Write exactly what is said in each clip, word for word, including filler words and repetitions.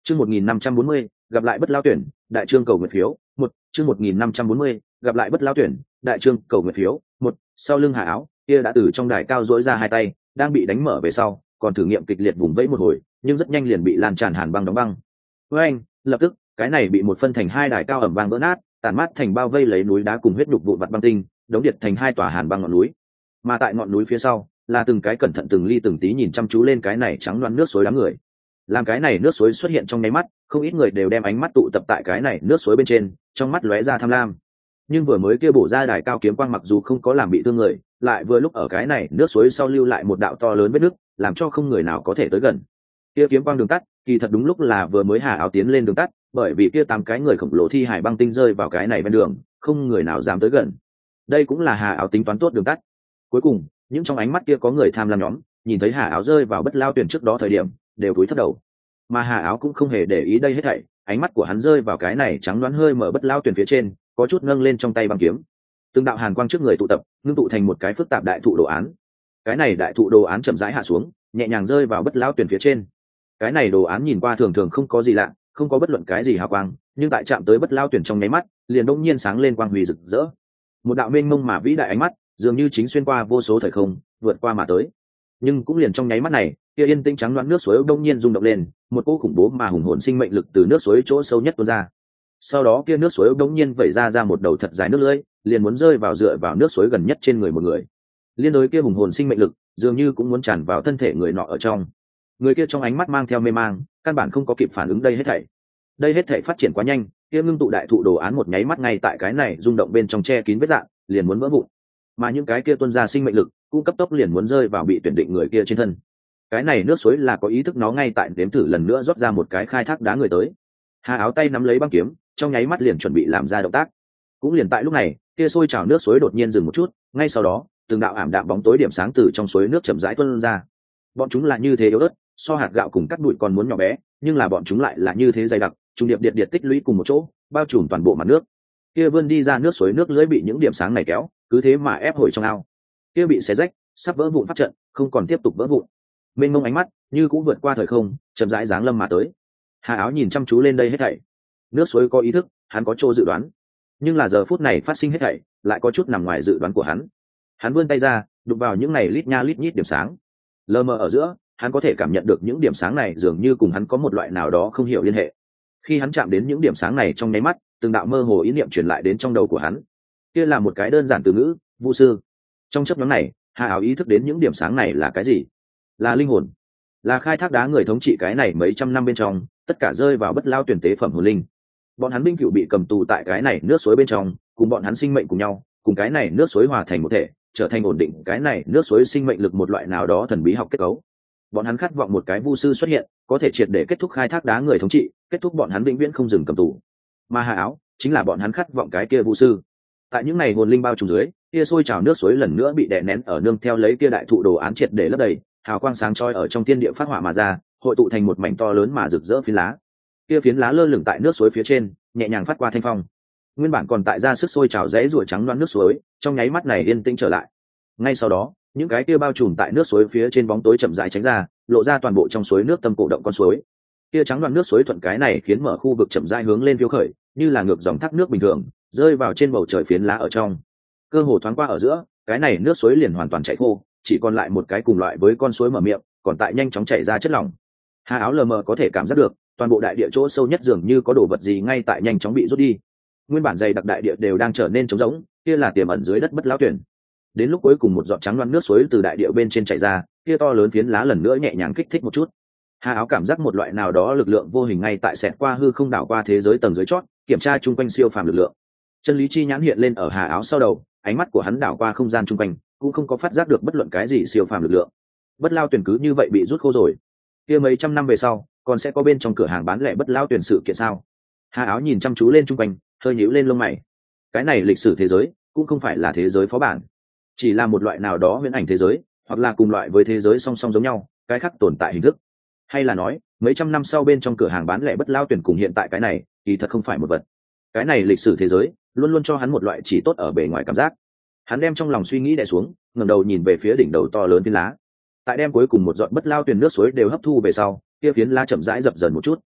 Chương một nghìn năm trăm bốn mươi, gặp lại bất lao tuyển, đại trương cầu nguyện phiếu, một, chương một nghìn năm trăm bốn mươi, gặp lại bất lao tuyển, đại trương cầu nguyện phiếu, một, sau lưng Hà Áo, kia đã từ trong đài cao duỗi ra hai tay, đang bị đánh mở về sau, còn thử nghiệm kịch liệt vùng vẫy một hồi, nhưng rất nhanh liền bị lan tràn hàn băng đóng băng. Với anh, lập tức, cái này bị một phân thành hai đài cao ẩm vang vỡ nát, tàn mát thành bao vây lấy núi đá cùng huyết nhục vụn vặt băng tinh, đống điện thành hai tòa hàn băng ngọn núi. Mà tại ngọn núi phía sau, là từng cái cẩn thận từng ly từng tí nhìn chăm chú lên cái này trắng loáng nước suối đám người. Làm cái này nước suối xuất hiện trong nháy mắt, không ít người đều đem ánh mắt tụ tập tại cái này nước suối bên trên, trong mắt lóe ra tham lam. Nhưng vừa mới kia bổ ra đài cao kiếm quang mặc dù không có làm bị thương người, lại vừa lúc ở cái này nước suối sau lưu lại một đạo to lớn vết nứt, làm cho không người nào có thể tới gần. Kia kiếm quang đường tắt, kỳ thật đúng lúc là vừa mới Hà Áo tiến lên đường tắt, bởi vì kia tám cái người khổng lồ thi hải băng tinh rơi vào cái này bên đường, không người nào dám tới gần. Đây cũng là Hà Áo tính toán tốt đường tắt. Cuối cùng, những trong ánh mắt kia có người tham lam nhóm, nhìn thấy Hà Áo rơi vào bất lao tuyển trước đó thời điểm, đều cúi thấp đầu. Mà Hà Áo cũng không hề để ý đây hết thảy, ánh mắt của hắn rơi vào cái này trắng đoán hơi mở bất lao tuyển phía trên, có chút nâng lên trong tay băng kiếm. Từng đạo hàn quang trước người tụ tập, ngưng tụ thành một cái phức tạp đại thụ đồ án. Cái này đại thụ đồ án chậm rãi hạ xuống, nhẹ nhàng rơi vào bất lao tuyển phía trên. Cái này đồ án nhìn qua thường thường không có gì lạ, không có bất luận cái gì hào quang, nhưng tại chạm tới bất lao tuyển trong nháy mắt, liền đột nhiên sáng lên quang huy rực rỡ. Một đạo mênh mông mà vĩ đại ánh mắt, dường như chính xuyên qua vô số thời không, vượt qua mà tới. Nhưng cũng liền trong nháy mắt này, kia yên tĩnh trắng loáng nước suối đột nhiên rung động lên, một cỗ khủng bố mà hùng hồn sinh mệnh lực từ nước suối chỗ sâu nhất tuôn ra. Sau đó kia nước suối đột nhiên vẩy ra ra một đầu thật dài nước lưỡi, liền muốn rơi vào dựa vào nước suối gần nhất trên người một người. Liên đối kia hùng hồn sinh mệnh lực, dường như cũng muốn tràn vào thân thể người nọ ở trong. Người kia trong ánh mắt mang theo mê mang, căn bản không có kịp phản ứng đây hết thảy. Đây hết thảy phát triển quá nhanh, kia ngưng tụ đại thụ đồ án một nháy mắt ngay tại cái này rung động bên trong che kín vết rạn, liền muốn vỡ vụn. Mà những cái kia tuôn ra sinh mệnh lực, cũng cấp tốc liền muốn rơi vào bị tuyển định người kia trên thân. Cái này nước suối là có ý thức, nó ngay tại đếm thử lần nữa rót ra một cái khai thác đá người tới. Hà Áo tay nắm lấy băng kiếm, trong nháy mắt liền chuẩn bị làm ra động tác. Cũng liền tại lúc này, kia sôi trào nước suối đột nhiên dừng một chút, ngay sau đó, từng đạo ảm đạm bóng tối điểm sáng từ trong suối nước chậm rãi tuôn ra. Bọn chúng là như thế yếu ớt, so hạt gạo cùng cắt bụi còn muốn nhỏ bé, nhưng là bọn chúng lại là như thế dày đặc, trùng điệp điệp điệp tích lũy cùng một chỗ, bao trùm toàn bộ mặt nước. Kia vươn đi ra nước suối nước lưỡi bị những điểm sáng này kéo, cứ thế mà ép hồi trong ao. Kia bị xé rách, sắp vỡ vụn pháp trận, không còn tiếp tục vỡ vụn. Mênh mông ánh mắt, như cũng vượt qua thời không, chậm rãi giáng lâm mà tới. Hà Áo nhìn chăm chú lên đây hết thảy. Nước suối có ý thức, hắn có chỗ dự đoán, nhưng là giờ phút này phát sinh hết thảy, lại có chút nằm ngoài dự đoán của hắn. Hắn vươn tay ra, đụng vào những này lít nha lít nhít điểm sáng. Lờ mờ ở giữa, hắn có thể cảm nhận được những điểm sáng này dường như cùng hắn có một loại nào đó không hiểu liên hệ. Khi hắn chạm đến những điểm sáng này trong nháy mắt, từng đạo mơ hồ ý niệm truyền lại đến trong đầu của hắn. Kia là một cái đơn giản từ ngữ, vu sư. Trong chớp nhoáng này, Hà Áo ý thức đến những điểm sáng này là cái gì? Là linh hồn, là khai thác đá người thống trị cái này mấy trăm năm bên trong, tất cả rơi vào bất lao tuyển tế phẩm hồn linh. Bọn hắn binh cựu bị cầm tù tại cái này nước suối bên trong, cùng bọn hắn sinh mệnh cùng nhau, cùng cái này nước suối hòa thành một thể, trở thành ổn định cái này nước suối sinh mệnh lực một loại nào đó thần bí học kết cấu. Bọn hắn khát vọng một cái vu sư xuất hiện, có thể triệt để kết thúc khai thác đá người thống trị, kết thúc bọn hắn vĩnh viễn không dừng cầm tù. Mà Hà Áo chính là bọn hắn khát vọng cái kia vu sư. Tại những này hồn linh bao trùm dưới, kia sôi trào nước suối lần nữa bị đè nén ở nương theo lấy kia đại thụ đồ án triệt để lấp đầy, hào quang sáng chói ở trong thiên địa phát hỏa mà ra, hội tụ thành một mảnh to lớn mà rực rỡ phiến lá. Kia phiến lá lơ lửng tại nước suối phía trên, nhẹ nhàng phát qua thanh phong. Nguyên bản còn tại ra sức sôi trào rẽ ruổi trắng loáng nước suối, trong nháy mắt này yên tĩnh trở lại. Ngay sau đó, những cái kia bao trùm tại nước suối phía trên bóng tối chậm rãi tránh ra, lộ ra toàn bộ trong suối nước tâm cổ động con suối. Kia trắng loáng nước suối thuận cái này khiến mở khu vực chậm rãi hướng lên phiêu khởi, như là ngược dòng thác nước bình thường, rơi vào trên bầu trời phiến lá ở trong. Cơ hồ thoáng qua ở giữa, cái này nước suối liền hoàn toàn chảy khô, chỉ còn lại một cái cùng loại với con suối mở miệng, còn tại nhanh chóng chảy ra chất lỏng. Hà Áo lờ mờ có thể cảm giác được, toàn bộ đại địa chỗ sâu nhất dường như có đồ vật gì ngay tại nhanh chóng bị rút đi. Nguyên bản dày đặc đại địa đều đang trở nên trống rỗng, kia là tiềm ẩn dưới đất bất lão tuyển. Đến lúc cuối cùng một giọt trắng loáng nước suối từ đại địa bên trên chảy ra, kia to lớn phiến lá lần nữa nhẹ nhàng kích thích một chút. Hà Áo cảm giác một loại nào đó lực lượng vô hình ngay tại xẹt qua hư không đảo qua thế giới tầng dưới chót, kiểm tra chung quanh siêu phàm lực lượng. Chân lý chi nhãn hiện lên ở Hà Áo sau đầu, ánh mắt của hắn đảo qua không gian chung quanh, cũng không có phát giác được bất luận cái gì siêu phàm lực lượng. Bất lao tuyển cứ như vậy bị rút khô rồi. Kia mấy trăm năm về sau, còn sẽ có bên trong cửa hàng bán lẻ bất lao tuyển sự kiện sao? Hà Áo nhìn chăm chú lên chung quanh, hơi nhíu lên lông mày. Cái này lịch sử thế giới cũng không phải là thế giới phó bản, chỉ là một loại nào đó huyễn ảnh thế giới, hoặc là cùng loại với thế giới song song giống nhau, cái khác tồn tại hình thức. Hay là nói, mấy trăm năm sau bên trong cửa hàng bán lẻ bất lao tuyển cùng hiện tại cái này, thì thật không phải một vật. Cái này lịch sử thế giới luôn luôn cho hắn một loại chỉ tốt ở bề ngoài cảm giác. Hắn đem trong lòng suy nghĩ đè xuống, ngẩng đầu nhìn về phía đỉnh đầu to lớn phiến lá. Tại đem cuối cùng một giọt bất lao tuyển nước suối đều hấp thu về sau, kia phiến lá chậm rãi dập dần một chút.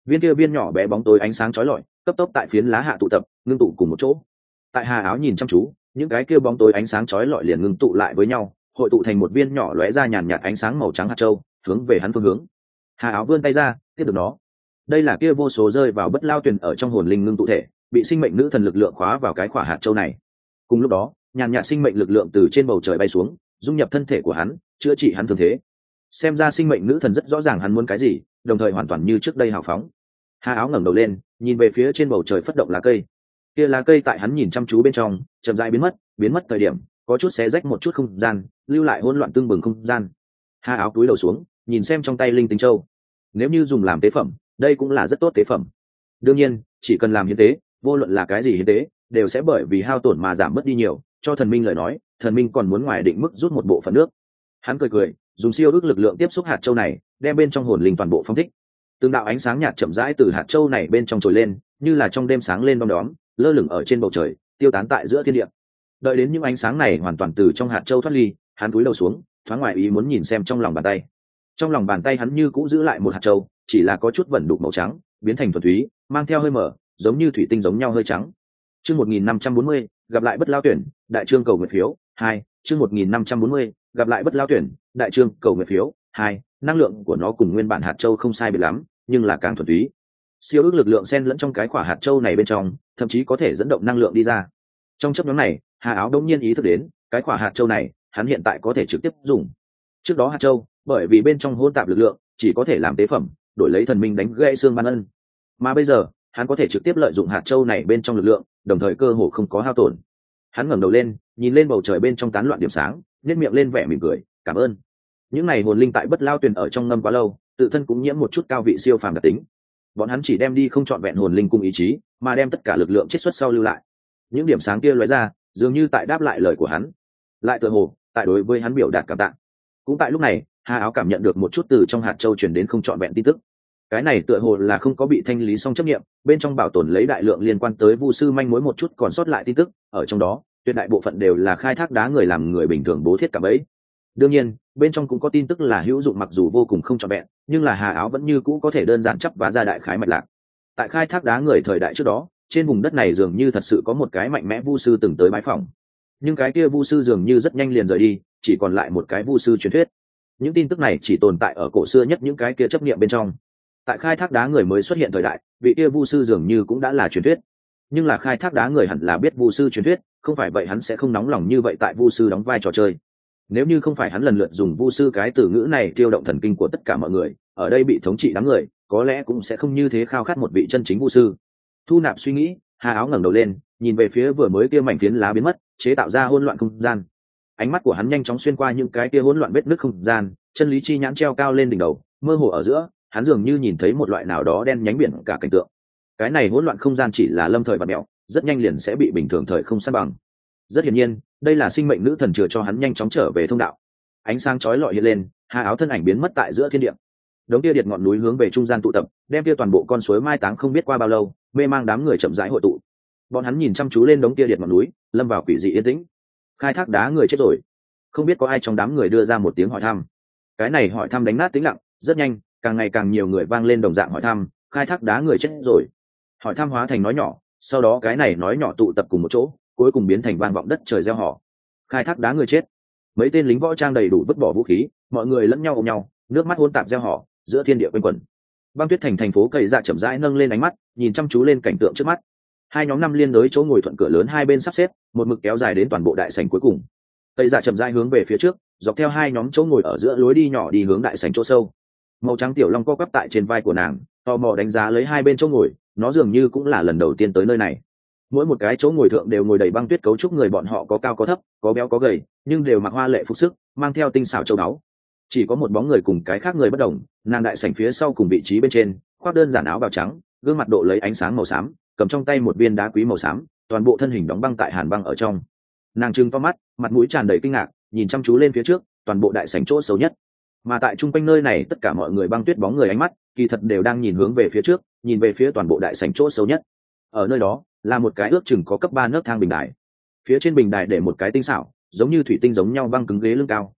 viên kia viên nhỏ bé bóng tối ánh sáng chói lọi cấp tốc tại phiến lá hạ tụ tập ngưng tụ cùng một chỗ. Tại Hà Áo nhìn chăm chú, những cái kia bóng tối ánh sáng chói lọi liền ngưng tụ lại với nhau, hội tụ thành một viên nhỏ lóe ra nhàn nhạt ánh sáng màu trắng hạt châu, hướng về hắn phương hướng. Hà Áo vươn tay ra tiếp được nó. Đây là kia vô số rơi vào bất lao tuyển ở trong hồn linh ngưng tụ thể, bị sinh mệnh nữ thần lực lượng khóa vào cái quả hạt châu này. Cùng lúc đó, nhàn nhạt sinh mệnh lực lượng từ trên bầu trời bay xuống, dung nhập thân thể của hắn, chữa trị hắn thương thế. Xem ra sinh mệnh nữ thần rất rõ ràng hắn muốn cái gì, đồng thời hoàn toàn như trước đây hào phóng. Hà Áo ngẩng đầu lên, nhìn về phía trên bầu trời phất động lá cây. Kia lá cây tại hắn nhìn chăm chú bên trong, chậm rãi biến mất, biến mất thời điểm, có chút xé rách một chút không gian, lưu lại hỗn loạn tương bừng không gian. Hà Áo cúi đầu xuống, nhìn xem trong tay linh tinh châu. Nếu như dùng làm tế phẩm, đây cũng là rất tốt tế phẩm. Đương nhiên, chỉ cần làm hiến tế, vô luận là cái gì hiến tế, đều sẽ bởi vì hao tổn mà giảm mất đi nhiều. Cho thần minh lời nói, thần minh còn muốn ngoài định mức rút một bộ phận nước. Hắn cười cười, dùng siêu ước lực lượng tiếp xúc hạt châu này, đem bên trong hồn linh toàn bộ phong thích. Từng đạo ánh sáng nhạt chậm rãi từ hạt châu này bên trong trồi lên, như là trong đêm sáng lên bong đóm, lơ lửng ở trên bầu trời, tiêu tán tại giữa thiên địa. Đợi đến những ánh sáng này hoàn toàn từ trong hạt châu thoát ly, hắn cúi đầu xuống, thoáng ngoài ý muốn nhìn xem trong lòng bàn tay. Trong lòng bàn tay hắn như cũ giữ lại một hạt châu, chỉ là có chút vẩn đục màu trắng, biến thành thuần túy, mang theo hơi mở, giống như thủy tinh giống nhau hơi trắng. Chương một nghìn năm trăm bốn mươi, gặp lại bất lao tuyển, đại trương cầu nguyện phiếu, hai, chương một nghìn năm trăm bốn mươi, gặp lại bất lao tuyển, đại trương cầu nguyện phiếu, hai, năng lượng của nó cùng nguyên bản hạt châu không sai biệt lắm, nhưng là càng thuần túy. Siêu ước lực lượng xen lẫn trong cái quả hạt châu này bên trong, thậm chí có thể dẫn động năng lượng đi ra. Trong chốc ngắn này, Hà Áo đống nhiên ý thức đến, cái quả hạt châu này, hắn hiện tại có thể trực tiếp dùng. Trước đó hạt châu, bởi vì bên trong hỗn tạp lực lượng, chỉ có thể làm tế phẩm, đổi lấy thần minh đánh gãy xương ban ân. Mà bây giờ, hắn có thể trực tiếp lợi dụng hạt châu này bên trong lực lượng, đồng thời cơ hồ không có hao tổn. Hắn ngẩng đầu lên, nhìn lên bầu trời bên trong tán loạn điểm sáng, nhếch miệng lên vẻ mỉm cười, cảm ơn. Những này hồn linh tại bất lao tuyển ở trong ngâm quá lâu, tự thân cũng nhiễm một chút cao vị siêu phàm đặc tính. Bọn hắn chỉ đem đi không trọn vẹn hồn linh cùng ý chí, mà đem tất cả lực lượng chiết xuất sau lưu lại. Những điểm sáng kia lóe ra, dường như tại đáp lại lời của hắn, lại tựa hồ tại đối với hắn biểu đạt cảm tạ. Cũng tại lúc này, Hà Áo cảm nhận được một chút từ trong hạt châu truyền đến không trọn vẹn tin tức. Cái này tựa hồ là không có bị thanh lý xong chấp nghiệm, bên trong bảo tồn lấy đại lượng liên quan tới vu sư manh mối một chút còn sót lại tin tức, ở trong đó tuyệt đại bộ phận đều là khai thác đá người làm người bình thường bố thiết cả bẫy. Đương nhiên, bên trong cũng có tin tức là hữu dụng mặc dù vô cùng không trọn vẹn, nhưng là Hà Áo vẫn như cũ có thể đơn giản chấp và ra đại khái mạch lạc. Tại khai thác đá người thời đại trước đó, trên vùng đất này dường như thật sự có một cái mạnh mẽ vu sư từng tới bái phỏng, nhưng cái kia vu sư dường như rất nhanh liền rời đi, chỉ còn lại một cái vu sư truyền thuyết. Những tin tức này chỉ tồn tại ở cổ xưa nhất những cái kia chấp niệm bên trong. Tại khai thác đá người mới xuất hiện thời đại, vị kia vu sư dường như cũng đã là truyền thuyết, nhưng là khai thác đá người hẳn là biết vu sư truyền thuyết, không phải vậy hắn sẽ không nóng lòng như vậy tại vu sư đóng vai trò chơi. Nếu như không phải hắn lần lượt dùng vu sư cái từ ngữ này tiêu động thần kinh của tất cả mọi người, ở đây bị thống trị đám người, có lẽ cũng sẽ không như thế khao khát một vị chân chính vu sư. Thu nạp suy nghĩ, Hà Áo ngẩng đầu lên, nhìn về phía vừa mới kia mảnh phiến lá biến mất, chế tạo ra hỗn loạn không gian. Ánh mắt của hắn nhanh chóng xuyên qua những cái kia hỗn loạn vết nứt không gian, chân lý chi nhãn treo cao lên đỉnh đầu, mơ hồ ở giữa, hắn dường như nhìn thấy một loại nào đó đen nhánh biển cả cảnh tượng. Cái này hỗn loạn không gian chỉ là lâm thời bạt mẹo, rất nhanh liền sẽ bị bình thường thời không san bằng. Rất hiển nhiên, đây là sinh mệnh nữ thần chừa cho hắn nhanh chóng trở về thông đạo. Ánh sáng chói lọi hiện lên, Hà Áo thân ảnh biến mất tại giữa thiên địa. Đống kia điệt ngọn núi hướng về trung gian tụ tập, đem kia toàn bộ con suối mai táng không biết qua bao lâu, mê mang đám người chậm rãi hội tụ. Bọn hắn nhìn chăm chú lên đống kia điệt ngọn núi, lâm vào quỷ dị yên tĩnh. Khai thác đá người chết rồi. Không biết có ai trong đám người đưa ra một tiếng hỏi thăm. Cái này hỏi thăm đánh nát tĩnh lặng, rất nhanh, càng ngày càng nhiều người vang lên đồng dạng hỏi thăm, khai thác đá người chết rồi. Hỏi thăm hóa thành nói nhỏ, sau đó cái này nói nhỏ tụ tập cùng một chỗ, cuối cùng biến thành vang vọng đất trời reo hò. Khai thác đá người chết. Mấy tên lính võ trang đầy đủ vứt bỏ vũ khí, mọi người lẫn nhau ôm nhau, nước mắt hỗn tạp reo hò, giữa thiên địa quanh quẩn. Băng Tuyết thành thành phố cậy dạ chậm rãi nâng lên ánh mắt, nhìn chăm chú lên cảnh tượng trước mắt. Hai nhóm năm liên đối chỗ ngồi thuận cửa lớn hai bên sắp xếp, một mực kéo dài đến toàn bộ đại sảnh cuối cùng. Cậy dạ chậm rãi hướng về phía trước, dọc theo hai nhóm chỗ ngồi ở giữa lối đi nhỏ đi hướng đại sảnh chỗ sâu. Màu trắng tiểu long co quắp tại trên vai của nàng, tò mò đánh giá lấy hai bên chỗ ngồi, nó dường như cũng là lần đầu tiên tới nơi này. Mỗi một cái chỗ ngồi thượng đều ngồi đầy băng tuyết cấu trúc, người bọn họ có cao có thấp, có béo có gầy, nhưng đều mặc hoa lệ phục sức, mang theo tinh xảo châu báu. Chỉ có một bóng người cùng cái khác người bất đồng, nàng đại sảnh phía sau cùng vị trí bên trên, khoác đơn giản áo bào trắng, gương mặt độ lấy ánh sáng màu xám, cầm trong tay một viên đá quý màu xám, toàn bộ thân hình đóng băng tại hàn băng ở trong. Nàng trừng to mắt, mặt mũi tràn đầy kinh ngạc, nhìn chăm chú lên phía trước, toàn bộ đại sảnh chỗ xấu nhất. Mà tại trung quanh nơi này, tất cả mọi người băng tuyết bóng người ánh mắt, kỳ thật đều đang nhìn hướng về phía trước, nhìn về phía toàn bộ đại sảnh chỗ xấu nhất. Ở nơi đó, là một cái ước chừng có cấp ba nấc thang bình đài. Phía trên bình đài để một cái tinh xảo, giống như thủy tinh giống nhau băng cứng ghế lưng cao,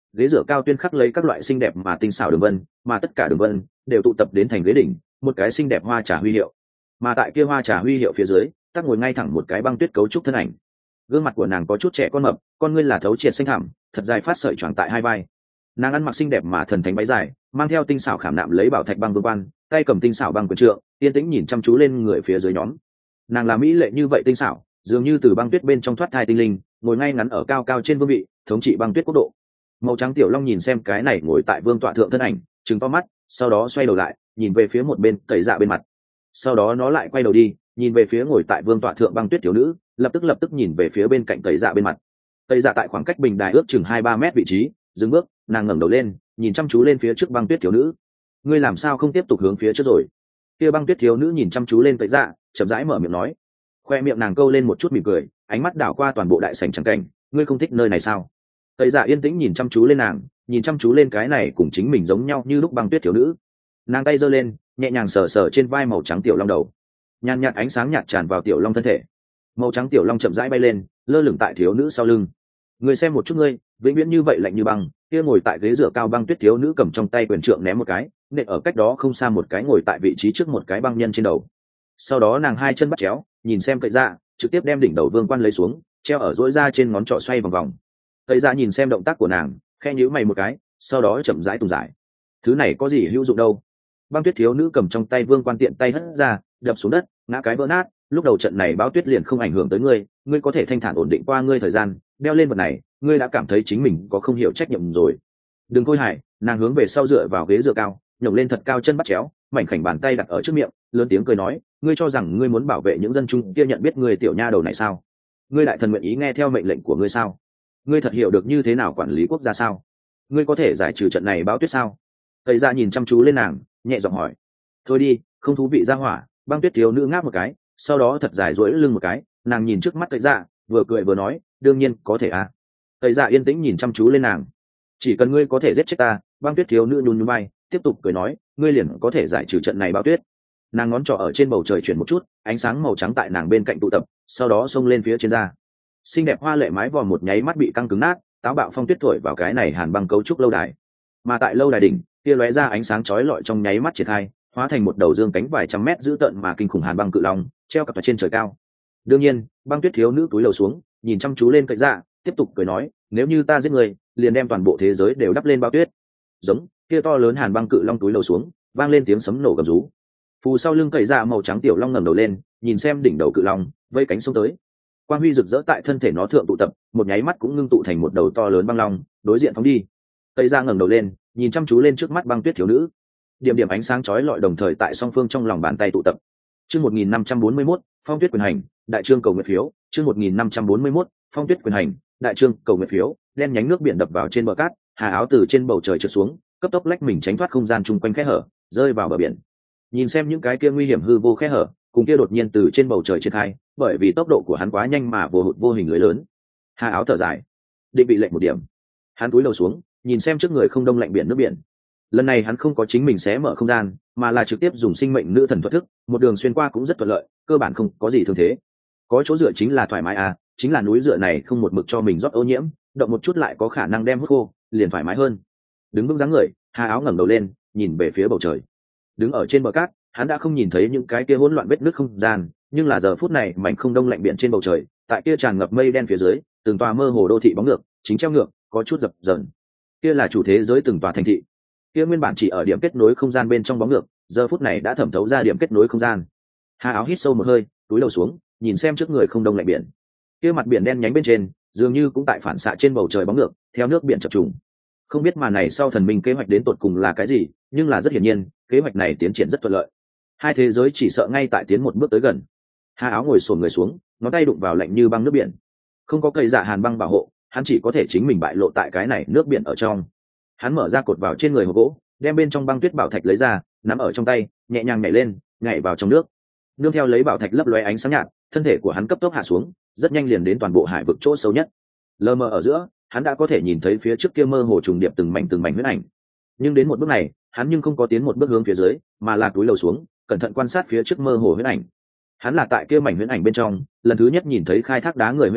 ghế dựa cao tuyên khắc lấy các loại xinh đẹp mà tinh xảo đường vân, mà tất cả đường vân đều tụ tập đến thành ghế đỉnh, một cái xinh đẹp hoa trà huy hiệu. Mà tại kia hoa trà huy hiệu phía dưới, tắc ngồi ngay thẳng một cái băng tuyết cấu trúc thân ảnh. Gương mặt của nàng có chút trẻ con mập, con ngươi là thấu triệt xanh thẳm, thật dài phát sợi choàng tại hai vai. Nàng ăn mặc xinh đẹp mà thần thánh váy dài, mang theo tinh xảo khảm nạm lấy bảo thạch băng vương quan, tay cầm tinh xảo băng quyền trượng, yên tĩnh nhìn chăm chú lên người phía dưới nhóm. Nàng là mỹ lệ như vậy tinh xảo, dường như từ băng tuyết bên trong thoát thai tinh linh, ngồi ngay ngắn ở cao cao trên vương vị, thống trị băng tuyết quốc độ. Màu trắng tiểu long nhìn xem cái này ngồi tại vương tọa thượng thân ảnh, trừng to mắt, sau đó xoay đầu lại, nhìn về phía một bên cậy dạ bên mặt. Sau đó nó lại quay đầu đi, nhìn về phía ngồi tại vương tọa thượng băng tuyết thiếu nữ, lập tức lập tức nhìn về phía bên cạnh cậy dạ bên mặt. Cậy dạ tại khoảng cách bình đài ước chừng hai ba mét vị trí, dừng bước, nàng ngẩng đầu lên, nhìn chăm chú lên phía trước băng tuyết thiếu nữ. Ngươi làm sao không tiếp tục hướng phía trước rồi? Kia băng tuyết thiếu nữ nhìn chăm chú lên cậy dạ, chậm rãi mở miệng nói. Khoe miệng nàng câu lên một chút mỉm cười, ánh mắt đảo qua toàn bộ đại sảnh trắng cảnh. Ngươi không thích nơi này sao? Cậy dạ yên tĩnh nhìn chăm chú lên nàng, nhìn chăm chú lên cái này cùng chính mình giống nhau như lúc băng tuyết thiếu nữ. Nàng tay giơ lên, nhẹ nhàng sờ sờ trên vai màu trắng tiểu long đầu. Nhàn nhạt ánh sáng nhạt tràn vào tiểu long thân thể. Màu trắng tiểu long chậm rãi bay lên, lơ lửng tại thiếu nữ sau lưng. Người xem một chút ngươi, vĩnh viễn như vậy lạnh như băng. Kia ngồi tại ghế dựa cao băng tuyết thiếu nữ cầm trong tay quyền trượng ném một cái, nện ở cách đó không xa một cái ngồi tại vị trí trước một cái băng nhân trên đầu. Sau đó nàng hai chân bắt chéo, nhìn xem cậy dạ, trực tiếp đem đỉnh đầu vương quan lấy xuống, treo ở rỗi ra trên ngón trỏ xoay vòng vòng. Cậy dạ nhìn xem động tác của nàng, khe nhíu mày một cái, sau đó chậm rãi tung giải. Thứ này có gì hữu dụng đâu? Băng tuyết thiếu nữ cầm trong tay vương quan tiện tay hất ra, đập xuống đất, ngã cái vỡ nát. Lúc đầu trận này báo tuyết liền không ảnh hưởng tới ngươi, ngươi có thể thanh thản ổn định qua ngươi thời gian, đeo lên vật này, ngươi đã cảm thấy chính mình có không hiểu trách nhiệm rồi. Đừng khôi hài. Nàng hướng về sau dựa vào ghế dựa cao, nhổng lên thật cao chân bắt chéo, mảnh khảnh bàn tay đặt ở trước miệng, lớn tiếng cười nói, ngươi cho rằng ngươi muốn bảo vệ những dân chúng kia nhận biết ngươi tiểu nha đầu này sao? Ngươi đại thần nguyện ý nghe theo mệnh lệnh của ngươi sao? Ngươi thật hiểu được như thế nào quản lý quốc gia sao? Ngươi có thể giải trừ trận này báo tuyết sao? Cậy dạ nhìn chăm chú lên nàng, nhẹ giọng hỏi. Thôi đi, không thú vị ra hỏa. Băng tuyết thiếu nữ ngáp một cái, sau đó thật dài duỗi lưng một cái, nàng nhìn trước mắt cậy dạ, vừa cười vừa nói, đương nhiên có thể à. Cậy dạ yên tĩnh nhìn chăm chú lên nàng. Chỉ cần ngươi có thể giết chết ta. Băng tuyết thiếu nữ nhún nhún vai, tiếp tục cười nói, ngươi liền có thể giải trừ trận này báo tuyết. Nàng ngón trỏ ở trên bầu trời chuyển một chút, ánh sáng màu trắng tại nàng bên cạnh tụ tập, sau đó xông lên phía trên da. Xinh đẹp hoa lệ mái vòm một nháy mắt bị căng cứng nát, táo bạo phong tuyết thổi vào cái này hàn băng cấu trúc lâu đài. Mà tại lâu đài đỉnh, kia lóe ra ánh sáng chói lọi trong nháy mắt triển khai, hóa thành một đầu dương cánh vài trăm mét dữ tợn mà kinh khủng hàn băng cự long, treo cặp trên trời cao. Đương nhiên, băng tuyết thiếu nữ túi lầu xuống, nhìn chăm chú lên cậy dạ, tiếp tục cười nói, nếu như ta giết người, liền đem toàn bộ thế giới đều đắp lên bao tuyết. Giống, kia to lớn hàn băng cự long túi lầu xuống, vang lên tiếng sấm nổ gầm rú. Phù sau lưng cậy dạ màu trắng tiểu long ngẩng đầu lên, nhìn xem đỉnh đầu cự long, vây cánh xông tới. Quang huy rực rỡ tại thân thể nó thượng tụ tập, một nháy mắt cũng ngưng tụ thành một đầu to lớn băng long, đối diện phóng đi. Cậy dạ ngẩng đầu lên, nhìn chăm chú lên trước mắt băng tuyết thiếu nữ. Điểm điểm ánh sáng chói lọi đồng thời tại song phương trong lòng bàn tay tụ tập. Chương một nghìn năm trăm bốn mươi mốt, Phong tuyết quyền hành, đại trương cầu nguyện phiếu. Chương một nghìn năm trăm bốn mươi mốt, Phong tuyết quyền hành, đại trương cầu nguyện phiếu. Đen nhánh nước biển đập vào trên bờ cát, hà áo từ trên bầu trời trượt xuống, cấp tốc lách mình tránh thoát không gian chung quanh khe hở, rơi vào bờ biển. Nhìn xem những cái kia nguy hiểm hư vô khe hở, cùng kia đột nhiên từ trên bầu trời triển khai, bởi vì tốc độ của hắn quá nhanh mà vô hụt vô hình lưới lớn. Hà áo thở dài, định bị lệnh một điểm. Hắn cúi đầu xuống, nhìn xem trước người không đông lạnh biển nước biển. Lần này hắn không có chính mình xé mở không gian, mà là trực tiếp dùng sinh mệnh nữ thần thuật thức, một đường xuyên qua cũng rất thuận lợi, cơ bản không có gì thương thế. Có chỗ dựa chính là thoải mái à, chính là núi dựa này không một mực cho mình rót ô nhiễm, động một chút lại có khả năng đem hút khô, liền thoải mái hơn. Đứng vững dáng người, Hà áo ngẩng đầu lên, nhìn về phía bầu trời. Đứng ở trên bờ cát, hắn đã không nhìn thấy những cái kia hỗn loạn vết nứt không gian, nhưng là giờ phút này mảnh không đông lạnh biển trên bầu trời, tại kia tràn ngập mây đen phía dưới, từng tòa mơ hồ đô thị bóng ngược, chính treo ngược, có chút dập dờn. Kia là chủ thế giới từng tòa thành thị. Kia nguyên bản chỉ ở điểm kết nối không gian bên trong bóng ngược, giờ phút này đã thẩm thấu ra điểm kết nối không gian. Hà áo hít sâu một hơi, túi đầu xuống, nhìn xem trước người không đông lạnh biển. Kia mặt biển đen nhánh bên trên, dường như cũng tại phản xạ trên bầu trời bóng ngược, theo nước biển chập trùng. Không biết màn này sau thần minh kế hoạch đến tột cùng là cái gì, nhưng là rất hiển nhiên, kế hoạch này tiến triển rất thuận lợi. Hai thế giới chỉ sợ ngay tại tiến một bước tới gần. Hà áo ngồi xổm người xuống, ngón tay đụng vào lạnh như băng nước biển. Không có cây dạ hàn băng bảo hộ, hắn chỉ có thể chính mình bại lộ tại cái này nước biển ở trong. Hắn mở ra cột vào trên người hộp gỗ, đem bên trong băng tuyết bảo thạch lấy ra, nắm ở trong tay, nhẹ nhàng nhảy lên, nhảy vào trong nước. Nương theo lấy bảo thạch lấp lóe ánh sáng nhạt, thân thể của hắn cấp tốc hạ xuống, rất nhanh liền đến toàn bộ hải vực chỗ sâu nhất. Lờ mờ ở giữa, hắn đã có thể nhìn thấy phía trước kia mơ hồ trùng điệp từng mảnh từng mảnh huyết ảnh. Nhưng đến một bước này, hắn nhưng không có tiến một bước hướng phía dưới, mà là cúi đầu xuống, cẩn thận quan sát phía trước mơ hồ huyết ảnh. Hắn là tại kia mảnh huyết ảnh bên trong, lần thứ nhất nhìn thấy khai thác đá người huyết tượng,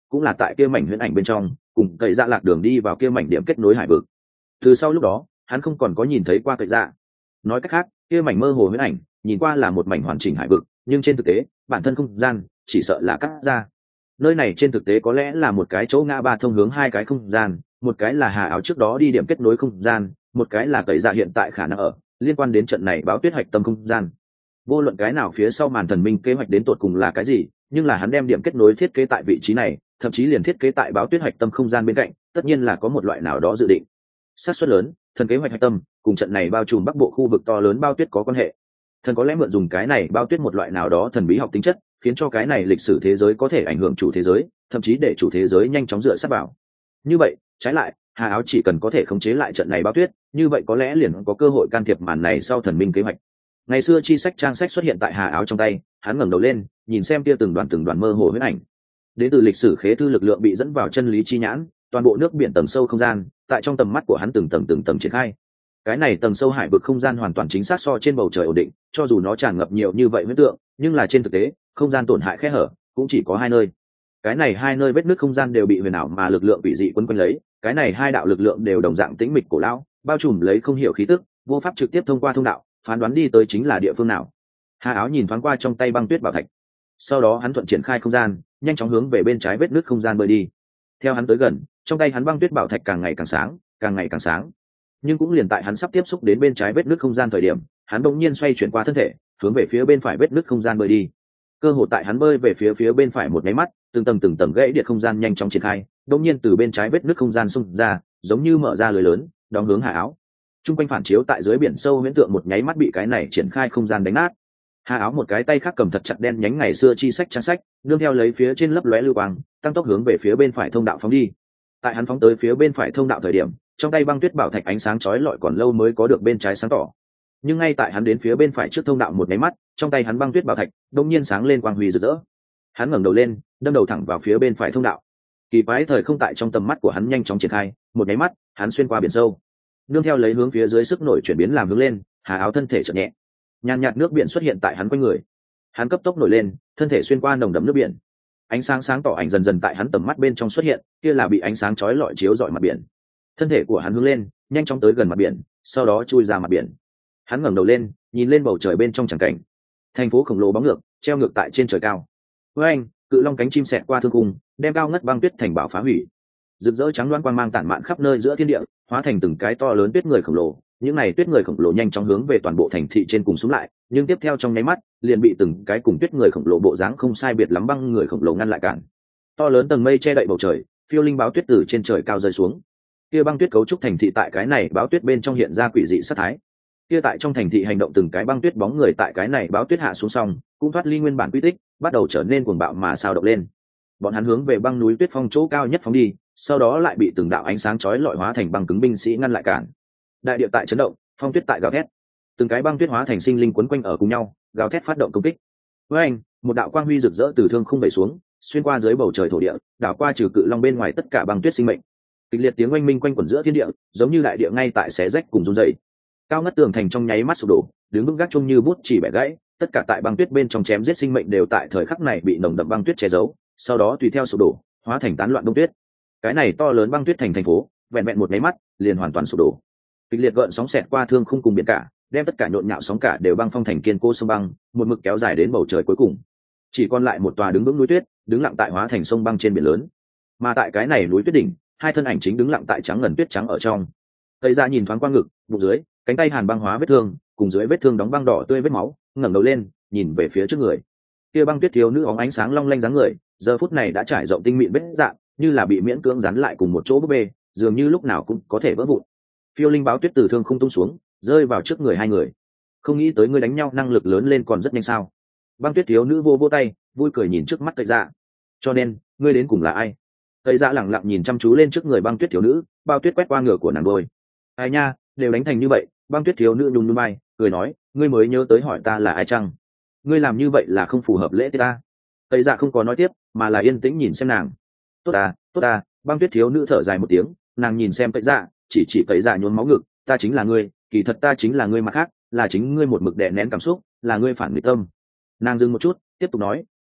cũng là tại kia mảnh huyễn ảnh bên trong cùng cậy dạ lạc đường đi vào kia mảnh điểm kết nối hải vực. Từ sau lúc đó hắn không còn có nhìn thấy qua cậy dạ. Nói cách khác, kia mảnh mơ hồ huyễn ảnh nhìn qua là một mảnh hoàn chỉnh hải vực, nhưng trên thực tế bản thân không gian chỉ sợ là cắt ra. Nơi này trên thực tế có lẽ là một cái chỗ ngã ba thông hướng hai cái không gian, một cái là Hà Áo trước đó đi điểm kết nối không gian, một cái là cậy dạ hiện tại khả năng ở liên quan đến trận này báo tuyết hạch tâm không gian. Vô luận cái nào phía sau màn thần minh kế hoạch đến tột cùng là cái gì, nhưng là hắn đem điểm kết nối thiết kế tại vị trí này, thậm chí liền thiết kế tại báo tuyết hạch tâm không gian bên cạnh, tất nhiên là có một loại nào đó dự định. Xác suất lớn, thần kế hoạch hạch tâm cùng trận này bao trùm bắc bộ khu vực to lớn bao tuyết có quan hệ. Thần có lẽ mượn dùng cái này bao tuyết một loại nào đó thần bí học tính chất, khiến cho cái này lịch sử thế giới có thể ảnh hưởng chủ thế giới, thậm chí để chủ thế giới nhanh chóng dựa sát vào. Như vậy, trái lại, Hà Áo chỉ cần có thể khống chế lại trận này bao tuyết, như vậy có lẽ liền có cơ hội can thiệp màn này sau thần minh kế hoạch. Ngày xưa chi sách trang sách xuất hiện tại Hà Áo trong tay, hắn ngẩng đầu lên, nhìn xem kia từng đoàn từng đoàn mơ hồ huyễn ảnh. Đến từ lịch sử khế thư lực lượng bị dẫn vào chân lý chi nhãn, toàn bộ nước biển tầng sâu không gian, tại trong tầm mắt của hắn từng tầng từng tầng triển khai. Cái này tầng sâu hải vực không gian hoàn toàn chính xác so trên bầu trời ổn định, cho dù nó tràn ngập nhiều như vậy huyễn tượng, nhưng là trên thực tế, không gian tổn hại khe hở cũng chỉ có hai nơi. Cái này hai nơi vết nứt không gian đều bị huyền ảo mà lực lượng quỷ dị quấn quanh lấy, cái này hai đạo lực lượng đều đồng dạng tĩnh mịch cổ lão, bao trùm lấy không hiểu khí tức, vô pháp trực tiếp thông qua thông đạo phán đoán đi tới chính là địa phương nào. Hà Áo nhìn thoáng qua trong tay băng tuyết bảo thạch, sau đó hắn thuận triển khai không gian, nhanh chóng hướng về bên trái vết nứt không gian bơi đi. Theo hắn tới gần, trong tay hắn băng tuyết bảo thạch càng ngày càng sáng, càng ngày càng sáng. Nhưng cũng liền tại hắn sắp tiếp xúc đến bên trái vết nứt không gian thời điểm, hắn đột nhiên xoay chuyển qua thân thể, hướng về phía bên phải vết nứt không gian bơi đi. Cơ hội tại hắn bơi về phía phía bên phải một cái mắt, từng tầng từng tầng gãy điện không gian nhanh chóng triển khai, đột nhiên từ bên trái vết nứt không gian xung ra, giống như mở ra lưới lớn, đón hướng Hà Áo. Trung quanh phản chiếu tại dưới biển sâu huyễn tượng một nháy mắt bị cái này triển khai không gian đánh nát. Hà Áo một cái tay khác cầm thật chặt đen nhánh ngày xưa chi sách trang sách, nương theo lấy phía trên lấp lóe lưu quang, tăng tốc hướng về phía bên phải thông đạo phóng đi. Tại hắn phóng tới phía bên phải thông đạo thời điểm, trong tay băng tuyết bảo thạch ánh sáng chói lọi còn lâu mới có được bên trái sáng tỏ. Nhưng ngay tại hắn đến phía bên phải trước thông đạo một nháy mắt, trong tay hắn băng tuyết bảo thạch đột nhiên sáng lên quang huy rực rỡ. Hắn ngẩng đầu lên, đâm đầu thẳng vào phía bên phải thông đạo. Kỳ quái thời không tại trong tầm mắt của hắn nhanh chóng triển khai, một nháy mắt, hắn xuyên qua biển sâu. Nương theo lấy hướng phía dưới sức nổi chuyển biến làm hướng lên, Hà Áo thân thể chợt nhẹ, nhàn nhạt nước biển xuất hiện tại hắn quanh người. Hắn cấp tốc nổi lên, thân thể xuyên qua nồng đậm nước biển. Ánh sáng sáng tỏ ảnh dần dần tại hắn tầm mắt bên trong xuất hiện, kia là bị ánh sáng chói lọi chiếu rọi mặt biển. Thân thể của hắn hướng lên, nhanh chóng tới gần mặt biển, sau đó chui ra mặt biển. Hắn ngẩng đầu lên, nhìn lên bầu trời bên trong chẳng cảnh. Thành phố khổng lồ bóng ngược, treo ngược tại trên trời cao. Với anh, cự long cánh chim xẹt qua thương cung, đem cao ngất băng tuyết thành bảo phá hủy. Rực rỡ trắng loáng quang mang tản mạn khắp nơi giữa thiên địa, hóa thành từng cái to lớn tuyết người khổng lồ. Những này tuyết người khổng lồ nhanh chóng hướng về toàn bộ thành thị trên cùng xuống lại, nhưng tiếp theo trong nháy mắt, liền bị từng cái cùng tuyết người khổng lồ bộ dáng không sai biệt lắm băng người khổng lồ ngăn lại cản. To lớn tầng mây che đậy bầu trời, phiêu linh báo tuyết từ trên trời cao rơi xuống. Kia băng tuyết cấu trúc thành thị tại cái này báo tuyết bên trong hiện ra quỷ dị sát thái. Kia tại trong thành thị hành động từng cái băng tuyết bóng người tại cái này báo tuyết hạ xuống xong, cũng thoát ly nguyên bản quy tích, bắt đầu trở nên cuồng bạo mà sao động lên. Bọn hắn hướng về băng núi tuyết phong chỗ cao nhất phóng đi, sau đó lại bị từng đạo ánh sáng chói lọi hóa thành băng cứng binh sĩ ngăn lại cản. Đại địa tại chấn động, phong tuyết tại gào thét, từng cái băng tuyết hóa thành sinh linh quấn quanh ở cùng nhau, gào thét phát động công kích. Với anh, một đạo quang huy rực rỡ từ thương không vẩy xuống, xuyên qua dưới bầu trời thổ địa, đảo qua trừ cự long bên ngoài tất cả băng tuyết sinh mệnh. Kịch liệt tiếng oanh minh quanh quẩn giữa thiên địa, giống như đại địa ngay tại xé rách cùng rung dậy. Cao ngất tường thành trong nháy mắt sụp đổ, đứng vững gác chung như bút chỉ bẻ gãy, tất cả tại băng tuyết bên trong chém giết sinh mệnh đều tại thời khắc này bị nồng đậm băng tuyết che giấu, sau đó tùy theo sụp đổ, hóa thành tán loạn đông tuyết. Cái này to lớn băng tuyết thành thành phố, vẹn vẹn một nháy mắt, liền hoàn toàn sụp đổ. Kịch liệt gợn sóng xẹt qua thương khung cùng biển cả, đem tất cả nhộn nhạo sóng cả đều băng phong thành kiên cố sông băng, một mực kéo dài đến bầu trời cuối cùng. Chỉ còn lại một tòa đứng vững núi tuyết, đứng lặng tại hóa thành sông băng trên biển lớn. Mà tại cái này núi tuyết đỉnh, hai thân ảnh chính đứng lặng tại trắng ngần tuyết trắng ở trong. Tây ra nhìn thoáng qua ngực, bụng dưới, cánh tay hàn băng hóa vết thương, cùng dưới vết thương đóng băng đỏ tươi vết máu, ngẩng đầu lên, nhìn về phía trước người. Kia băng tuyết thiếu nữ óng ánh sáng long lanh dáng người, giờ phút này đã trải rộng tinh mịn vết dạn, như là bị miễn cưỡng dán lại cùng một chỗ búp bê, dường như lúc nào cũng có thể vỡ vụn. Phiêu linh báo tuyết từ thương không tung xuống, rơi vào trước người hai người. Không nghĩ tới ngươi đánh nhau năng lực lớn lên còn rất nhanh sao? Băng tuyết thiếu nữ vô vô tay, vui cười nhìn trước mắt Tây Dạ. Cho nên, ngươi đến cùng là ai? Tây Dạ lẳng lặng nhìn chăm chú lên trước người băng tuyết thiếu nữ, bao tuyết quét qua ngửa của nàng đôi. Ai nha, đều đánh thành như vậy. Băng tuyết thiếu nữ nhún nhún vai, cười nói, ngươi mới nhớ tới hỏi ta là ai chăng? Ngươi làm như vậy là không phù hợp lễ tiết ta. Tây Dạ không có nói tiếp, mà là yên tĩnh nhìn xem nàng. Tốt à, tốt à. Băng tuyết thiếu nữ thở dài một tiếng, nàng nhìn xem Tây Dạ, chỉ chỉ Tây Dạ nhốn máu ngực, ta chính là ngươi, kỳ thật ta chính là ngươi mặt khác, là chính ngươi một mực đè nén cảm xúc, là ngươi phản nghịch tâm. Nàng dừng một chút, tiếp tục nói,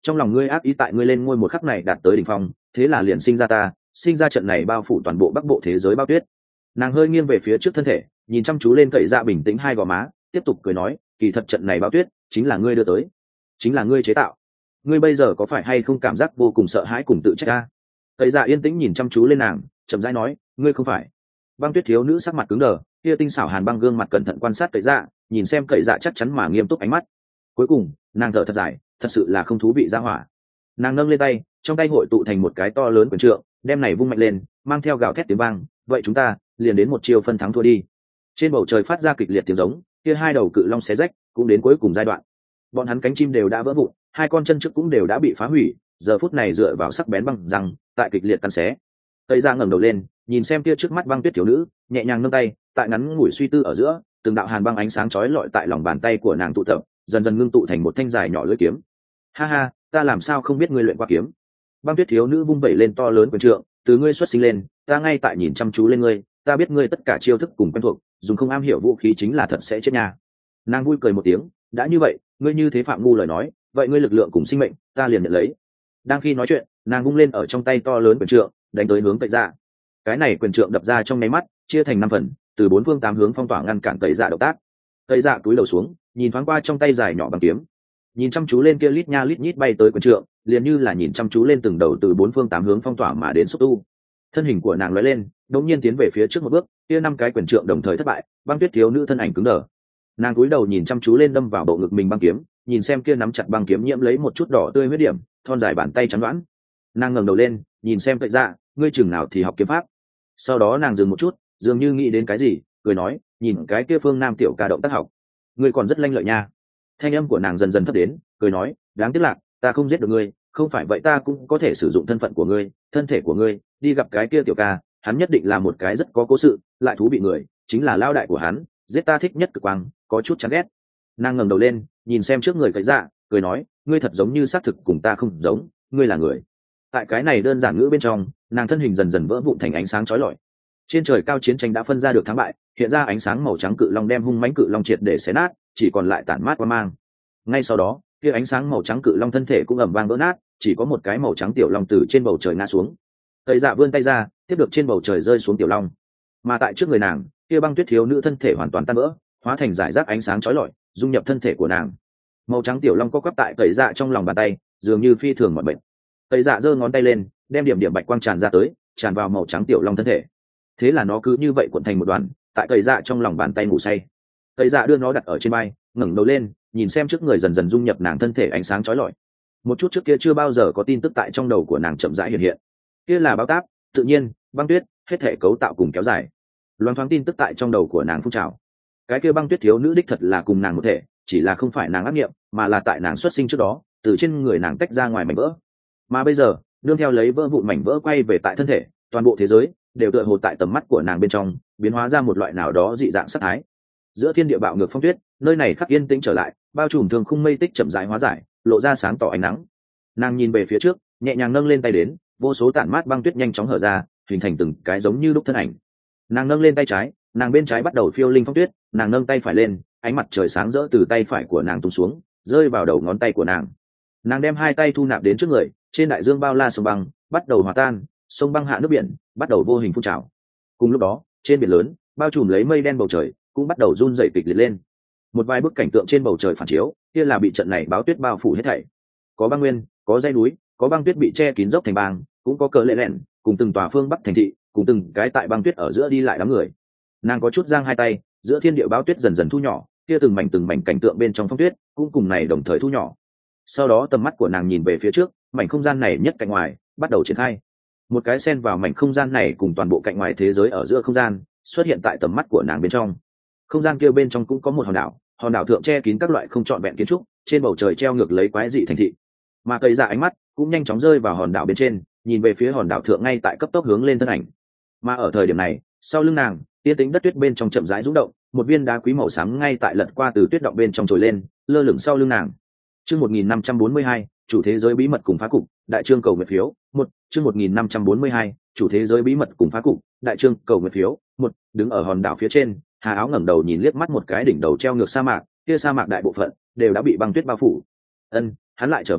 trong lòng ngươi ác ý tại ngươi lên ngôi một khắc này đạt tới đỉnh phong, thế là liền sinh ra ta, sinh ra trận này bao phủ toàn bộ bắc bộ thế giới bao tuyết. Nàng hơi nghiêng về phía trước thân thể, nhìn chăm chú lên Cậy Dạ bình tĩnh hai gò má, tiếp tục cười nói, kỳ thật trận này bao tuyết chính là ngươi đưa tới, chính là ngươi chế tạo. Ngươi bây giờ có phải hay không cảm giác vô cùng sợ hãi cùng tự trách ta? Cậy Dạ yên tĩnh nhìn chăm chú lên nàng, chậm rãi nói, ngươi không phải. Băng tuyết thiếu nữ sắc mặt cứng đờ, kia tinh xảo hàn băng gương mặt cẩn thận quan sát Cậy Dạ, nhìn xem Cậy Dạ chắc chắn mà nghiêm túc ánh mắt. Cuối cùng nàng thở thật dài, thật sự là không thú vị ra hỏa. Nàng nâng lên tay, trong tay hội tụ thành một cái to lớn quyền trượng, đem này vung mạnh lên, mang theo gào thét tiếng vang, vậy chúng ta liền đến một chiều phân thắng thua đi. Trên bầu trời phát ra kịch liệt tiếng giống, kia hai đầu cự long xé rách cũng đến cuối cùng giai đoạn. Bọn hắn cánh chim đều đã vỡ vụn, hai con chân trước cũng đều đã bị phá hủy, giờ phút này dựa vào sắc bén băng răng tại kịch liệt cắn xé. Tây Giang ngẩng đầu lên, nhìn xem kia trước mắt băng tuyết thiếu nữ, nhẹ nhàng nâng tay, tại ngắn ngủi suy tư ở giữa, từng đạo hàn băng ánh sáng chói lọi tại lòng bàn tay của nàng tụ tập, dần dần ngưng tụ thành một thanh dài nhỏ lưỡi kiếm. Ha ha, ta làm sao không biết ngươi luyện qua kiếm? Băng tuyết thiếu nữ vung vẩy lên to lớn quyền trượng, từ ngươi xuất sinh lên, ta ngay tại nhìn chăm chú lên ngươi, ta biết ngươi tất cả chiêu thức cùng quen thuộc, dùng không am hiểu vũ khí chính là thật sẽ chết nha. Nàng vui cười một tiếng, đã như vậy, ngươi như thế phạm ngu lời nói, vậy ngươi lực lượng cùng sinh mệnh, ta liền nhận lấy. Đang khi nói chuyện, nàng vung lên ở trong tay to lớn quyền trượng, đánh tới hướng Cậy Dạ. Cái này quyền trượng đập ra trong nháy mắt, chia thành năm phần, từ bốn phương tám hướng phong tỏa ngăn cản Cậy Dạ động tác. Cậy Dạ cúi đầu xuống, nhìn thoáng qua trong tay dài nhỏ bằng kiếm, nhìn chăm chú lên kia lít nha lít nhít bay tới quyền trượng, liền như là nhìn chăm chú lên từng đầu từ bốn phương tám hướng phong tỏa mà đến xúc tu. Thân hình của nàng lóe lên, đống nhiên tiến về phía trước một bước, kia năm cái quyền trượng đồng thời thất bại, băng tuyết thiếu nữ thân ảnh cứng đờ. Nàng cúi đầu nhìn chăm chú lên đâm vào bộ ngực mình băng kiếm, nhìn xem kia nắm chặt băng kiếm nhiễm lấy một chút đỏ tươi huyết điểm, thon dài bàn tay trắng đoán. Nàng ngẩng đầu lên, nhìn xem Cậy Dạ, ngươi chừng nào thì học kiếm pháp? Sau đó nàng dừng một chút, dường như nghĩ đến cái gì, cười nói, nhìn cái kia phương nam tiểu ca động tác học, ngươi còn rất lanh lợi nha. Thanh âm của nàng dần dần thấp đến, cười nói, đáng tiếc lạc, ta không giết được ngươi, không phải vậy ta cũng có thể sử dụng thân phận của ngươi, thân thể của ngươi, đi gặp cái kia tiểu ca, hắn nhất định là một cái rất có cố sự, lại thú vị người, chính là lao đại của hắn, giết ta thích nhất cực quang, có chút chán ghét. Nàng ngẩng đầu lên, nhìn xem trước người Cậy Dạ, cười nói, ngươi thật giống như xác thực cùng ta không giống, ngươi là người. Tại cái này đơn giản ngữ bên trong, nàng thân hình dần dần vỡ vụn thành ánh sáng chói lọi. Trên trời cao chiến tranh đã phân ra được thắng bại, hiện ra ánh sáng màu trắng cự long đem hung mãnh cự long triệt để xé nát, chỉ còn lại tản mát qua mang. Ngay sau đó, kia ánh sáng màu trắng cự long thân thể cũng ầm vang vỡ nát, chỉ có một cái màu trắng tiểu long từ trên bầu trời ngã xuống. Cậy Dạ vươn tay ra, tiếp được trên bầu trời rơi xuống tiểu long. Mà tại trước người nàng, kia băng tuyết thiếu nữ thân thể hoàn toàn tan vỡ, hóa thành giải rác ánh sáng chói lọi, dung nhập thân thể của nàng. Màu trắng tiểu long co quắp tại Cậy Dạ trong lòng bàn tay, dường như phi thường mọi bệnh. Cậy Dạ giơ ngón tay lên, đem điểm điểm bạch quang tràn ra tới, tràn vào màu trắng tiểu long thân thể. Thế là nó cứ như vậy cuộn thành một đoàn, tại Cậy Dạ trong lòng bàn tay ngủ say. Cậy Dạ đưa nó đặt ở trên vai, ngẩng đầu lên, nhìn xem trước người dần dần dung nhập nàng thân thể ánh sáng chói lọi. Một chút trước kia chưa bao giờ có tin tức tại trong đầu của nàng chậm rãi hiện hiện. Kia là báo táp, tự nhiên, băng tuyết, hết thể cấu tạo cùng kéo dài. Loan thoáng tin tức tại trong đầu của nàng phun trào. Cái kia băng tuyết thiếu nữ đích thật là cùng nàng một thể, chỉ là không phải nàng ác nghiệm, mà là tại nàng xuất sinh trước đó, từ trên người nàng tách ra ngoài mảnh vỡ. Mà bây giờ, nương theo lấy vỡ vụn mảnh vỡ quay về tại thân thể, toàn bộ thế giới đều tựa hồ tại tầm mắt của nàng bên trong, biến hóa ra một loại nào đó dị dạng sắc thái. Giữa thiên địa bạo ngược phong tuyết, nơi này khắc yên tĩnh trở lại, bao trùm thường khung mây tích chậm rãi hóa giải, lộ ra sáng tỏ ánh nắng. Nàng nhìn về phía trước, nhẹ nhàng nâng lên tay đến, vô số tản mát băng tuyết nhanh chóng hở ra, hình thành từng cái giống như đúc thân ảnh. Nàng nâng lên tay trái, nàng bên trái bắt đầu phiêu linh phong tuyết, nàng nâng tay phải lên, ánh mặt trời sáng rỡ từ tay phải của nàng tung xuống, rơi vào đầu ngón tay của nàng. Nàng đem hai tay thu nạp đến trước người, trên đại dương bao la sông băng bắt đầu hòa tan, sông băng hạ nước biển bắt đầu vô hình phun trào. Cùng lúc đó, trên biển lớn, bao trùm lấy mây đen bầu trời cũng bắt đầu run rẩy kịch liệt lên. Một vài bức cảnh tượng trên bầu trời phản chiếu, kia là bị trận này báo tuyết bao phủ hết thảy. Có băng nguyên, có dãy núi, có băng tuyết bị che kín dốc thành băng, cũng có cờ lệ lẹn, cùng từng tòa phương bắc thành thị, cùng từng cái tại băng tuyết ở giữa đi lại đám người. Nàng có chút giang hai tay, giữa thiên địa báo tuyết dần dần thu nhỏ, kia từng mảnh từng mảnh cảnh tượng bên trong phong tuyết cũng cùng này đồng thời thu nhỏ. Sau đó tầm mắt của nàng nhìn về phía trước, mảnh không gian này nhất cạnh ngoài bắt đầu triển khai. Một cái sen vào mảnh không gian này cùng toàn bộ cạnh ngoài thế giới ở giữa không gian xuất hiện tại tầm mắt của nàng bên trong. Không gian kia bên trong cũng có một hòn đảo, hòn đảo thượng che kín các loại không trọn vẹn kiến trúc, trên bầu trời treo ngược lấy quái dị thành thị. Mà Cậy Dạ ánh mắt cũng nhanh chóng rơi vào hòn đảo bên trên, nhìn về phía hòn đảo thượng ngay tại cấp tốc hướng lên thân ảnh. Mà ở thời điểm này, sau lưng nàng, yên tĩnh đất tuyết bên trong chậm rãi rung động, một viên đá quý màu xám ngay tại lật qua từ tuyết động bên trong trồi lên, lơ lửng sau lưng nàng. Chương một nghìn năm trăm bốn mươi hai, chủ thế giới bí mật cùng phá cục, đại chương cầu nguyện phiếu, một, chương một nghìn năm trăm bốn mươi hai, chủ thế giới bí mật cùng phá cục, đại chương cầu nguyện phiếu, một, đứng ở hòn đảo phía trên, Hà Áo ngẩng đầu nhìn liếc mắt một cái đỉnh đầu treo ngược sa mạc, kia sa mạc đại bộ phận đều đã bị băng tuyết bao phủ. Ân, hắn lại trở về,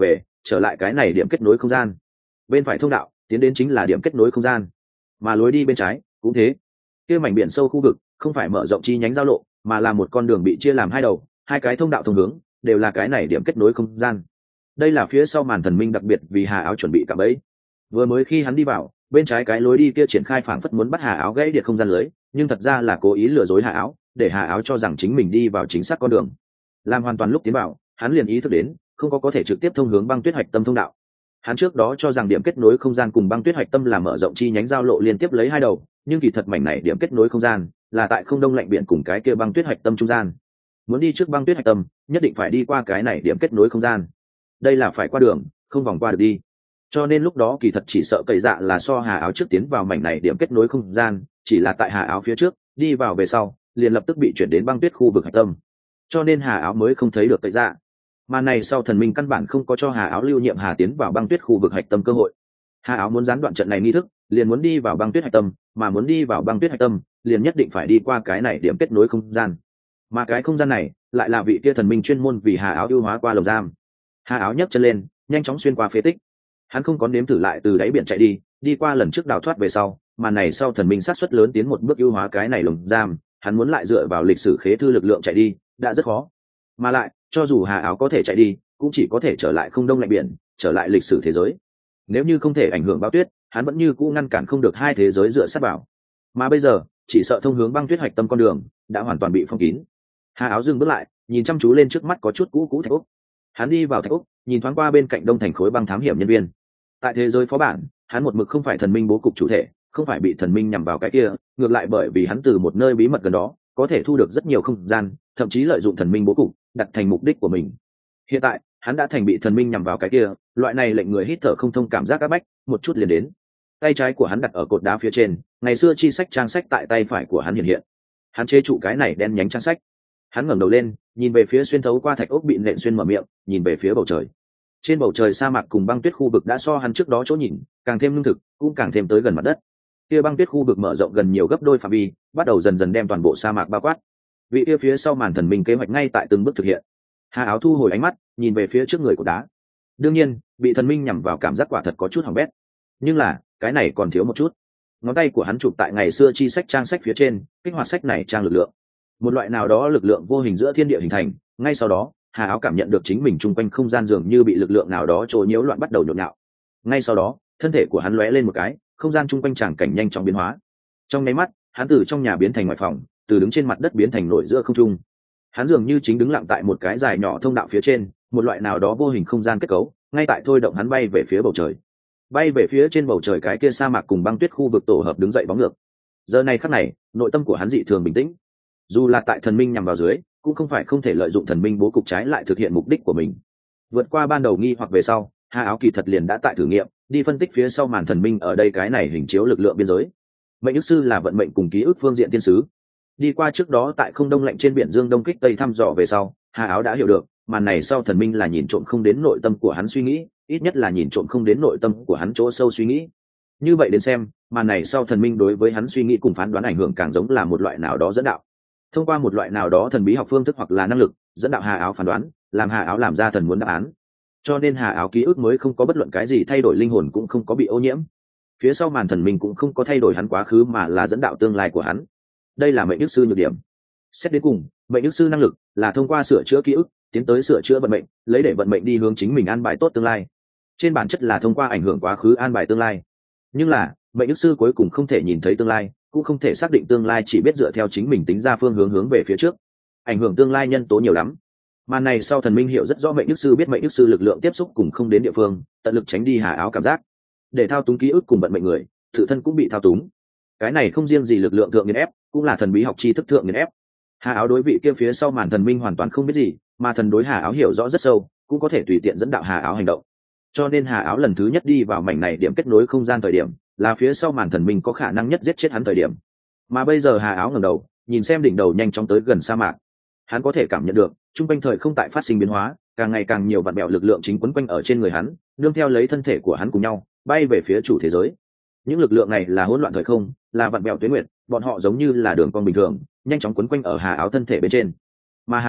trở lại cái này điểm kết nối không gian. Bên phải thông đạo tiến đến chính là điểm kết nối không gian, mà lối đi bên trái cũng thế. Kia mảnh biển sâu khu vực không phải mở rộng chi nhánh giao lộ, mà là một con đường bị chia làm hai đầu, hai cái thông đạo thông hướng đều là cái này điểm kết nối không gian. Đây là phía sau màn thần minh đặc biệt vì Hà Áo chuẩn bị cạm bẫy. Vừa mới khi hắn đi vào, bên trái cái lối đi kia triển khai phảng phất muốn bắt Hà Áo gãy điện không gian lưới, nhưng thật ra là cố ý lừa dối Hà Áo, để Hà Áo cho rằng chính mình đi vào chính xác con đường. Làm hoàn toàn lúc tiến vào, hắn liền ý thức đến không có có thể trực tiếp thông hướng băng tuyết hạch tâm thông đạo. Hắn trước đó cho rằng điểm kết nối không gian cùng băng tuyết hạch tâm là mở rộng chi nhánh giao lộ liên tiếp lấy hai đầu, nhưng kỳ thật mảnh này điểm kết nối không gian là tại không đông lạnh biển cùng cái kia băng tuyết hạch tâm trung gian. Muốn đi trước băng tuyết hạch tâm, nhất định phải đi qua cái này điểm kết nối không gian. Đây là phải qua đường, không vòng qua được đi. Cho nên lúc đó kỳ thật chỉ sợ cậy dạ là so Hà Áo trước tiến vào mảnh này điểm kết nối không gian, chỉ là tại Hà Áo phía trước, đi vào về sau, liền lập tức bị chuyển đến băng tuyết khu vực hạch tâm. Cho nên Hà Áo mới không thấy được cậy dạ. Mà này sau thần minh căn bản không có cho Hà Áo lưu nhiệm Hà tiến vào băng tuyết khu vực hạch tâm cơ hội. Hà Áo muốn gián đoạn trận này nghi thức, liền muốn đi vào băng tuyết hạch tâm, mà muốn đi vào băng tuyết hạch tâm, liền nhất định phải đi qua cái này điểm kết nối không gian. Mà cái không gian này, lại là vị kia thần minh chuyên môn vì Hà Áo ưu hóa qua lồng giam. Hà Áo nhấc chân lên, nhanh chóng xuyên qua phế tích. Hắn không có nếm thử lại từ đáy biển chạy đi, đi qua lần trước đào thoát về sau, mà này sau thần minh sát suất lớn tiến một bước ưu hóa cái này lồng giam, hắn muốn lại dựa vào lịch sử khế thư lực lượng chạy đi, đã rất khó. Mà lại, cho dù Hà Áo có thể chạy đi, cũng chỉ có thể trở lại không đông lạnh biển, trở lại lịch sử thế giới. Nếu như không thể ảnh hưởng bão tuyết, hắn vẫn như cũ ngăn cản không được hai thế giới dựa sát vào. Mà bây giờ, chỉ sợ thông hướng băng tuyết hạch tâm con đường đã hoàn toàn bị phong kín. Hà Áo dừng bước lại, nhìn chăm chú lên trước mắt có chút cũ cũ thạch ốc. Hắn đi vào thạch ốc, nhìn thoáng qua bên cạnh đông thành khối băng thám hiểm nhân viên. Tại thế giới phó bản, hắn một mực không phải thần minh bố cục chủ thể, không phải bị thần minh nhằm vào cái kia, ngược lại bởi vì hắn từ một nơi bí mật gần đó có thể thu được rất nhiều không gian, thậm chí lợi dụng thần minh bố cục đặt thành mục đích của mình. Hiện tại hắn đã thành bị thần minh nhằm vào cái kia, loại này lệnh người hít thở không thông cảm giác áp bách một chút liền đến. Tay trái của hắn đặt ở cột đá phía trên, ngày xưa chi sách trang sách tại tay phải của hắn hiện hiện. Hắn chế trụ cái này đen nhánh trang sách. Hắn ngẩng đầu lên, nhìn về phía xuyên thấu qua thạch ốc bị nện xuyên mở miệng, nhìn về phía bầu trời. Trên bầu trời sa mạc cùng băng tuyết khu vực đã so hắn trước đó chỗ nhìn càng thêm lương thực, cũng càng thêm tới gần mặt đất. Kia băng tuyết khu vực mở rộng gần nhiều gấp đôi phạm vi, bắt đầu dần dần đem toàn bộ sa mạc bao quát. Vị kia phía sau màn thần minh kế hoạch ngay tại từng bước thực hiện. Hà Áo thu hồi ánh mắt, nhìn về phía trước người của đá. Đương nhiên, bị thần minh nhằm vào cảm giác quả thật có chút hỏng bét. Nhưng là, cái này còn thiếu một chút. Ngón tay của hắn chụp tại ngày xưa chi sách trang sách phía trên, kích hoạt sách này trang lực lượng. Một loại nào đó lực lượng vô hình giữa thiên địa hình thành, ngay sau đó, Hà Áo cảm nhận được chính mình chung quanh không gian dường như bị lực lượng nào đó trôi nhiễu loạn bắt đầu nhộn nhạo. Ngay sau đó, thân thể của hắn lóe lên một cái, không gian chung quanh tràng cảnh nhanh chóng biến hóa. Trong nháy mắt, hắn từ trong nhà biến thành ngoài phòng, từ đứng trên mặt đất biến thành nổi giữa không trung. Hắn dường như chính đứng lặng tại một cái dài nhỏ thông đạo phía trên, một loại nào đó vô hình không gian kết cấu, ngay tại thôi động hắn bay về phía bầu trời. Bay về phía trên bầu trời cái kia sa mạc cùng băng tuyết khu vực tổ hợp đứng dậy bóng ngược. Giờ này khắc này, nội tâm của hắn dị thường bình tĩnh. Dù là tại thần minh nhằm vào dưới, cũng không phải không thể lợi dụng thần minh bố cục trái lại thực hiện mục đích của mình. Vượt qua ban đầu nghi hoặc về sau, Hà Áo kỳ thật liền đã tại thử nghiệm, đi phân tích phía sau màn thần minh ở đây cái này hình chiếu lực lượng biên giới. Mệnh ức sư là vận mệnh cùng ký ức phương diện tiên sứ. Đi qua trước đó tại không đông lạnh trên biển dương đông kích tây thăm dò về sau, Hà Áo đã hiểu được, màn này sau thần minh là nhìn trộm không đến nội tâm của hắn suy nghĩ, ít nhất là nhìn trộm không đến nội tâm của hắn chỗ sâu suy nghĩ. Như vậy đến xem, màn này sau thần minh đối với hắn suy nghĩ cùng phán đoán ảnh hưởng càng giống là một loại nào đó dẫn đạo. Thông qua một loại nào đó thần bí học phương thức hoặc là năng lực, dẫn đạo Hà Áo phán đoán, làm Hà Áo làm ra thần muốn đáp án. Cho nên Hà Áo ký ức mới không có bất luận cái gì thay đổi, linh hồn cũng không có bị ô nhiễm. Phía sau màn thần minh cũng không có thay đổi hắn quá khứ mà là dẫn đạo tương lai của hắn. Đây là mệnh đức sư nhược điểm. Xét đến cùng, mệnh đức sư năng lực là thông qua sửa chữa ký ức tiến tới sửa chữa vận mệnh, lấy để vận mệnh đi hướng chính mình an bài tốt tương lai. Trên bản chất là thông qua ảnh hưởng quá khứ an bài tương lai. Nhưng là mệnh đức sư cuối cùng không thể nhìn thấy tương lai, cũng không thể xác định tương lai, chỉ biết dựa theo chính mình tính ra phương hướng hướng về phía trước. Ảnh hưởng tương lai nhân tố nhiều lắm. Màn này sau thần minh hiểu rất rõ mệnh đức sư biết mệnh đức sư lực lượng tiếp xúc cùng không đến địa phương, tận lực tránh đi Hà Áo cảm giác. Để thao túng ký ức cùng vận mệnh người, tự thân cũng bị thao túng. Cái này không riêng gì lực lượng thượng nghiền ép, cũng là thần bí học tri thức thượng nghiền ép. Hà Áo đối vị kia phía sau màn thần minh hoàn toàn không biết gì, mà thần đối Hà Áo hiểu rõ rất sâu, cũng có thể tùy tiện dẫn đạo Hà Áo hành động. Cho nên Hà Áo lần thứ nhất đi vào mảnh này điểm kết nối không gian thời điểm, là phía sau màn thần minh có khả năng nhất giết chết hắn thời điểm. Mà bây giờ Hà Áo ngẩng đầu, nhìn xem đỉnh đầu nhanh chóng tới gần sa mạc. Hắn có thể cảm nhận được, trung quanh thời không tại phát sinh biến hóa, càng ngày càng nhiều vạn bèo lực lượng chính quấn quanh ở trên người hắn, nương theo lấy thân thể của hắn cùng nhau bay về phía chủ thế giới. Những lực lượng này là hỗn loạn thời không, là vạn bèo tuyến nguyệt, bọn họ giống như là đường cong bình thường, nhanh chóng quấn quanh ở Hà Áo thân thể bên trên. Mà Hà Áo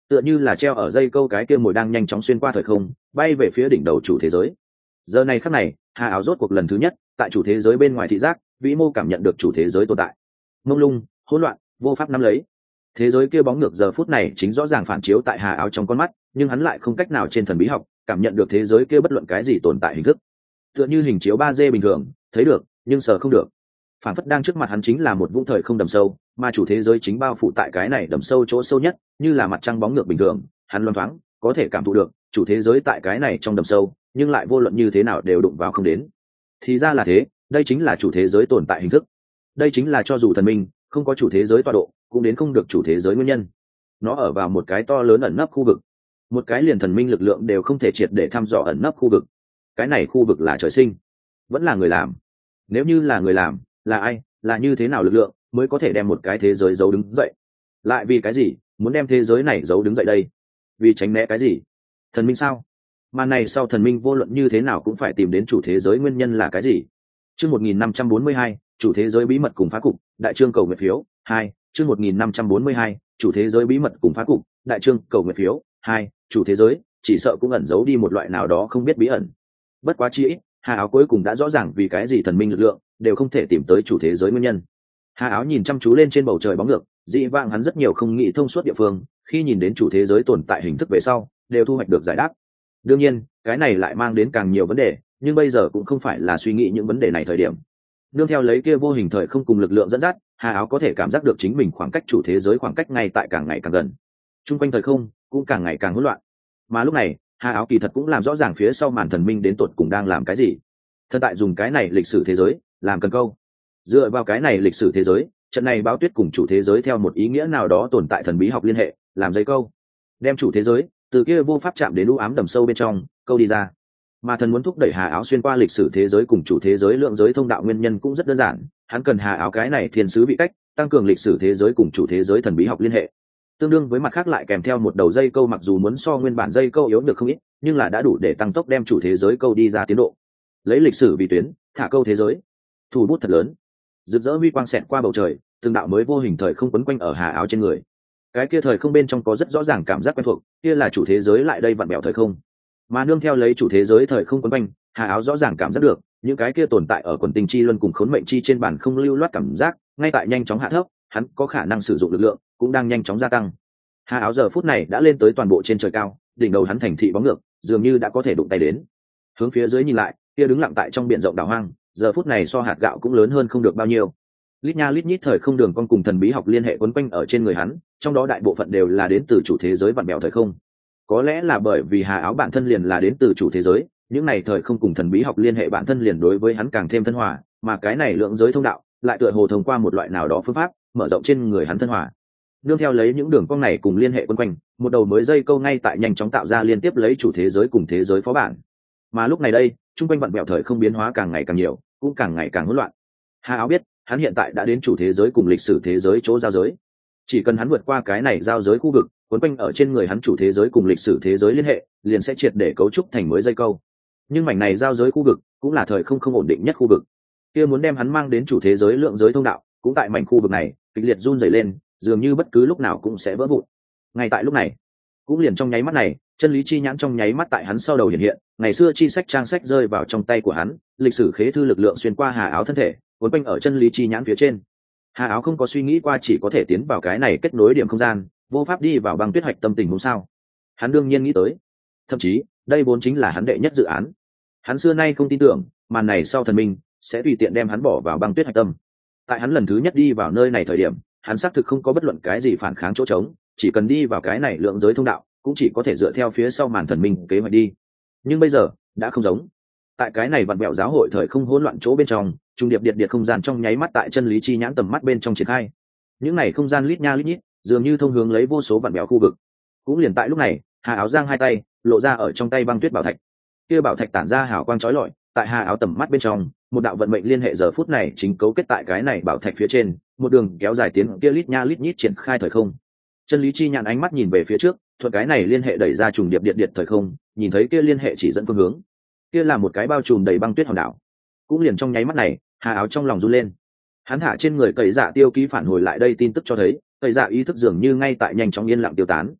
tựa như là treo ở dây câu cái kia mồi đang nhanh chóng xuyên qua thời không bay về phía đỉnh đầu chủ thế giới. Giờ này khắc này, Hà Áo rốt cuộc lần thứ nhất tại chủ thế giới bên ngoài thị giác, vĩ mô cảm nhận được chủ thế giới tồn tại. Mông lung, hỗn loạn, vô pháp nắm lấy. Thế giới kia bóng ngược giờ phút này chính rõ ràng phản chiếu tại Hà Áo trong con mắt, nhưng hắn lại không cách nào trên thần bí học cảm nhận được thế giới kia bất luận cái gì tồn tại hình thức. Tựa như hình chiếu ba D bình thường, thấy được nhưng sờ không được. Phản phất đang trước mặt hắn chính là một vũng thời không đầm sâu, mà chủ thế giới chính bao phủ tại cái này đầm sâu chỗ sâu nhất, như là mặt trăng bóng ngược bình thường, hắn loáng thoáng có thể cảm thụ được chủ thế giới tại cái này trong đầm sâu, nhưng lại vô luận như thế nào đều đụng vào không đến. Thì ra là thế, đây chính là chủ thế giới tồn tại hình thức. Đây chính là cho dù thần minh không có chủ thế giới tọa độ, cũng đến không được chủ thế giới nguyên nhân. Nó ở vào một cái to lớn ẩn nấp khu vực, một cái liền thần minh lực lượng đều không thể triệt để thăm dò ẩn nấp khu vực. Cái này khu vực là trời sinh, vẫn là người làm? Nếu như là người làm, là ai, là như thế nào lực lượng mới có thể đem một cái thế giới giấu đứng dậy? Lại vì cái gì muốn đem thế giới này giấu đứng dậy đây? Vì tránh né cái gì? Thần minh sao? Mà này sau thần minh vô luận như thế nào cũng phải tìm đến chủ thế giới nguyên nhân là cái gì? Chương một nghìn năm trăm bốn mươi hai, chủ thế giới bí mật cùng phá cục, đại chương cầu nguyện phiếu, hai, chương một nghìn năm trăm bốn mươi hai, chủ thế giới bí mật cùng phá cục, đại chương cầu nguyện phiếu, hai, chủ thế giới, chỉ sợ cũng ẩn giấu đi một loại nào đó không biết bí ẩn. Bất quá chi ít, Hà Áo cuối cùng đã rõ ràng vì cái gì thần minh lực lượng đều không thể tìm tới chủ thế giới nguyên nhân. Hà Áo nhìn chăm chú lên trên bầu trời bóng ngược, dị vãng hắn rất nhiều không nghĩ thông suốt địa phương, khi nhìn đến chủ thế giới tồn tại hình thức về sau, đều thu hoạch được giải đáp. Đương nhiên, cái này lại mang đến càng nhiều vấn đề, nhưng bây giờ cũng không phải là suy nghĩ những vấn đề này thời điểm. Nương theo lấy kia vô hình thời không cùng lực lượng dẫn dắt, Hà Áo có thể cảm giác được chính mình khoảng cách chủ thế giới khoảng cách ngay tại càng ngày càng gần. Trung quanh thời không cũng càng ngày càng hỗn loạn. Mà lúc này, Hà Áo kỳ thật cũng làm rõ ràng phía sau màn thần minh đến tột cùng đang làm cái gì. Thần tại dùng cái này lịch sử thế giới làm cần câu. Dựa vào cái này lịch sử thế giới, trận này báo tuyết cùng chủ thế giới theo một ý nghĩa nào đó tồn tại thần bí học liên hệ, làm dây câu, đem chủ thế giới từ kia vô pháp chạm đến u ám đầm sâu bên trong câu đi ra. Mà thần muốn thúc đẩy Hà Áo xuyên qua lịch sử thế giới cùng chủ thế giới lượng giới thông đạo nguyên nhân cũng rất đơn giản, hắn cần Hà Áo cái này thiên sứ vị cách tăng cường lịch sử thế giới cùng chủ thế giới thần bí học liên hệ, tương đương với mặt khác lại kèm theo một đầu dây câu, mặc dù muốn so nguyên bản dây câu yếu được không ít, nhưng là đã đủ để tăng tốc đem chủ thế giới câu đi ra tiến độ. Lấy lịch sử vì tuyến, thả câu thế giới, thủ bút thật lớn, rực rỡ huy quang xẹt qua bầu trời, từng đạo mới vô hình thời không quấn quanh ở Hà Áo trên người. Cái kia thời không bên trong có rất rõ ràng cảm giác quen thuộc, kia là chủ thế giới lại đây vặn bẹo thời không. Mà nương theo lấy chủ thế giới thời không quấn quanh, Hà Áo rõ ràng cảm giác được những cái kia tồn tại ở quần tinh chi luân cùng khốn mệnh chi trên bản không lưu loát cảm giác ngay tại nhanh chóng hạ thấp, hắn có khả năng sử dụng lực lượng cũng đang nhanh chóng gia tăng. Hà Áo giờ phút này đã lên tới toàn bộ trên trời cao, đỉnh đầu hắn thành thị bóng ngược dường như đã có thể đụng tay đến. Hướng phía dưới nhìn lại, kia đứng lặng tại trong biển rộng đảo hoang, giờ phút này so hạt gạo cũng lớn hơn không được bao nhiêu. Lít nha lít nhít thời không đường con cùng thần bí học liên hệ quấn quanh ở trên người hắn, trong đó đại bộ phận đều là đến từ chủ thế giới vặn bèo thời không. Có lẽ là bởi vì Hà Áo bản thân liền là đến từ chủ thế giới, những này thời không cùng thần bí học liên hệ bản thân liền đối với hắn càng thêm thân hòa, mà cái này lượng giới thông đạo lại tựa hồ thông qua một loại nào đó phương pháp mở rộng trên người hắn thân hòa. Nương theo lấy những đường cong này cùng liên hệ quấn quanh, một đầu mới dây câu ngay tại nhanh chóng tạo ra liên tiếp lấy chủ thế giới cùng thế giới phó bản. Mà lúc này đây, trung quanh vặn bèo thời không biến hóa càng ngày càng nhiều, cũng càng ngày càng hỗn loạn. Hà Áo biết, hắn hiện tại đã đến chủ thế giới cùng lịch sử thế giới chỗ giao giới. Chỉ cần hắn vượt qua cái này giao giới khu vực, quấn quanh ở trên người hắn chủ thế giới cùng lịch sử thế giới liên hệ, liền sẽ triệt để cấu trúc thành mới dây câu. Nhưng mảnh này giao giới khu vực cũng là thời không không ổn định nhất khu vực. Kia muốn đem hắn mang đến chủ thế giới lượng giới thông đạo, cũng tại mảnh khu vực này kịch liệt run rẩy lên, dường như bất cứ lúc nào cũng sẽ vỡ vụn. Ngay tại lúc này, cũng liền trong nháy mắt này, chân lý chi nhãn trong nháy mắt tại hắn sau đầu hiện hiện, ngày xưa chi sách trang sách rơi vào trong tay của hắn, lịch sử khế thư lực lượng xuyên qua Hà Áo thân thể, cuốn quanh ở chân lý chi nhãn phía trên. Hà Áo không có suy nghĩ qua chỉ có thể tiến vào cái này kết nối điểm không gian, vô pháp đi vào băng tuyết hạch tâm tình huống sao? Hắn đương nhiên nghĩ tới, thậm chí đây vốn chính là hắn đệ nhất dự án. Hắn xưa nay không tin tưởng màn này sau thần minh sẽ tùy tiện đem hắn bỏ vào băng tuyết hạch tâm. Tại hắn lần thứ nhất đi vào nơi này thời điểm, hắn xác thực không có bất luận cái gì phản kháng chỗ trống, chỉ cần đi vào cái này lượng giới thông đạo, cũng chỉ có thể dựa theo phía sau màn thần minh kế hoạch đi. Nhưng bây giờ đã không giống. Tại cái này vặn vẹo giáo hội thời không hỗn loạn chỗ bên trong, trung điệp điện điện không gian trong nháy mắt tại chân lý chi nhãn tầm mắt bên trong triển khai. Những này không gian lít nha lít nhít, dường như thông hướng lấy vô số vặn vẹo khu vực. Cũng liền tại lúc này, Hà Áo giang hai tay, lộ ra ở trong tay băng tuyết bảo thạch. Kia bảo thạch tản ra hào quang chói lọi, tại Hà Áo tầm mắt bên trong, một đạo vận mệnh liên hệ giờ phút này chính cấu kết tại cái này bảo thạch phía trên, một đường kéo dài tiến kia lít nha lít nhít triển khai thời không. Chân lý chi nhãn ánh mắt nhìn về phía trước, thuận cái này liên hệ đẩy ra trùng điệp điện điện thời không, nhìn thấy kia liên hệ chỉ dẫn phương hướng. Kia là một cái bao trùm đầy băng tuyết hòn đảo. Cũng liền trong nháy mắt này, Hà Áo trong lòng run lên. Hắn thả trên người cậy dạ tiêu ký phản hồi lại đây tin tức cho thấy, cậy dạ ý thức dường như ngay tại nhanh chóng yên lặng tiêu tán.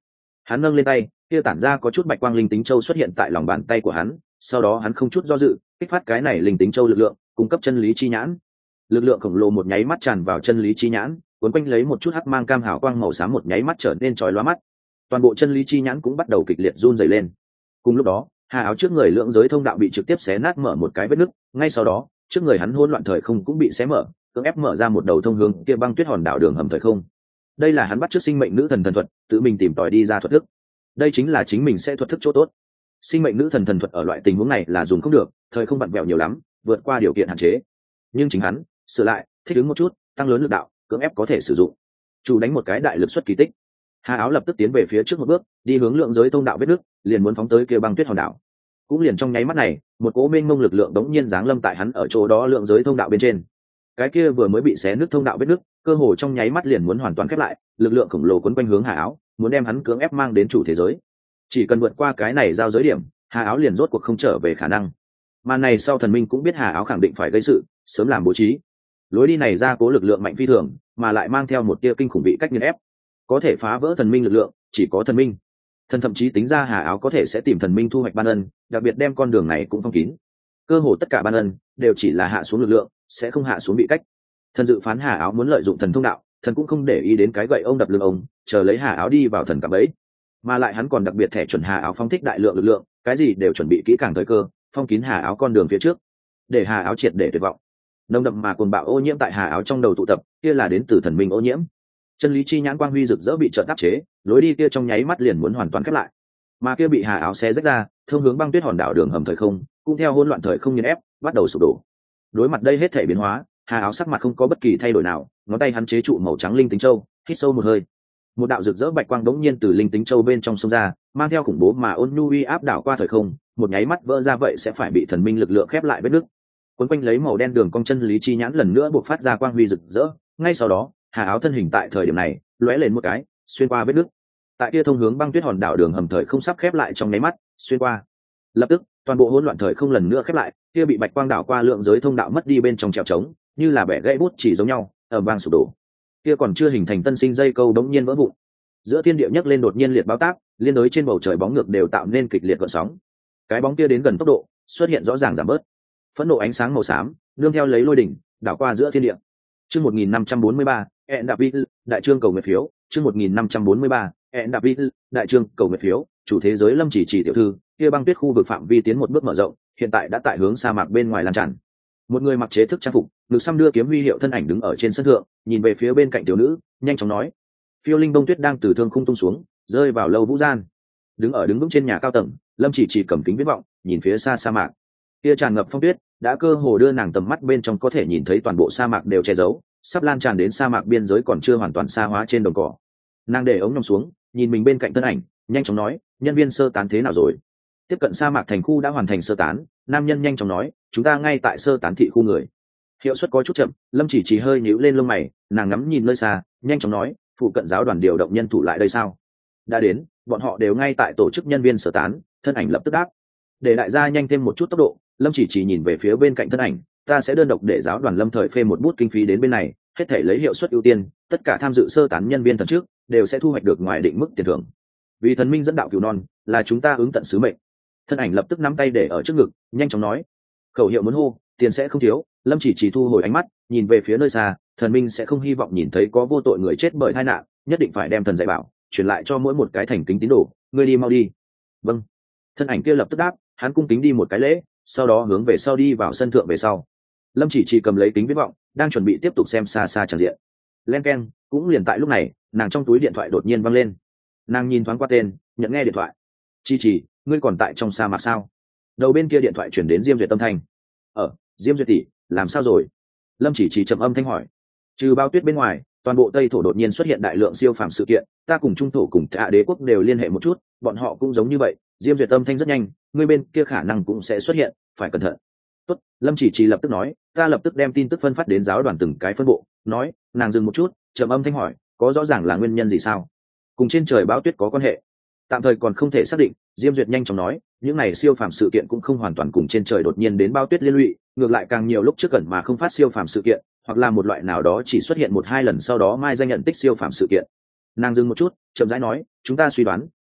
Hắn nâng lên tay, kia tản ra có chút bạch quang linh tính châu xuất hiện tại lòng bàn tay của hắn, sau đó hắn không chút do dự kích phát cái này linh tính châu lực lượng, cung cấp chân lý chi nhãn. Lực lượng khổng lồ một nháy mắt tràn vào chân lý chi nhãn, cuốn quanh lấy một chút hắc mang cam hào quang màu xám một nháy mắt trở nên chói lóa mắt. Toàn bộ chân lý chi nhãn cũng bắt đầu kịch liệt run rẩy lên. Cùng lúc đó, hà áo trước người lượng giới thông đạo bị trực tiếp xé nát mở một cái vết nứt, ngay sau đó, trước người hắn hỗn loạn thời không cũng bị xé mở, cưỡng ép mở ra một đầu thông hướng kia băng tuyết hòn đảo đường hầm thời không. Đây là hắn bắt trước sinh mệnh nữ thần thần thuật, tự mình tìm tòi đi ra thuật thức. Đây chính là chính mình sẽ thuật thức chỗ tốt. Sinh mệnh nữ thần thần thuật ở loại tình huống này là dùng không được, thời không vặn vẹo nhiều lắm, vượt qua điều kiện hạn chế. Nhưng chính hắn sửa lại, thích ứng một chút, tăng lớn lực đạo, cưỡng ép có thể sử dụng. Chủ đánh một cái đại lực xuất kỳ tích. Hà áo lập tức tiến về phía trước một bước, đi hướng lượng giới thông đạo vết nước, liền muốn phóng tới kia băng tuyết hòn đảo. Cũng liền trong nháy mắt này, một cỗ mênh mông lực lượng đống nhiên giáng lâm tại hắn ở chỗ đó lượng giới thông đạo bên trên. Cái kia vừa mới bị xé nứt thông đạo vết nước, cơ hồ trong nháy mắt liền muốn hoàn toàn khép lại, lực lượng khổng lồ quấn quanh hướng Hà áo, muốn đem hắn cưỡng ép mang đến chủ thế giới. Chỉ cần vượt qua cái này giao giới điểm, Hà áo liền rốt cuộc không trở về khả năng. Mà này sau thần minh cũng biết Hà áo khẳng định phải gây sự, sớm làm bố trí. Lối đi này ra cố lực lượng mạnh phi thường, mà lại mang theo một tia kinh khủng bị cách nghiền ép. Có thể phá vỡ thần minh lực lượng, chỉ có thần minh. Thần thậm chí tính ra Hà áo có thể sẽ tìm thần minh thu hoạch ban ân, đặc biệt đem con đường này cũng phong kín. Cơ hồ tất cả ban ân đều chỉ là hạ xuống lực lượng, sẽ không hạ xuống bị cách. Thần dự phán Hà áo muốn lợi dụng thần thông đạo, thần cũng không để ý đến cái gậy ông đập lưng ông, chờ lấy Hà áo đi vào thần cạm bẫy. Mà lại hắn còn đặc biệt thẻ chuẩn Hà áo phóng thích đại lượng lực lượng, cái gì đều chuẩn bị kỹ càng thời cơ, phong kín Hà áo con đường phía trước, để Hà áo triệt để tuyệt vọng. Nồng đậm mà cuồng bạo ô nhiễm tại Hà áo trong đầu tụ tập, kia là đến từ thần minh ô nhiễm. Chân lý chi nhãn quang huy rực rỡ bị chợt áp chế, lối đi kia trong nháy mắt liền muốn hoàn toàn khép lại. Mà kia bị Hà áo xé rách ra, thông hướng băng tuyết hòn đảo đường hầm thời không, cũng theo hỗn loạn thời không nghiền ép, bắt đầu sụp đổ. Đối mặt đây hết thảy biến hóa, Hà áo sắc mặt không có bất kỳ thay đổi nào, ngón tay hắn chế trụ màu trắng linh tính châu, hít sâu một hơi. Một đạo rực rỡ bạch quang đống nhiên từ linh tính châu bên trong xông ra, mang theo khủng bố mà ôn nhu uy áp đảo qua thời không, một nháy mắt vỡ ra vậy sẽ phải bị thần minh lực lượng khép lại vết nứt. Cuốn quanh lấy màu đen đường cong chân lý chi nhãn lần nữa buộc phát ra quang huy rực rỡ, ngay sau đó, Hà áo thân hình tại thời điểm này lóe lên một cái, xuyên qua vết nứt. Tại kia thông hướng băng tuyết hòn đảo đường hầm thời không sắp khép lại trong nháy mắt, xuyên qua. Lập tức, toàn bộ hỗn loạn thời không lần nữa khép lại, kia bị bạch quang đảo qua lượng giới thông đạo mất đi bên trong trèo trống, như là bẻ gãy bút chỉ giống nhau, ầm vang sụp đổ. Kia còn chưa hình thành tân sinh dây câu đống nhiên vỡ vụn. Giữa thiên địa nhấc lên đột nhiên liệt báo táp, liên đối trên bầu trời bóng ngược đều tạo nên kịch liệt gợn sóng. Cái bóng kia đến gần tốc độ, xuất hiện rõ ràng giảm bớt. Phẫn nộ ánh sáng màu xám, nương theo lấy lôi đỉnh, đảo qua giữa thiên địa. Chương một nghìn năm trăm bốn mươi ba, Hẹn David, đại trương cầu nguyện phiếu, chương một nghìn năm trăm bốn mươi ba, Hẹn David, đại trương cầu nguyện phiếu, chủ thế giới Lâm Chỉ Chỉ tiểu thư, kia băng tuyết khu vực phạm vi tiến một bước mở rộng, hiện tại đã tại hướng sa mạc bên ngoài lan tràn. Một người mặc chế thức trang phục, ngực xăm đưa kiếm huy hiệu thân ảnh đứng ở trên sân thượng, nhìn về phía bên cạnh tiểu nữ, nhanh chóng nói: "Phiêu linh bông tuyết đang từ thương khung tung xuống, rơi vào lâu vũ gian." Đứng ở đứng vững trên nhà cao tầng, Lâm Chỉ Chỉ cầm kính viễn vọng, nhìn phía xa sa mạc. Kia tràn ngập phong tuyết, đã cơ hồ đưa nàng tầm mắt bên trong có thể nhìn thấy toàn bộ sa mạc đều che giấu, sắp lan tràn đến sa mạc biên giới còn chưa hoàn toàn sa hóa trên đồng cỏ. Nàng để ống nhòm xuống, nhìn mình bên cạnh thân ảnh, nhanh chóng nói: "Nhân viên sơ tán thế nào rồi?" Tiếp cận sa mạc thành khu đã hoàn thành sơ tán, nam nhân nhanh chóng nói: "Chúng ta ngay tại sơ tán thị khu người." Hiệu suất có chút chậm, Lâm Chỉ Chỉ hơi nhíu lên lông mày, nàng ngắm nhìn nơi xa, nhanh chóng nói: "Phụ cận giáo đoàn điều động nhân thủ lại đây sao?" "Đã đến, bọn họ đều ngay tại tổ chức nhân viên sơ tán." Thân ảnh lập tức đáp. Để đại gia nhanh thêm một chút tốc độ, Lâm Chỉ Chỉ nhìn về phía bên cạnh thân ảnh: "Ta sẽ đơn độc để giáo đoàn Lâm thời phê một bút kinh phí đến bên này, hết thể lấy hiệu suất ưu tiên, tất cả tham dự sơ tán nhân viên thần trước đều sẽ thu hoạch được ngoài định mức tiền thưởng. Vì thần minh dẫn đạo cứu non, là chúng ta ứng tận sứ mệnh." Thân ảnh lập tức nắm tay để ở trước ngực, nhanh chóng nói: "Khẩu hiệu muốn hô, tiền sẽ không thiếu." Lâm Chỉ Chỉ thu hồi ánh mắt, nhìn về phía nơi xa, thần minh sẽ không hy vọng nhìn thấy có vô tội người chết bởi tai nạn, nhất định phải đem thần dạy bảo truyền lại cho mỗi một cái thành kính tín đồ. Ngươi đi mau đi. Vâng. Thân ảnh kia lập tức đáp, hắn cung kính đi một cái lễ, sau đó hướng về sau đi vào sân thượng về sau. Lâm Chỉ Chỉ cầm lấy kính viễn vọng, đang chuẩn bị tiếp tục xem xa xa tràn diện. Len keng, cũng liền tại lúc này, nàng trong túi điện thoại đột nhiên văng lên. Nàng nhìn thoáng qua tên, nhận nghe điện thoại. "Chỉ Chỉ, ngươi còn tại trong sa mạc sao?" Đầu bên kia điện thoại chuyển đến Diêm Duyệt âm thanh. "Ờ, Diêm Duyệt tỷ, làm sao rồi?" Lâm Chỉ Chỉ trầm âm thanh hỏi. "Trừ bao tuyết bên ngoài, toàn bộ Tây thổ đột nhiên xuất hiện đại lượng siêu phàm sự kiện, ta cùng Trung thổ cùng Tạ Đế quốc đều liên hệ một chút, bọn họ cũng giống như vậy." Diêm Duyệt âm thanh rất nhanh, "Ngươi bên kia khả năng cũng sẽ xuất hiện, phải cẩn thận." "Tốt." Lâm Chỉ Chỉ lập tức nói, "Ta lập tức đem tin tức phân phát đến giáo đoàn từng cái phân bộ." Nói, nàng dừng một chút, trầm âm thanh hỏi, "Có rõ ràng là nguyên nhân gì sao?" "Cùng trên trời bão tuyết có quan hệ." "Tạm thời còn không thể xác định." Diêm Duyệt nhanh chóng nói, "Những này siêu phàm sự kiện cũng không hoàn toàn cùng trên trời đột nhiên đến bão tuyết liên lụy, ngược lại càng nhiều lúc trước gần mà không phát siêu phàm sự kiện, hoặc là một loại nào đó chỉ xuất hiện một hai lần sau đó mai danh nhận tích siêu phàm sự kiện." Nàng dừng một chút, chậm rãi nói, "Chúng ta suy đoán,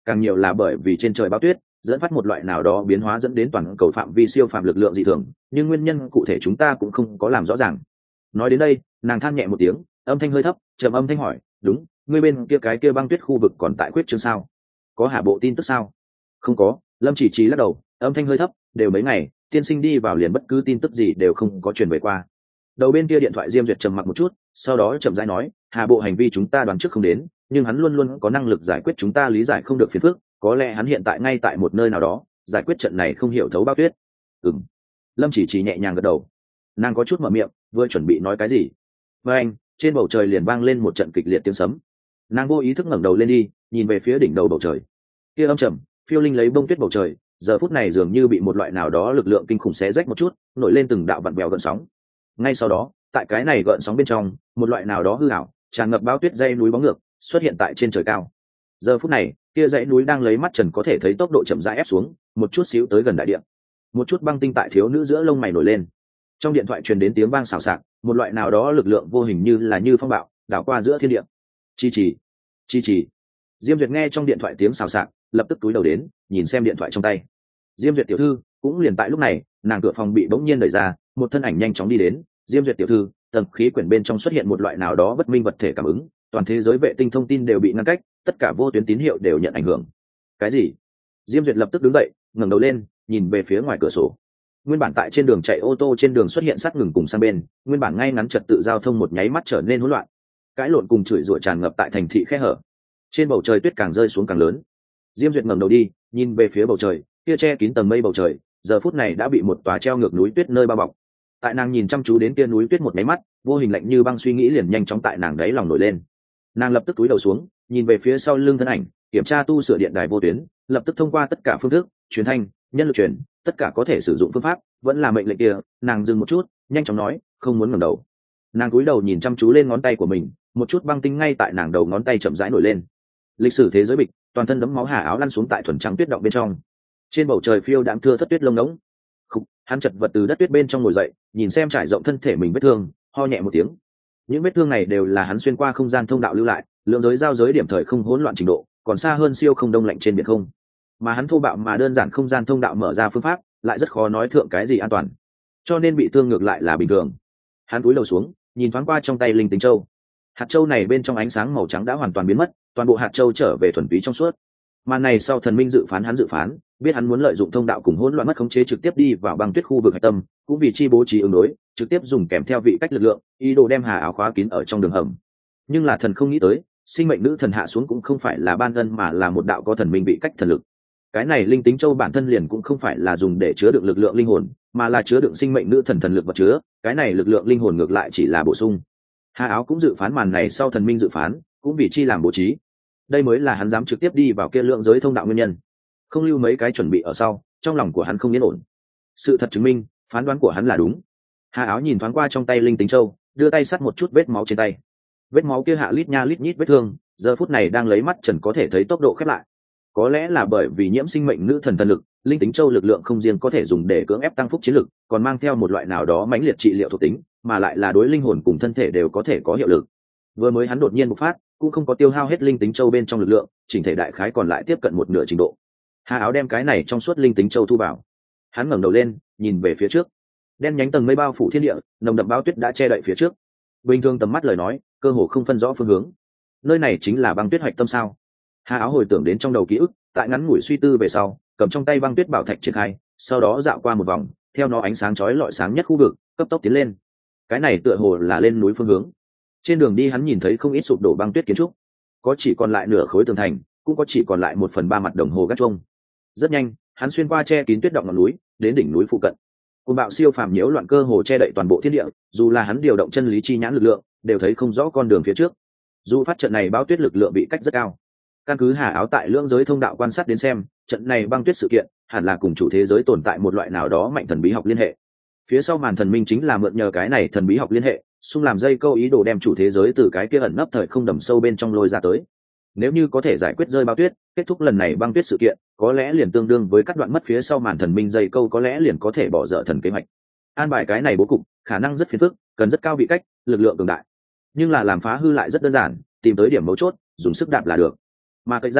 càng nhiều là bởi vì trên trời bão tuyết dẫn phát một loại nào đó biến hóa dẫn đến toàn cầu phạm vi siêu phạm lực lượng dị thường, nhưng nguyên nhân cụ thể chúng ta cũng không có làm rõ ràng. Nói đến đây nàng than nhẹ một tiếng, âm thanh hơi thấp, trầm âm thanh hỏi, đúng, ngươi bên kia cái kia băng tuyết khu vực còn tại quyết chương sao? Có hạ bộ tin tức sao? Không có. Lâm chỉ trí lắc đầu, âm thanh hơi thấp, đều mấy ngày, tiên sinh đi vào liền bất cứ tin tức gì đều không có truyền về qua. Đầu bên kia điện thoại Diêm Duyệt trầm mặc một chút, sau đó chậm rãi nói, hạ bộ hành vi chúng ta đoán trước không đến, nhưng hắn luôn luôn có năng lực giải quyết chúng ta lý giải không được phiền phức, có lẽ hắn hiện tại ngay tại một nơi nào đó giải quyết trận này không hiểu thấu bao tuyết. Ừm. Lâm chỉ trí nhẹ nhàng gật đầu. Nàng có chút mở miệng, vừa chuẩn bị nói cái gì, và anh trên bầu trời liền vang lên một trận kịch liệt tiếng sấm. Nàng vô ý thức ngẩng đầu lên đi, nhìn về phía đỉnh đầu bầu trời. Kia âm trầm phiêu linh lấy bông tuyết bầu trời giờ phút này dường như bị một loại nào đó lực lượng kinh khủng xé rách một chút, nổi lên từng đạo vặn vẹo gợn sóng. Ngay sau đó tại cái này gợn sóng bên trong, một loại nào đó hư ảo tràn ngập bao tuyết dãy núi bóng ngược xuất hiện tại trên trời cao. Giờ phút này kia dãy núi đang lấy mắt trần có thể thấy tốc độ chậm rãi ép xuống, một chút xíu tới gần đại địa. Một chút băng tinh tại thiếu nữ giữa lông mày nổi lên. Trong điện thoại truyền đến tiếng vang xào xạc, một loại nào đó lực lượng vô hình như là như phong bạo đảo qua giữa thiên địa. Chi chỉ, chi chỉ. Diêm Duyệt nghe trong điện thoại tiếng xào xạc, lập tức túi đầu đến nhìn xem điện thoại trong tay. Diêm Duyệt tiểu thư. Cũng liền tại lúc này, nàng cửa phòng bị bỗng nhiên đẩy ra, một thân ảnh nhanh chóng đi đến. Diêm Duyệt tiểu thư, tầng khí quyển bên trong xuất hiện một loại nào đó bất minh vật thể cảm ứng, toàn thế giới vệ tinh thông tin đều bị ngăn cách, tất cả vô tuyến tín hiệu đều nhận ảnh hưởng. Cái gì? Diêm Duyệt lập tức đứng dậy, ngẩng đầu lên nhìn về phía ngoài cửa sổ. Nguyên bản tại trên đường chạy ô tô trên đường xuất hiện sát ngừng cùng sang bên, nguyên bản ngay ngắn trật tự giao thông một nháy mắt trở nên hỗn loạn, cãi lộn cùng chửi rủa tràn ngập tại thành thị khe hở. Trên bầu trời tuyết càng rơi xuống càng lớn. Diêm Duyệt ngẩng đầu đi nhìn về phía bầu trời, kia che kín tầng mây bầu trời giờ phút này đã bị một tòa treo ngược núi tuyết nơi bao bọc. Tại nàng nhìn chăm chú đến kia núi tuyết một nháy mắt, vô hình lạnh như băng suy nghĩ liền nhanh chóng tại nàng đáy lòng nổi lên. Nàng lập tức cúi đầu xuống nhìn về phía sau lưng thân ảnh, kiểm tra tu sửa điện đài vô tuyến, lập tức thông qua tất cả phương thức truyền thanh, nhân lực truyền, tất cả có thể sử dụng phương pháp, vẫn là mệnh lệnh kia. Nàng dừng một chút, nhanh chóng nói, không muốn ngẩng đầu. Nàng cúi đầu nhìn chăm chú lên ngón tay của mình, một chút băng tinh ngay tại nàng đầu ngón tay chậm rãi nổi lên. Lịch sử thế giới bịch, toàn thân đẫm máu hà áo lăn xuống tại thuần trắng tuyết động bên trong. Trên bầu trời phiêu đãng thưa thất tuyết lông ngỗng. Khúc, hắn chật vật từ đất tuyết bên trong ngồi dậy, nhìn xem trải rộng thân thể mình vết thương, ho nhẹ một tiếng. Những vết thương này đều là hắn xuyên qua không gian thông đạo lưu lại, lượng giới giao giới điểm thời không hỗn loạn trình độ, còn xa hơn siêu không đông lạnh trên biển không. Mà hắn thô bạo mà đơn giản không gian thông đạo mở ra phương pháp, lại rất khó nói thượng cái gì an toàn, cho nên bị thương ngược lại là bình thường. Hắn cúi đầu xuống nhìn thoáng qua trong tay linh tính châu. Hạt châu này bên trong ánh sáng màu trắng đã hoàn toàn biến mất, toàn bộ hạt châu trở về thuần túy trong suốt. Màn này sau thần minh dự phán hắn dự phán, biết hắn muốn lợi dụng thông đạo cùng hỗn loạn mất khống chế trực tiếp đi vào băng tuyết khu vực hạch tâm, cũng vì chi bố trí ứng đối, trực tiếp dùng kèm theo vị cách lực lượng, ý đồ đem hà áo khóa kín ở trong đường hầm. Nhưng là thần không nghĩ tới, sinh mệnh nữ thần hạ xuống cũng không phải là ban ân mà là một đạo có thần minh bị cách thần lực. Cái này linh tính châu bản thân liền cũng không phải là dùng để chứa đựng lực lượng linh hồn, mà là chứa đựng sinh mệnh nữ thần thần lực vật chứa, cái này lực lượng linh hồn ngược lại chỉ là bổ sung. Hà áo cũng dự phán màn này sau thần minh dự phán, cũng vì chi làm bố trí. Đây mới là hắn dám trực tiếp đi vào kia lượng giới thông đạo nguyên nhân. Không lưu mấy cái chuẩn bị ở sau, trong lòng của hắn không yên ổn. Sự thật chứng minh, phán đoán của hắn là đúng. Hà áo nhìn thoáng qua trong tay linh tính châu, đưa tay sát một chút vết máu trên tay. Vết máu kia hạ lít nha lít nhít vết thương, giờ phút này đang lấy mắt trần có thể thấy tốc độ khép lại. Có lẽ là bởi vì nhiễm sinh mệnh nữ thần thần lực, linh tính châu lực lượng không riêng có thể dùng để cưỡng ép tăng phúc chiến lực, còn mang theo một loại nào đó mãnh liệt trị liệu thuộc tính, mà lại là đối linh hồn cùng thân thể đều có thể có hiệu lực. Vừa mới hắn đột nhiên bộc phát, cũng không có tiêu hao hết linh tính châu bên trong lực lượng, chỉnh thể đại khái còn lại tiếp cận một nửa trình độ. Hà áo đem cái này trong suốt linh tính châu thu vào. Hắn ngẩng đầu lên, nhìn về phía trước. Đen nhánh tầng mây bao phủ thiên địa, nồng đậm bão tuyết đã che đậy phía trước. Bình thường tầm mắt lời nói, cơ hồ không phân rõ phương hướng. Nơi này chính là băng tuyết hoạch tâm sao? Hà áo hồi tưởng đến trong đầu ký ức, tại ngắn ngủi suy tư về sau, cầm trong tay băng tuyết bảo thạch triển khai, sau đó dạo qua một vòng, theo nó ánh sáng chói lọi sáng nhất khu vực, cấp tốc tiến lên. Cái này tựa hồ là lên núi phương hướng. Trên đường đi hắn nhìn thấy không ít sụp đổ băng tuyết kiến trúc, có chỉ còn lại nửa khối tường thành, cũng có chỉ còn lại một phần ba mặt đồng hồ gác chuông. Rất nhanh, hắn xuyên qua che kín tuyết động ngọn núi, đến đỉnh núi phụ cận. Cơn bão siêu phàm nhiễu loạn cơ hồ che đậy toàn bộ thiên địa, dù là hắn điều động chân lý chi nhãn lực lượng, đều thấy không rõ con đường phía trước. Dù phát trận này bão tuyết lực lượng bị cách rất cao. Căn cứ Hà áo tại lưỡng giới thông đạo quan sát đến xem, trận này băng tuyết sự kiện hẳn là cùng chủ thế giới tồn tại một loại nào đó mạnh thần bí học liên hệ. Phía sau màn thần minh chính là mượn nhờ cái này thần bí học liên hệ, xung làm dây câu ý đồ đem chủ thế giới từ cái kia ẩn nấp thời không đầm sâu bên trong lôi ra tới. Nếu như có thể giải quyết rơi bão tuyết, kết thúc lần này băng tuyết sự kiện, có lẽ liền tương đương với cắt đoạn mất phía sau màn thần minh dây câu, có lẽ liền có thể bỏ dở thần kế hoạch. An bài cái này bố cục, khả năng rất phiền phức, cần rất cao vị cách, lực lượng cường đại. Nhưng là làm phá hư lại rất đơn giản, tìm tới điểm mấu chốt, dùng sức đạp là được. Mà cậy ra,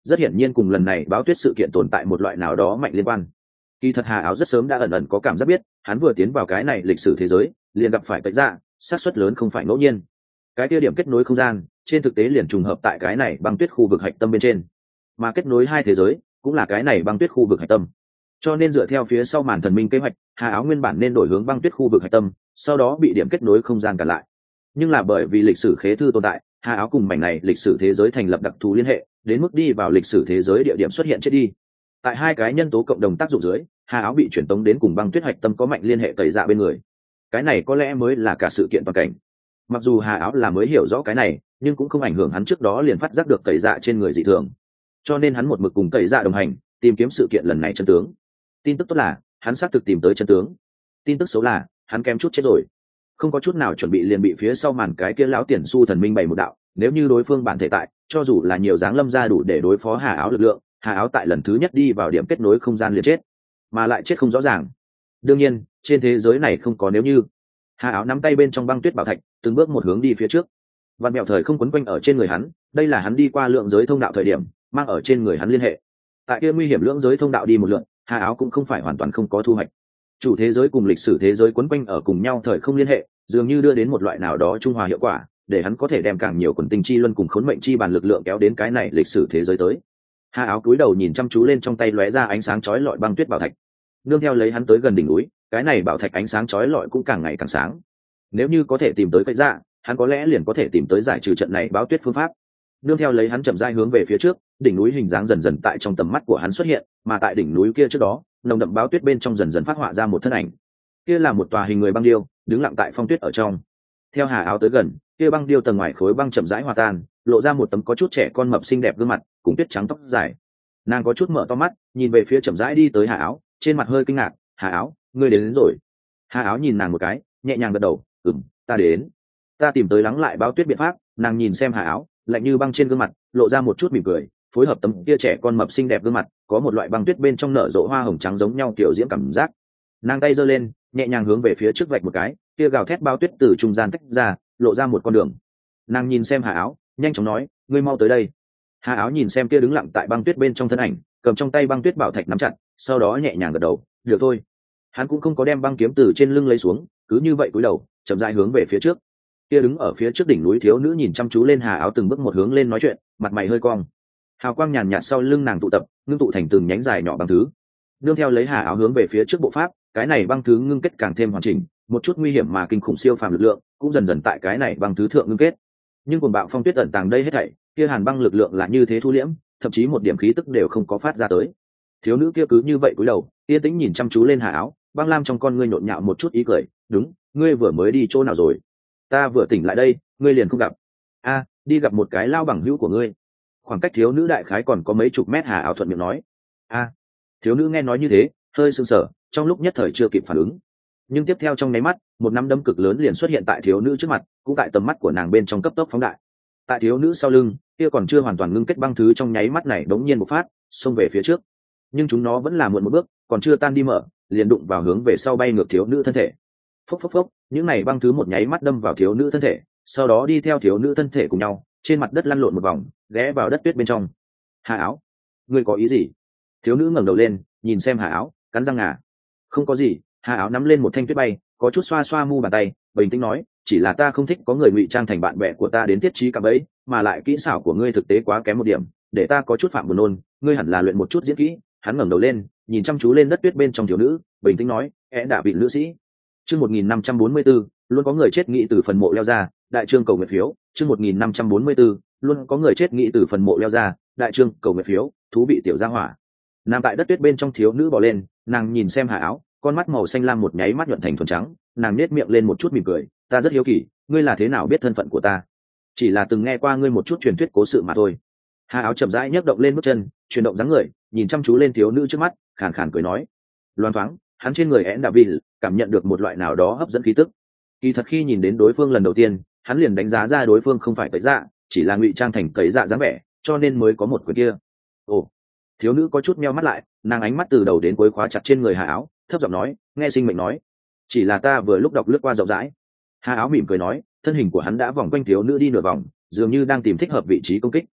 rất hiển nhiên cùng lần này báo tuyết sự kiện tồn tại một loại nào đó mạnh liên quan. Kỳ thật Hà Áo rất sớm đã ẩn ẩn có cảm giác biết, hắn vừa tiến vào cái này lịch sử thế giới liền gặp phải Cậy Dạ, xác suất lớn không phải ngẫu nhiên. Cái kia điểm kết nối không gian trên thực tế liền trùng hợp tại cái này băng tuyết khu vực hạch tâm bên trên, mà kết nối hai thế giới cũng là cái này băng tuyết khu vực hạch tâm. Cho nên dựa theo phía sau màn thần minh kế hoạch, Hà Áo nguyên bản nên đổi hướng băng tuyết khu vực hạch tâm, sau đó bị điểm kết nối không gian cản lại. Nhưng là bởi vì lịch sử khế thư tồn tại, Hà Áo cùng mảnh này lịch sử thế giới thành lập đặc thù liên hệ, đến mức đi vào lịch sử thế giới địa điểm xuất hiện chết đi. Tại hai cái nhân tố cộng đồng tác dụng dưới, Hà Áo bị chuyển tống đến cùng băng tuyết hạch tâm có mạnh liên hệ Cậy Dạ bên người. Cái này có lẽ mới là cả sự kiện toàn cảnh. Mặc dù Hà Áo là mới hiểu rõ cái này, nhưng cũng không ảnh hưởng hắn trước đó liền phát giác được Cậy Dạ trên người dị thường. Cho nên hắn một mực cùng Cậy Dạ đồng hành, tìm kiếm sự kiện lần này chân tướng. Tin tức tốt là hắn xác thực tìm tới chân tướng. Tin tức xấu là hắn kém chút chết rồi, không có chút nào chuẩn bị liền bị phía sau màn cái kia lão tiền su thần minh bày một đạo. Nếu như đối phương bản thể tại, cho dù là nhiều dáng lâm ra đủ để đối phó Hà Áo lực lượng, Hà Áo tại lần thứ nhất đi vào điểm kết nối không gian liền chết, mà lại chết không rõ ràng. Đương nhiên trên thế giới này không có nếu như. Hà Áo nắm tay bên trong băng tuyết bảo thạch, từng bước một hướng đi phía trước. Vạn mẹo thời không quấn quanh ở trên người hắn, đây là hắn đi qua lượng giới thông đạo thời điểm mang ở trên người hắn liên hệ. Tại kia nguy hiểm lượng giới thông đạo đi một lượt, Hà Áo cũng không phải hoàn toàn không có thu hoạch. Chủ thế giới cùng lịch sử thế giới quấn quanh ở cùng nhau thời không liên hệ, dường như đưa đến một loại nào đó trung hòa hiệu quả, để hắn có thể đem càng nhiều quần tinh chi luân cùng khốn mệnh chi bàn lực lượng kéo đến cái này lịch sử thế giới tới. Hà Áo cúi đầu nhìn chăm chú lên trong tay lóe ra ánh sáng chói lọi băng tuyết bảo thạch. Nương theo lấy hắn tới gần đỉnh núi, cái này bảo thạch ánh sáng chói lọi cũng càng ngày càng sáng. Nếu như có thể tìm tới Cậy Dạ, hắn có lẽ liền có thể tìm tới giải trừ trận này báo tuyết phương pháp. Nương theo lấy hắn chậm rãi hướng về phía trước, đỉnh núi hình dáng dần dần tại trong tầm mắt của hắn xuất hiện, mà tại đỉnh núi kia trước đó, nồng đậm báo tuyết bên trong dần dần phát họa ra một thân ảnh. Kia là một tòa hình người băng điêu, đứng lặng tại phong tuyết ở trong. Theo Hà Áo tới gần, kia băng điêu tầng ngoài khối băng chậm rãi hòa tan, lộ ra một tấm có chút trẻ con mập xinh đẹp gương mặt, cùng tuyết trắng tóc dài. Nàng có chút mở to mắt, nhìn về phía chậm rãi đi tới Hà Áo, trên mặt hơi kinh ngạc. Hà Áo, ngươi đến, đến rồi. Hà Áo nhìn nàng một cái, nhẹ nhàng gật đầu, ừm, ta đến. Ta tìm tới lắng lại báo tuyết biện pháp. Nàng nhìn xem Hà Áo, lạnh như băng trên gương mặt, lộ ra một chút mỉm cười, phối hợp tấm kia trẻ con mập xinh đẹp gương mặt, có một loại băng tuyết bên trong nở rộ hoa hồng trắng giống nhau kiểu diễm cảm giác. Nàng tay giơ lên, nhẹ nhàng hướng về phía trước vạch một cái, kia gào thét bao tuyết từ trung gian tách ra, lộ ra một con đường. Nàng nhìn xem Hà Áo, nhanh chóng nói, ngươi mau tới đây. Hà Áo nhìn xem kia đứng lặng tại băng tuyết bên trong thân ảnh, cầm trong tay băng tuyết bảo thạch nắm chặt, sau đó nhẹ nhàng gật đầu, được thôi. Hắn cũng không có đem băng kiếm từ trên lưng lấy xuống, cứ như vậy cúi đầu, chậm rãi hướng về phía trước. Kia đứng ở phía trước đỉnh núi thiếu nữ nhìn chăm chú lên Hà Áo từng bước một hướng lên nói chuyện, mặt mày hơi cong. Hào quang nhàn nhạt sau lưng nàng tụ tập, ngưng tụ thành từng nhánh dài nhỏ băng thứ. Nương theo lấy Hà Áo hướng về phía trước bộ pháp, cái này băng thứ ngưng kết càng thêm hoàn chỉnh, một chút nguy hiểm mà kinh khủng siêu phàm lực lượng cũng dần dần tại cái này băng thứ thượng ngưng kết. Nhưng cuồng bạo phong tuyết ẩn tàng đây hết thảy, kia hàn băng lực lượng là như thế thu liễm, thậm chí một điểm khí tức đều không có phát ra tới. Thiếu nữ kia cứ như vậy cúi đầu, yên tĩnh nhìn chăm chú lên Hà Áo, băng lam trong con ngươi nhộn nhạo một chút ý cười, đúng, ngươi vừa mới đi chỗ nào rồi? Ta vừa tỉnh lại đây, ngươi liền không gặp. A, đi gặp một cái lao bằng hữu của ngươi. Khoảng cách thiếu nữ đại khái còn có mấy chục mét. Hà Áo thuận miệng nói. A. Thiếu nữ nghe nói như thế, hơi sưng sờ, trong lúc nhất thời chưa kịp phản ứng. Nhưng tiếp theo trong nháy mắt, một nắm đấm cực lớn liền xuất hiện tại thiếu nữ trước mặt, cũng tại tầm mắt của nàng bên trong cấp tốc phóng đại. Tại thiếu nữ sau lưng, kia còn chưa hoàn toàn ngưng kết băng thứ trong nháy mắt này đống nhiên một phát, xông về phía trước. Nhưng chúng nó vẫn là muộn một bước, còn chưa tan đi mở, liền đụng vào hướng về sau bay ngược thiếu nữ thân thể. Phốc phốc phốc, những này băng thứ một nháy mắt đâm vào thiếu nữ thân thể, sau đó đi theo thiếu nữ thân thể cùng nhau, trên mặt đất lăn lộn một vòng, ghé vào đất tuyết bên trong. Hà Áo, ngươi có ý gì? Thiếu nữ ngẩng đầu lên, nhìn xem Hà Áo, cắn răng ngà. Không có gì. Hà Áo nắm lên một thanh tuyết bay, có chút xoa xoa mu bàn tay, bình tĩnh nói, chỉ là ta không thích có người ngụy trang thành bạn bè của ta đến thiết trí cả bấy, mà lại kỹ xảo của ngươi thực tế quá kém một điểm, để ta có chút phạm buồn nôn, ngươi hẳn là luyện một chút diễn kỹ. Hắn ngẩng đầu lên, nhìn chăm chú lên đất tuyết bên trong thiếu nữ, bình tĩnh nói, é đã bị nữ sĩ. Chương một nghìn năm trăm bốn mươi tư, luôn có người chết nghĩ từ phần mộ leo ra, đại trương cầu nguyện phiếu. Chương một nghìn năm trăm bốn mươi tư, luôn có người chết nghĩ từ phần mộ leo ra, đại trương cầu nguyện phiếu. Thú bị tiểu gia hỏa. Nằm tại đất tuyết bên trong thiếu nữ bò lên, nàng nhìn xem Hà Áo, con mắt màu xanh lam một nháy mắt nhuận thành thuần trắng, nàng nết miệng lên một chút mỉm cười, ta rất hiếu kỳ, ngươi là thế nào biết thân phận của ta? Chỉ là từng nghe qua ngươi một chút truyền thuyết cố sự mà thôi. Hà Áo chậm rãi nhấc động lên bước chân, chuyển động dáng người, nhìn chăm chú lên thiếu nữ trước mắt, khàn khàn cười nói. Loan thoáng, hắn trên người én David cảm nhận được một loại nào đó hấp dẫn khí tức. Kỳ thật khi nhìn đến đối phương lần đầu tiên, hắn liền đánh giá ra đối phương không phải Cậy Dạ, chỉ là ngụy trang thành Cậy Dạ dáng vẻ, cho nên mới có một quyền kia. Ồ, thiếu nữ có chút meo mắt lại, nàng ánh mắt từ đầu đến cuối khóa chặt trên người Hà Áo, thấp giọng nói, nghe sinh mệnh nói, chỉ là ta vừa lúc đọc lướt qua rộng rãi. Hà Áo mỉm cười nói, thân hình của hắn đã vòng quanh thiếu nữ đi nửa vòng, dường như đang tìm thích hợp vị trí công kích.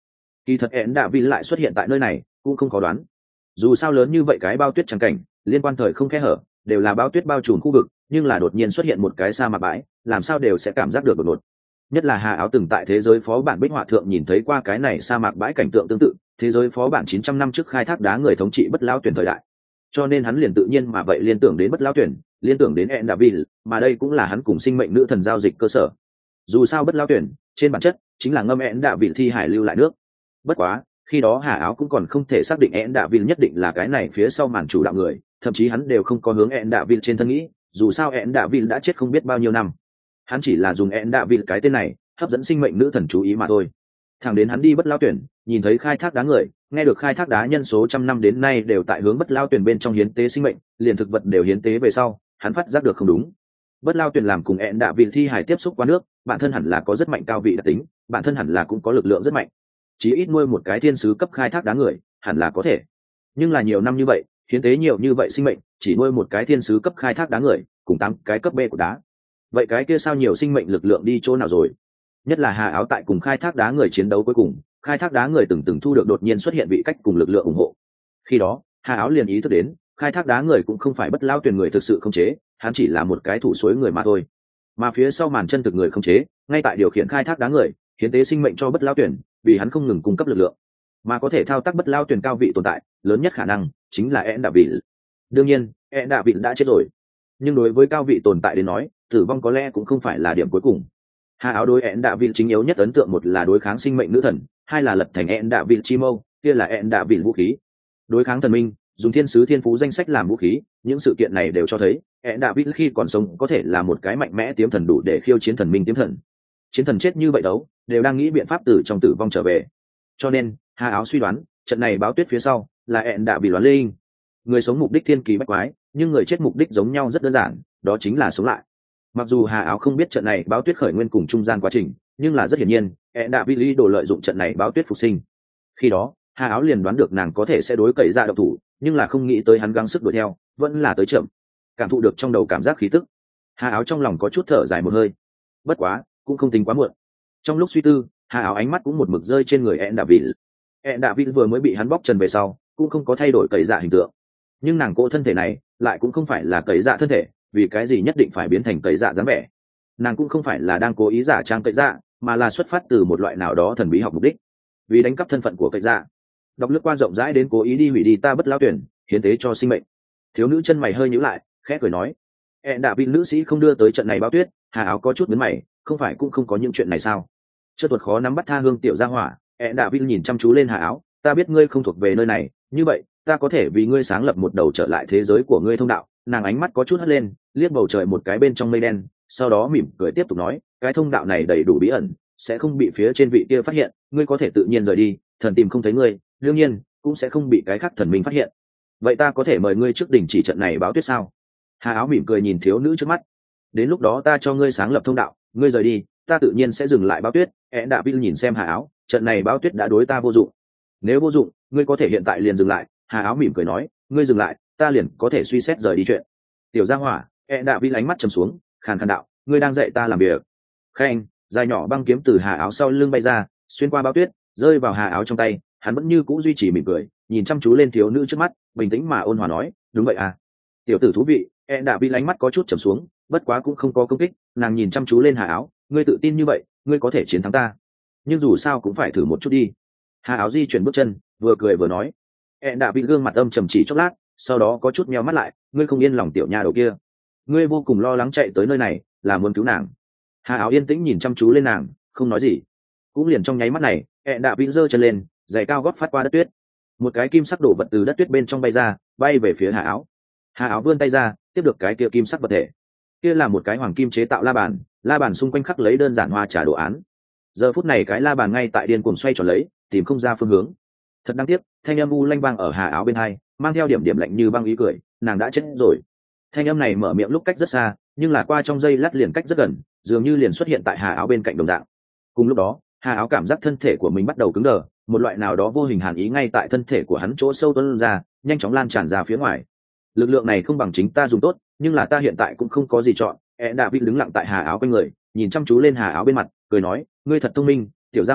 Kỳ thật én đạ vị lại xuất hiện tại nơi này cũng không khó đoán. Dù sao lớn như vậy cái bao tuyết trắng cảnh liên quan thời không khe hở, đều là bao tuyết bao trùm khu vực, nhưng là đột nhiên xuất hiện một cái sa mạc bãi, làm sao đều sẽ cảm giác được đột ngột. Nhất là Hà Áo từng tại thế giới phó bản bích họa thượng nhìn thấy qua cái này sa mạc bãi cảnh tượng tương tự, thế giới phó bản chín trăm năm trước khai thác đá người thống trị bất lao tuyển thời đại, cho nên hắn liền tự nhiên mà vậy liên tưởng đến bất lao tuyển, liên tưởng đến Enderville, mà đây cũng là hắn cùng sinh mệnh nữ thần giao dịch cơ sở. Dù sao bất lao tuyển trên bản chất chính là ngâm Enderville thi hải lưu lại nước. Bất quá khi đó Hà Áo cũng còn không thể xác định Enderville nhất định là cái này phía sau màn chủ đạo người, thậm chí hắn đều không có hướng Enderville trên thân nghĩ, dù sao Enderville đã chết không biết bao nhiêu năm, hắn chỉ là dùng Enderville cái tên này hấp dẫn sinh mệnh nữ thần chú ý mà thôi. Thẳng đến hắn đi bất lao tuyển, nhìn thấy khai thác đá người, nghe được khai thác đá nhân số trăm năm đến nay đều tại hướng bất lao tuyển bên trong hiến tế sinh mệnh, liền thực vật đều hiến tế về sau, hắn phát giác được không đúng. Bất lao tuyển làm cùng ẹn đạ vị thi hài tiếp xúc qua nước, bản thân hẳn là có rất mạnh cao vị đặc tính, bản thân hẳn là cũng có lực lượng rất mạnh, chí ít nuôi một cái thiên sứ cấp khai thác đá người hẳn là có thể. Nhưng là nhiều năm như vậy, hiến tế nhiều như vậy sinh mệnh, chỉ nuôi một cái thiên sứ cấp khai thác đá người cùng tám cái cấp B của đá, vậy cái kia sao nhiều sinh mệnh lực lượng đi chỗ nào rồi? Nhất là Hà Áo tại cùng khai thác đá người chiến đấu cuối cùng, khai thác đá người từng từng thu được đột nhiên xuất hiện vị cách cùng lực lượng ủng hộ. Khi đó Hà Áo liền ý thức đến khai thác đá người cũng không phải bất lao tuyển người thực sự không chế, hắn chỉ là một cái thủ suối người mà thôi, mà phía sau màn chân thực người không chế ngay tại điều khiển khai thác đá người hiến tế sinh mệnh cho bất lao tuyển, vì hắn không ngừng cung cấp lực lượng, mà có thể thao tác bất lao tuyển cao vị tồn tại lớn nhất khả năng chính là ẹn đạ vị. Đương nhiên ẹn đạ vị đã chết rồi, nhưng đối với cao vị tồn tại đến nói, tử vong có lẽ cũng không phải là điểm cuối cùng. Hà Áo đối ẹn đạ vị chính yếu nhất ấn tượng một là đối kháng sinh mệnh nữ thần, hai là lật thành ẹn đạ vị chi mâu, kia là ẹn đạ vị vũ khí. Đối kháng thần minh, dùng thiên sứ thiên phú danh sách làm vũ khí, những sự kiện này đều cho thấy ẹn đạ vị khi còn sống có thể là một cái mạnh mẽ tiếm thần đủ để khiêu chiến thần minh tiếm thần. Chiến thần chết như vậy đấu, đều đang nghĩ biện pháp từ trong tử vong trở về. Cho nên Hà Áo suy đoán trận này báo tuyết phía sau là ẹn đạ vị loạn linh. Người sống mục đích thiên kỳ bách quái, nhưng người chết mục đích giống nhau rất đơn giản, đó chính là sống lại. Mặc dù Hà Áo không biết trận này báo tuyết khởi nguyên cùng trung gian quá trình, nhưng là rất hiển nhiên ẹn đạ vị lý đồ lợi dụng trận này báo tuyết phục sinh. Khi đó Hà Áo liền đoán được nàng có thể sẽ đối cậy ra độc thủ, nhưng là không nghĩ tới hắn gắng sức đuổi theo vẫn là tới chậm. Cảm thụ được trong đầu cảm giác khí tức, Hà Áo trong lòng có chút thở dài một hơi. Bất quá cũng không tính quá muộn. Trong lúc suy tư, Hà Áo ánh mắt cũng một mực rơi trên người ẹn đạ vị. ẹn đạ vị vừa mới bị hắn bóc trần về sau cũng không có thay đổi cậy dạ hình tượng, nhưng nàng cỗ thân thể này lại cũng không phải là cậy dạ thân thể, vì cái gì nhất định phải biến thành cậy dạ dáng vẻ? Nàng cũng không phải là đang cố ý giả trang cậy dạ, mà là xuất phát từ một loại nào đó thần bí học mục đích, vì đánh cắp thân phận của cậy dạ. Đọc lướt qua rộng rãi đến cố ý đi hủy đi ta bất lao tuyển, hiến tế cho sinh mệnh. Thiếu nữ chân mày hơi nhíu lại, khẽ cười nói: "Ẹn đạ vị nữ sĩ không đưa tới trận này báo tuyết." Hà Áo có chút nhướng mày, không phải cũng không có những chuyện này sao? Chất tuột khó nắm bắt tha hương tiểu gia hỏa. Ẹn đạ vị nhìn chăm chú lên Hà Áo: "Ta biết ngươi không thuộc về nơi này, như vậy ta có thể vì ngươi sáng lập một đầu trở lại thế giới của ngươi thông đạo." Nàng ánh mắt có chút hất lên, liếc bầu trời một cái bên trong mây đen, sau đó mỉm cười tiếp tục nói: "Cái thông đạo này đầy đủ bí ẩn, sẽ không bị phía trên vị kia phát hiện, ngươi có thể tự nhiên rời đi, thần tìm không thấy ngươi, đương nhiên cũng sẽ không bị cái khác thần minh phát hiện. Vậy ta có thể mời ngươi trước đỉnh chỉ trận này báo tuyết sao?" Hà Áo mỉm cười nhìn thiếu nữ trước mắt: "Đến lúc đó ta cho ngươi sáng lập thông đạo, ngươi rời đi, ta tự nhiên sẽ dừng lại báo tuyết." Ẹn đạ vị nhìn xem Hà Áo: "Trận này báo tuyết đã đối ta vô dụng. Nếu vô dụng, ngươi có thể hiện tại liền dừng lại." Hà Áo mỉm cười nói: "Ngươi dừng lại, ta liền có thể suy xét rời đi chuyện." Tiểu gia hỏa. Ẹn đạ vị ánh mắt trầm xuống, khàn khàn đạo: "Ngươi đang dạy ta làm việc." Khen, dài nhỏ băng kiếm từ Hà Áo sau lưng bay ra, xuyên qua báo tuyết, rơi vào Hà Áo trong tay. Hắn vẫn như cũ duy trì mỉm cười, nhìn chăm chú lên thiếu nữ trước mắt, bình tĩnh mà ôn hòa nói: "Đúng vậy à, tiểu tử thú vị." Ẹn đạ vị ánh mắt có chút trầm xuống, bất quá cũng không có công kích, nàng nhìn chăm chú lên Hà Áo: "Ngươi tự tin như vậy, ngươi có thể chiến thắng ta, nhưng dù sao cũng phải thử một chút đi." Hà Áo di chuyển bước chân, vừa cười vừa nói. Ẹn đạ vị gương mặt âm trầm chỉ chốc lát, sau đó có chút meo mắt lại: "Ngươi không yên lòng tiểu nha đầu kia, ngươi vô cùng lo lắng chạy tới nơi này là muốn cứu nàng." Hà Áo yên tĩnh nhìn chăm chú lên nàng, không nói gì. Cũng liền trong nháy mắt này, ẹn đạ vị giơ chân lên, giày cao gót phát qua đất tuyết, một cái kim sắc đổ vật từ đất tuyết bên trong bay ra, bay về phía Hà Áo. Hà Áo vươn tay ra, tiếp được cái kia kim sắc vật thể. Kia là một cái hoàng kim chế tạo la bàn, la bàn xung quanh khắc lấy đơn giản hoa trà đồ án. Giờ phút này cái la bàn ngay tại điên cuồng xoay tròn lấy, tìm không ra phương hướng. Thật đáng tiếc, thanh âm u lanh vang ở Hà Áo bên hai, mang theo điểm điểm lạnh như băng ý cười: "Nàng đã chết rồi." Thanh âm này mở miệng lúc cách rất xa, nhưng là qua trong giây lát liền cách rất gần, dường như liền xuất hiện tại Hà Áo bên cạnh đồng dạng. Cùng lúc đó, Hà Áo cảm giác thân thể của mình bắt đầu cứng đờ, một loại nào đó vô hình hàn ý ngay tại thân thể của hắn chỗ sâu tuôn ra, nhanh chóng lan tràn ra phía ngoài. Lực lượng này không bằng chính ta dùng tốt, nhưng là ta hiện tại cũng không có gì chọn. Ẹn đạ vị đứng lặng tại Hà Áo quanh người, nhìn chăm chú lên Hà Áo bên mặt, cười nói: "Ngươi thật thông minh, tiểu gia hỏa,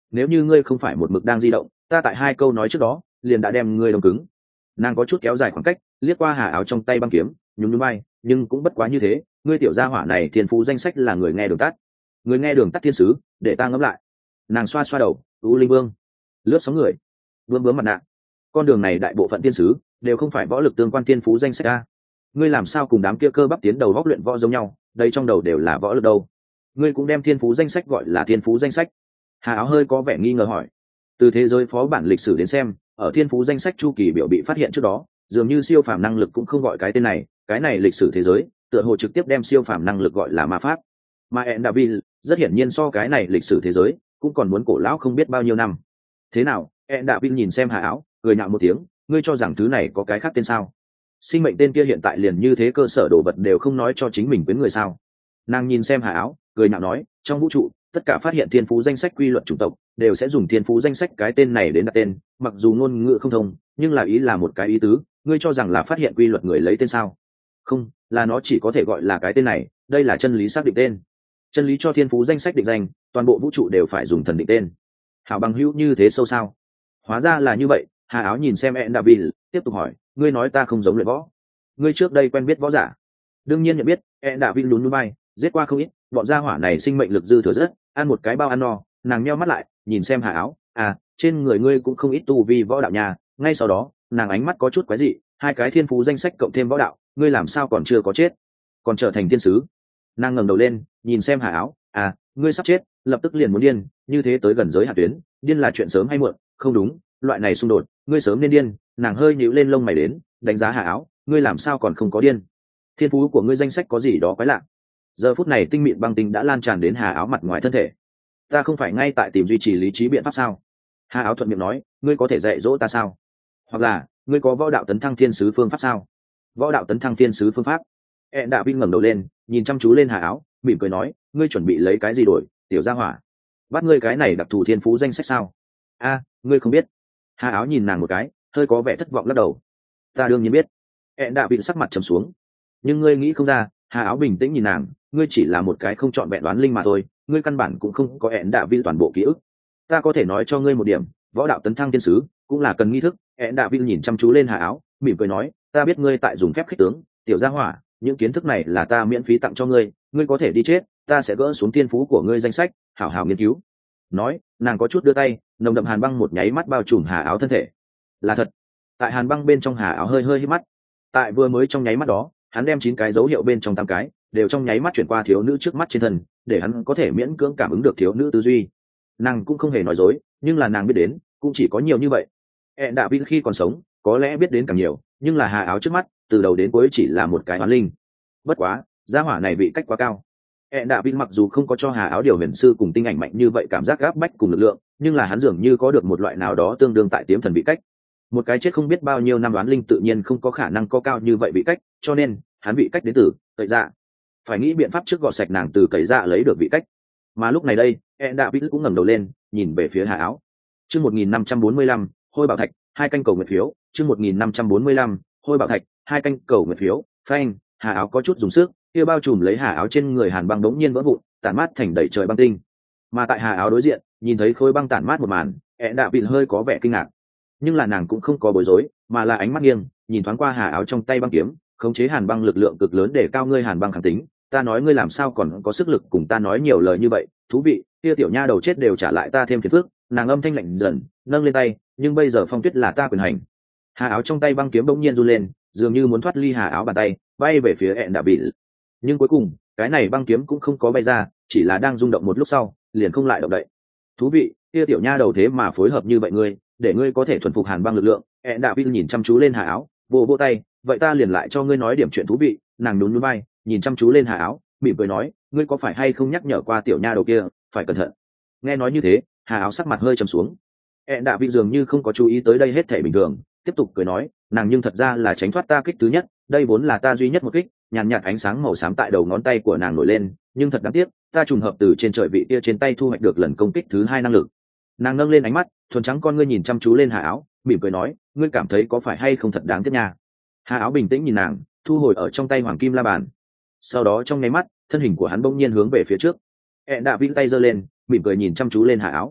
nếu như ngươi không phải một mực đang di động, ta tại hai câu nói trước đó liền đã đem ngươi đông cứng. Nàng có chút kéo dài khoảng cách, liếc qua hà áo trong tay băng kiếm, nhún nhún vai, nhưng cũng bất quá như thế, ngươi tiểu gia hỏa này thiên phú danh sách là người nghe đường tắt, người nghe đường tắt thiên sứ, để ta ngẫm lại. Nàng xoa xoa đầu, u linh vương, lướt sóng người, vương bướm mặt nạ, con đường này đại bộ phận thiên sứ đều không phải võ lực tương quan thiên phú danh sách a. Ngươi làm sao cùng đám kia cơ bắp tiến đầu góc luyện võ giống nhau, đây trong đầu đều là võ lực đâu. Ngươi cũng đem thiên phú danh sách gọi là thiên phú danh sách? Hà áo hơi có vẻ nghi ngờ hỏi. Từ thế giới phó bản lịch sử đến xem, ở thiên phú danh sách chu kỳ biểu bị phát hiện trước đó, dường như siêu phàm năng lực cũng không gọi cái tên này, cái này lịch sử thế giới tựa hồ trực tiếp đem siêu phàm năng lực gọi là ma pháp. Mà Endabil rất hiển nhiên so cái này lịch sử thế giới cũng còn muốn cổ lão không biết bao nhiêu năm. Thế nào? Endabil nhìn xem Hà áo, cười nhạo một tiếng, ngươi cho rằng thứ này có cái khác tên sao? Sinh mệnh tên kia hiện tại liền như thế cơ sở đồ vật đều không nói cho chính mình với người sao? Nàng nhìn xem Hà áo, cười nhạo nói, trong vũ trụ tất cả phát hiện thiên phú danh sách quy luật chủng tộc đều sẽ dùng thiên phú danh sách cái tên này đến đặt tên, mặc dù ngôn ngữ không thông, nhưng là ý là một cái ý tứ. Ngươi cho rằng là phát hiện quy luật người lấy tên sao? Không, là nó chỉ có thể gọi là cái tên này, đây là chân lý xác định tên. Chân lý cho thiên phú danh sách định danh, toàn bộ vũ trụ đều phải dùng thần định tên. Hảo bằng hữu như thế sâu sao? Hóa ra là như vậy. Hà áo nhìn xem Endabil, tiếp tục hỏi, ngươi nói ta không giống luyện võ, ngươi trước đây quen biết võ giả? Đương nhiên nhận biết. Endabil lún núi bay, giết qua không ít, bọn gia hỏa này sinh mệnh lực dư thừa rất, ăn một cái bao ăn no. Nàng nheo mắt lại, nhìn xem Hà áo, à, trên người ngươi cũng không ít tu vi võ đạo nhà. Ngay sau đó, nàng ánh mắt có chút quái dị, hai cái thiên phú danh sách cộng thêm võ đạo, ngươi làm sao còn chưa có chết, còn trở thành thiên sứ? Nàng ngẩng đầu lên, nhìn xem Hà áo, à, ngươi sắp chết, lập tức liền muốn điên, như thế tới gần giới hạn tuyến, điên là chuyện sớm hay muộn? Không đúng, loại này xung đột, ngươi sớm nên điên. Nàng hơi nhíu lên lông mày đến, đánh giá Hà áo, ngươi làm sao còn không có điên? Thiên phú của ngươi danh sách có gì đó quái lạ? Giờ phút này tinh mịn băng tinh đã lan tràn đến Hà áo mặt ngoài thân thể. Ta không phải ngay tại tìm duy trì lý trí biện pháp sao? Hà áo thuận miệng nói, ngươi có thể dạy dỗ ta sao? Hoặc là, ngươi có võ đạo tấn thăng thiên sứ phương pháp sao? Võ đạo tấn thăng thiên sứ phương pháp? Ẹn Đạ Vin ngẩng đầu lên, nhìn chăm chú lên Hà áo, mỉm cười nói, ngươi chuẩn bị lấy cái gì đổi, tiểu gia hỏa? Bắt ngươi cái này đặc thù thiên phú danh sách sao? A, ngươi không biết? Hà áo nhìn nàng một cái, hơi có vẻ thất vọng lắc đầu. Ta đương nhiên biết. Ẹn Đạ Vin sắc mặt trầm xuống. Nhưng ngươi nghĩ không ra. Hà áo bình tĩnh nhìn nàng, ngươi chỉ là một cái không chọn vẹn đoán linh mà thôi, ngươi căn bản cũng không có Ẹn Đạ Vin toàn bộ ký ức. Ta có thể nói cho ngươi một điểm, võ đạo tấn thăng thiên sứ cũng là cần nghi thức. Ẹn Đạ Vin nhìn chăm chú lên Hà áo, mỉm cười nói, ta biết ngươi tại dùng phép khích tướng, tiểu gia hỏa, những kiến thức này là ta miễn phí tặng cho ngươi, ngươi có thể đi chết, ta sẽ gỡ xuống thiên phú của ngươi danh sách, hảo hảo nghiên cứu. Nói, nàng có chút đưa tay, nồng đậm hàn băng một nháy mắt bao trùm Hà áo thân thể. Là thật. Tại hàn băng bên trong Hà áo hơi hơi hít mắt. Tại vừa mới trong nháy mắt đó, hắn đem chín cái dấu hiệu bên trong tám cái đều trong nháy mắt chuyển qua thiếu nữ trước mắt trên thân, để hắn có thể miễn cưỡng cảm ứng được thiếu nữ tư duy. Nàng cũng không hề nói dối, nhưng là nàng biết đến cũng chỉ có nhiều như vậy. Ẹn Đạ Vin khi còn sống có lẽ biết đến càng nhiều, nhưng là Hà áo trước mắt từ đầu đến cuối chỉ là một cái oán linh. Bất quá gia hỏa này bị cách quá cao. Ẹn Đạ Vin mặc dù không có cho Hà áo điều huyền sư cùng tinh ảnh mạnh như vậy cảm giác gáp bách cùng lực lượng, nhưng là hắn dường như có được một loại nào đó tương đương tại tiếm thần bị cách. Một cái chết không biết bao nhiêu năm đoán linh tự nhiên không có khả năng có cao như vậy bị cách, cho nên hắn bị cách đến từ cậy dạ. Phải nghĩ biện pháp trước gọt sạch nàng từ cậy dạ lấy được vị cách. Mà lúc này đây, Ẹn Đạ Vin cũng ngẩng đầu lên, nhìn về phía Hà áo. Chương một nghìn năm trăm bốn mươi lăm, hôi bảo thạch, hai canh cầu nguyện phiếu. Chương một nghìn năm trăm bốn mươi lăm, hôi bảo thạch, hai canh cầu nguyện phiếu. Phanh, Hà áo có chút dùng sức, kia bao trùm lấy Hà áo trên người hàn băng đống nhiên vỡ vụn, tản mát thành đầy trời băng tinh. Mà tại Hà áo đối diện, nhìn thấy khối băng tản mát một màn, Ẹn Đạ Vin hơi có vẻ kinh ngạc. Nhưng là nàng cũng không có bối rối, mà là ánh mắt nghiêng, nhìn thoáng qua Hà áo trong tay băng kiếm, khống chế hàn băng lực lượng cực lớn để cao ngươi hàn băng kháng tính. Ta nói ngươi làm sao còn có sức lực cùng ta nói nhiều lời như vậy? Thú vị, kia tiểu nha đầu chết đều trả lại ta thêm phiền phức. Nàng âm thanh lạnh dần, nâng lên tay, nhưng bây giờ phong tuyết là ta quyền hành. Hà áo trong tay băng kiếm bỗng nhiên run lên, dường như muốn thoát ly Hà áo bàn tay, bay về phía Ẹn Đạ Vin. Nhưng cuối cùng, cái này băng kiếm cũng không có bay ra, chỉ là đang rung động một lúc sau, liền không lại động đậy. Thú vị, kia tiểu nha đầu thế mà phối hợp như vậy ngươi, để ngươi có thể thuần phục hàn băng lực lượng. Ẹn Đạ Vin nhìn chăm chú lên Hà áo, vỗ vỗ tay, vậy ta liền lại cho ngươi nói điểm chuyện thú vị. Nàng nhún nhún vai, nhìn chăm chú lên Hà áo, mỉm cười nói, ngươi có phải hay không nhắc nhở qua tiểu nha đầu kia, phải cẩn thận. Nghe nói như thế, Hà áo sắc mặt hơi trầm xuống. Ẹn Đạ Vin dường như không có chú ý tới đây hết thảy bình thường, tiếp tục cười nói, nàng nhưng thật ra là tránh thoát ta kích thứ nhất, đây vốn là ta duy nhất một kích. Nhàn nhạt ánh sáng màu xám tại đầu ngón tay của nàng nổi lên, nhưng thật đáng tiếc, ta trùng hợp từ trên trời vị kia trên tay thu hoạch được lần công kích thứ hai năng lực. Nàng nâng lên ánh mắt, thuần trắng con ngươi nhìn chăm chú lên Hà áo, mỉm cười nói, ngươi cảm thấy có phải hay không thật đáng tiếc nha? Hà áo bình tĩnh nhìn nàng, thu hồi ở trong tay hoàng kim la bàn. Sau đó trong nháy mắt, thân hình của hắn bỗng nhiên hướng về phía trước. Ẹn Đạ Vin tay giơ lên, mỉm cười nhìn chăm chú lên Hà áo.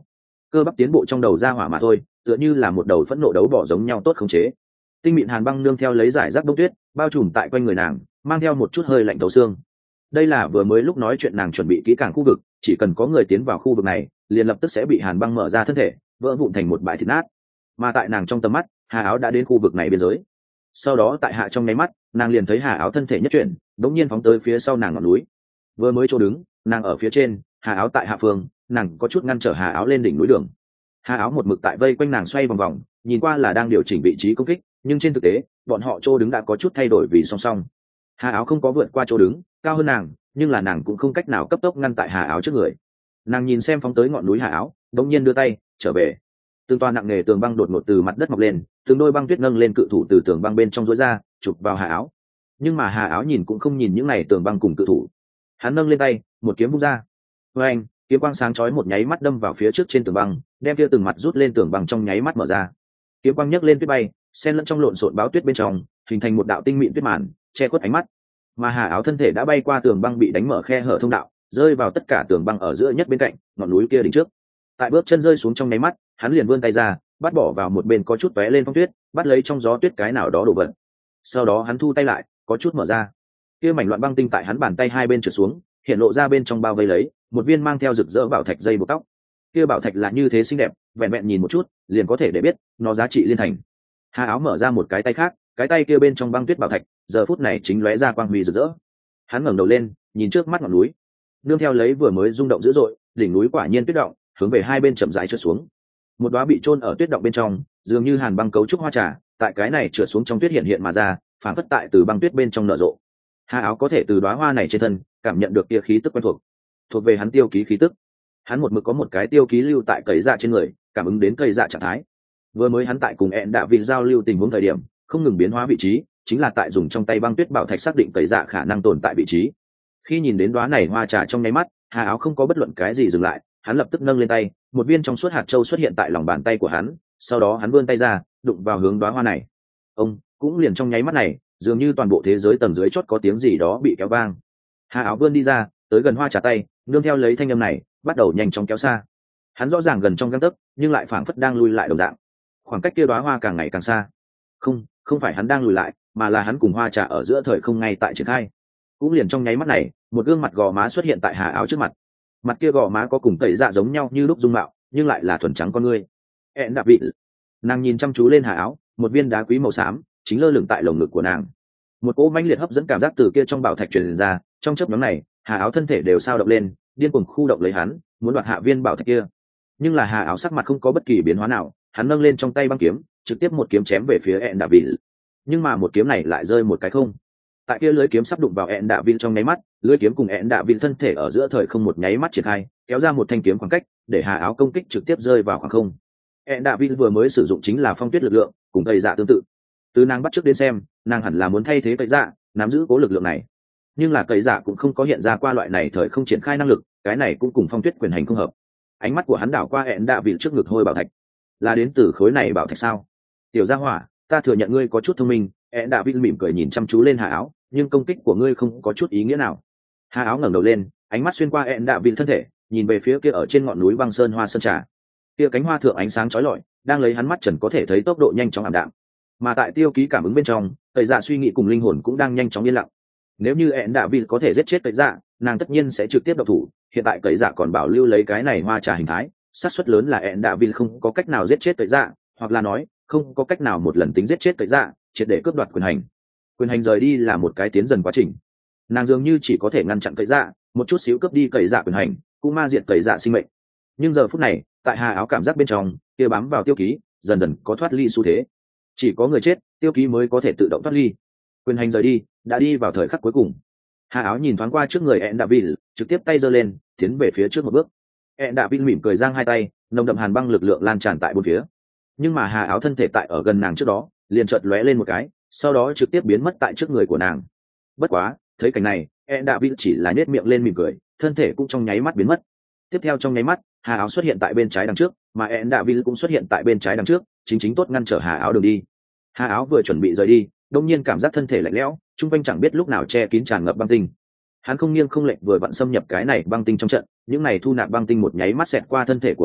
cơ bắp tiến bộ trong đầu ra hỏa mà thôi, tựa như là một đầu phẫn nộ đấu bỏ giống nhau tốt khống chế. Tinh mịn hàn băng nương theo lấy giải rác bông tuyết bao trùm tại quanh người nàng, mang theo một chút hơi lạnh thấu xương. Đây là vừa mới lúc nói chuyện nàng chuẩn bị kỹ càng khu vực, chỉ cần có người tiến vào khu vực này liền lập tức sẽ bị hàn băng mở ra thân thể, vỡ vụn thành một bãi thịt nát. Mà tại nàng trong tầm mắt, Hà Áo đã đến khu vực này biên giới. Sau đó tại hạ trong nháy mắt, nàng liền thấy Hà Áo thân thể nhất chuyển, đống nhiên phóng tới phía sau nàng ngọn núi. Vừa mới chỗ đứng, nàng ở phía trên, Hà Áo tại hạ phương, nàng có chút ngăn trở Hà Áo lên đỉnh núi đường. Hà Áo một mực tại vây quanh nàng xoay vòng vòng, nhìn qua là đang điều chỉnh vị trí công kích, nhưng trên thực tế bọn họ chỗ đứng đã có chút thay đổi vì song song. Hà Áo không có vượt qua chỗ đứng cao hơn nàng, nhưng là nàng cũng không cách nào cấp tốc ngăn tại Hà Áo trước người. Nàng nhìn xem phóng tới ngọn núi Hà Áo, đống nhiên đưa tay trở về. Từng toa nặng nề tường băng đột ngột từ mặt đất mọc lên, từng đôi băng tuyết nâng lên cự thủ từ tường băng bên trong rối ra, chụp vào Hà Áo. Nhưng mà Hà Áo nhìn cũng không nhìn những này tường băng cùng cự thủ, hắn nâng lên tay, một kiếm vung ra. Với anh, kiếm quang sáng chói một nháy mắt đâm vào phía trước trên tường băng, đem kia từng mặt rút lên tường băng trong nháy mắt mở ra. Kiếm quang nhấc lên tuyết bay, xen lẫn trong lộn xộn báo tuyết bên trong, hình thành một đạo tinh mịn tuyết màn, che khuất ánh mắt. Mà Hà Áo thân thể đã bay qua tường băng bị đánh mở khe hở thông đạo, rơi vào tất cả tường băng ở giữa nhất bên cạnh ngọn núi kia đỉnh trước. Tại bước chân rơi xuống trong nháy mắt, hắn liền vươn tay ra, bắt bỏ vào một bên có chút tóe lên phong tuyết, bắt lấy trong gió tuyết cái nào đó đổ vật. Sau đó hắn thu tay lại, có chút mở ra. Kia mảnh loạn băng tinh tại hắn bàn tay hai bên trượt xuống, hiện lộ ra bên trong bao vây lấy một viên mang theo rực rỡ bảo thạch dây buộc tóc. Kia bảo thạch là như thế xinh đẹp, vẹn vẹn nhìn một chút liền có thể để biết nó giá trị liên thành. Hà Áo mở ra một cái tay khác, cái tay kia bên trong băng tuyết bảo thạch giờ phút này chính lóe ra quang huy rực rỡ. Hắn ngẩng đầu lên, nhìn trước mắt ngọn núi, nương theo lấy vừa mới rung động dữ dội, đỉnh núi quả nhiên tuyết động, hướng về hai bên chậm rãi trượt xuống. Một đóa bị chôn ở tuyết động bên trong, dường như hàn băng cấu trúc hoa trà, tại cái này trượt xuống trong tuyết hiện hiện mà ra, phản phất tại từ băng tuyết bên trong nở rộ. Hà Áo có thể từ đóa hoa này trên thân cảm nhận được kia khí tức quen thuộc, thuộc về hắn tiêu ký khí tức. Hắn một mực có một cái tiêu ký lưu tại cầy dạ trên người, cảm ứng đến cầy dạ trạng thái. Vừa mới hắn tại cùng ẹn đạ vị giao lưu tình huống thời điểm, không ngừng biến hóa vị trí, chính là tại dùng trong tay băng tuyết bảo thạch xác định cầy dạ khả năng tồn tại vị trí. Khi nhìn đến đóa này hoa trà trong nháy mắt, Hà Áo không có bất luận cái gì dừng lại, hắn lập tức nâng lên tay, một viên trong suốt hạt châu xuất hiện tại lòng bàn tay của hắn, sau đó hắn vươn tay ra, đụng vào hướng đóa hoa này. Ông cũng liền trong nháy mắt này, dường như toàn bộ thế giới tầng dưới chót có tiếng gì đó bị kéo vang. Hà Áo vươn đi ra, tới gần hoa trà tay, nương theo lấy thanh âm này, bắt đầu nhanh chóng kéo xa. Hắn rõ ràng gần trong gang tấc, nhưng lại phảng phất đang lùi lại đồng dạng. Khoảng cách kia đóa hoa càng ngày càng xa. Không, không phải hắn đang lùi lại, mà là hắn cùng hoa trà ở giữa thời không ngay tại triển khai. Cũng liền trong nháy mắt này, một gương mặt gò má xuất hiện tại Hà Áo trước mặt. Mặt kia gò má có cùng tẩy dạ giống nhau như lúc dung mạo, nhưng lại là thuần trắng con ngươi. Ẹn đạp vị, nàng nhìn chăm chú lên Hà Áo, một viên đá quý màu xám chính lơ lửng tại lồng ngực của nàng. Một cỗ mãnh liệt hấp dẫn cảm giác từ kia trong bảo thạch truyền ra, trong chớp nhoáng này, Hà Áo thân thể đều sao động lên, điên cuồng khu động lấy hắn, muốn đoạt hạ viên bảo thạch kia. Nhưng là Hà Áo sắc mặt không có bất kỳ biến hóa nào, hắn nâng lên trong tay băng kiếm, trực tiếp một kiếm chém về phía ẹn đạp vị. Nhưng mà một kiếm này lại rơi một cái không. Tại kia lưỡi kiếm sắp đụng vào ẹn đạ vin trong nháy mắt, lưỡi kiếm cùng ẹn đạ vin thân thể ở giữa thời không một nháy mắt triển khai, kéo ra một thanh kiếm khoảng cách, để Hà Áo công kích trực tiếp rơi vào khoảng không. ẹn đạ vin vừa mới sử dụng chính là phong tuyết lực lượng, cùng tẩy dạ tương tự. Từ nàng bắt trước đến xem, nàng hẳn là muốn thay thế tẩy dạ, nắm giữ cố lực lượng này. Nhưng là tẩy dạ cũng không có hiện ra qua loại này thời không triển khai năng lực, cái này cũng cùng phong tuyết quyền hành không hợp. Ánh mắt của hắn đảo qua ẹn đạ vin trước ngực hôi bảo thạch, là đến từ khối này bảo thạch sao? Tiểu gia hỏa, ta thừa nhận ngươi có chút thông minh. ẹn đạ vin mỉm cười nhìn chăm chú lên Hà Áo, nhưng công kích của ngươi không có chút ý nghĩa nào. Hà Áo ngẩng đầu lên, ánh mắt xuyên qua ẹn đạ vin thân thể, nhìn về phía kia ở trên ngọn núi băng sơn hoa sơn trà. Kia cánh hoa thượng ánh sáng chói lọi, đang lấy hắn mắt trần có thể thấy tốc độ nhanh chóng ảm đạm. Mà tại tiêu ký cảm ứng bên trong, tẩy dạ suy nghĩ cùng linh hồn cũng đang nhanh chóng yên lặng. Nếu như ẹn đạ vin có thể giết chết tẩy dạ, nàng tất nhiên sẽ trực tiếp độc thủ. Hiện tại tẩy dạ còn bảo lưu lấy cái này hoa trà hình thái, xác suất lớn là ẹn đạ vin không có cách nào giết chết tẩy dạ, hoặc là nói không có cách nào một lần tính giết chết tẩy dạ, triệt để cướp đoạt quyền hành. Quyền hành rời đi là một cái tiến dần quá trình. Nàng dường như chỉ có thể ngăn chặn cậy dạ, một chút xíu cướp đi cậy dạ quyền hành, cũng ma diệt cậy dạ sinh mệnh. Nhưng giờ phút này, tại Hà Áo cảm giác bên trong, kia bám vào tiêu ký, dần dần có thoát ly xu thế. Chỉ có người chết, tiêu ký mới có thể tự động thoát ly. Quyền hành rời đi, đã đi vào thời khắc cuối cùng. Hà Áo nhìn thoáng qua trước người ẹn đạ vin, trực tiếp tay giơ lên, tiến về phía trước một bước. ẹn đạ vin mỉm cười giang hai tay, nồng đậm hàn băng lực lượng lan tràn tại bốn phía. Nhưng mà Hà Áo thân thể tại ở gần nàng trước đó, liền chợt lóe lên một cái, sau đó trực tiếp biến mất tại trước người của nàng. Bất quá, thấy cảnh này, ẹn đạ vin chỉ là nhếch miệng lên mỉm cười, thân thể cũng trong nháy mắt biến mất. Tiếp theo trong nháy mắt, Hà Áo xuất hiện tại bên trái đằng trước, mà ẹn đạ vin cũng xuất hiện tại bên trái đằng trước, chính chính tốt ngăn trở Hà Áo đường đi. Hà Áo vừa chuẩn bị rời đi, đột nhiên cảm giác thân thể lạnh lẽo, trung quanh chẳng biết lúc nào che kín tràn ngập băng tinh. Hắn không nghiêng không lệch vừa vặn xâm nhập cái này băng tinh trong trận, những này thu nạp băng tinh một nháy mắt xẹt qua thân thể của hắn,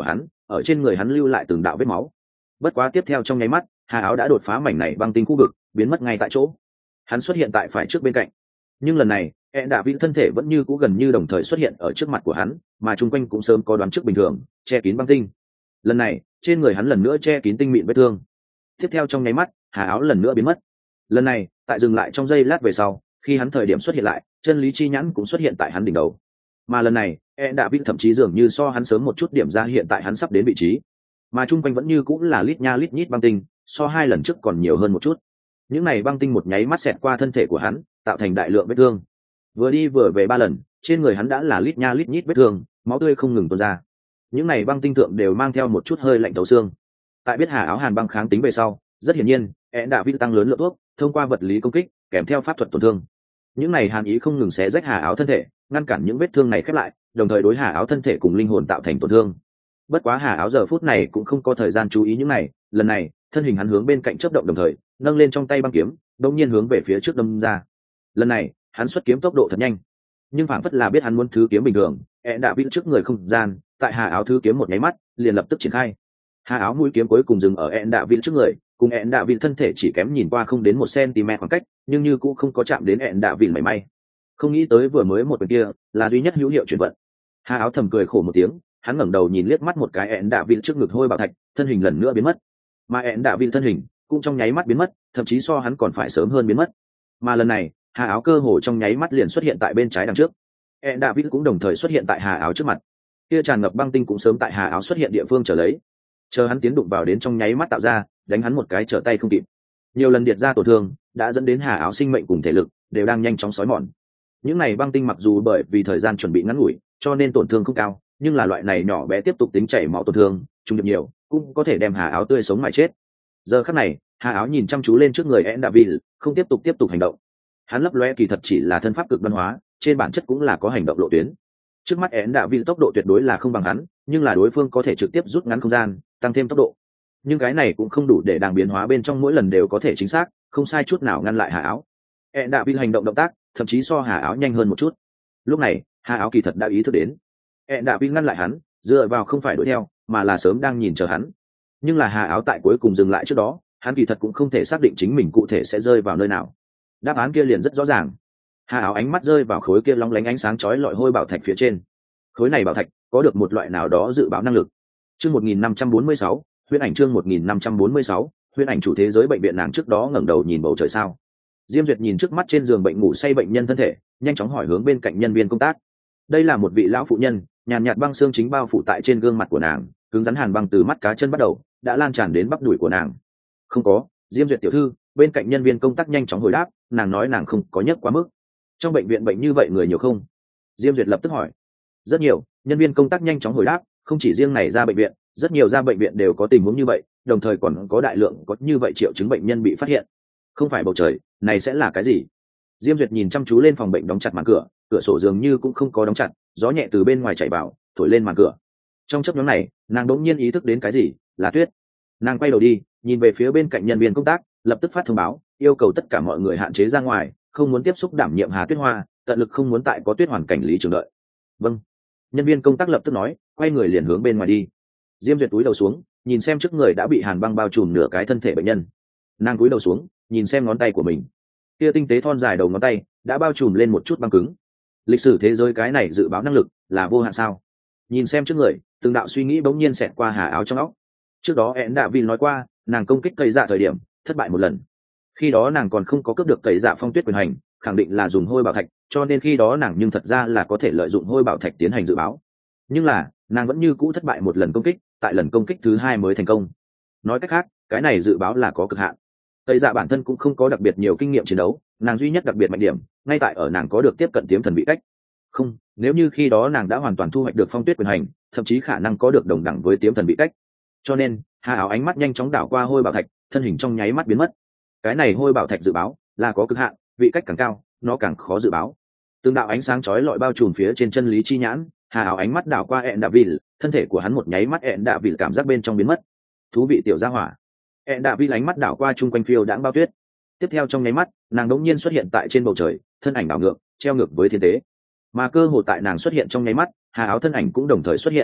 ở trên người hắn lưu lại từng đạo vết máu. Bất quá tiếp theo trong nháy mắt, hà áo đã đột phá mảnh này băng tinh khu vực, biến mất ngay tại chỗ. Hắn xuất hiện tại phải trước bên cạnh, nhưng lần này e đạ vị thân thể vẫn như cũ gần như đồng thời xuất hiện ở trước mặt của hắn, mà chung quanh cũng sớm có đoán trước bình thường che kín băng tinh. Lần này trên người hắn lần nữa che kín tinh mịn vết thương. Tiếp theo trong nháy mắt, hà áo lần nữa biến mất. Lần này tại dừng lại trong giây lát về sau, khi hắn thời điểm xuất hiện lại, chân lý chi nhãn cũng xuất hiện tại hắn đỉnh đầu. Mà lần này e đạ vị thậm chí dường như so hắn sớm một chút điểm ra hiện tại hắn sắp đến vị trí, mà chung quanh vẫn như cũng là lít nha lít nhít băng tinh, so hai lần trước còn nhiều hơn một chút. Những này băng tinh một nháy mắt xẹt qua thân thể của hắn, tạo thành đại lượng vết thương. Vừa đi vừa về ba lần, trên người hắn đã là lít nha lít nhít vết thương, máu tươi không ngừng tuôn ra. Những này băng tinh thượng đều mang theo một chút hơi lạnh thấu xương. Tại biết hà áo hàn băng kháng tính về sau, rất hiển nhiên e đạ vị tăng lớn lượng thuốc, thông qua vật lý công kích kèm theo pháp thuật tổn thương. Những này hàn ý không ngừng xé rách hà áo thân thể, ngăn cản những vết thương này khép lại, đồng thời đối hà áo thân thể cùng linh hồn tạo thành tổn thương. Bất quá hà áo giờ phút này cũng không có thời gian chú ý những này, lần này thân hình hắn hướng bên cạnh chớp động, đồng thời nâng lên trong tay băng kiếm, đột nhiên hướng về phía trước đâm ra. Lần này hắn xuất kiếm tốc độ thật nhanh, nhưng phảng phất là biết hắn muốn thứ kiếm bình thường, e đạ vị trước người không gian, tại hà áo thứ kiếm một nháy mắt liền lập tức triển khai. Hà áo mũi kiếm cuối cùng dừng ở e đạ vị trước người, cùng e đạ vị thân thể chỉ kém nhìn qua không đến một cm khoảng cách, nhưng như cũng không có chạm đến e đạ vị mảy may. Không nghĩ tới vừa mới một quyền kia là duy nhất hữu hiệu chuyển vận. Hà áo thầm cười khổ một tiếng, hắn ngẩng đầu nhìn liếc mắt một cái ẹn đạ vị trước ngực hôi bảo thạch, thân hình lần nữa biến mất. Mà ẹn đạ vị thân hình cũng trong nháy mắt biến mất, thậm chí so hắn còn phải sớm hơn biến mất. Mà lần này hà áo cơ hồ trong nháy mắt liền xuất hiện tại bên trái đằng trước. ẹn đạ vị cũng đồng thời xuất hiện tại hà áo trước mặt. Kia tràn ngập băng tinh cũng sớm tại hà áo xuất hiện địa phương trở lấy, chờ hắn tiến đụng vào đến trong nháy mắt tạo ra, đánh hắn một cái trở tay không kịp. Nhiều lần điệt ra tổn thương đã dẫn đến hà áo sinh mệnh cùng thể lực đều đang nhanh chóng sói mòn. Những này băng tinh mặc dù bởi vì thời gian chuẩn bị ngắn ngủi cho nên tổn thương không cao, nhưng là loại này nhỏ bé tiếp tục tính chảy máu tổn thương trung điệp nhiều cũng có thể đem hà áo tươi sống mãi chết. Giờ khắc này hà áo nhìn chăm chú lên trước người ẹn đạ vị, không tiếp tục tiếp tục hành động. Hắn lấp lóe kỳ thật chỉ là thân pháp cực đoan hóa, trên bản chất cũng là có hành động lộ tuyến. Trước mắt ẹn đạ vị tốc độ tuyệt đối là không bằng hắn, nhưng là đối phương có thể trực tiếp rút ngắn không gian, tăng thêm tốc độ. Nhưng cái này cũng không đủ để đàng biến hóa bên trong mỗi lần đều có thể chính xác, không sai chút nào ngăn lại hà áo. ẹn đạ vị hành động động tác thậm chí so hà áo nhanh hơn một chút. Lúc này hà áo kỳ thật đã ý thức đến ẹn đạ vị ngăn lại hắn, dựa vào không phải đuổi theo mà là sớm đang nhìn chờ hắn. Nhưng là hà áo tại cuối cùng dừng lại trước đó, hắn kỳ thật cũng không thể xác định chính mình cụ thể sẽ rơi vào nơi nào. Đáp án kia liền rất rõ ràng. Hà áo ánh mắt rơi vào khối kia long lánh ánh sáng chói lọi hôi bảo thạch phía trên. Khối này bảo thạch có được một loại nào đó dự báo năng lực. Chương một nghìn năm trăm bốn mươi sáu, huyễn ảnh chương một nghìn năm trăm bốn mươi sáu, huyễn ảnh chủ thế giới bệnh viện. Nàng trước đó ngẩng đầu nhìn bầu trời sao. Diêm Duyệt nhìn trước mắt trên giường bệnh ngủ say bệnh nhân thân thể, nhanh chóng hỏi hướng bên cạnh nhân viên công tác. Đây là một vị lão phụ nhân, nhàn nhạt băng xương chính bao phủ tại trên gương mặt của nàng, cứng rắn hàn băng từ mắt cá chân bắt đầu đã lan tràn đến bắp đùi của nàng. Không có, Diêm Duyệt tiểu thư, bên cạnh nhân viên công tác nhanh chóng hồi đáp, nàng nói nàng không có nhấc quá mức. Trong bệnh viện bệnh như vậy người nhiều không? Diêm Duyệt lập tức hỏi. Rất nhiều, nhân viên công tác nhanh chóng hồi đáp, không chỉ riêng này ra bệnh viện, rất nhiều ra bệnh viện đều có tình huống như vậy, đồng thời còn có đại lượng có như vậy triệu chứng bệnh nhân bị phát hiện. Không phải bầu trời, này sẽ là cái gì? Diêm Duyệt nhìn chăm chú lên phòng bệnh đóng chặt màn cửa, cửa sổ dường như cũng không có đóng chặt, gió nhẹ từ bên ngoài chảy vào, thổi lên màn cửa. Trong chớp nhoáng này, nàng đột nhiên ý thức đến cái gì, là Tuyết. Nàng quay đầu đi, nhìn về phía bên cạnh nhân viên công tác, lập tức phát thông báo, yêu cầu tất cả mọi người hạn chế ra ngoài, không muốn tiếp xúc đảm nhiệm Hà Tuyết Hoa, tận lực không muốn tại có Tuyết hoàn cảnh lý trường đợi. Vâng. Nhân viên công tác lập tức nói, quay người liền hướng bên ngoài đi. Diêm Duyệt cúi đầu xuống, nhìn xem trước người đã bị hàn băng bao trùm nửa cái thân thể bệnh nhân. Nàng cúi đầu xuống, nhìn xem ngón tay của mình. Kia tinh tế thon dài đầu ngón tay đã bao trùm lên một chút băng cứng. Lịch sử thế giới cái này dự báo năng lực là vô hạn sao? Nhìn xem trước người, từng đạo suy nghĩ bỗng nhiên xẹt qua Hà áo trong óc. Trước đó ẹn đạ vin nói qua, nàng công kích Cậy Dạ thời điểm thất bại một lần. Khi đó nàng còn không có cướp được Cậy Dạ phong tuyết quyền hành, khẳng định là dùng hôi bảo thạch, cho nên khi đó nàng nhưng thật ra là có thể lợi dụng hôi bảo thạch tiến hành dự báo. Nhưng là nàng vẫn như cũ thất bại một lần công kích, tại lần công kích thứ hai mới thành công. Nói cách khác, cái này dự báo là có cực hạn. Cậy Dạ bản thân cũng không có đặc biệt nhiều kinh nghiệm chiến đấu, nàng duy nhất đặc biệt mạnh điểm ngay tại ở nàng có được tiếp cận tiếm thần bị cách. Không, nếu như khi đó nàng đã hoàn toàn thu hoạch được phong tuyết quyền hành, thậm chí khả năng có được đồng đẳng với tiếm thần bị cách. Cho nên Hà áo ánh mắt nhanh chóng đảo qua hôi bảo thạch, thân hình trong nháy mắt biến mất. Cái này hôi bảo thạch dự báo là có cực hạn, vị cách càng cao nó càng khó dự báo. Từng đạo ánh sáng chói lọi bao trùm phía trên chân lý chi nhãn, Hà áo ánh mắt đảo qua ẹn đạ vịl, thân thể của hắn một nháy mắt ẹn đạ vịl cảm giác bên trong biến mất. Thú vị tiểu gia hỏa. ẹn đạ vịl ánh mắt đảo qua chung quanh phiêu đãng bao tuyết. Tiếp theo trong nháy mắt, nàng đống nhiên xuất hiện tại trên bầu trời, thân ảnh đảo ngược, treo ngược với thiên tế. Mà cơ hồ tại nàng xuất hiện trong nháy mắt, Hà áo thân ảnh cũng đồng thời xuất hiện.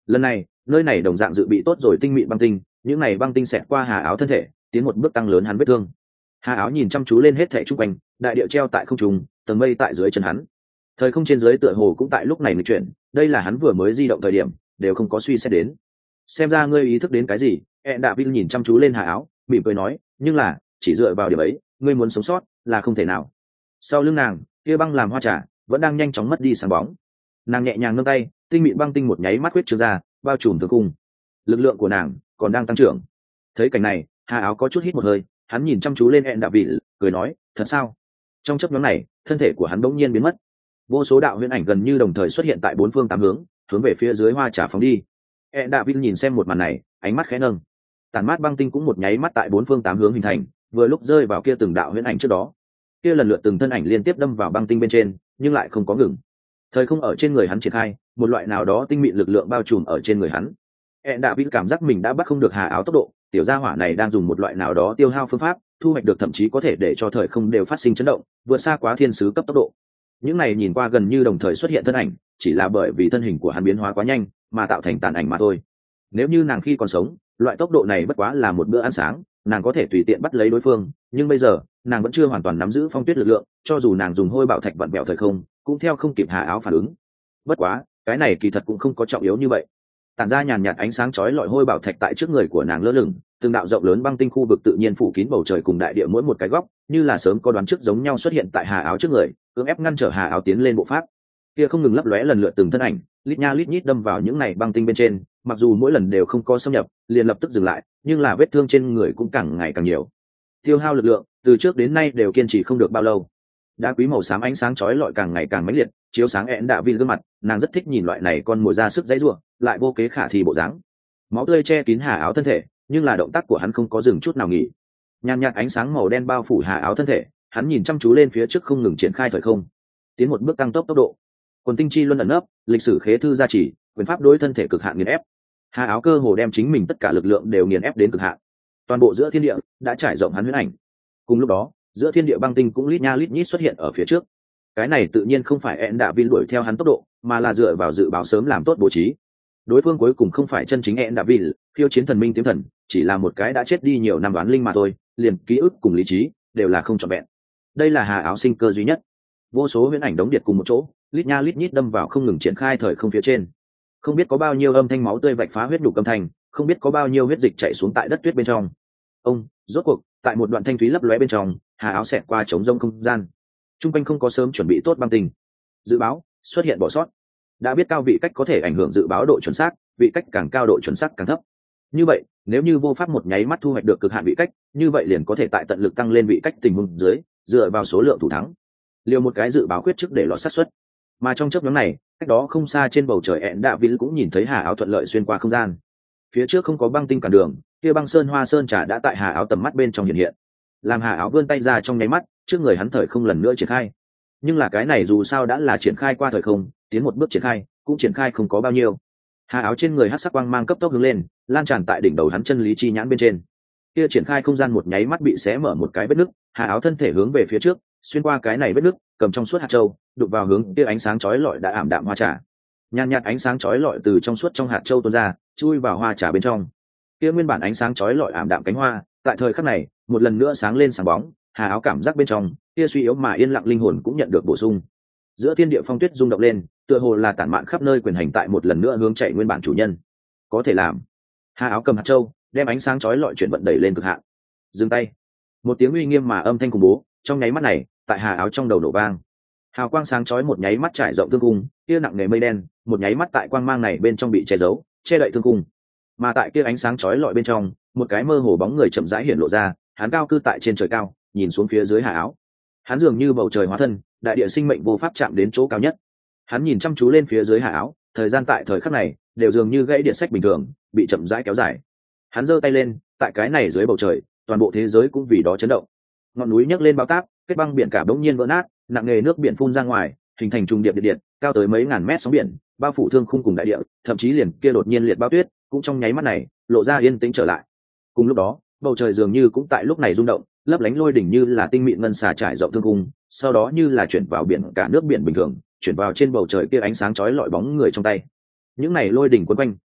Lần này nơi này đồng dạng dự bị tốt rồi tinh mịn băng tinh, những này băng tinh xẹt qua hà áo thân thể, tiến một bước tăng lớn hắn vết thương. Hà áo nhìn chăm chú lên hết thảy chung quanh, đại địa treo tại không trung, tầng mây tại dưới chân hắn. Thời không trên dưới tựa hồ cũng tại lúc này nghịch chuyển, đây là hắn vừa mới di động thời điểm, đều không có suy xét đến. Xem ra ngươi ý thức đến cái gì? E Đạ Vin nhìn chăm chú lên Hà áo, mỉm cười nói, nhưng là, chỉ dựa vào điểm ấy, ngươi muốn sống sót là không thể nào. Sau lưng nàng, kia băng làm hoa trà vẫn đang nhanh chóng mất đi sáng bóng. Nàng nhẹ nhàng nâng tay, tinh mịn băng tinh một nháy mắt huyết trừ ra, bao trùm thương cung. Lực lượng của nàng còn đang tăng trưởng. Thấy cảnh này, Hà áo có chút hít một hơi, hắn nhìn chăm chú lên E Đạ Vin, cười nói, thật sao? Trong chớp nhoáng này, thân thể của hắn bỗng nhiên biến mất. Vô số đạo huyễn ảnh gần như đồng thời xuất hiện tại bốn phương tám hướng, hướng về phía dưới hoa trà phóng đi. E Đạ Vin nhìn xem một màn này, ánh mắt khẽ nâng. Tàn mát băng tinh cũng một nháy mắt tại bốn phương tám hướng hình thành, vừa lúc rơi vào kia từng đạo huyễn ảnh trước đó. Kia lần lượt từng thân ảnh liên tiếp đâm vào băng tinh bên trên, nhưng lại không có ngừng. Thời không ở trên người hắn triển khai, một loại nào đó tinh mịn lực lượng bao trùm ở trên người hắn. E Đạ Vin cảm giác mình đã bắt không được Hà áo tốc độ, tiểu gia hỏa này đang dùng một loại nào đó tiêu hao phương pháp, thu hoạch được thậm chí có thể để cho thời không đều phát sinh chấn động, vượt xa quá thiên sứ cấp tốc độ. Những này nhìn qua gần như đồng thời xuất hiện thân ảnh, chỉ là bởi vì thân hình của hắn biến hóa quá nhanh, mà tạo thành tàn ảnh mà thôi. Nếu như nàng khi còn sống, loại tốc độ này bất quá là một bữa ăn sáng, nàng có thể tùy tiện bắt lấy đối phương, nhưng bây giờ, nàng vẫn chưa hoàn toàn nắm giữ phong tuyết lực lượng, cho dù nàng dùng hôi bảo thạch vặn bẹo thời không, cũng theo không kịp Hà áo phản ứng. Bất quá, cái này kỳ thật cũng không có trọng yếu như vậy. Tản ra nhàn nhạt ánh sáng chói lọi hôi bảo thạch tại trước người của nàng lơ lửng, từng đạo rộng lớn băng tinh khu vực tự nhiên phủ kín bầu trời cùng đại địa mỗi một cái góc, như là sớm có đoán trước giống nhau xuất hiện tại Hà áo trước người, cưỡng ép ngăn trở Hà áo tiến lên bộ pháp. Kia không ngừng lấp lóe lần lượt từng thân ảnh, lít nha lít nhít đâm vào những này băng tinh bên trên, mặc dù mỗi lần đều không có xâm nhập, liền lập tức dừng lại, nhưng là vết thương trên người cũng càng ngày càng nhiều. Tiêu hao lực lượng, từ trước đến nay đều kiên trì không được bao lâu. Đá quý màu xám ánh sáng chói lọi càng ngày càng mãnh liệt, chiếu sáng ẹn đạ Vin gương mặt, nàng rất thích nhìn loại này con mồi ra sức dãy rủa, lại vô kế khả thi bộ dáng. Máu tươi che kín Hà áo thân thể, nhưng là động tác của hắn không có dừng chút nào nghỉ. Nhàn nhạt ánh sáng màu đen bao phủ Hà áo thân thể, hắn nhìn chăm chú lên phía trước không ngừng triển khai thời không, tiến một bước tăng tốc tốc độ. Quần tinh chi luân ẩn nấp, lịch sử khế thư gia trì, quyền pháp đối thân thể cực hạn nghiền ép. Hà áo cơ hồ đem chính mình tất cả lực lượng đều nghiền ép đến cực hạn. Toàn bộ giữa thiên địa đã trải rộng hắn huyễn ảnh. Cùng lúc đó, giữa thiên địa băng tinh cũng lít nha lít nhít xuất hiện ở phía trước. Cái này tự nhiên không phải ẹn đạ Vin đuổi theo hắn tốc độ, mà là dựa vào dự báo sớm làm tốt bố trí. Đối phương cuối cùng không phải chân chính ẹn đạ Vin, khiêu chiến thần minh tiếm thần, chỉ là một cái đã chết đi nhiều năm đoán linh mà thôi, liền ký ức cùng lý trí đều là không trọn vẹn. Đây là Hà áo sinh cơ duy nhất. Vô số huyễn ảnh đống điệt cùng một chỗ, lít nha lít nhít đâm vào không ngừng triển khai thời không phía trên. Không biết có bao nhiêu âm thanh máu tươi vạch phá huyết nhục âm thanh, không biết có bao nhiêu huyết dịch chảy xuống tại đất tuyết bên trong. Ông, rốt cuộc, tại một đoạn thanh thúy lấp lóe bên trong, Hà áo xẹt qua trống rông không gian. Trung quanh không có sớm chuẩn bị tốt băng tinh. Dự báo xuất hiện bỏ sót. Đã biết cao vị cách có thể ảnh hưởng dự báo độ chuẩn xác, vị cách càng cao độ chuẩn xác càng thấp. Như vậy, nếu như vô pháp một nháy mắt thu hoạch được cực hạn vị cách, như vậy liền có thể tại tận lực tăng lên vị cách tình huống dưới, dựa vào số lượng thủ thắng. Liều một cái dự báo quyết trước để lọt xác suất. Mà trong chớp nhoáng này, cách đó không xa trên bầu trời ẹn đạ Vin cũng nhìn thấy Hà áo thuận lợi xuyên qua không gian. Phía trước không có băng tinh cản đường, kia băng sơn hoa sơn trà đã tại Hà áo tầm mắt bên trong hiện hiện. Làm Hà áo vươn tay ra trong nháy mắt, trước người hắn thời không lần nữa triển khai. Nhưng là cái này dù sao đã là triển khai qua thời không, tiến một bước triển khai, cũng triển khai không có bao nhiêu. Hà áo trên người hắc sắc quang mang cấp tốc hướng lên, lan tràn tại đỉnh đầu hắn chân lý chi nhãn bên trên. Kia triển khai không gian một nháy mắt bị xé mở một cái vết nứt, Hà áo thân thể hướng về phía trước, xuyên qua cái này vết nứt, cầm trong suốt hạt châu, đụng vào hướng kia ánh sáng chói lọi đã ảm đạm hoa trà. Nhàn nhạt ánh sáng chói lọi từ trong suốt trong hạt châu tuôn ra, chui vào hoa trà bên trong. Kia nguyên bản ánh sáng chói lọi ảm đạm cánh hoa, tại thời khắc này, một lần nữa sáng lên sáng bóng, Hà áo cảm giác bên trong, kia suy yếu mà yên lặng linh hồn cũng nhận được bổ sung. Giữa thiên địa phong tuyết rung động lên, tựa hồ là tản mạn khắp nơi quyền hành tại một lần nữa hướng chạy nguyên bản chủ nhân. Có thể làm. Hà áo cầm hạt châu, đem ánh sáng chói lọi chuyển vận đẩy lên cực hạn. Dừng tay. Một tiếng uy nghiêm mà âm thanh khủng bố, trong nháy mắt này, tại Hà áo trong đầu nổ vang. Hào quang sáng chói một nháy mắt trải rộng thương cung, kia nặng nề mây đen, một nháy mắt tại quang mang này bên trong bị che giấu, che đậy thương cung. Mà tại kia ánh sáng chói lọi bên trong, một cái mơ hồ bóng người chậm rãi hiện lộ ra, hắn cao cư tại trên trời cao, nhìn xuống phía dưới Hà áo. Hắn dường như bầu trời hóa thân, đại địa sinh mệnh vô pháp chạm đến chỗ cao nhất. Hắn nhìn chăm chú lên phía dưới Hà áo, thời gian tại thời khắc này đều dường như gãy điện sách bình thường, bị chậm rãi kéo dài. Hắn giơ tay lên, tại cái này dưới bầu trời, toàn bộ thế giới cũng vì đó chấn động. Ngọn núi nhấc lên bao táp, kết băng biển cả bỗng nhiên vỡ nát, nặng nề nước biển phun ra ngoài, hình thành trùng điệp điện điện, cao tới mấy ngàn mét sóng biển, bao phủ thương khung cùng đại địa, thậm chí liền kia đột nhiên liệt bao tuyết, cũng trong nháy mắt này, lộ ra yên tĩnh trở lại. Cùng lúc đó, bầu trời dường như cũng tại lúc này rung động, lấp lánh lôi đỉnh như là tinh mịn ngân xà trải rộng thương khung, sau đó như là chuyển vào biển cả nước biển bình thường, chuyển vào trên bầu trời kia ánh sáng chói lọi bóng người trong tay. Những này lôi đỉnh quấn quanh,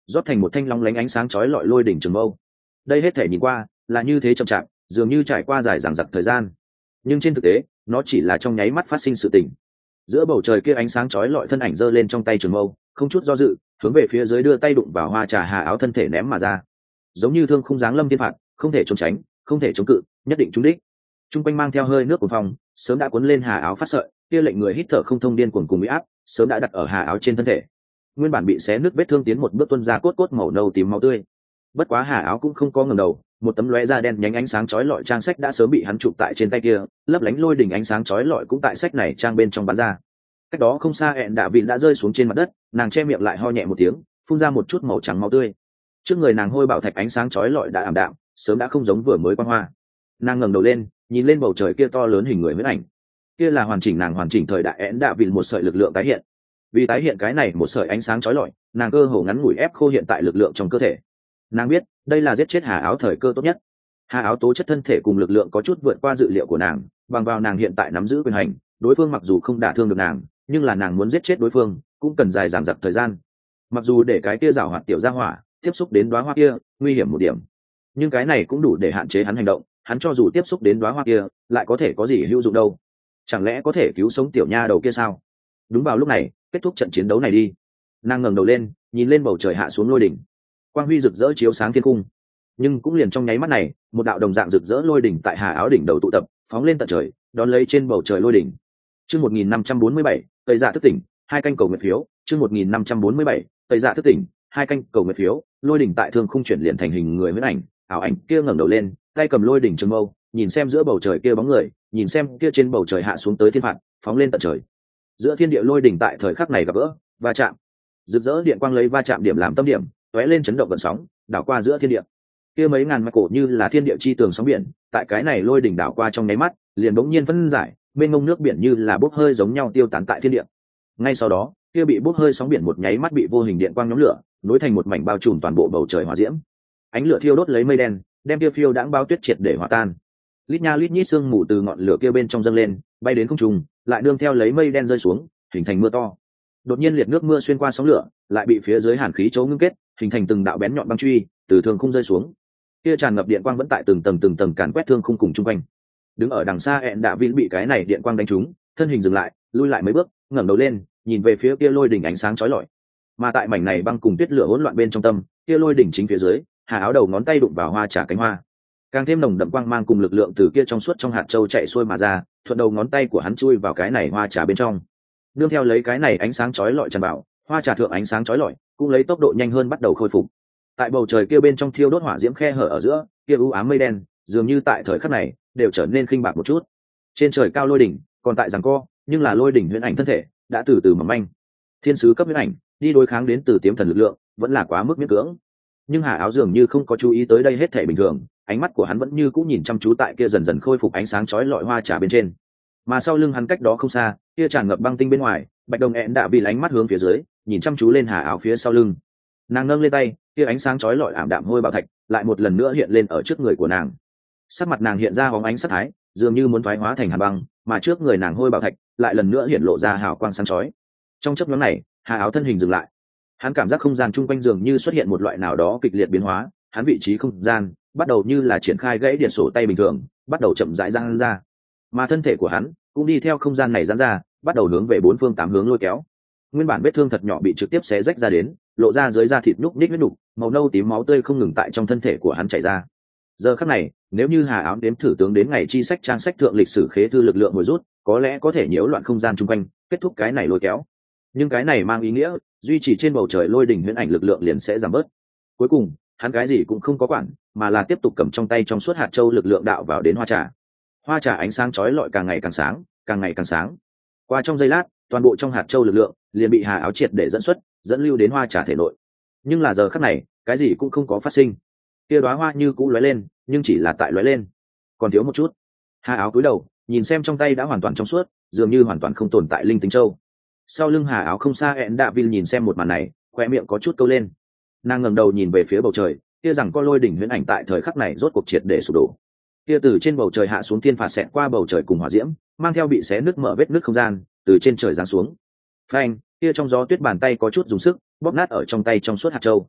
rót thành một thanh long lánh ánh sáng chói lọi lôi đỉnh trường mâu. Đây hết thể nhìn qua là như thế chậm chạp, dường như trải qua dài dằng dặc thời gian, nhưng trên thực tế nó chỉ là trong nháy mắt phát sinh sự tình. Giữa bầu trời kia ánh sáng chói lọi thân ảnh giơ lên trong tay trường mâu, không chút do dự hướng về phía dưới đưa tay đụng vào hoa trà hà áo thân thể ném mà ra, giống như thương khung giáng lâm thiên phạt, không thể trốn tránh, không thể chống cự, nhất định trúng đích. Trung quanh mang theo hơi nước của phòng sớm đã cuốn lên hà áo phát sợi, kia lệnh người hít thở không thông điên cuồng cùng bị áp sớm đã đặt ở hà áo trên thân thể. Nguyên bản bị xé nứt vết thương tiến một bước tuôn ra cốt cốt màu nâu tím máu tươi. Bất quá hà áo cũng không có ngẩng đầu, một tấm lóe da đen nhánh ánh sáng chói lọi trang sách đã sớm bị hắn chụp tại trên tay kia, lấp lánh lôi đỉnh ánh sáng chói lọi cũng tại sách này trang bên trong bắn ra. Cách đó không xa ẹn đạ vịn đã rơi xuống trên mặt đất, nàng che miệng lại ho nhẹ một tiếng, phun ra một chút màu trắng máu tươi. Trước người nàng hôi bảo thạch ánh sáng chói lọi đã ảm đạm, sớm đã không giống vừa mới quang hoa. Nàng ngẩng đầu lên, nhìn lên bầu trời kia to lớn hình người huyễn ảnh. Kia là hoàn chỉnh nàng hoàn chỉnh thời đại ẹn đạ vịn một sợi lực lượng tái hiện. Vì tái hiện cái này một sợi ánh sáng chói lọi, nàng cơ hồ ngắn ngủi ép khô hiện tại lực lượng trong cơ thể. Nàng biết đây là giết chết hà áo thời cơ tốt nhất. Hà áo tố chất thân thể cùng lực lượng có chút vượt qua dự liệu của nàng, bằng vào nàng hiện tại nắm giữ quyền hành, đối phương mặc dù không đả thương được nàng, nhưng là nàng muốn giết chết đối phương cũng cần dài dằng dặc thời gian. Mặc dù để cái kia rào hoạt tiểu gia hỏa tiếp xúc đến đóa hoa kia nguy hiểm một điểm, nhưng cái này cũng đủ để hạn chế hắn hành động. Hắn cho dù tiếp xúc đến đóa hoa kia lại có thể có gì hữu dụng đâu? Chẳng lẽ có thể cứu sống tiểu nha đầu kia sao? Đúng vào lúc này, kết thúc trận chiến đấu này đi. Nàng ngẩng đầu lên, nhìn lên bầu trời hạ xuống lôi đỉnh, quang huy rực rỡ chiếu sáng thiên cung. Nhưng cũng liền trong nháy mắt này, một đạo đồng dạng rực rỡ lôi đỉnh tại hà áo đỉnh đầu tụ tập, phóng lên tận trời, đón lấy trên bầu trời lôi đỉnh. Chương một nghìn năm trăm bốn mươi bảy, tây dạ thức tỉnh, hai canh cầu nguyện phiếu. Chương một nghìn năm trăm bốn mươi bảy, tây dạ thức tỉnh, hai canh cầu nguyện phiếu. Lôi đỉnh tại thương khung chuyển liền thành hình người huyễn ảnh, ảo ảnh kia ngẩng đầu lên, tay cầm lôi đỉnh trường mâu, nhìn xem giữa bầu trời kia bóng người, nhìn xem kia trên bầu trời hạ xuống tới thiên phạt, phóng lên tận trời. Giữa thiên địa lôi đỉnh tại thời khắc này gặp gỡ, va chạm. Rực rỡ điện quang lấy va chạm điểm làm tâm điểm, tóe lên chấn động gợn sóng, đảo qua giữa thiên địa. Kia mấy ngàn mạch cổ như là thiên địa chi tường sóng biển, tại cái này lôi đỉnh đảo qua trong nháy mắt, liền bỗng nhiên phân giải, mênh mông nước biển như là bốc hơi giống nhau tiêu tán tại thiên địa. Ngay sau đó, kia bị bốc hơi sóng biển một nháy mắt bị vô hình điện quang nhóm lửa, nối thành một mảnh bao trùm toàn bộ bầu trời hỏa diễm. Ánh lửa thiêu đốt lấy mây đen, đem kia phiêu đãng bao tuyết triệt để hòa tan. Lít nha lít nhít sương mù từ ngọn lửa kia bên trong dâng lên, bay đến không trung, lại đương theo lấy mây đen rơi xuống, hình thành mưa to. Đột nhiên liệt nước mưa xuyên qua sóng lửa, lại bị phía dưới hàn khí chấu ngưng kết, hình thành từng đạo bén nhọn băng truy, từ thương khung rơi xuống. Kia tràn ngập điện quang vẫn tại từng tầng từng tầng càn quét thương khung cùng chung quanh. Đứng ở đằng xa ẹn đạ vin bị cái này điện quang đánh trúng, thân hình dừng lại, lui lại mấy bước, ngẩng đầu lên, nhìn về phía kia lôi đỉnh ánh sáng chói lọi. Mà tại mảnh này băng cùng tuyết lửa hỗn loạn bên trong tâm, kia lôi đỉnh chính phía dưới, hà áo đầu ngón tay đụng vào hoa trà cánh hoa, càng thêm nồng đậm quang mang cùng lực lượng từ kia trong suốt trong hạt châu chạy xuôi mà ra, thuận đầu ngón tay của hắn chui vào cái này hoa trà bên trong. Nương theo lấy cái này ánh sáng chói lọi tràn vào, hoa trà thượng ánh sáng chói lọi cũng lấy tốc độ nhanh hơn bắt đầu khôi phục. Tại bầu trời kia bên trong thiêu đốt hỏa diễm khe hở ở giữa, kia u ám mây đen, dường như tại thời khắc này đều trở nên khinh bạc một chút. Trên trời cao lôi đỉnh còn tại giằng co, nhưng là lôi đỉnh huyễn ảnh thân thể đã từ từ mỏng manh. Thiên sứ cấp huyễn ảnh đi đối kháng đến từ tiềm thần lực lượng, vẫn là quá mức miễn cưỡng. Nhưng Hà Áo dường như không có chú ý tới đây hết thảy bình thường, ánh mắt của hắn vẫn như cũ nhìn chăm chú tại kia dần dần khôi phục ánh sáng chói lọi hoa trà bên trên. Mà sau lưng hắn cách đó không xa, kia tràn ngập băng tinh bên ngoài, Bạch Đồng ẹn đã vì ánh mắt hướng phía dưới, nhìn chăm chú lên Hà Áo phía sau lưng. Nàng nâng lên tay, kia ánh sáng chói lọi ảm đạm hôi bảo thạch lại một lần nữa hiện lên ở trước người của nàng. Sắc mặt nàng hiện ra bóng ánh sắc thái, dường như muốn thoái hóa thành hàn băng, mà trước người nàng hôi bảo thạch lại lần nữa hiện lộ ra hào quang sáng chói. Trong chớp nhoáng này, Hà Áo thân hình dừng lại. Hắn cảm giác không gian chung quanh dường như xuất hiện một loại nào đó kịch liệt biến hóa, hắn vị trí không gian bắt đầu như là triển khai gãy điện sổ tay bình thường, bắt đầu chậm rãi giãn ra, mà thân thể của hắn cũng đi theo không gian này giãn ra, bắt đầu hướng về bốn phương tám hướng lôi kéo. Nguyên bản vết thương thật nhỏ bị trực tiếp xé rách ra đến, lộ ra dưới da thịt nhúc nhích huyết nục, màu nâu tím máu tươi không ngừng tại trong thân thể của hắn chảy ra. Giờ khắc này, nếu như Hà Áo đếm thử tướng đến ngày chi sách trang sách thượng lịch sử khế thư lực lượng hồi rút, có lẽ có thể nhiễu loạn không gian chung quanh, kết thúc cái này lôi kéo. Nhưng cái này mang ý nghĩa, duy trì trên bầu trời lôi đỉnh huyễn ảnh lực lượng liền sẽ giảm bớt. Cuối cùng, hắn cái gì cũng không có quản, mà là tiếp tục cầm trong tay trong suốt hạt châu lực lượng đạo vào đến hoa trà. Hoa trà ánh sáng chói lọi càng ngày càng sáng, càng ngày càng sáng. Qua trong giây lát, toàn bộ trong hạt châu lực lượng liền bị Hà Áo triệt để dẫn xuất, dẫn lưu đến hoa trà thể nội. Nhưng là giờ khắc này, cái gì cũng không có phát sinh. Kia đóa hoa như cũ lóe lên, nhưng chỉ là tại lóe lên, còn thiếu một chút. Hà Áo cúi đầu, nhìn xem trong tay đã hoàn toàn trong suốt, dường như hoàn toàn không tồn tại linh tính châu. Sau lưng Hà Áo không xa ẹn đạ vil nhìn xem một màn này, khoe miệng có chút câu lên. Nàng ngẩng đầu nhìn về phía bầu trời, kia rằng có lôi đỉnh huyễn ảnh tại thời khắc này rốt cuộc triệt để sụp đổ. Kia từ trên bầu trời hạ xuống thiên phạt xẹt qua bầu trời cùng hỏa diễm, mang theo bị xé nứt mở vết nứt không gian, từ trên trời giáng xuống. Phanh, kia trong gió tuyết bàn tay có chút dùng sức, bóp nát ở trong tay trong suốt hạt châu.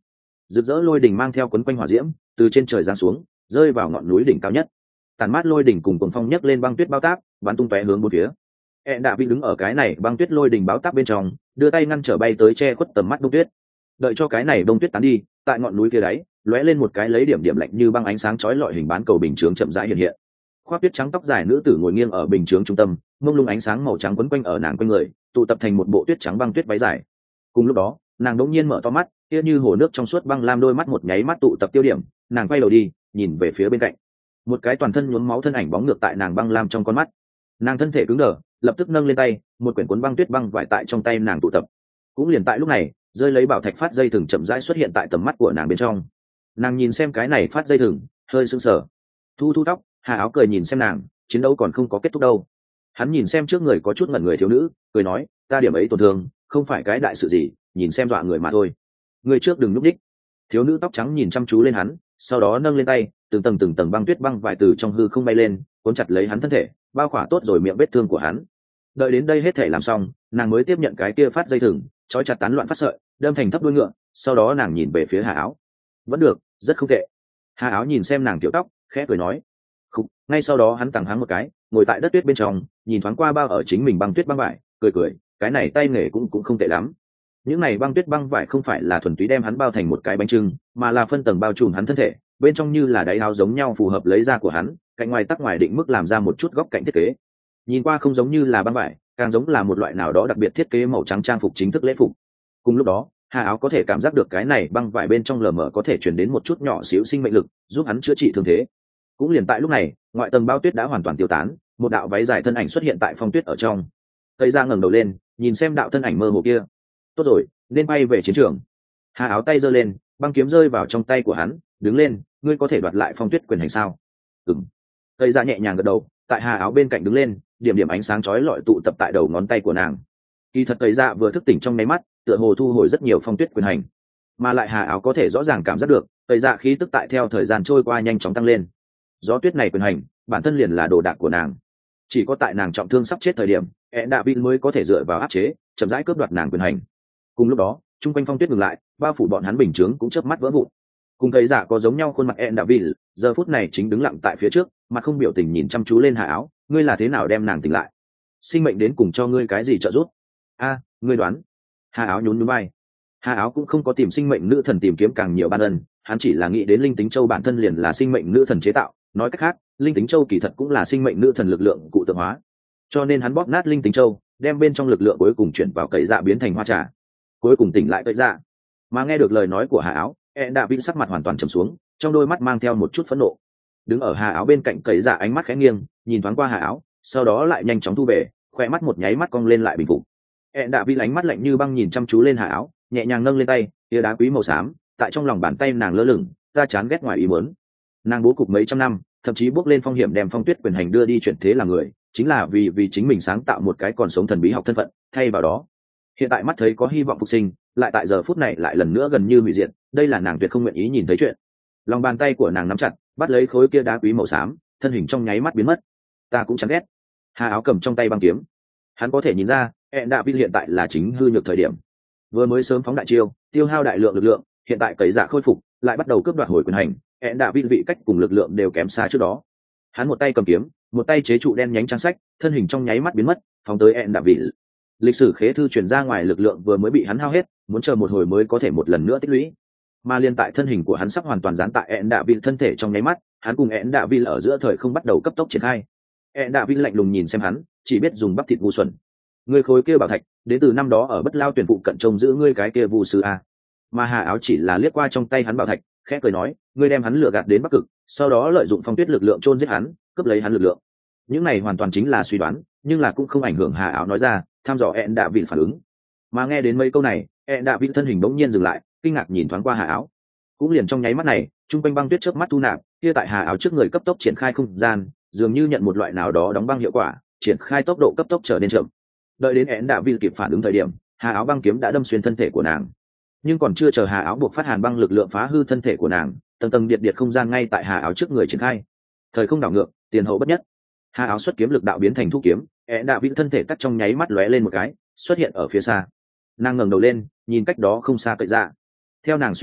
rực rỡ lôi đỉnh mang theo quấn quanh hỏa diễm từ trên trời giáng xuống, rơi vào ngọn núi đỉnh cao nhất. Tàn mát lôi đỉnh cùng cuồng phong nhấc lên băng tuyết bao táp, bắn tung tóe hướng bốn phía. E đã bị đứng ở cái này băng tuyết lôi đỉnh báo táp bên trong, đưa tay ngăn trở bay tới che khuất tầm mắt đông tuyết. Đợi cho cái này đông tuyết tán đi, tại ngọn núi kia đáy, lóe lên một cái lấy điểm điểm lạnh như băng ánh sáng chói lọi hình bán cầu bình chướng chậm rãi hiện hiện. Khoác tuyết trắng tóc dài nữ tử ngồi nghiêng ở bình chướng trung tâm, mông lung ánh sáng màu trắng quấn quanh ở nàng quanh người, tụ tập thành một bộ tuyết trắng băng tuyết váy dài. Cùng lúc đó, nàng đột nhiên mở to mắt, kia như hồ nước trong suốt băng lam đôi mắt một nháy mắt tụ tập tiêu điểm, nàng quay đầu đi, nhìn về phía bên cạnh. Một cái toàn thân nhuốm máu thân ảnh bóng ngược tại nàng băng lam trong con mắt. Nàng thân thể cứng đờ, lập tức nâng lên tay, một quyển cuốn băng tuyết băng vải tại trong tay nàng tụ tập. Cũng liền tại lúc này, rơi lấy bảo thạch phát dây thừng chậm rãi xuất hiện tại tầm mắt của nàng bên trong. Nàng nhìn xem cái này phát dây thừng, hơi sững sờ. Thu thu tóc, Hà Áo cười nhìn xem nàng, chiến đấu còn không có kết thúc đâu. Hắn nhìn xem trước người có chút ngẩn người thiếu nữ, cười nói, ta điểm ấy tổn thương, không phải cái đại sự gì, nhìn xem dọa người mà thôi. Người trước đừng núp đích. Thiếu nữ tóc trắng nhìn chăm chú lên hắn, sau đó nâng lên tay, từng tầng từng tầng băng tuyết băng vải từ trong hư không bay lên, cuốn chặt lấy hắn thân thể, bao khỏa tốt rồi miệng vết thương của hắn. Đợi đến đây hết thể làm xong, nàng mới tiếp nhận cái kia phát dây thừng, trói chặt tán loạn phát sợi, đâm thành thấp đuôi ngựa, sau đó nàng nhìn về phía Hà Áo. Vẫn được, rất không tệ. Hà Áo nhìn xem nàng tiểu tóc, khẽ cười nói. Khúc, ngay sau đó hắn tàng háng một cái, ngồi tại đất tuyết bên trong, nhìn thoáng qua bao ở chính mình băng tuyết băng vải, cười cười, cái này tay nghề cũng cũng không tệ lắm. Những này băng tuyết băng vải không phải là thuần túy đem hắn bao thành một cái bánh trưng, mà là phân tầng bao trùm hắn thân thể, bên trong như là đáy áo giống nhau phù hợp lấy da của hắn, cạnh ngoài tắc ngoài định mức làm ra một chút góc cạnh thiết kế. Nhìn qua không giống như là băng vải, càng giống là một loại nào đó đặc biệt thiết kế màu trắng trang phục chính thức lễ phục. Cùng lúc đó, Hà Áo có thể cảm giác được cái này băng vải bên trong lờ mờ có thể truyền đến một chút nhỏ xíu sinh mệnh lực, giúp hắn chữa trị thương thế. Cũng liền tại lúc này, ngoại tầng bao tuyết đã hoàn toàn tiêu tán, một đạo váy dài thân ảnh xuất hiện tại phong tuyết ở trong. Tây Giang ngẩng đầu lên, nhìn xem đạo thân ảnh mơ hồ kia. Tốt rồi, nên bay về chiến trường. Hà Áo tay giơ lên, băng kiếm rơi vào trong tay của hắn, đứng lên, ngươi có thể đoạt lại phong tuyết quyền hành sao? Ừm. Tây Giang nhẹ nhàng gật đầu, tại Hà Áo bên cạnh đứng lên, điểm điểm ánh sáng chói lọi tụ tập tại đầu ngón tay của nàng. Kỳ thật Tây Giang vừa thức tỉnh trong nháy mắt, tựa hồ thu hồi rất nhiều phong tuyết quyền hành, mà lại Hà Áo có thể rõ ràng cảm giác được, Tây Giang khí tức tại theo thời gian trôi qua nhanh chóng tăng lên. Gió tuyết này quyền hành, bản thân liền là đồ đạc của nàng. Chỉ có tại nàng trọng thương sắp chết thời điểm, E Đạ Vin mới có thể dựa vào áp chế, chậm rãi cướp đoạt nàng quyền hành. Cùng lúc đó, trung quanh phong tuyết ngừng lại, bao phủ bọn hắn bình chướng cũng chớp mắt vỡ vụn. Cùng thấy giả có giống nhau khuôn mặt E Đạ Vin, giờ phút này chính đứng lặng tại phía trước, mặt không biểu tình nhìn chăm chú lên Hà Áo, ngươi là thế nào đem nàng tỉnh lại? Sinh mệnh đến cùng cho ngươi cái gì trợ giúp? A, ngươi đoán? Hà Áo nhún nhún vai. Hà Áo cũng không có tìm sinh mệnh nữ thần tìm kiếm càng nhiều ban ân, hắn chỉ là nghĩ đến linh tính châu bản thân liền là sinh mệnh nữ thần chế tạo, nói cách khác, linh tính châu kỳ thật cũng là sinh mệnh nữ thần lực lượng cụ tượng hóa. Cho nên hắn bóp nát linh tính châu, đem bên trong lực lượng cuối cùng chuyển vào cậy dạ biến thành hoa trà, cuối cùng tỉnh lại cậy dạ. Mà nghe được lời nói của Hà Áo, E Đạ Vin sắc mặt hoàn toàn trầm xuống, trong đôi mắt mang theo một chút phẫn nộ. Đứng ở Hà Áo bên cạnh cậy dạ ánh mắt khẽ nghiêng, nhìn thoáng qua Hà Áo, sau đó lại nhanh chóng thu về, khỏe mắt một nháy mắt cong lên lại bình phục. E Đạ Vin ánh mắt lạnh như băng nhìn chăm chú lên Hà Áo, nhẹ nhàng nâng lên tay, tia đá quý màu xám, tại trong lòng bàn tay nàng lơ lửng, ta chán ghét ngoài ý muốn. Nàng bố cục mấy trăm năm, thậm chí bước lên phong hiểm đem phong tuyết quyền hành đưa đi chuyển thế làm người, chính là vì vì chính mình sáng tạo một cái còn sống thần bí học thân phận, thay vào đó hiện tại mắt thấy có hy vọng phục sinh, lại tại giờ phút này lại lần nữa gần như hủy diệt, đây là nàng tuyệt không nguyện ý nhìn thấy chuyện. Lòng bàn tay của nàng nắm chặt, bắt lấy khối kia đá quý màu xám, thân hình trong nháy mắt biến mất. Ta cũng chán ghét. Hà Áo cầm trong tay băng kiếm, hắn có thể nhìn ra, E Đạ Vin hiện tại là chính hư nhược thời điểm, vừa mới sớm phóng đại chiêu, tiêu hao đại lượng lực lượng, hiện tại cấy dạ khôi phục, lại bắt đầu cướp đoạt hồi quyền hành, E Đạ Vin vị cách cùng lực lượng đều kém xa trước đó. Hắn một tay cầm kiếm, một tay chế trụ đen nhánh trang sách, thân hình trong nháy mắt biến mất, phóng tới E Đạ Vin. Lịch sử khế thư truyền ra ngoài lực lượng vừa mới bị hắn hao hết, muốn chờ một hồi mới có thể một lần nữa tích lũy. Mà liên tại thân hình của hắn sắp hoàn toàn dán tại E Đạ Vin thân thể trong nháy mắt, hắn cùng E Đạ Vin ở giữa thời không bắt đầu cấp tốc triển khai. E Đạ Vin lạnh lùng nhìn xem hắn, chỉ biết dùng bắp thịt ngu xuẩn. Ngươi khối kia bảo thạch, đến từ năm đó ở Bất Lao tuyển phụ cận trông giữ ngươi cái kia vu sư a. Mà Hà Áo chỉ là liếc qua trong tay hắn bảo thạch, khẽ cười nói, ngươi đem hắn lừa gạt đến Bắc Cực, sau đó lợi dụng phong tuyết lực lượng chôn giết hắn, cướp lấy hắn lực lượng. Những này hoàn toàn chính là suy đoán, nhưng là cũng không ảnh hưởng Hà Áo nói ra, tham dò E Đạ Vin phản ứng. Mà nghe đến mấy câu này, E Đạ Vin thân hình bỗng nhiên dừng lại, kinh ngạc nhìn thoáng qua Hà Áo. Cũng liền trong nháy mắt này, trung quanh băng tuyết chớp mắt thu nạp, kia tại Hà Áo trước người cấp tốc triển khai không gian, dường như nhận một loại nào đó đóng băng hiệu quả, triển khai tốc độ cấp tốc trở nên chậm. Đợi đến E Đạ Vin kịp phản ứng thời điểm, Hà Áo băng kiếm đã đâm xuyên thân thể của nàng. Nhưng còn chưa chờ Hà Áo buộc phát hàn băng lực lượng phá hư thân thể của nàng, tầng tầng điện điện không gian ngay tại Hà Áo trước người triển khai. Thời không đảo ngược, tiền hậu bất nhất. Hà Áo xuất kiếm lực đạo biến thành thu kiếm, E Đạ Vin thân thể cắt trong nháy mắt lóe lên một cái, xuất hiện ở phía xa. Nàng ngẩng đầu lên, nhìn cách đó không xa cậy dạ. Theo nàng suy yếu,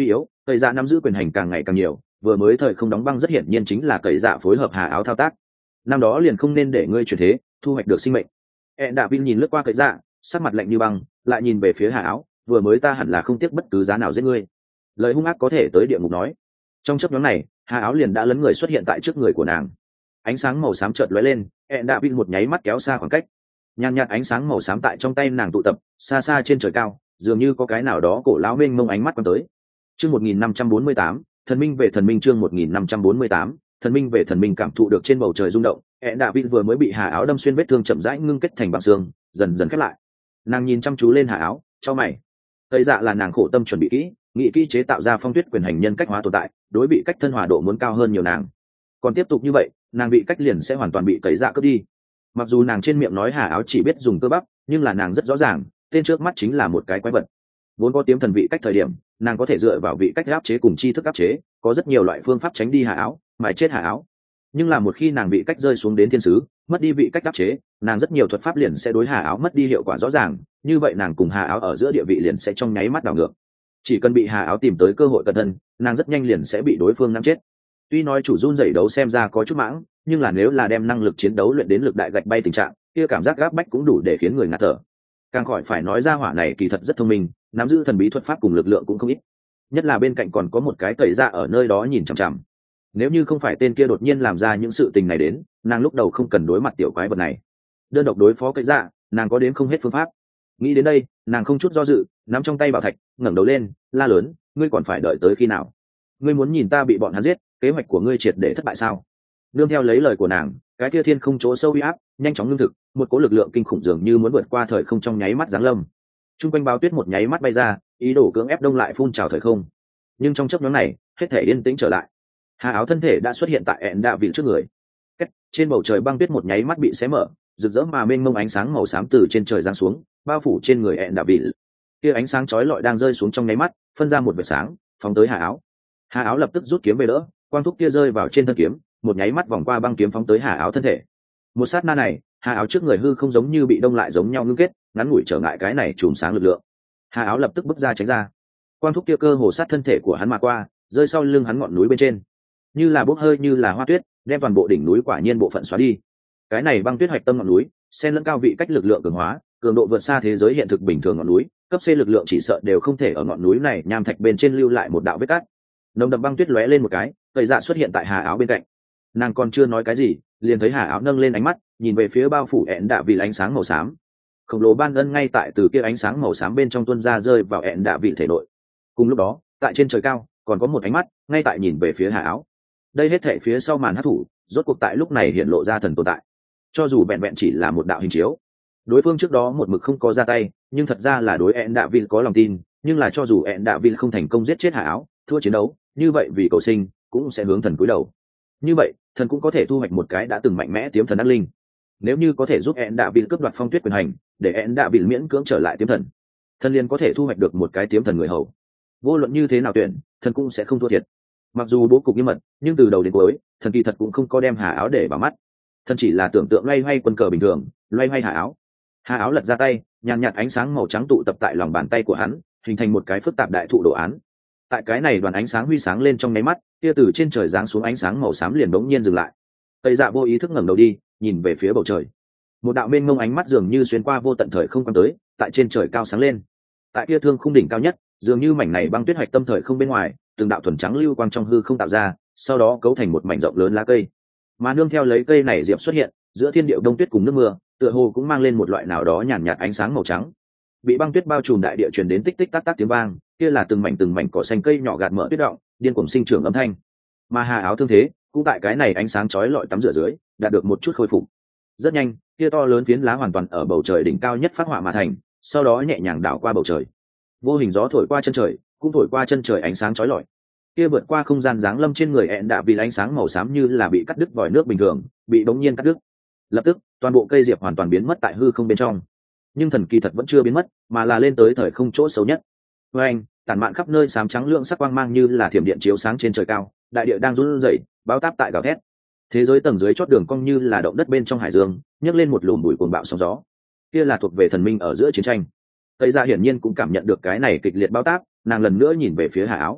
Cậy dạ nắm giữ quyền hành càng ngày càng nhiều, vừa mới thời không đóng băng rất hiển nhiên chính là cậy dạ phối hợp hà áo thao tác. Năm đó liền không nên để ngươi chuyển thế thu hoạch được sinh mệnh. E đạ vin nhìn lướt qua cậy dạ, sắc mặt lạnh như băng, lại nhìn về phía hà áo, vừa mới ta hẳn là không tiếc bất cứ giá nào giết ngươi. Lời hung ác có thể tới địa ngục nói. Trong chớp nhoáng này, hà áo liền đã lấn người xuất hiện tại trước người của nàng. Ánh sáng màu xám chợt lóe lên, E đạ vin một nháy mắt kéo xa khoảng cách. Nhàn nhạt ánh sáng màu xám tại trong tay nàng tụ tập, xa xa trên trời cao, dường như có cái nào đó cổ lão mênh mông ánh mắt quan tới. Chương một nghìn năm trăm bốn mươi tám, thần minh về thần minh chương một nghìn năm trăm bốn mươi tám, thần minh về thần minh cảm thụ được trên bầu trời rung động, E đạ vin vừa mới bị hà áo đâm xuyên vết thương chậm rãi ngưng kết thành băng xương, dần dần khép lại. Nàng nhìn chăm chú lên hà áo, cho mày. Tây dạ là nàng khổ tâm chuẩn bị kỹ, nghĩ kỹ chế tạo ra phong tuyết quyền hành nhân cách hóa tồn tại, đối bị cách thân hòa độ muốn cao hơn nhiều nàng. Còn tiếp tục như vậy, nàng bị cách liền sẽ hoàn toàn bị tẩy dạ cướp đi. Mặc dù nàng trên miệng nói hà áo chỉ biết dùng cơ bắp, nhưng là nàng rất rõ ràng, tên trước mắt chính là một cái quái vật. Vốn có tiếm thần vị cách thời điểm, nàng có thể dựa vào vị cách áp chế cùng chi thức áp chế, có rất nhiều loại phương pháp tránh đi hà áo, mài chết hà áo. Nhưng là một khi nàng bị cách rơi xuống đến thiên sứ, mất đi vị cách áp chế, nàng rất nhiều thuật pháp liền sẽ đối hà áo mất đi hiệu quả rõ ràng, như vậy nàng cùng hà áo ở giữa địa vị liền sẽ trong nháy mắt đảo ngược. Chỉ cần bị hà áo tìm tới cơ hội cẩn thân, nàng rất nhanh liền sẽ bị đối phương nắm chết. Tuy nói chủ run rẩy đấu xem ra có chút mãng, nhưng là nếu là đem năng lực chiến đấu luyện đến lực đại gạch bay tình trạng, kia cảm giác gáp bách cũng đủ để khiến người ngạt thở. Càng khỏi phải nói ra hỏa này kỳ thật rất thông minh, nắm giữ thần bí thuật pháp cùng lực lượng cũng không ít. Nhất là bên cạnh còn có một cái tẩy ra ở nơi đó nhìn chằm chằm. Nếu như không phải tên kia đột nhiên làm ra những sự tình này đến, nàng lúc đầu không cần đối mặt tiểu quái vật này. Đơn độc đối phó cái dạ, nàng có đến không hết phương pháp. Nghĩ đến đây, nàng không chút do dự, nắm trong tay bảo thạch, ngẩng đầu lên, la lớn, ngươi còn phải đợi tới khi nào? Ngươi muốn nhìn ta bị bọn hắn giết, kế hoạch của ngươi triệt để thất bại sao? Nương theo lấy lời của nàng, cái kia thiên không chỗ sâu uy áp nhanh chóng ngưng thực, một cỗ lực lượng kinh khủng dường như muốn vượt qua thời không trong nháy mắt giáng lâm. Trung quanh bao tuyết một nháy mắt bay ra, ý đồ cưỡng ép đông lại phun trào thời không. Nhưng trong chốc ngắn này, hết thể yên tĩnh trở lại. Hà áo thân thể đã xuất hiện tại ẹn đạ vị trước người. Cách trên bầu trời băng tuyết một nháy mắt bị xé mở, rực rỡ mà mênh mông ánh sáng màu xám từ trên trời giáng xuống, bao phủ trên người ẹn đạ vị. Kia ánh sáng chói lọi đang rơi xuống trong nháy mắt, phân ra một vệt sáng, phóng tới Hà áo. Hà áo lập tức rút kiếm về đỡ, quang thúc kia rơi vào trên thân kiếm, một nháy mắt vòng qua băng kiếm phóng tới Hà áo thân thể. Một sát na này, Hà áo trước người hư không giống như bị đông lại giống nhau ngưng kết, ngắn ngủi trở ngại cái này chùm sáng lực lượng. Hà áo lập tức bước ra tránh ra. Quang thúc kia cơ hồ sát thân thể của hắn mà qua, rơi sau lưng hắn ngọn núi bên trên, như là bốc hơi như là hoa tuyết, đem toàn bộ đỉnh núi quả nhiên bộ phận xóa đi. Cái này băng tuyết hoạch tâm ngọn núi, xen lẫn cao vị cách lực lượng cường hóa, cường độ vượt xa thế giới hiện thực bình thường ngọn núi, cấp C lực lượng chỉ sợ đều không thể ở ngọn núi này nham thạch bên trên lưu lại một đạo vết cắt. Nồng đậm băng tuyết lóe lên một cái, tẩy dạ xuất hiện tại Hà áo bên cạnh. Nàng còn chưa nói cái gì, liền thấy Hà áo nâng lên ánh mắt, nhìn về phía bao phủ ẹn đạ vị ánh sáng màu xám. Khổng lồ ban ân ngay tại từ kia ánh sáng màu xám bên trong tuôn ra rơi vào ẹn đạ vị thể nội. Cùng lúc đó, tại trên trời cao, còn có một ánh mắt, ngay tại nhìn về phía Hà áo. Đây hết thảy phía sau màn hắc thủ, rốt cuộc tại lúc này hiện lộ ra thần tồn tại. Cho dù vẹn vẹn chỉ là một đạo hình chiếu, đối phương trước đó một mực không có ra tay, nhưng thật ra là đối ẹn đạ vị có lòng tin, nhưng là cho dù ẹn đạ vị không thành công giết chết Hà áo, thua chiến đấu, như vậy vì cầu sinh, cũng sẽ hướng thần cúi đầu. Như vậy, thần cũng có thể thu hoạch một cái đã từng mạnh mẽ tiếm thần ác linh. Nếu như có thể giúp ẹn đạ vị cướp đoạt phong tuyết quyền hành, để ẹn đạ vị miễn cưỡng trở lại tiếm thần, thần liền có thể thu hoạch được một cái tiếm thần người hầu. Vô luận như thế nào tuyển, thần cũng sẽ không thua thiệt. Mặc dù bố cục nghiêm mật, nhưng từ đầu đến cuối, thần kỳ thật cũng không có đem Hà áo để vào mắt. Thần chỉ là tưởng tượng loay hoay quân cờ bình thường, loay hoay Hà áo. Hà áo lật ra tay, nhàn nhạt ánh sáng màu trắng tụ tập tại lòng bàn tay của hắn, hình thành một cái phức tạp đại thụ đồ án. Tại cái này đoàn ánh sáng huy sáng lên trong nháy mắt, tia từ trên trời giáng xuống ánh sáng màu xám liền bỗng nhiên dừng lại. Tây Dạ vô ý thức ngẩng đầu đi, nhìn về phía bầu trời. Một đạo mênh mông ánh mắt dường như xuyên qua vô tận thời không quan tới, tại trên trời cao sáng lên. Tại kia thương khung đỉnh cao nhất, dường như mảnh này băng tuyết hoạch tâm thời không bên ngoài, từng đạo thuần trắng lưu quang trong hư không tạo ra, sau đó cấu thành một mảnh rộng lớn lá cây. Mà nương theo lấy cây này diệp xuất hiện, giữa thiên địa đông tuyết cùng nước mưa, tựa hồ cũng mang lên một loại nào đó nhàn nhạt ánh sáng màu trắng. Bị băng tuyết bao trùm đại địa truyền đến tích tích tắc tắc tiếng vang, kia là từng mảnh từng mảnh cỏ xanh cây nhỏ gạt mở tuyết động, điên cuồng sinh trưởng âm thanh. Mà Hà áo thương thế, cũng tại cái này ánh sáng chói lọi tắm rửa dưới, đạt được một chút khôi phục. Rất nhanh, kia to lớn phiến lá hoàn toàn ở bầu trời đỉnh cao nhất phát họa mà thành, sau đó nhẹ nhàng đảo qua bầu trời. Vô hình gió thổi qua chân trời, cũng thổi qua chân trời ánh sáng chói lọi. Kia vượt qua không gian giáng lâm trên người ẹn đạ vì ánh sáng màu xám như là bị cắt đứt vòi nước bình thường, bị bỗng nhiên cắt đứt. Lập tức, toàn bộ cây diệp hoàn toàn biến mất tại hư không bên trong. Nhưng thần kỳ thật vẫn chưa biến mất, mà là lên tới thời không chỗ xấu nhất. Với anh, tản mạn khắp nơi xám trắng lượng sắc quang mang như là thiểm điện chiếu sáng trên trời cao, đại địa đang run rẩy, báo táp tại gào thét. Thế giới tầng dưới chót đường cong như là động đất bên trong hải dương, nhấc lên một lùm bụi cuồng bạo sóng gió. Kia là thuộc về thần minh ở giữa chiến tranh. Tây Dạ hiển nhiên cũng cảm nhận được cái này kịch liệt báo táp, nàng lần nữa nhìn về phía Hà áo.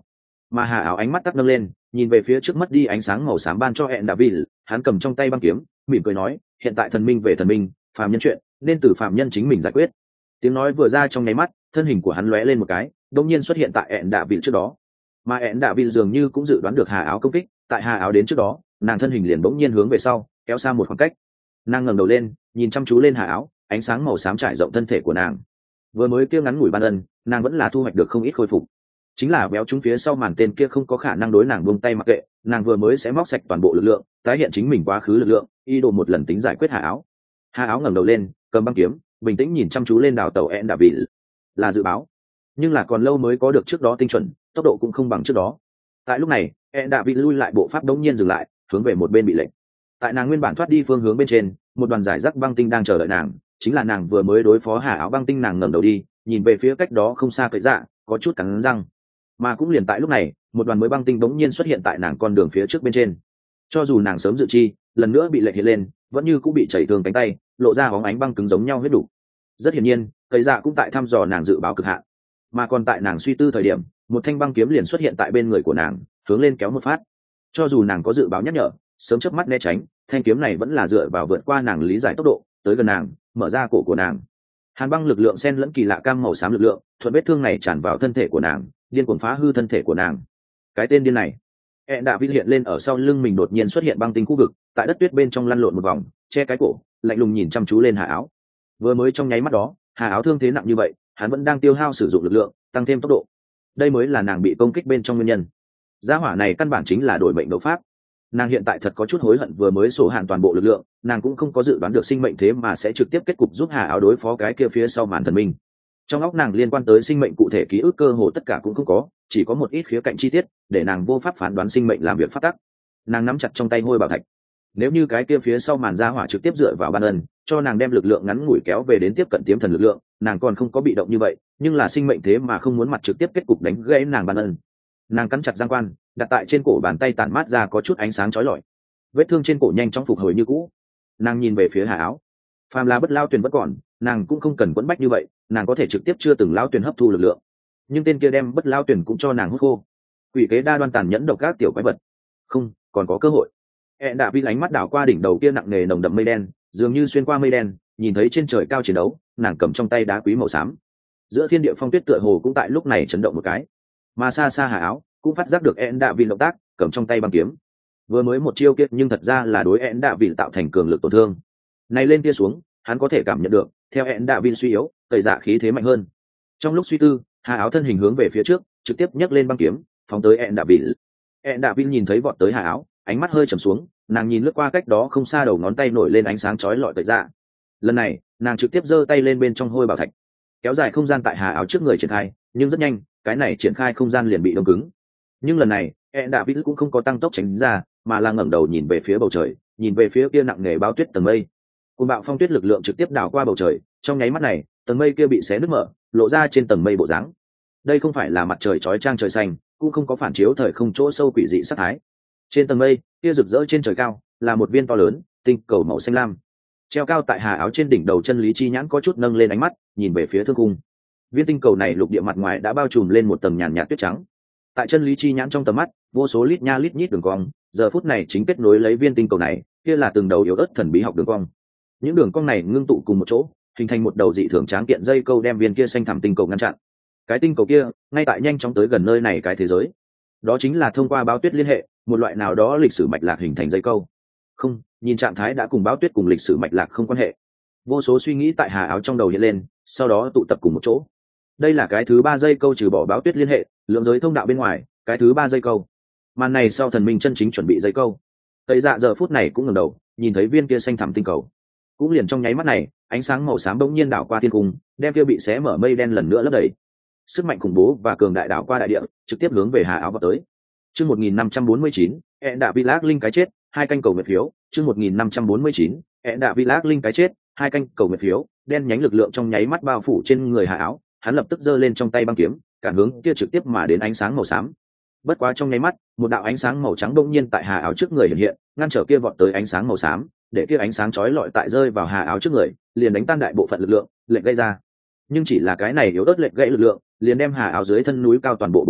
mà hà áo ánh mắt tắt nâng lên nhìn về phía trước mất đi ánh sáng màu xám ban cho hẹn đạ vị, hắn cầm trong tay băng kiếm mỉm cười nói, hiện tại thần minh về thần minh, phàm nhân chuyện nên từ phàm nhân chính mình giải quyết. Tiếng nói vừa ra trong nháy mắt, thân hình của hắn lóe lên một cái, đột nhiên xuất hiện tại hẹn đạ vị trước đó. Mà hẹn đạ vị dường như cũng dự đoán được hà áo công kích, tại hà áo đến trước đó, nàng thân hình liền bỗng nhiên hướng về sau kéo xa một khoảng cách. Nàng ngẩng đầu lên nhìn chăm chú lên hà áo, ánh sáng màu xám trải rộng thân thể của nàng. Vừa mới kia ngắn ngủi ban ân, nàng vẫn là thu hoạch được không ít khôi phục. Chính là béo trúng phía sau màn tên kia không có khả năng đối nàng buông tay mặc kệ, nàng vừa mới sẽ móc sạch toàn bộ lực lượng, tái hiện chính mình quá khứ lực lượng, ý đồ một lần tính giải quyết hà áo. Hà áo ngẩng đầu lên cầm băng kiếm bình tĩnh nhìn chăm chú lên đào tàu ẹn đạ vị, là dự báo, nhưng là còn lâu mới có được trước đó tinh chuẩn, tốc độ cũng không bằng trước đó. Tại lúc này ẹn đạ vị lui lại bộ pháp đống nhiên dừng lại, hướng về một bên bị lệnh. Tại nàng nguyên bản thoát đi phương hướng bên trên, một đoàn giải rác băng tinh đang chờ đợi nàng, chính là nàng vừa mới đối phó hà áo băng tinh. Nàng ngẩng đầu đi nhìn về phía cách đó không xa cậy dạ, có chút cắn răng. Mà cũng liền tại lúc này, một đoàn mới băng tinh bỗng nhiên xuất hiện tại nàng con đường phía trước bên trên. Cho dù nàng sớm dự chi, lần nữa bị lệnh hiện lên, vẫn như cũng bị chảy thương cánh tay, lộ ra bóng ánh băng cứng giống nhau huyết đủ. Rất hiển nhiên, cậy dạ cũng tại thăm dò nàng dự báo cực hạn. Mà còn tại nàng suy tư thời điểm, một thanh băng kiếm liền xuất hiện tại bên người của nàng, hướng lên kéo một phát. Cho dù nàng có dự báo nhắc nhở, sớm chớp mắt né tránh, thanh kiếm này vẫn là dựa vào vượt qua nàng lý giải tốc độ, tới gần nàng, mở ra cổ của nàng. Hàn băng lực lượng xen lẫn kỳ lạ cam màu xám lực lượng, thuận vết thương này tràn vào thân thể của nàng, điên cuồng phá hư thân thể của nàng. Cái tên điên này, ẹn đạ vị hiện lên ở sau lưng mình, đột nhiên xuất hiện băng tinh khu vực, tại đất tuyết bên trong lăn lộn một vòng, che cái cổ, lạnh lùng nhìn chăm chú lên hà áo. Vừa mới trong nháy mắt đó, hà áo thương thế nặng như vậy, hắn vẫn đang tiêu hao sử dụng lực lượng, tăng thêm tốc độ. Đây mới là nàng bị công kích bên trong nguyên nhân. Gia hỏa này căn bản chính là đổi mệnh đấu pháp. Nàng hiện tại thật có chút hối hận vừa mới sổ hạn toàn bộ lực lượng, nàng cũng không có dự đoán được sinh mệnh thế mà sẽ trực tiếp kết cục giúp hà áo đối phó cái kia phía sau màn thần minh. Trong óc nàng liên quan tới sinh mệnh cụ thể ký ức cơ hồ tất cả cũng không có, chỉ có một ít khía cạnh chi tiết để nàng vô pháp phán đoán sinh mệnh làm việc phát tắc. Nàng nắm chặt trong tay hôi bảo thạch, nếu như cái kia phía sau màn gia hỏa trực tiếp dựa vào ban ân cho nàng đem lực lượng ngắn ngủi kéo về đến tiếp cận tiếm thần lực lượng, nàng còn không có bị động như vậy, nhưng là sinh mệnh thế mà không muốn mặt trực tiếp kết cục đánh gãy nàng ban ân. Nàng cắn chặt giang quan, đặt tại trên cổ bàn tay tản mát ra có chút ánh sáng chói lọi, vết thương trên cổ nhanh chóng phục hồi như cũ. Nàng nhìn về phía hà áo, phàm là bất lao tuyển vẫn còn, nàng cũng không cần quấn bách như vậy, nàng có thể trực tiếp chưa từng lao tuyển hấp thu lực lượng, nhưng tên kia đem bất lao tuyển cũng cho nàng hút khô. Quỷ kế đa đoan tàn nhẫn độc các tiểu quái vật, không còn có cơ hội. E đạ vi ánh mắt đảo qua đỉnh đầu kia nặng nề nồng đậm mây đen, dường như xuyên qua mây đen nhìn thấy trên trời cao chiến đấu, nàng cầm trong tay đá quý màu xám. Giữa thiên địa phong tuyết tựa hồ cũng tại lúc này chấn động một cái, mà xa xa hà áo cũng phát giác được E đạ vi động tác, cầm trong tay băng kiếm. Vừa mới một chiêu kia nhưng thật ra là đối E đạ vi tạo thành cường lực tổn thương, này lên kia xuống hắn có thể cảm nhận được, theo E đạ vi suy yếu, tẩy dạ khí thế mạnh hơn. Trong lúc suy tư, hà áo thân hình hướng về phía trước, trực tiếp nhấc lên băng kiếm phóng tới E đạ vi. E đạ vi nhìn thấy vọt tới hà áo, ánh mắt hơi trầm xuống, nàng nhìn lướt qua cách đó không xa, đầu ngón tay nổi lên ánh sáng chói lọi tẩy dạ. Lần này nàng trực tiếp giơ tay lên bên trong hôi bảo thạch, kéo dài không gian tại hà áo trước người triển khai, nhưng rất nhanh cái này triển khai không gian liền bị đông cứng. Nhưng lần này E đạ vi cũng không có tăng tốc tránh ra, mà là ngẩng đầu nhìn về phía bầu trời, nhìn về phía kia nặng nề bao tuyết tầng mây. Cuồng bạo phong tuyết lực lượng trực tiếp đảo qua bầu trời, trong nháy mắt này tầng mây kia bị xé nứt mở, lộ ra trên tầng mây bộ dáng. Đây không phải là mặt trời chói chang trời xanh, cũng không có phản chiếu thời không chỗ sâu quỷ dị sát thái. Trên tầng mây kia rực rỡ trên trời cao là một viên to lớn tinh cầu màu xanh lam, treo cao tại hà áo trên đỉnh đầu. Chân lý chi nhãn có chút nâng lên ánh mắt nhìn về phía thương cung. Viên tinh cầu này lục địa mặt ngoài đã bao trùm lên một tầng nhàn nhạt tuyết trắng. Tại chân lý chi nhãn trong tầm mắt, vô số lít nha lít nhít đường cong, giờ phút này chính kết nối lấy viên tinh cầu này, kia là từng đầu yếu ớt thần bí học đường cong. Những đường cong này ngưng tụ cùng một chỗ, hình thành một đầu dị thường tráng kiện dây câu đem viên kia xanh thẳm tinh cầu ngăn chặn. Cái tinh cầu kia ngay tại nhanh chóng tới gần nơi này cái thế giới, đó chính là thông qua báo tuyết liên hệ, một loại nào đó lịch sử mạch lạc hình thành dây câu. Không, nhìn trạng thái đã cùng báo tuyết cùng lịch sử mạch lạc không quan hệ. Vô số suy nghĩ tại hà áo trong đầu hiện lên, sau đó tụ tập cùng một chỗ. Đây là cái thứ ba dây câu trừ bỏ báo tuyết liên hệ, lượng giới thông đạo bên ngoài, cái thứ ba dây câu. Màn này sau thần minh chân chính chuẩn bị dây câu. Tây Dạ giờ phút này cũng ngẩng đầu, nhìn thấy viên kia xanh thẳm tinh cầu. Cũng liền trong nháy mắt này, ánh sáng màu xám bỗng nhiên đảo qua thiên cung, đem kia bị xé mở mây đen lần nữa lấp đầy. Sức mạnh khủng bố và cường đại đảo qua đại địa, trực tiếp hướng về hà áo vào tới. Chương một nghìn năm trăm bốn mươi chín, E đạ vi lác linh cái chết, hai canh cầu nguyện phiếu. Chương một nghìn năm trăm bốn mươi chín, E đạ vi lác linh cái chết, hai canh cầu nguyện phiếu. Đen nhánh lực lượng trong nháy mắt bao phủ trên người hà áo, hắn lập tức giơ lên trong tay băng kiếm, cản hướng kia trực tiếp mà đến ánh sáng màu xám. Bất quá trong nháy mắt, một đạo ánh sáng màu trắng bỗng nhiên tại hà áo trước người hiện hiện, ngăn trở kia vọt tới ánh sáng màu xám, để kia ánh sáng chói lọi tại rơi vào hà áo trước người, liền đánh tan đại bộ phận lực lượng lệnh gây ra. Nhưng chỉ là cái này yếu ớt lệnh gãy lực lượng, liền đem hà áo dưới thân núi cao toàn bộ bổ ra,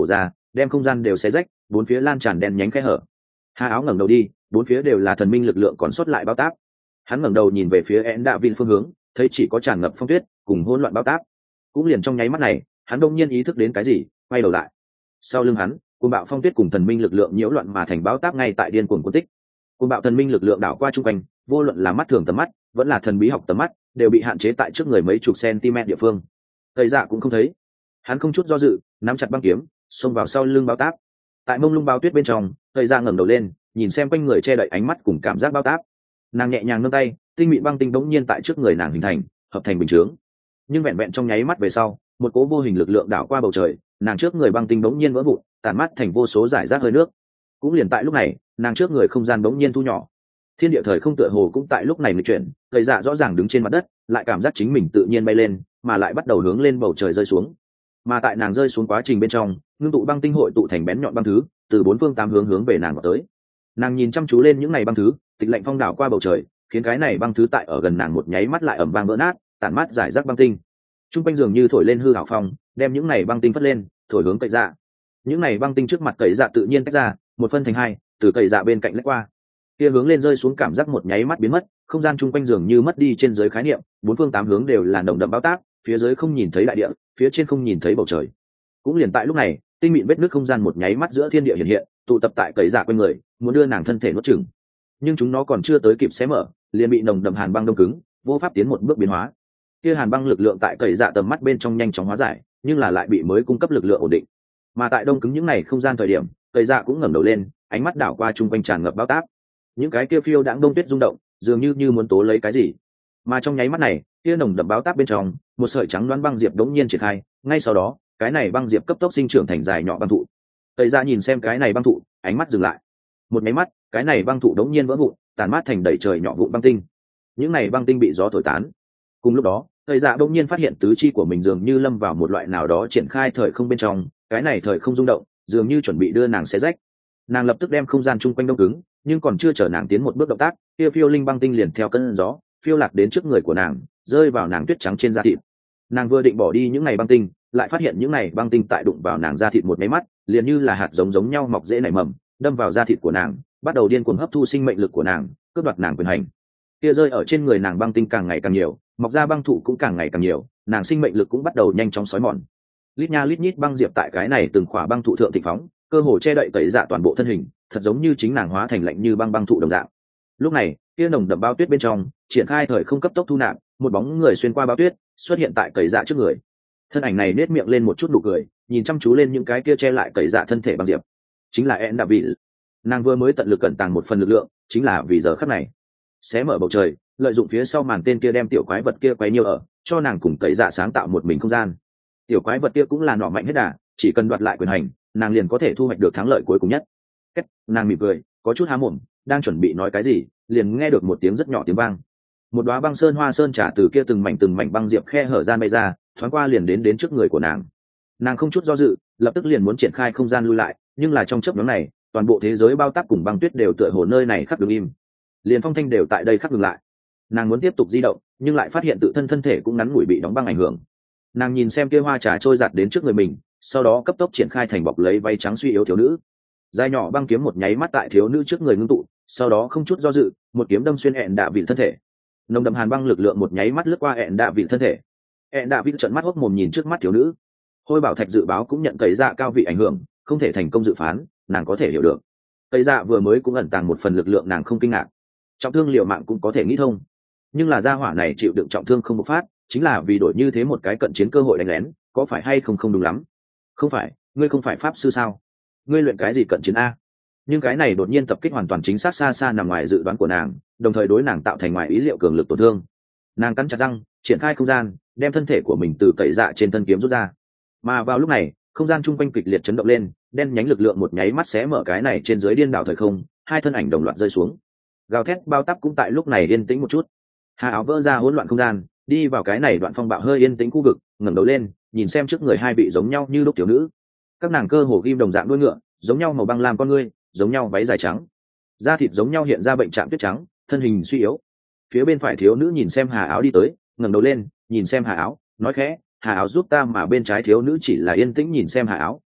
đem không gian đều xé rách, bốn phía lan tràn đen nhánh khe hở. Hà Áo ngẩng đầu đi, bốn phía đều là thần minh lực lượng còn sót lại bao táp. Hắn ngẩng đầu nhìn về phía én đạ vin phương hướng, thấy chỉ có tràn ngập phong tuyết cùng hỗn loạn bao táp. Cũng liền trong nháy mắt này, hắn đông nhiên ý thức đến cái gì, quay đầu lại. Sau lưng hắn, cuồng bạo phong tuyết cùng thần minh lực lượng nhiễu loạn mà thành bao táp ngay tại điên cuồng cuốn tích. Cuồng bạo thần minh lực lượng đảo qua trung quanh, vô luận là mắt thường tầm mắt, vẫn là thần bí học tầm mắt, đều bị hạn chế tại trước người mấy chục cm địa phương. Tây Dạ cũng không thấy. Hắn không chút do dự, nắm chặt băng kiếm, xông vào sau lưng bao táp. Tại mông lung bao tuyết bên trong, Tây Dạ ngẩng đầu lên, nhìn xem quanh người che đậy ánh mắt cùng cảm giác bao táp. Nàng nhẹ nhàng nâng tay, tinh mịn băng tinh đống nhiên tại trước người nàng hình thành, hợp thành bình chướng. Nhưng vẹn vẹn trong nháy mắt về sau, một cỗ vô hình lực lượng đảo qua bầu trời, nàng trước người băng tinh đống nhiên vỡ vụn, tản mát thành vô số giải rác hơi nước. Cũng liền tại lúc này, nàng trước người không gian đống nhiên thu nhỏ. Thiên địa thời không tựa hồ cũng tại lúc này nghịch chuyển, Tây Dạ rõ ràng đứng trên mặt đất, lại cảm giác chính mình tự nhiên bay lên, mà lại bắt đầu hướng lên bầu trời rơi xuống. Mà tại nàng rơi xuống quá trình bên trong, ngưng tụ băng tinh hội tụ thành bén nhọn băng thứ, từ bốn phương tám hướng hướng về nàng vào tới. Nàng nhìn chăm chú lên những này băng thứ, tịch lạnh phong đảo qua bầu trời, khiến cái này băng thứ tại ở gần nàng một nháy mắt lại ầm vang vỡ nát, tản mát giải rác băng tinh. Trung quanh dường như thổi lên hư ảo phong, đem những này băng tinh phất lên, thổi hướng Tây Dạ. Những này băng tinh trước mặt Tây Dạ tự nhiên tách ra, một phân thành hai, từ Tây Dạ bên cạnh lách qua. Kia hướng lên rơi xuống cảm giác một nháy mắt biến mất, không gian chung quanh dường như mất đi trên dưới khái niệm, bốn phương tám hướng đều là nồng đậm bão táp, phía dưới không nhìn thấy đại địa, phía trên không nhìn thấy bầu trời. Cũng liền tại lúc này, tinh mịn vết nước không gian một nháy mắt giữa thiên địa hiện hiện, tụ tập tại Tây Dạ quanh người, muốn đưa nàng thân thể nuốt chửng. Nhưng chúng nó còn chưa tới kịp xé mở, liền bị nồng đậm hàn băng đông cứng, vô pháp tiến một bước biến hóa. Kia hàn băng lực lượng tại Tây Dạ tầm mắt bên trong nhanh chóng hóa giải, nhưng là lại bị mới cung cấp lực lượng ổn định. Mà tại đông cứng những này không gian thời điểm, Tây Dạ cũng ngẩng đầu lên, ánh mắt đảo qua chung quanh tràn ngập bão táp. Những cái kia phiêu đãng đông tuyết rung động, dường như như muốn tố lấy cái gì. Mà trong nháy mắt này, kia nồng đậm bão táp bên trong, một sợi trắng loáng băng diệp đống nhiên triển khai, ngay sau đó, cái này băng diệp cấp tốc sinh trưởng thành dài nhỏ băng thụ. Tây Dạ nhìn xem cái này băng thụ, ánh mắt dừng lại. Một nháy mắt, cái này băng thụ đống nhiên vỡ vụn, tàn mát thành đầy trời nhỏ vụn băng tinh. Những này băng tinh bị gió thổi tán. Cùng lúc đó, Tây Dạ đống nhiên phát hiện tứ chi của mình dường như lâm vào một loại nào đó triển khai thời không bên trong, cái này thời không rung động, dường như chuẩn bị đưa nàng xé rách. Nàng lập tức đem không gian chung quanh đông cứng, nhưng còn chưa chờ nàng tiến một bước động tác, kia phiêu linh băng tinh liền theo cơn gió phiêu lạc đến trước người của nàng, rơi vào nàng tuyết trắng trên da thịt. Nàng vừa định bỏ đi những này băng tinh, lại phát hiện những này băng tinh tại đụng vào nàng da thịt một máy mắt, liền như là hạt giống giống nhau mọc dễ nảy mầm, đâm vào da thịt của nàng, bắt đầu điên cuồng hấp thu sinh mệnh lực của nàng, cướp đoạt nàng quyền hành. Kia rơi ở trên người nàng băng tinh càng ngày càng nhiều, mọc ra băng thụ cũng càng ngày càng nhiều, nàng sinh mệnh lực cũng bắt đầu nhanh chóng xói mòn. Lít nha lít nhít băng diệp tại cái này từng khỏa băng thụ thượng thịnh phóng, cơ hồ che đậy Tẩy Dạ toàn bộ thân hình, thật giống như chính nàng hóa thành lạnh như băng băng thụ đồng dạng. Lúc này, kia nồng đậm bao tuyết bên trong, triển khai thời không cấp tốc thu nạp, một bóng người xuyên qua bao tuyết, xuất hiện tại Tẩy Dạ trước người. Thân ảnh này nết miệng lên một chút nụ cười, nhìn chăm chú lên những cái kia che lại Tẩy Dạ thân thể băng diệp. Chính là En Đạ Vị. Nàng vừa mới tận lực cẩn tàng một phần lực lượng, chính là vì giờ khắc này. Xé mở bầu trời, lợi dụng phía sau màn tên kia đem tiểu quái vật kia quấy nhiều ở, cho nàng cùng Tẩy Dạ sáng tạo một mình không gian. Tiểu quái vật kia cũng là nọ mạnh hết đà, chỉ cần đoạt lại quyền hành, nàng liền có thể thu hoạch được thắng lợi cuối cùng nhất. Kết, nàng mỉm cười, có chút há mồm, đang chuẩn bị nói cái gì, liền nghe được một tiếng rất nhỏ tiếng vang. Một đóa băng sơn hoa sơn trà từ kia từng mảnh từng mảnh băng diệp khe hở ra bay ra, thoáng qua liền đến đến trước người của nàng. Nàng không chút do dự, lập tức liền muốn triển khai không gian lui lại, nhưng là trong chớp nhoáng này, toàn bộ thế giới bao táp cùng băng tuyết đều tựa hồ nơi này khắc đứng im, liền phong thanh đều tại đây khắc ngừng lại. Nàng muốn tiếp tục di động, nhưng lại phát hiện tự thân thân thể cũng ngắn ngủi bị đóng băng ảnh hưởng. Nàng nhìn xem kia hoa trà trôi giạt đến trước người mình, sau đó cấp tốc triển khai thành bọc lấy váy trắng suy yếu thiếu nữ. Dài nhỏ băng kiếm một nháy mắt tại thiếu nữ trước người ngưng tụ, sau đó không chút do dự, một kiếm đâm xuyên ẹn đạ vị thân thể. Nồng đậm hàn băng lực lượng một nháy mắt lướt qua ẹn đạ vị thân thể. ẹn đạ vị trợn mắt hốc mồm nhìn trước mắt thiếu nữ. Hôi bảo thạch dự báo cũng nhận Tẩy Dạ cao vị ảnh hưởng, không thể thành công dự phán, nàng có thể hiểu được. Tẩy Dạ vừa mới cũng ẩn tàng một phần lực lượng nàng không kinh ngạc. Trọng thương liều mạng cũng có thể nghĩ thông, nhưng là gia hỏa này chịu đựng trọng thương không bộc phát, chính là vì đổi như thế một cái cận chiến cơ hội đánh lén, có phải hay không không đúng lắm. Không phải, ngươi không phải pháp sư sao? Ngươi luyện cái gì cận chiến a? Nhưng cái này đột nhiên tập kích hoàn toàn chính xác xa xa nằm ngoài dự đoán của nàng, đồng thời đối nàng tạo thành ngoài ý liệu cường lực tổn thương. Nàng cắn chặt răng, triển khai không gian, đem thân thể của mình từ Tẩy Dạ trên thân kiếm rút ra. Mà vào lúc này, không gian chung quanh kịch liệt chấn động lên, đen nhánh lực lượng một nháy mắt xé mở cái này trên dưới điên đảo thời không, hai thân ảnh đồng loạt rơi xuống. Gào thét bao táp cũng tại lúc này yên tĩnh một chút. Hà áo vỡ ra hỗn loạn không gian, đi vào cái này đoạn phong bạo hơi yên tĩnh khu vực, ngẩng đầu lên, nhìn xem trước người hai vị giống nhau như lúc tiểu nữ. Các nàng cơ hồ ghim đồng dạng đuôi ngựa, giống nhau màu băng lam con ngươi, giống nhau váy dài trắng, da thịt giống nhau hiện ra bệnh trạng tuyết trắng, thân hình suy yếu. Phía bên phải thiếu nữ nhìn xem Hà áo đi tới, ngẩng đầu lên, nhìn xem Hà áo, nói khẽ, Hà áo giúp ta, mà bên trái thiếu nữ chỉ là yên tĩnh nhìn xem Hà áo,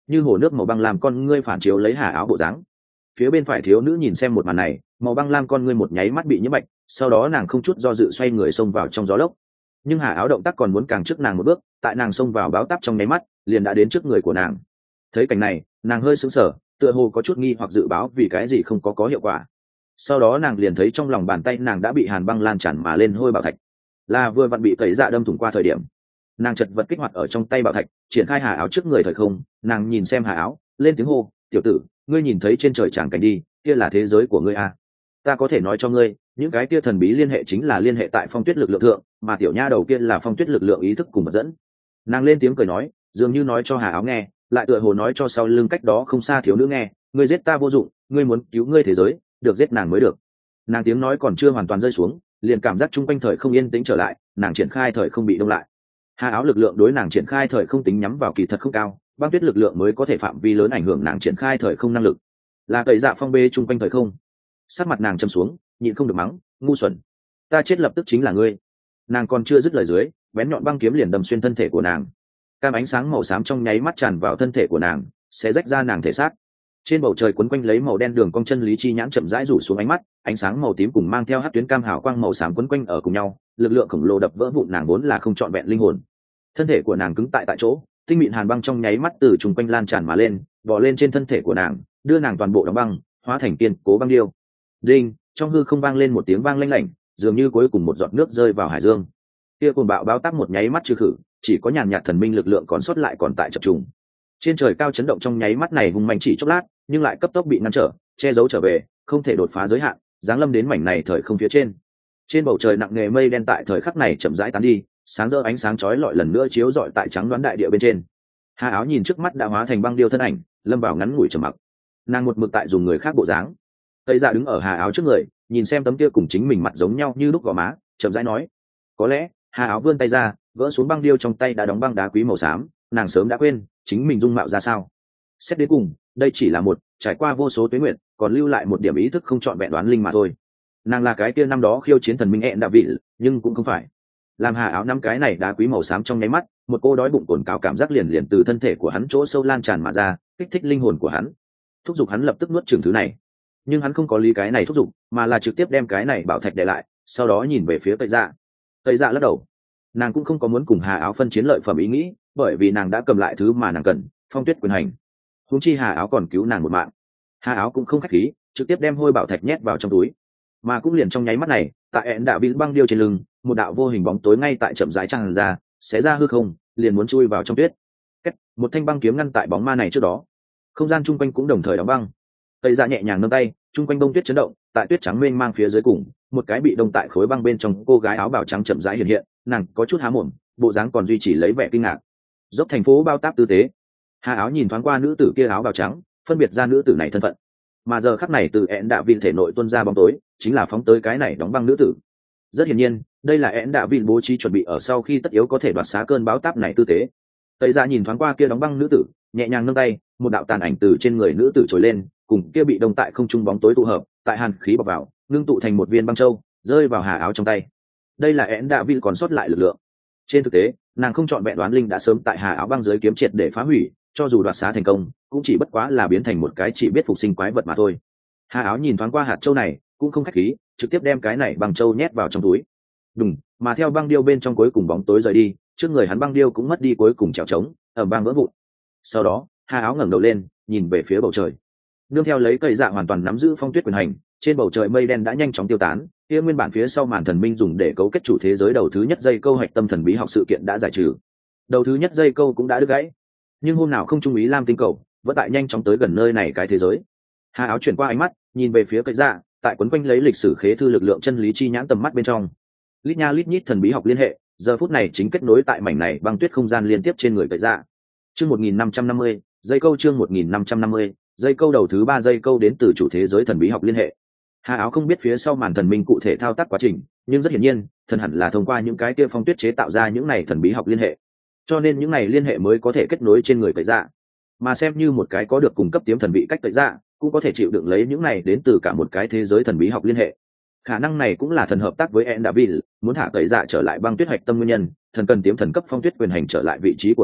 như hồ nước màu băng làm con ngươi phản chiếu lấy hà áo bộ dáng. Phía bên phải thiếu nữ nhìn xem một màn này, màu băng lam con ngươi một nháy mắt bị nhiễm bạch, sau đó nàng không chút do dự xoay người xông vào trong gió lốc. Nhưng hà áo động tác còn muốn càng trước nàng một bước, tại nàng xông vào báo táp trong nháy mắt liền đã đến trước người của nàng. Thấy cảnh này, nàng hơi sững sờ, tựa hồ có chút nghi hoặc dự báo vì cái gì không có có hiệu quả. Sau đó nàng liền thấy trong lòng bàn tay nàng đã bị hàn băng lan tràn mà lên hôi bảo thạch, là vừa vặn bị tẩy dạ đâm thủng qua thời điểm. Nàng chật vật kích hoạt ở trong tay bảo thạch, triển khai hà áo trước người thời không. Nàng nhìn xem hà áo, lên tiếng hô, tiểu tử, ngươi nhìn thấy trên trời tràng cảnh đi, kia là thế giới của ngươi à? Ta có thể nói cho ngươi, những cái kia thần bí liên hệ chính là liên hệ tại phong tuyết lực lượng thượng, mà tiểu nha đầu kia là phong tuyết lực lượng ý thức cùng vật dẫn. Nàng lên tiếng cười nói, dường như nói cho hà áo nghe, lại tựa hồ nói cho sau lưng cách đó không xa thiếu nữ nghe, ngươi giết ta vô dụng, ngươi muốn cứu ngươi thế giới, được giết nàng mới được. Nàng tiếng nói còn chưa hoàn toàn rơi xuống, liền cảm giác chung quanh thời không yên tĩnh trở lại, nàng triển khai thời không bị đông lại. Hà áo lực lượng đối nàng triển khai thời không tính nhắm vào kỳ thật không cao, băng tuyết lực lượng mới có thể phạm vi lớn ảnh hưởng nàng triển khai thời không năng lực. Là cậy dạ phong bê chung quanh thời không. Sát mặt nàng châm xuống, nhịn không được mắng, ngu xuẩn, ta chết lập tức chính là ngươi. Nàng còn chưa dứt lời dưới, bén nhọn băng kiếm liền đâm xuyên thân thể của nàng. Cam ánh sáng màu xám trong nháy mắt tràn vào thân thể của nàng, sẽ rách ra nàng thể xác. Trên bầu trời quấn quanh lấy màu đen đường cong chân lý chi nhãn chậm rãi rủ xuống ánh mắt, ánh sáng màu tím cùng mang theo hắc tuyến cam hào quang màu xám quấn quanh ở cùng nhau, lực lượng khổng lồ đập vỡ vụn nàng vốn là không trọn vẹn linh hồn. Thân thể của nàng cứng tại tại chỗ, tinh mịn hàn băng trong nháy mắt từ trùng quanh lan tràn mà lên, bò lên trên thân thể của nàng, đưa nàng toàn bộ đóng băng, hóa thành kiên cố băng điêu. Đinh, trong hư không vang lên một tiếng vang lanh lảnh, dường như cuối cùng một giọt nước rơi vào hải dương. Kia cuồng bạo báo táp một nháy mắt trừ khử, chỉ có nhàn nhạt thần minh lực lượng còn sót lại còn tại chập trùng. Trên trời cao chấn động trong nháy mắt này hùng mạnh chỉ chốc lát, nhưng lại cấp tốc bị ngăn trở, che giấu trở về, không thể đột phá giới hạn, giáng lâm đến mảnh này thời không phía trên. Trên bầu trời nặng nề mây đen tại thời khắc này chậm rãi tán đi, sáng rỡ ánh sáng chói lọi lần nữa chiếu rọi tại trắng đoán đại địa bên trên. Hà áo nhìn trước mắt đã hóa thành băng điêu thân ảnh, lâm vào ngắn ngủi trầm mặc. Nàng một mực tại dùng người khác bộ dáng. Tây Dạ đứng ở Hà áo trước người, nhìn xem tấm kia cùng chính mình mặt giống nhau như lúc gò má, chậm rãi nói, có lẽ. Hà áo vươn tay ra, gỡ xuống băng điêu trong tay đã đóng băng đá quý màu xám, nàng sớm đã quên chính mình dung mạo ra sao. Xét đến cùng, đây chỉ là một trải qua vô số tuế nguyện, còn lưu lại một điểm ý thức không trọn vẹn đoán linh mà thôi. Nàng là cái kia năm đó khiêu chiến thần minh ẹn đạ vị, nhưng cũng không phải. Làm Hà áo năm cái này đá quý màu xám trong nháy mắt, một cô đói bụng cồn cào cảm giác liền liền từ thân thể của hắn chỗ sâu lan tràn mà ra, kích thích linh hồn của hắn, thúc giục hắn lập tức nuốt chửng thứ này. Nhưng hắn không có lý cái này thúc giục, mà là trực tiếp đem cái này bảo thạch để lại, sau đó nhìn về phía Tây Dạ. Tây Dạ lắc đầu, nàng cũng không có muốn cùng Hà áo phân chiến lợi phẩm ý nghĩ, bởi vì nàng đã cầm lại thứ mà nàng cần, phong tuyết quyền hành. Huống chi Hà áo còn cứu nàng một mạng. Hà áo cũng không khách khí, trực tiếp đem hôi bảo thạch nhét vào trong túi. Mà cũng liền trong nháy mắt này, tại ẹn đạo bị băng điêu trên lưng, một đạo vô hình bóng tối ngay tại chậm rãi tràn ra, xé ra hư không, liền muốn chui vào trong tuyết. Cách, một thanh băng kiếm ngăn tại bóng ma này trước đó. Không gian chung quanh cũng đồng thời đóng băng. Tây Dạ nhẹ nhàng nâng tay, chung quanh bông tuyết chấn động, tại tuyết trắng mênh mang phía dưới cùng, một cái bị đông tại khối băng bên trong cô gái áo bào trắng chậm rãi hiện hiện, nàng có chút há mồm, bộ dáng còn duy trì lấy vẻ kinh ngạc. Dốc thành phố bao táp tư tế. Hà áo nhìn thoáng qua nữ tử kia áo bào trắng, phân biệt ra nữ tử này thân phận. Mà giờ khắc này từ ẹn đạ vin thể nội tuôn ra bóng tối, chính là phóng tới cái này đóng băng nữ tử. Rất hiển nhiên, đây là ẹn đạ vin bố trí chuẩn bị ở sau khi tất yếu có thể đoạt xá cơn báo táp này tư tế. Tây Dạ nhìn thoáng qua kia đóng băng nữ tử, nhẹ nhàng nâng tay, một đạo tàn ảnh từ trên người nữ tử trồi lên, cùng kia bị đông tại không trung bóng tối tụ hợp, tại hàn khí bọc vào, ngưng tụ thành một viên băng châu, rơi vào Hà áo trong tay. Đây là ẹn đạ vin còn sót lại lực lượng. Trên thực tế, nàng không chọn vẹn đoán linh đã sớm tại Hà áo băng dưới kiếm triệt để phá hủy, cho dù đoạt xá thành công, cũng chỉ bất quá là biến thành một cái chỉ biết phục sinh quái vật mà thôi. Hà áo nhìn thoáng qua hạt châu này, cũng không khách khí, trực tiếp đem cái này băng châu nhét vào trong túi. Đùng, mà theo băng điêu bên trong cuối cùng bóng tối rời đi, trước người hắn băng điêu cũng mất đi cuối cùng trèo trống, ầm vang vỡ vụn. Sau đó, Hà áo ngẩng đầu lên, nhìn về phía bầu trời. Nương theo lấy cây dạ hoàn toàn nắm giữ phong tuyết quyền hành, trên bầu trời mây đen đã nhanh chóng tiêu tán, kia nguyên bản phía sau màn thần minh dùng để cấu kết chủ thế giới đầu thứ nhất dây câu hạch tâm thần bí học sự kiện đã giải trừ. Đầu thứ nhất dây câu cũng đã đứt gãy. Nhưng hôm nào không trung ý lam tinh cầu, vẫn tại nhanh chóng tới gần nơi này cái thế giới. Hà áo chuyển qua ánh mắt, nhìn về phía cây dạ, tại quấn quanh lấy lịch sử khế thư lực lượng chân lý chi nhãn tầm mắt bên trong. Lít nha lít nhít thần bí học liên hệ, giờ phút này chính kết nối tại mảnh này băng tuyết không gian liên tiếp trên người cây dạ. Chương một nghìn năm trăm năm mươi, dây câu chương một nghìn năm trăm năm mươi, dây câu đầu thứ ba dây câu đến từ chủ thế giới thần bí học liên hệ. Hà áo không biết phía sau màn thần minh cụ thể thao tác quá trình, nhưng rất hiển nhiên, thần hẳn là thông qua những cái kia phong tuyết chế tạo ra những này thần bí học liên hệ. Cho nên những này liên hệ mới có thể kết nối trên người cậy dạ. Mà xem như một cái có được cung cấp tiếm thần vị cách cậy dạ, cũng có thể chịu đựng lấy những này đến từ cả một cái thế giới thần bí học liên hệ. Khả năng này cũng là thần hợp tác với Endabil, muốn thả cậy dạ trở lại băng tuyết hạch tâm nguyên nhân, thần cần tiếm thần cấp phong tuyết quyền hành trở lại vị trí của nó,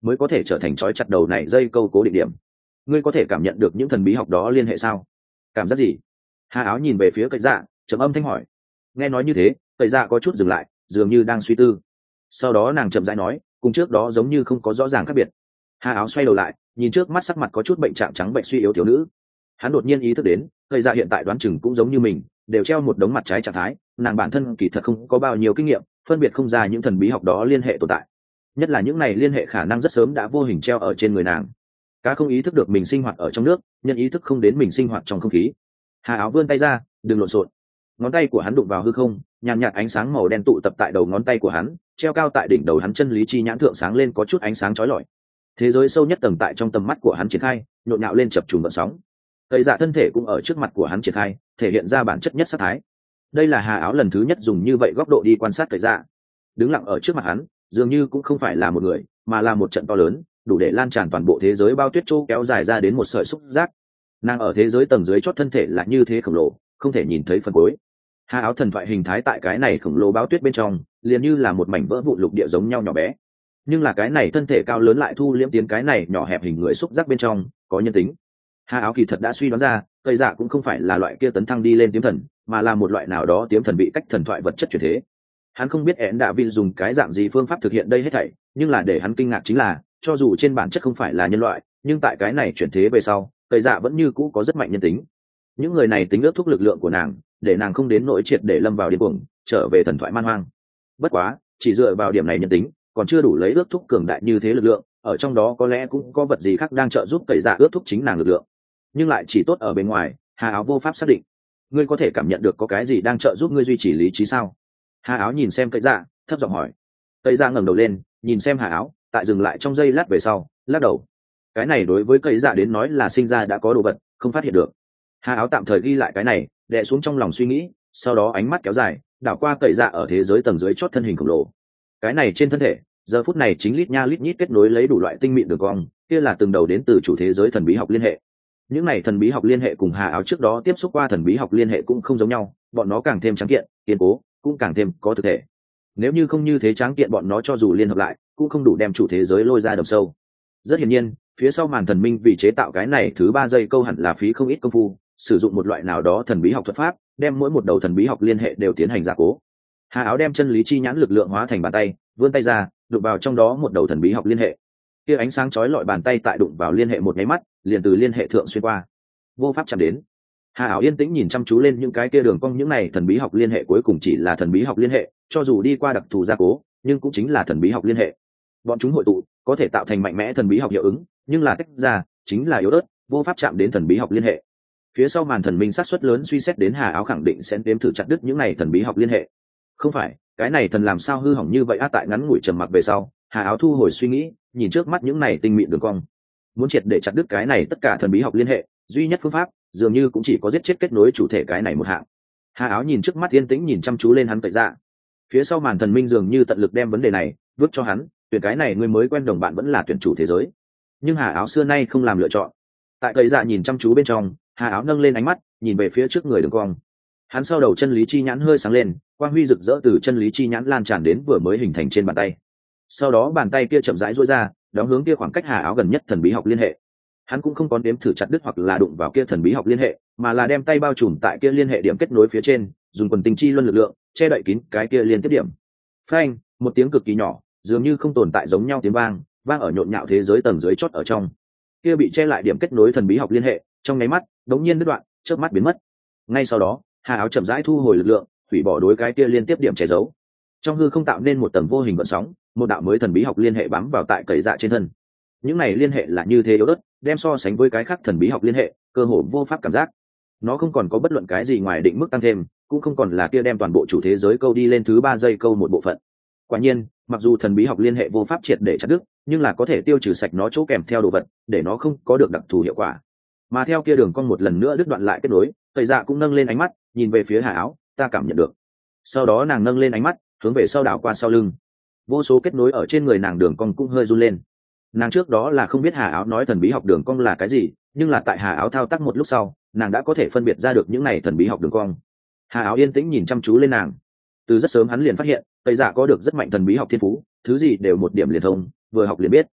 mới có thể trở thành trói chặt đầu này dây câu cố định điểm. Ngươi có thể cảm nhận được những thần bí học đó liên hệ sao? Cảm giác gì? Hà Áo nhìn về phía Cậy Dạ, trầm âm thanh hỏi. Nghe nói như thế, Cậy Dạ có chút dừng lại, dường như đang suy tư. Sau đó nàng chậm rãi nói, cùng trước đó giống như không có rõ ràng khác biệt. Hà Áo xoay đầu lại, nhìn trước mắt sắc mặt có chút bệnh trạng trắng bệnh suy yếu thiếu nữ. Hắn đột nhiên ý thức đến, Cậy Dạ hiện tại đoán chừng cũng giống như mình, đều treo một đống mặt trái trạng thái, nàng bản thân kỳ thật không có bao nhiêu kinh nghiệm, phân biệt không ra những thần bí học đó liên hệ tồn tại. Nhất là những này liên hệ khả năng rất sớm đã vô hình treo ở trên người nàng. Cá không ý thức được mình sinh hoạt ở trong nước, nhân ý thức không đến mình sinh hoạt trong không khí. Hà Áo vươn tay ra, đừng lộn xộn. Ngón tay của hắn đụng vào hư không, nhàn nhạt ánh sáng màu đen tụ tập tại đầu ngón tay của hắn, treo cao tại đỉnh đầu hắn, chân lý chi nhãn thượng sáng lên có chút ánh sáng chói lọi. Thế giới sâu nhất tầng tại trong tầm mắt của hắn triển khai, nhộn nhạo lên chập trùng gợn sóng. Tây Dạ thân thể cũng ở trước mặt của hắn triển khai, thể hiện ra bản chất nhất sát thái. Đây là Hà Áo lần thứ nhất dùng như vậy góc độ đi quan sát Tây Dạ. Đứng lặng ở trước mặt hắn, dường như cũng không phải là một người, mà là một trận to lớn, đủ để lan tràn toàn bộ thế giới bao tuyết châu kéo dài ra đến một sợi xúc giác. Nàng ở thế giới tầng dưới chót thân thể là như thế khổng lồ, không thể nhìn thấy phần cuối. Hà Áo thần thoại hình thái tại cái này khổng lồ bao tuyết bên trong, liền như là một mảnh vỡ vụn lục địa giống nhau nhỏ bé. Nhưng là cái này thân thể cao lớn lại thu liễm tiến cái này nhỏ hẹp hình người xúc giác bên trong, có nhân tính. Hà Áo kỳ thật đã suy đoán ra, Tây Dạ cũng không phải là loại kia tấn thăng đi lên tiềm thần, mà là một loại nào đó tiềm thần bị cách thần thoại vật chất chuyển thế. Hắn không biết ẻn đạ vin dùng cái dạng gì phương pháp thực hiện đây hết thảy, nhưng là để hắn kinh ngạc chính là, cho dù trên bản chất không phải là nhân loại, nhưng tại cái này chuyển thế về sau, Tây Dạ vẫn như cũ có rất mạnh nhân tính. Những người này tính ước thúc lực lượng của nàng, để nàng không đến nỗi triệt để lâm vào điên cuồng, trở về thần thoại man hoang. Bất quá, chỉ dựa vào điểm này nhân tính, còn chưa đủ lấy ước thúc cường đại như thế lực lượng, ở trong đó có lẽ cũng có vật gì khác đang trợ giúp Tây Dạ ước thúc chính nàng lực lượng, nhưng lại chỉ tốt ở bên ngoài. Hà Áo vô pháp xác định. Ngươi có thể cảm nhận được có cái gì đang trợ giúp ngươi duy trì lý trí sao? Hà Áo nhìn xem Tây Dạ, thấp giọng hỏi. Tây Dạ ngẩng đầu lên, nhìn xem Hà Áo, tại dừng lại trong giây lát về sau, lắc đầu. Cái này đối với Tây Dạ đến nói là sinh ra đã có đồ vật, không phát hiện được. Hà Áo tạm thời ghi lại cái này, đè xuống trong lòng suy nghĩ, sau đó ánh mắt kéo dài, đảo qua Tây Dạ ở thế giới tầng dưới chót thân hình khổng lồ. Cái này trên thân thể, giờ phút này chính lít nha lít nhít kết nối lấy đủ loại tinh mịn đường cong, kia là từng đầu đến từ chủ thế giới thần bí học liên hệ. Những này thần bí học liên hệ cùng Hà Áo trước đó tiếp xúc qua thần bí học liên hệ cũng không giống nhau, bọn nó càng thêm trắng kiện, kiên cố, cũng càng thêm có thực thể. Nếu như không như thế trắng kiện, bọn nó cho dù liên hợp lại, cũng không đủ đem chủ thế giới lôi ra đầm sâu. Rất hiển nhiên, phía sau màn thần minh vì chế tạo cái này thứ ba giây câu hẳn là phí không ít công phu, sử dụng một loại nào đó thần bí học thuật pháp, đem mỗi một đầu thần bí học liên hệ đều tiến hành gia cố. Hà Áo đem chân lý chi nhãn lực lượng hóa thành bàn tay, vươn tay ra, đụng vào trong đó một đầu thần bí học liên hệ. Kia ánh sáng chói lọi bàn tay tại đụng vào liên hệ một nháy mắt, liền từ liên hệ thượng xuyên qua, vô pháp chạm đến. Hà Áo yên tĩnh nhìn chăm chú lên những cái kia đường cong, những này thần bí học liên hệ cuối cùng chỉ là thần bí học liên hệ, cho dù đi qua đặc thù gia cố, nhưng cũng chính là thần bí học liên hệ. Bọn chúng hội tụ, có thể tạo thành mạnh mẽ thần bí học hiệu ứng, nhưng là tách ra, chính là yếu ớt, vô pháp chạm đến thần bí học liên hệ. Phía sau màn thần minh sát suất lớn suy xét đến Hà Áo khẳng định sẽ đếm thử chặt đứt những này thần bí học liên hệ. Không phải, cái này thần làm sao hư hỏng như vậy á? Tại ngắn ngủi trầm mặc về sau, Hà Áo thu hồi suy nghĩ, nhìn trước mắt những này tinh mịn đường cong. Muốn triệt để chặt đứt cái này tất cả thần bí học liên hệ, duy nhất phương pháp dường như cũng chỉ có giết chết kết nối chủ thể cái này một hạng. Hà Áo nhìn trước mắt yên tĩnh nhìn chăm chú lên hắn Tây Dạ. Phía sau màn thần minh dường như tận lực đem vấn đề này vứt cho hắn, tuyển cái này người mới quen đồng bạn vẫn là tuyển chủ thế giới. Nhưng Hà Áo xưa nay không làm lựa chọn. Tại Tây Dạ nhìn chăm chú bên trong, Hà Áo nâng lên ánh mắt, nhìn về phía trước người đường cong. Hắn sau đầu chân lý chi nhãn hơi sáng lên, quang huy rực rỡ từ chân lý chi nhãn lan tràn đến vừa mới hình thành trên bàn tay. Sau đó bàn tay kia chậm rãi duỗi ra, đón hướng kia khoảng cách Hà Áo gần nhất thần bí học liên hệ. Hắn cũng không có đếm thử chặt đứt hoặc là đụng vào kia thần bí học liên hệ, mà là đem tay bao trùm tại kia liên hệ điểm kết nối phía trên, dùng quần tinh chi luân lực lượng che đậy kín cái kia liên tiếp điểm. Phanh, một tiếng cực kỳ nhỏ, dường như không tồn tại giống nhau tiếng vang, vang ở nhộn nhạo thế giới tầng dưới chót ở trong. Kia bị che lại điểm kết nối thần bí học liên hệ, trong nháy mắt, đống nhiên đứt đoạn, chớp mắt biến mất. Ngay sau đó, Hà Áo chậm rãi thu hồi lực lượng, hủy bỏ đối cái kia liên tiếp điểm che giấu. Trong hư không tạo nên một tầng vô hình gợn sóng, một đạo mới thần bí học liên hệ bám vào tại cầy dạ trên thân. Những này liên hệ là như thế yếu ớt, đem so sánh với cái khác thần bí học liên hệ, cơ hồ vô pháp cảm giác. Nó không còn có bất luận cái gì ngoài định mức tăng thêm, cũng không còn là kia đem toàn bộ chủ thế giới câu đi lên thứ ba giây câu một bộ phận. Quả nhiên, mặc dù thần bí học liên hệ vô pháp triệt để chặt đứt, nhưng là có thể tiêu trừ sạch nó chỗ kèm theo đồ vật, để nó không có được đặc thù hiệu quả. Mà theo kia đường cong một lần nữa đứt đoạn lại kết nối, cầy dạ cũng nâng lên ánh mắt, nhìn về phía Hà Áo, ta cảm nhận được. Sau đó nàng nâng lên ánh mắt, hướng về sau đảo qua sau lưng. Vô số kết nối ở trên người nàng đường cong cũng hơi run lên. Nàng trước đó là không biết Hà Áo nói thần bí học đường cong là cái gì, nhưng là tại Hà Áo thao tác một lúc sau, nàng đã có thể phân biệt ra được những này thần bí học đường cong. Hà Áo yên tĩnh nhìn chăm chú lên nàng. Từ rất sớm hắn liền phát hiện, cầy dạ có được rất mạnh thần bí học thiên phú, thứ gì đều một điểm liền thông, vừa học liền biết.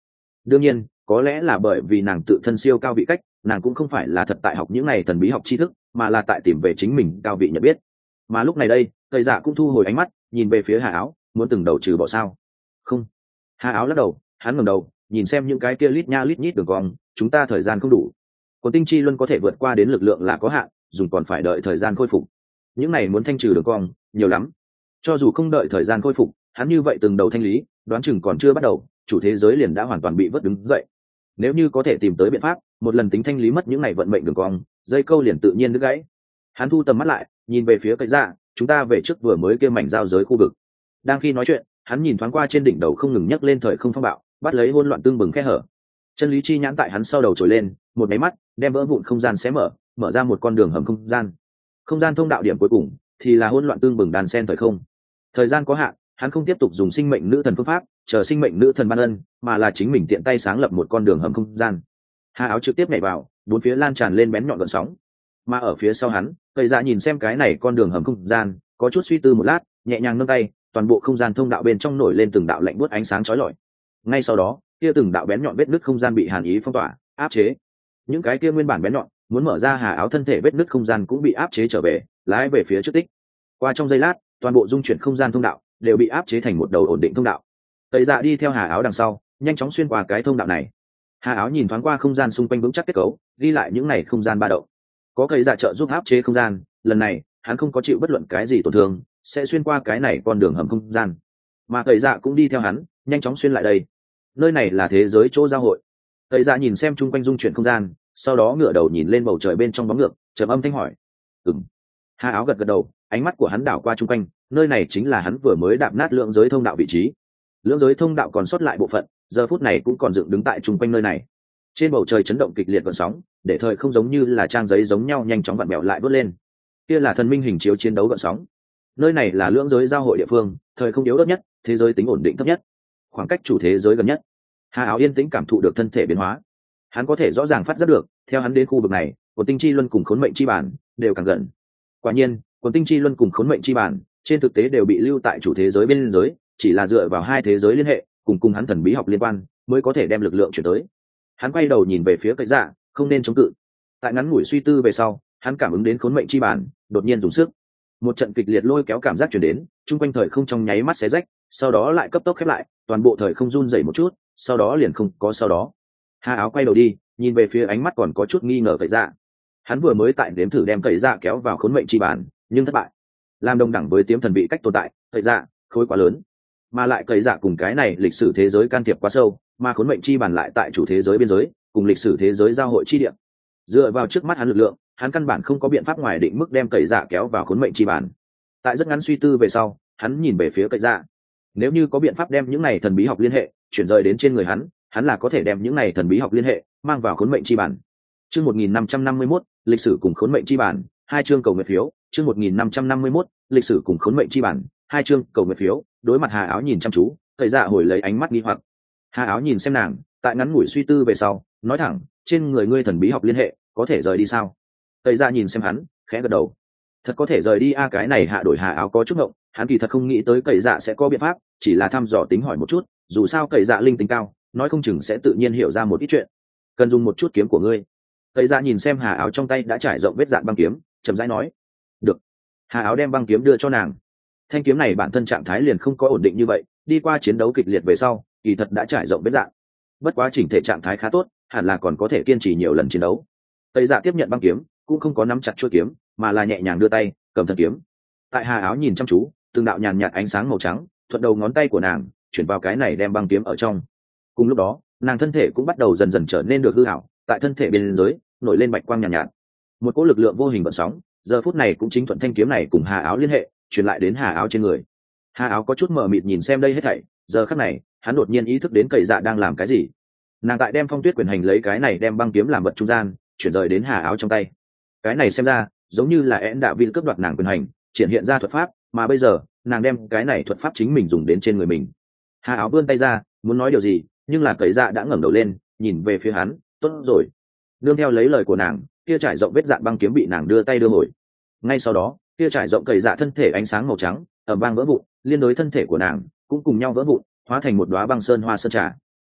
đương nhiên có lẽ là bởi vì nàng tự thân siêu cao vị cách, nàng cũng không phải là thật tại học những này thần bí học tri thức, mà là tại tìm về chính mình cao vị nhận biết. Mà lúc này đây tây dạ cũng thu hồi ánh mắt nhìn về phía Hà Áo, muốn từng đầu trừ bỏ sao? Không. Hà Áo lắc đầu, hắn ngẩng đầu nhìn xem những cái kia lít nha lít nhít đường cong, chúng ta thời gian không đủ. Quần tinh chi luân có thể vượt qua đến lực lượng là có hạn, dùng còn phải đợi thời gian khôi phục. Những này muốn thanh trừ đường cong nhiều lắm, cho dù không đợi thời gian khôi phục, hắn như vậy từng đầu thanh lý, đoán chừng còn chưa bắt đầu chủ thế giới liền đã hoàn toàn bị vớt đứng dậy. Nếu như có thể tìm tới biện pháp một lần tính thanh lý mất những này vận mệnh đường cong, dây câu liền tự nhiên đứt gãy. Hắn thu tầm mắt lại nhìn về phía cây dạ, chúng ta về trước vừa mới kia mảnh giao giới khu vực. Đang khi nói chuyện hắn nhìn thoáng qua trên đỉnh đầu không ngừng nhấc lên thời không phong bạo, bắt lấy hỗn loạn tương bừng khe hở. Chân lý chi nhãn tại hắn sau đầu trồi lên, một máy mắt đem vỡ vụn không gian xé mở, mở ra một con đường hầm không gian. Không gian thông đạo điểm cuối cùng thì là hỗn loạn tương bừng đàn sen thời không. Thời gian có hạn, hắn không tiếp tục dùng sinh mệnh nữ thần phương pháp chờ sinh mệnh nữ thần ban ân, mà là chính mình tiện tay sáng lập một con đường hầm không gian. Hà Áo trực tiếp nhảy vào, bốn phía lan tràn lên bén nhọn gợn sóng. Mà ở phía sau hắn cây dạ nhìn xem cái này con đường hầm không gian, có chút suy tư một lát, nhẹ nhàng nâng tay, toàn bộ không gian thông đạo bên trong nổi lên từng đạo lạnh buốt ánh sáng chói lọi. Ngay sau đó kia từng đạo bén nhọn vết nứt không gian bị hàn ý phong tỏa áp chế. Những cái kia nguyên bản bén nhọn muốn mở ra Hà Áo thân thể vết nứt không gian cũng bị áp chế trở về, lái về phía trước tích. Qua trong giây lát toàn bộ dung chuyển không gian thông đạo đều bị áp chế thành một đầu ổn định thông đạo. Tây Dạ đi theo Hà Áo đằng sau nhanh chóng xuyên qua cái thông đạo này. Hà Áo nhìn thoáng qua không gian xung quanh vững chắc kết cấu, ghi lại những này không gian ba động. Có cây dạ trợ giúp áp chế không gian, lần này hắn không có chịu bất luận cái gì tổn thương, sẽ xuyên qua cái này con đường hầm không gian. Mà cây dạ cũng đi theo hắn nhanh chóng xuyên lại đây. Nơi này là thế giới chỗ giao hội. Cây dạ nhìn xem chung quanh dung chuyển không gian, sau đó ngửa đầu nhìn lên bầu trời bên trong bóng ngược, trầm âm thanh hỏi: ừm. Hà Áo gật gật đầu, ánh mắt của hắn đảo qua chung quanh, nơi này chính là hắn vừa mới đạp nát lượng giới thông đạo vị trí. Lượng giới thông đạo còn sót lại bộ phận giờ phút này cũng còn dựng đứng tại chung quanh nơi này. Trên bầu trời chấn động kịch liệt gợn sóng, để thời không giống như là trang giấy giống nhau nhanh chóng vặn bẹo lại vớt lên. Kia là thần minh hình chiếu chiến đấu gợn sóng. Nơi này là lưỡng giới giao hội địa phương, thời không yếu đất nhất, thế giới tính ổn định thấp nhất, khoảng cách chủ thế giới gần nhất. Hà Áo yên tĩnh cảm thụ được thân thể biến hóa, hắn có thể rõ ràng phát giác được, theo hắn đến khu vực này, của tinh chi luân cùng khốn mệnh chi bản đều càng gần. Quả nhiên, quần tinh chi luân cùng khốn mệnh chi bản trên thực tế đều bị lưu tại chủ thế giới bên giới, chỉ là dựa vào hai thế giới liên hệ cùng cùng hắn thần bí học liên quan mới có thể đem lực lượng chuyển tới. Hắn quay đầu nhìn về phía cây dạ, không nên chống cự. Tại ngắn ngủi suy tư về sau, hắn cảm ứng đến khốn mệnh chi bản đột nhiên dùng sức, một trận kịch liệt lôi kéo cảm giác chuyển đến, chung quanh thời không trong nháy mắt xé rách, sau đó lại cấp tốc khép lại, toàn bộ thời không run rẩy một chút, sau đó liền không có sau đó. Hà Áo quay đầu đi nhìn về phía ánh mắt còn có chút nghi ngờ cây dạ. Hắn vừa mới tại đếm thử đem cây dạ kéo vào khốn mệnh chi bản, nhưng thất bại. Làm đồng đẳng với tiếm thần vị cách tồn tại, cây dạ khối quá lớn, mà lại cây dạ cùng cái này lịch sử thế giới can thiệp quá sâu, mà khốn mệnh chi bản lại tại chủ thế giới biên giới cùng lịch sử thế giới giao hội chi địa. Dựa vào trước mắt hắn lực lượng, hắn căn bản không có biện pháp ngoài định mức đem cây dạ kéo vào khốn mệnh chi bản. Tại rất ngắn suy tư về sau, hắn nhìn về phía cây dạ. Nếu như có biện pháp đem những này thần bí học liên hệ chuyển rời đến trên người hắn, hắn là có thể đem những này thần bí học liên hệ mang vào khốn mệnh chi bản. Chương một nghìn năm trăm năm mươi mốt, lịch sử cùng khốn mệnh chi bản, hai chương cầu nguyện phiếu. Chương một nghìn năm trăm năm mươi mốt, lịch sử cùng khốn mệnh chi bản, hai chương cầu nguyện phiếu. Đối mặt Hà Áo nhìn chăm chú, cây dạ hồi lấy ánh mắt nghi hoặc. Hà Áo nhìn xem nàng, tại ngắn ngủi suy tư về sau, nói thẳng: trên người ngươi thần bí học liên hệ có thể rời đi sao? Cây dạ nhìn xem hắn, khẽ gật đầu. Thật có thể rời đi a? Cái này hạ đổi Hà Áo có chút ngộng, hắn kỳ thật không nghĩ tới cây dạ sẽ có biện pháp, chỉ là thăm dò tính hỏi một chút, dù sao cây dạ linh tính cao, nói không chừng sẽ tự nhiên hiểu ra một ít chuyện. Cần dùng một chút kiếm của ngươi. Cây dạ nhìn xem Hà Áo trong tay đã trải rộng vết dạn băng kiếm, chậm rãi nói: được. Hà Áo đem băng kiếm đưa cho nàng. Thanh kiếm này bản thân trạng thái liền không có ổn định như vậy, đi qua chiến đấu kịch liệt về sau, kỳ thật đã trải rộng vết dạn. Bất quá chỉnh thể trạng thái khá tốt, hẳn là còn có thể kiên trì nhiều lần chiến đấu. Cây dạ tiếp nhận băng kiếm, cũng không có nắm chặt chuôi kiếm, mà là nhẹ nhàng đưa tay cầm thân kiếm. Tại Hà Áo nhìn chăm chú, từng đạo nhàn nhạt ánh sáng màu trắng thuận đầu ngón tay của nàng chuyển vào cái này đem băng kiếm ở trong. Cùng lúc đó, nàng thân thể cũng bắt đầu dần dần trở nên được hư hảo, tại thân thể bên dưới nổi lên bạch quang nhàn nhạt, nhạt. Một cỗ lực lượng vô hình vận sóng, giờ phút này cũng chính thuận thanh kiếm này cùng Hà Áo liên hệ, truyền lại đến Hà Áo trên người. Hà Áo có chút mờ mịt nhìn xem đây hết thảy, giờ khắc này, hắn đột nhiên ý thức đến Cậy Dạ đang làm cái gì. Nàng tại đem Phong Tuyết quyền hành lấy cái này đem băng kiếm làm vật trung gian, chuyển rời đến Hà Áo trong tay. Cái này xem ra, giống như là én đạo viên cướp đoạt nàng quyền hành, triển hiện ra thuật pháp, mà bây giờ, nàng đem cái này thuật pháp chính mình dùng đến trên người mình. Hà Áo vươn tay ra, muốn nói điều gì, nhưng là Cậy Dạ đã ngẩng đầu lên, nhìn về phía hắn, tốt rồi. Nương theo lấy lời của nàng, kia trải rộng vết dạn băng kiếm bị nàng đưa tay đưa hồi. Ngay sau đó, kia trải rộng Cậy Dạ thân thể ánh sáng màu trắng, ầm vang vỡ vụn, liên đối thân thể của nàng cũng cùng nhau vỡ vụn, hóa thành một đóa băng sơn hoa sơn trà.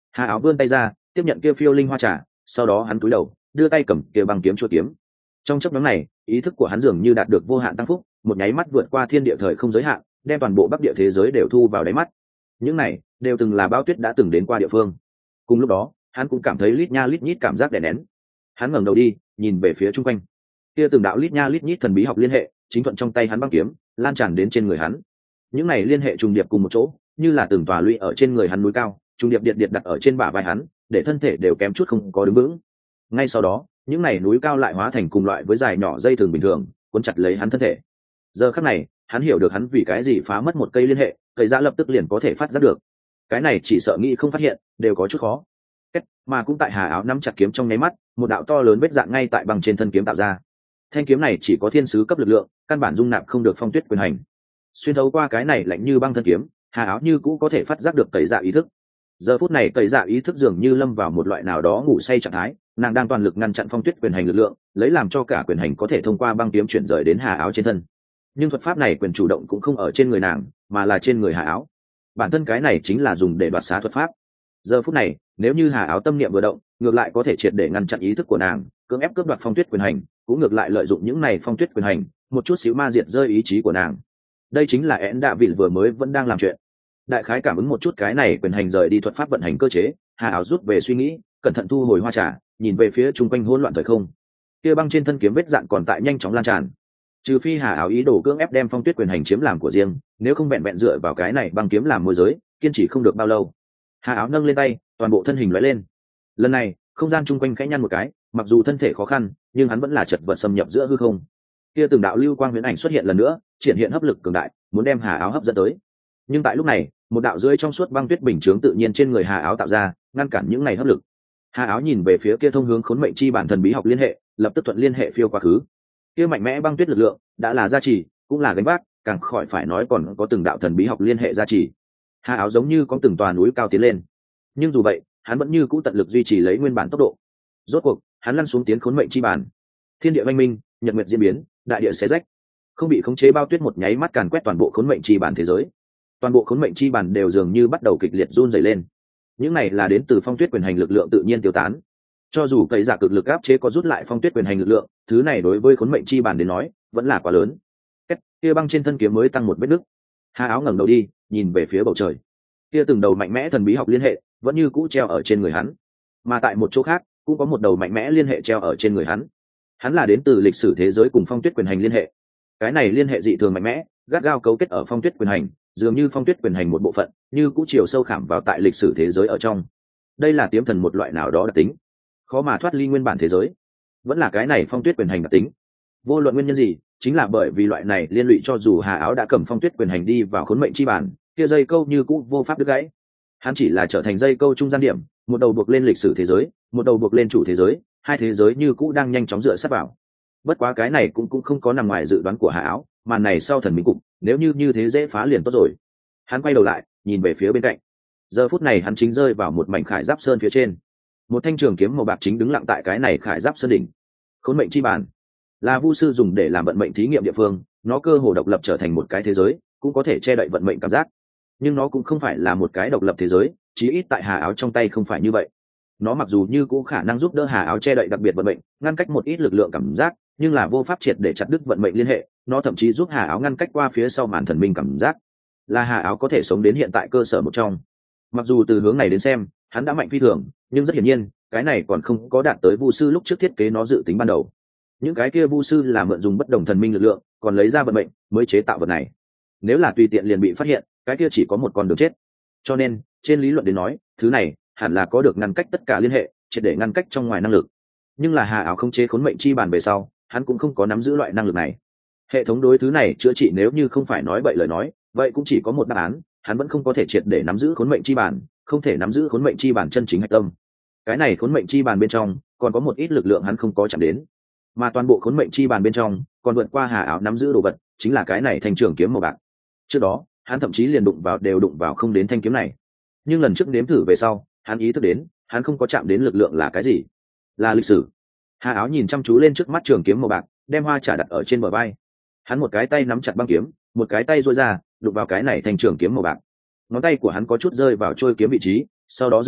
Hà Áo vươn tay ra tiếp nhận kia phiêu linh hoa trà, sau đó hắn cúi đầu đưa tay cầm kia băng kiếm chua kiếm. Trong chốc ngắn này ý thức của hắn dường như đạt được vô hạn tăng phúc, một nháy mắt vượt qua thiên địa thời không giới hạn, đem toàn bộ bắc địa thế giới đều thu vào đáy mắt. Những này đều từng là Bao Tuyết đã từng đến qua địa phương. Cùng lúc đó hắn cũng cảm thấy lít nha lít nhít cảm giác đè nén. Hắn ngẩng đầu đi nhìn về phía chung quanh, kia từng đạo lít nha lít nhít thần bí học liên hệ chính thuận trong tay hắn băng kiếm lan tràn đến trên người hắn. Những này liên hệ trùng điệp cùng một chỗ, như là từng tòa lũy ở trên người hắn núi cao, trùng điệp điện điện đặt ở trên bả vai hắn, để thân thể đều kém chút không có đứng vững. Ngay sau đó những này núi cao lại hóa thành cùng loại với dài nhỏ dây thường bình thường cuốn chặt lấy hắn thân thể. Giờ khắc này hắn hiểu được hắn vì cái gì phá mất một cây liên hệ, cây ra lập tức liền có thể phát giác được. Cái này chỉ sợ nghĩ không phát hiện đều có chút khó. Kết, mà cũng tại Hà Áo nắm chặt kiếm trong nháy mắt, một đạo to lớn vết dạn ngay tại bằng trên thân kiếm tạo ra. Thanh kiếm này chỉ có thiên sứ cấp lực lượng, căn bản dung nạp không được phong tuyết quyền hành. Xuyên thấu qua cái này lạnh như băng thân kiếm, Hà Áo như cũ có thể phát giác được tẩy dạ ý thức. Giờ phút này tẩy dạ ý thức dường như lâm vào một loại nào đó ngủ say trạng thái, nàng đang toàn lực ngăn chặn phong tuyết quyền hành lực lượng, lấy làm cho cả quyền hành có thể thông qua băng kiếm chuyển rời đến Hà Áo trên thân. Nhưng thuật pháp này quyền chủ động cũng không ở trên người nàng, mà là trên người Hà Áo. Bản thân cái này chính là dùng để đoạt xá thuật pháp. Giờ phút này nếu như Hà Áo tâm niệm vừa động, ngược lại có thể triệt để ngăn chặn ý thức của nàng, cưỡng ép cướp đoạt phong tuyết quyền hành, cũng ngược lại lợi dụng những này phong tuyết quyền hành, một chút xíu ma diệt rơi ý chí của nàng. Đây chính là én đạ vịn vừa mới vẫn đang làm chuyện. Đại khái cảm ứng một chút cái này quyền hành rời đi thuật pháp vận hành cơ chế, Hà Áo rút về suy nghĩ, cẩn thận thu hồi hoa trà, nhìn về phía chung quanh hỗn loạn thời không. Kia băng trên thân kiếm vết dạn còn tại nhanh chóng lan tràn. Trừ phi Hà Áo ý đồ cưỡng ép đem phong tuyết quyền hành chiếm làm của riêng, nếu không vẹn vẹn dựa vào cái này băng kiếm làm môi giới, kiên trì không được bao lâu. Hà Áo nâng lên tay, toàn bộ thân hình lóe lên. Lần này không gian chung quanh khẽ nhăn một cái, mặc dù thân thể khó khăn nhưng hắn vẫn là chật vật xâm nhập giữa hư không. Kia từng đạo lưu quang huyễn ảnh xuất hiện lần nữa, triển hiện hấp lực cường đại, muốn đem Hà Áo hấp dẫn tới. Nhưng tại lúc này một đạo rưỡi trong suốt băng tuyết bình chướng tự nhiên trên người Hà Áo tạo ra, ngăn cản những này hấp lực. Hà Áo nhìn về phía kia thông hướng khốn mệnh chi bản thần bí học liên hệ, lập tức thuận liên hệ phiêu quá khứ. Kia mạnh mẽ băng tuyết lực lượng đã là gia trì, cũng là gánh vác, càng khỏi phải nói còn có từng đạo thần bí học liên hệ gia trì. Hà Áo giống như có từng tòa núi cao tiến lên, nhưng dù vậy hắn vẫn như cũ tận lực duy trì lấy nguyên bản tốc độ. Rốt cuộc hắn lăn xuống tiến khốn mệnh chi bản. Thiên địa oanh minh, nhật nguyệt diễn biến, đại địa xé rách, không bị khống chế bao tuyết một nháy mắt càn quét toàn bộ khốn mệnh chi bản thế giới. Toàn bộ khốn mệnh chi bản đều dường như bắt đầu kịch liệt run rẩy lên. Những này là đến từ phong tuyết quyền hành lực lượng tự nhiên tiêu tán. Cho dù cậy giả cực lực áp chế có rút lại phong tuyết quyền hành lực lượng, thứ này đối với khốn mệnh chi bản đến nói vẫn là quá lớn. Kết, kia băng trên thân kiếm mới tăng một vết nứt. Hà Áo ngẩng đầu đi nhìn về phía bầu trời, kia từng đầu mạnh mẽ thần bí học liên hệ vẫn như cũ treo ở trên người hắn, mà tại một chỗ khác cũng có một đầu mạnh mẽ liên hệ treo ở trên người hắn. Hắn là đến từ lịch sử thế giới cùng phong tuyết quyền hành liên hệ. Cái này liên hệ dị thường mạnh mẽ, gắt gao cấu kết ở phong tuyết quyền hành, dường như phong tuyết quyền hành một bộ phận, như cũ chiều sâu khảm vào tại lịch sử thế giới ở trong. Đây là tiềm thần một loại nào đó đặc tính, khó mà thoát ly nguyên bản thế giới. Vẫn là cái này phong tuyết quyền hành đặc tính. Vô luận nguyên nhân gì, chính là bởi vì loại này liên lụy cho dù Hà Áo đã cầm phong tuyết quyền hành đi vào khốn mệnh chi bản, kia dây câu như cũ vô pháp đứt gãy. Hắn chỉ là trở thành dây câu trung gian điểm, một đầu buộc lên lịch sử thế giới, một đầu buộc lên chủ thế giới, hai thế giới như cũ đang nhanh chóng dựa sát vào. Bất quá cái này cũng cũng không có nằm ngoài dự đoán của Hà Áo, màn này sau thần minh cục, nếu như như thế dễ phá liền tốt rồi. Hắn quay đầu lại, nhìn về phía bên cạnh. Giờ phút này hắn chính rơi vào một mảnh khải giáp sơn phía trên. Một thanh trường kiếm màu bạc chính đứng lặng tại cái này khải giáp sơn đỉnh. Khốn mệnh chi bản là vu sư dùng để làm vận mệnh thí nghiệm địa phương, nó cơ hồ độc lập trở thành một cái thế giới, cũng có thể che đậy vận mệnh cảm giác. Nhưng nó cũng không phải là một cái độc lập thế giới, chí ít tại Hà Áo trong tay không phải như vậy. Nó mặc dù như cũng khả năng giúp đỡ Hà Áo che đậy đặc biệt vận mệnh, ngăn cách một ít lực lượng cảm giác, nhưng là vô pháp triệt để chặt đứt vận mệnh liên hệ. Nó thậm chí giúp Hà Áo ngăn cách qua phía sau màn thần minh cảm giác, là Hà Áo có thể sống đến hiện tại cơ sở một trong. Mặc dù từ hướng này đến xem hắn đã mạnh phi thường, nhưng rất hiển nhiên cái này còn không có đạt tới vu sư lúc trước thiết kế nó dự tính ban đầu. Những cái kia vu sư là mượn dùng bất đồng thần minh lực lượng, còn lấy ra vận mệnh mới chế tạo vật này. Nếu là tùy tiện liền bị phát hiện, cái kia chỉ có một con đường chết. Cho nên trên lý luận đến nói, thứ này hẳn là có được ngăn cách tất cả liên hệ, triệt để ngăn cách trong ngoài năng lực. Nhưng là Hà Áo không chế khốn mệnh chi bàn về sau, hắn cũng không có nắm giữ loại năng lực này. Hệ thống đối thứ này chữa trị nếu như không phải nói bậy lời nói, vậy cũng chỉ có một đáp án, hắn vẫn không có thể triệt để nắm giữ khốn mệnh chi bàn, không thể nắm giữ khốn mệnh chi bàn chân chính hạch tâm. Cái này khốn mệnh chi bàn bên trong còn có một ít lực lượng hắn không có chạm đến, mà toàn bộ khốn mệnh chi bàn bên trong còn vượt qua Hà Áo nắm giữ đồ vật, chính là cái này thanh trường kiếm màu bạc. Trước đó hắn thậm chí liền đụng vào đều đụng vào không đến thanh kiếm này, nhưng lần trước nếm thử về sau hắn ý thức đến hắn không có chạm đến lực lượng là cái gì, là lịch sử. Hà Áo nhìn chăm chú lên trước mắt trường kiếm màu bạc, đem hoa trà đặt ở trên bờ vai. Hắn một cái tay nắm chặt băng kiếm, một cái tay duỗi ra đụng vào cái này thanh trường kiếm màu bạc. Ngón tay của hắn có chút rơi vào trôi kiếm vị trí, sau đó dường như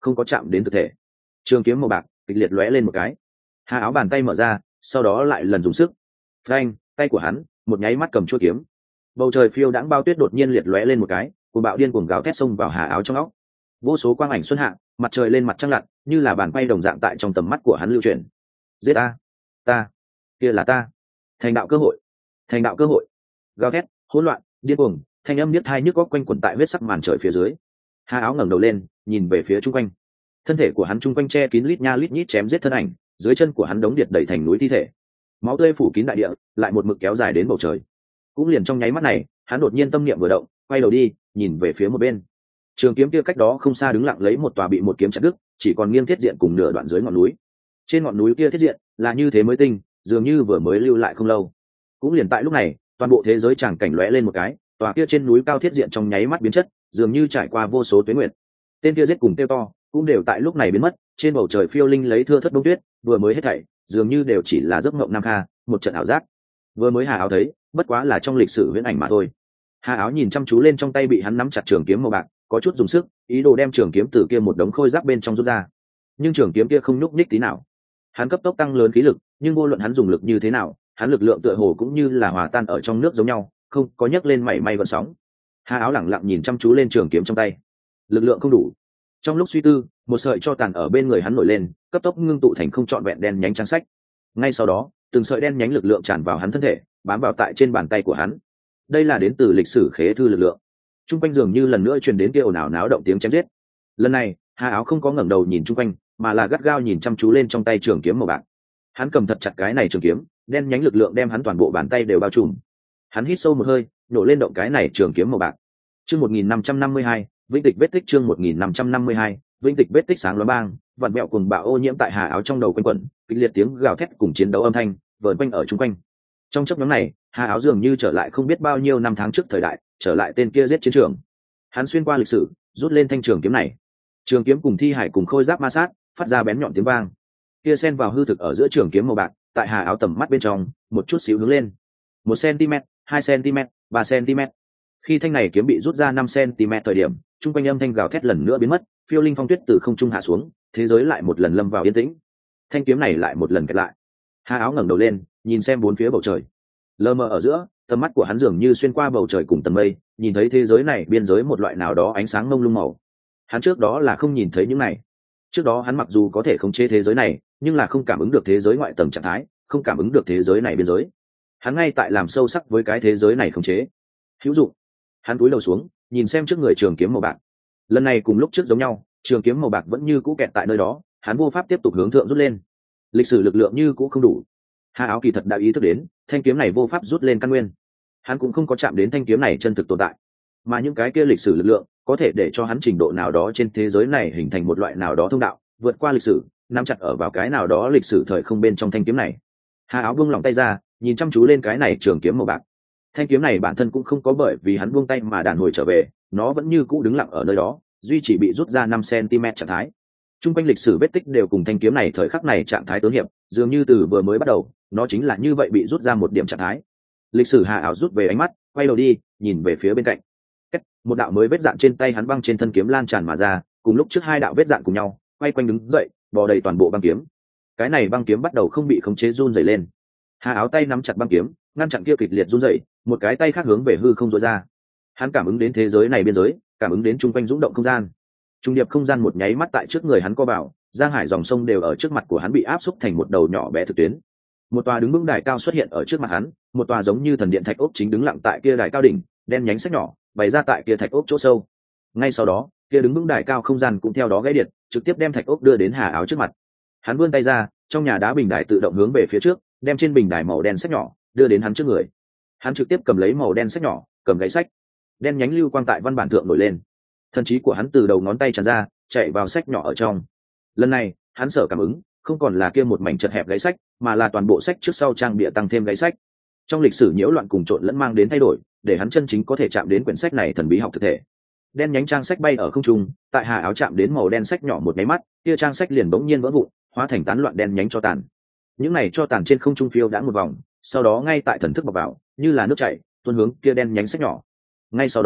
không có chạm đến thực thể. Trường kiếm màu bạc kịch liệt lóe lên một cái, hà áo bàn tay mở ra, sau đó lại lần dùng sức. Phanh, tay của hắn một nháy mắt cầm chuôi kiếm. Bầu trời phiêu đãng bao tuyết đột nhiên liệt lóe lên một cái, cuồng bạo điên cuồng gào thét xông vào hà áo trong óc. Vô số quang ảnh xuân hạ, mặt trời lên mặt trăng lặn, như là bàn quay đồng dạng tại trong tầm mắt của hắn lưu chuyển. Giết ta, ta, kia là ta, thành đạo cơ hội, thành đạo cơ hội. Gào thét, hỗn loạn, điên cuồng, thanh âm niết hai nhức góc quanh quẩn tại huyết sắc màn trời phía dưới. Hà áo ngẩng đầu lên, nhìn về phía chung quanh. Thân thể của hắn chung quanh che kín lít nha lít nhít chém giết thân ảnh, dưới chân của hắn đống điện đẩy thành núi thi thể, máu tươi phủ kín đại địa, lại một mực kéo dài đến bầu trời. Cũng liền trong nháy mắt này, hắn đột nhiên tâm niệm vừa động, quay đầu đi, nhìn về phía một bên. Trường kiếm kia cách đó không xa đứng lặng lấy một tòa bị một kiếm chặt đứt, chỉ còn nghiêng thiết diện cùng nửa đoạn dưới ngọn núi. Trên ngọn núi kia thiết diện là như thế mới tinh, dường như vừa mới lưu lại không lâu. Cũng liền tại lúc này, toàn bộ thế giới tràng cảnh lóe lên một cái, tòa kia trên núi cao thiết diện trong nháy mắt biến chất, dường như trải qua vô số tuế nguyệt. Tên kia giết cùng tiêu to, cũng đều tại lúc này biến mất. Trên bầu trời phiêu linh lấy thưa thất bông tuyết, vừa mới hết thảy, dường như đều chỉ là giấc mộng nam kha, một trận ảo giác. Vừa mới Hà áo thấy, bất quá là trong lịch sử huyễn ảnh mà thôi. Hà áo nhìn chăm chú lên trong tay bị hắn nắm chặt trường kiếm màu bạc, có chút dùng sức, ý đồ đem trường kiếm từ kia một đống khôi giáp bên trong rút ra. Nhưng trường kiếm kia không nhúc nhích tí nào. Hắn cấp tốc tăng lớn khí lực, nhưng vô luận hắn dùng lực như thế nào, hắn lực lượng tựa hồ cũng như là hòa tan ở trong nước giống nhau, không có nhấc lên mảy may gợn sóng. Hà áo lẳng lặng nhìn chăm chú lên trường kiếm trong tay. Lực lượng không đủ. Trong lúc suy tư, một sợi cho tàn ở bên người hắn nổi lên, cấp tốc ngưng tụ thành không trọn vẹn đen nhánh trang sách. Ngay sau đó, từng sợi đen nhánh lực lượng tràn vào hắn thân thể, bám vào tại trên bàn tay của hắn. Đây là đến từ lịch sử khế thư lực lượng. Trung quanh dường như lần nữa truyền đến kia ồn ào náo động tiếng chém giết. Lần này, Hà áo không có ngẩng đầu nhìn trung quanh, mà là gắt gao nhìn chăm chú lên trong tay trường kiếm màu bạc. Hắn cầm thật chặt cái này trường kiếm, đen nhánh lực lượng đem hắn toàn bộ bàn tay đều bao trùm. Hắn hít sâu một hơi, nổ lên động cái này trường kiếm màu bạc. Chương một nghìn năm trăm năm mươi hai, vĩnh tịch vết tích. Chương một nghìn năm trăm năm mươi hai, vĩnh tịch vết tích. Sáng loáng bang, vặn vẹo cuồng bạo ô nhiễm tại Hà áo trong đầu quanh quẩn, kịch liệt tiếng gào thét cùng chiến đấu âm thanh vờn quanh ở trung quanh. Trong chốc ngắn này, Hà áo dường như trở lại không biết bao nhiêu năm tháng trước thời đại, trở lại tên kia giết chiến trường. Hắn xuyên qua lịch sử, rút lên thanh trường kiếm này. Trường kiếm cùng thi hải cùng khôi giáp ma sát, phát ra bén nhọn tiếng vang. Kia xen vào hư thực ở giữa trường kiếm màu bạc, tại Hà áo tầm mắt bên trong, một chút xíu hướng lên. một xăng-ti-mét, hai xăng-ti-mét, ba xăng-ti-mét. Khi thanh này kiếm bị rút ra năm xăng-ti-mét thời điểm, trung quanh âm thanh gào thét lần nữa biến mất, phiêu linh phong tuyết từ không trung hạ xuống, thế giới lại một lần lâm vào yên tĩnh. Thanh kiếm này lại một lần kẹt lại. Hà áo ngẩng đầu lên, nhìn xem bốn phía bầu trời. Lờ mờ ở giữa, tầm mắt của hắn dường như xuyên qua bầu trời cùng tầng mây, nhìn thấy thế giới này biên giới một loại nào đó ánh sáng mông lung màu. Hắn trước đó là không nhìn thấy những này. Trước đó hắn mặc dù có thể khống chế thế giới này, nhưng là không cảm ứng được thế giới ngoại tầng trạng thái, không cảm ứng được thế giới này biên giới. Hắn ngay tại làm sâu sắc với cái thế giới này khống chế. Hữu dụng. Hắn cúi đầu xuống, nhìn xem trước người trường kiếm màu bạc. Lần này cùng lúc trước giống nhau, trường kiếm màu bạc vẫn như cũ kẹt tại nơi đó, hắn vô pháp tiếp tục hướng thượng rút lên. Lịch sử lực lượng như cũ không đủ. Hà áo kỳ thật đã ý thức đến, thanh kiếm này vô pháp rút lên căn nguyên. Hắn cũng không có chạm đến thanh kiếm này chân thực tồn tại, mà những cái kia lịch sử lực lượng có thể để cho hắn trình độ nào đó trên thế giới này hình thành một loại nào đó thông đạo, vượt qua lịch sử, nắm chặt ở vào cái nào đó lịch sử thời không bên trong thanh kiếm này. Hà áo buông lòng tay ra, nhìn chăm chú lên cái này trường kiếm màu bạc. Thanh kiếm này bản thân cũng không có bởi vì hắn buông tay mà đàn hồi trở về, nó vẫn như cũ đứng lặng ở nơi đó, duy chỉ bị rút ra năm xăng-ti-mét trạng thái. Trung quanh lịch sử vết tích đều cùng thanh kiếm này thời khắc này trạng thái tướng hiệp, dường như từ vừa mới bắt đầu, nó chính là như vậy bị rút ra một điểm trạng thái. Lịch sử Hà ảo rút về ánh mắt, quay đầu đi, nhìn về phía bên cạnh. Cách, một đạo mới vết dạn trên tay hắn băng trên thân kiếm lan tràn mà ra, cùng lúc trước hai đạo vết dạn cùng nhau, quay quanh đứng dậy, bò đầy toàn bộ băng kiếm. Cái này băng kiếm bắt đầu không bị khống chế run rẩy lên. Hà áo tay nắm chặt băng kiếm, ngăn chặn kia kịch liệt run rẩy, một cái tay khác hướng về hư không rũa ra. Hắn cảm ứng đến thế giới này biên giới, cảm ứng đến trung quanh dũng động không gian. Trung điệp không gian một nháy mắt tại trước người hắn co vào, giang hải dòng sông đều ở trước mặt của hắn bị áp xúc thành một đầu nhỏ bé thực tuyến. Một tòa đứng vững đài cao xuất hiện ở trước mặt hắn, một tòa giống như thần điện thạch ốc chính đứng lặng tại kia đài cao đỉnh, đen nhánh sắc nhỏ bày ra tại kia thạch ốc chỗ sâu. Ngay sau đó, kia đứng vững đài cao không gian cũng theo đó gãy điện, trực tiếp đem thạch ốc đưa đến Hà áo trước mặt. Hắn vươn tay ra, trong nhà đá bình đài tự động hướng về phía trước, đem trên bình đài màu đen sắc nhỏ đưa đến hắn trước người. Hắn trực tiếp cầm lấy màu đen sắc nhỏ, cầm gáy sách. Đen nhánh lưu quang tại văn bản thượng nổi lên. Thần trí của hắn từ đầu ngón tay tràn ra, chạy vào sách nhỏ ở trong. Lần này, hắn sở cảm ứng không còn là kia một mảnh chật hẹp gáy sách, mà là toàn bộ sách trước sau trang bìa tăng thêm gáy sách. Trong lịch sử nhiễu loạn cùng trộn lẫn mang đến thay đổi, để hắn chân chính có thể chạm đến quyển sách này thần bí học thực thể. Đen nhánh trang sách bay ở không trung, tại Hà áo chạm đến màu đen sách nhỏ một cái mắt, kia trang sách liền bỗng nhiên vỡ vụn, hóa thành tán loạn đen nhánh cho tàn. Những này cho tàn trên không trung phiêu đã một vòng, sau đó ngay tại thần thức bọc vào, như là nước chảy, tuôn hướng kia đen nhánh sách nhỏ. Ngay sau đó,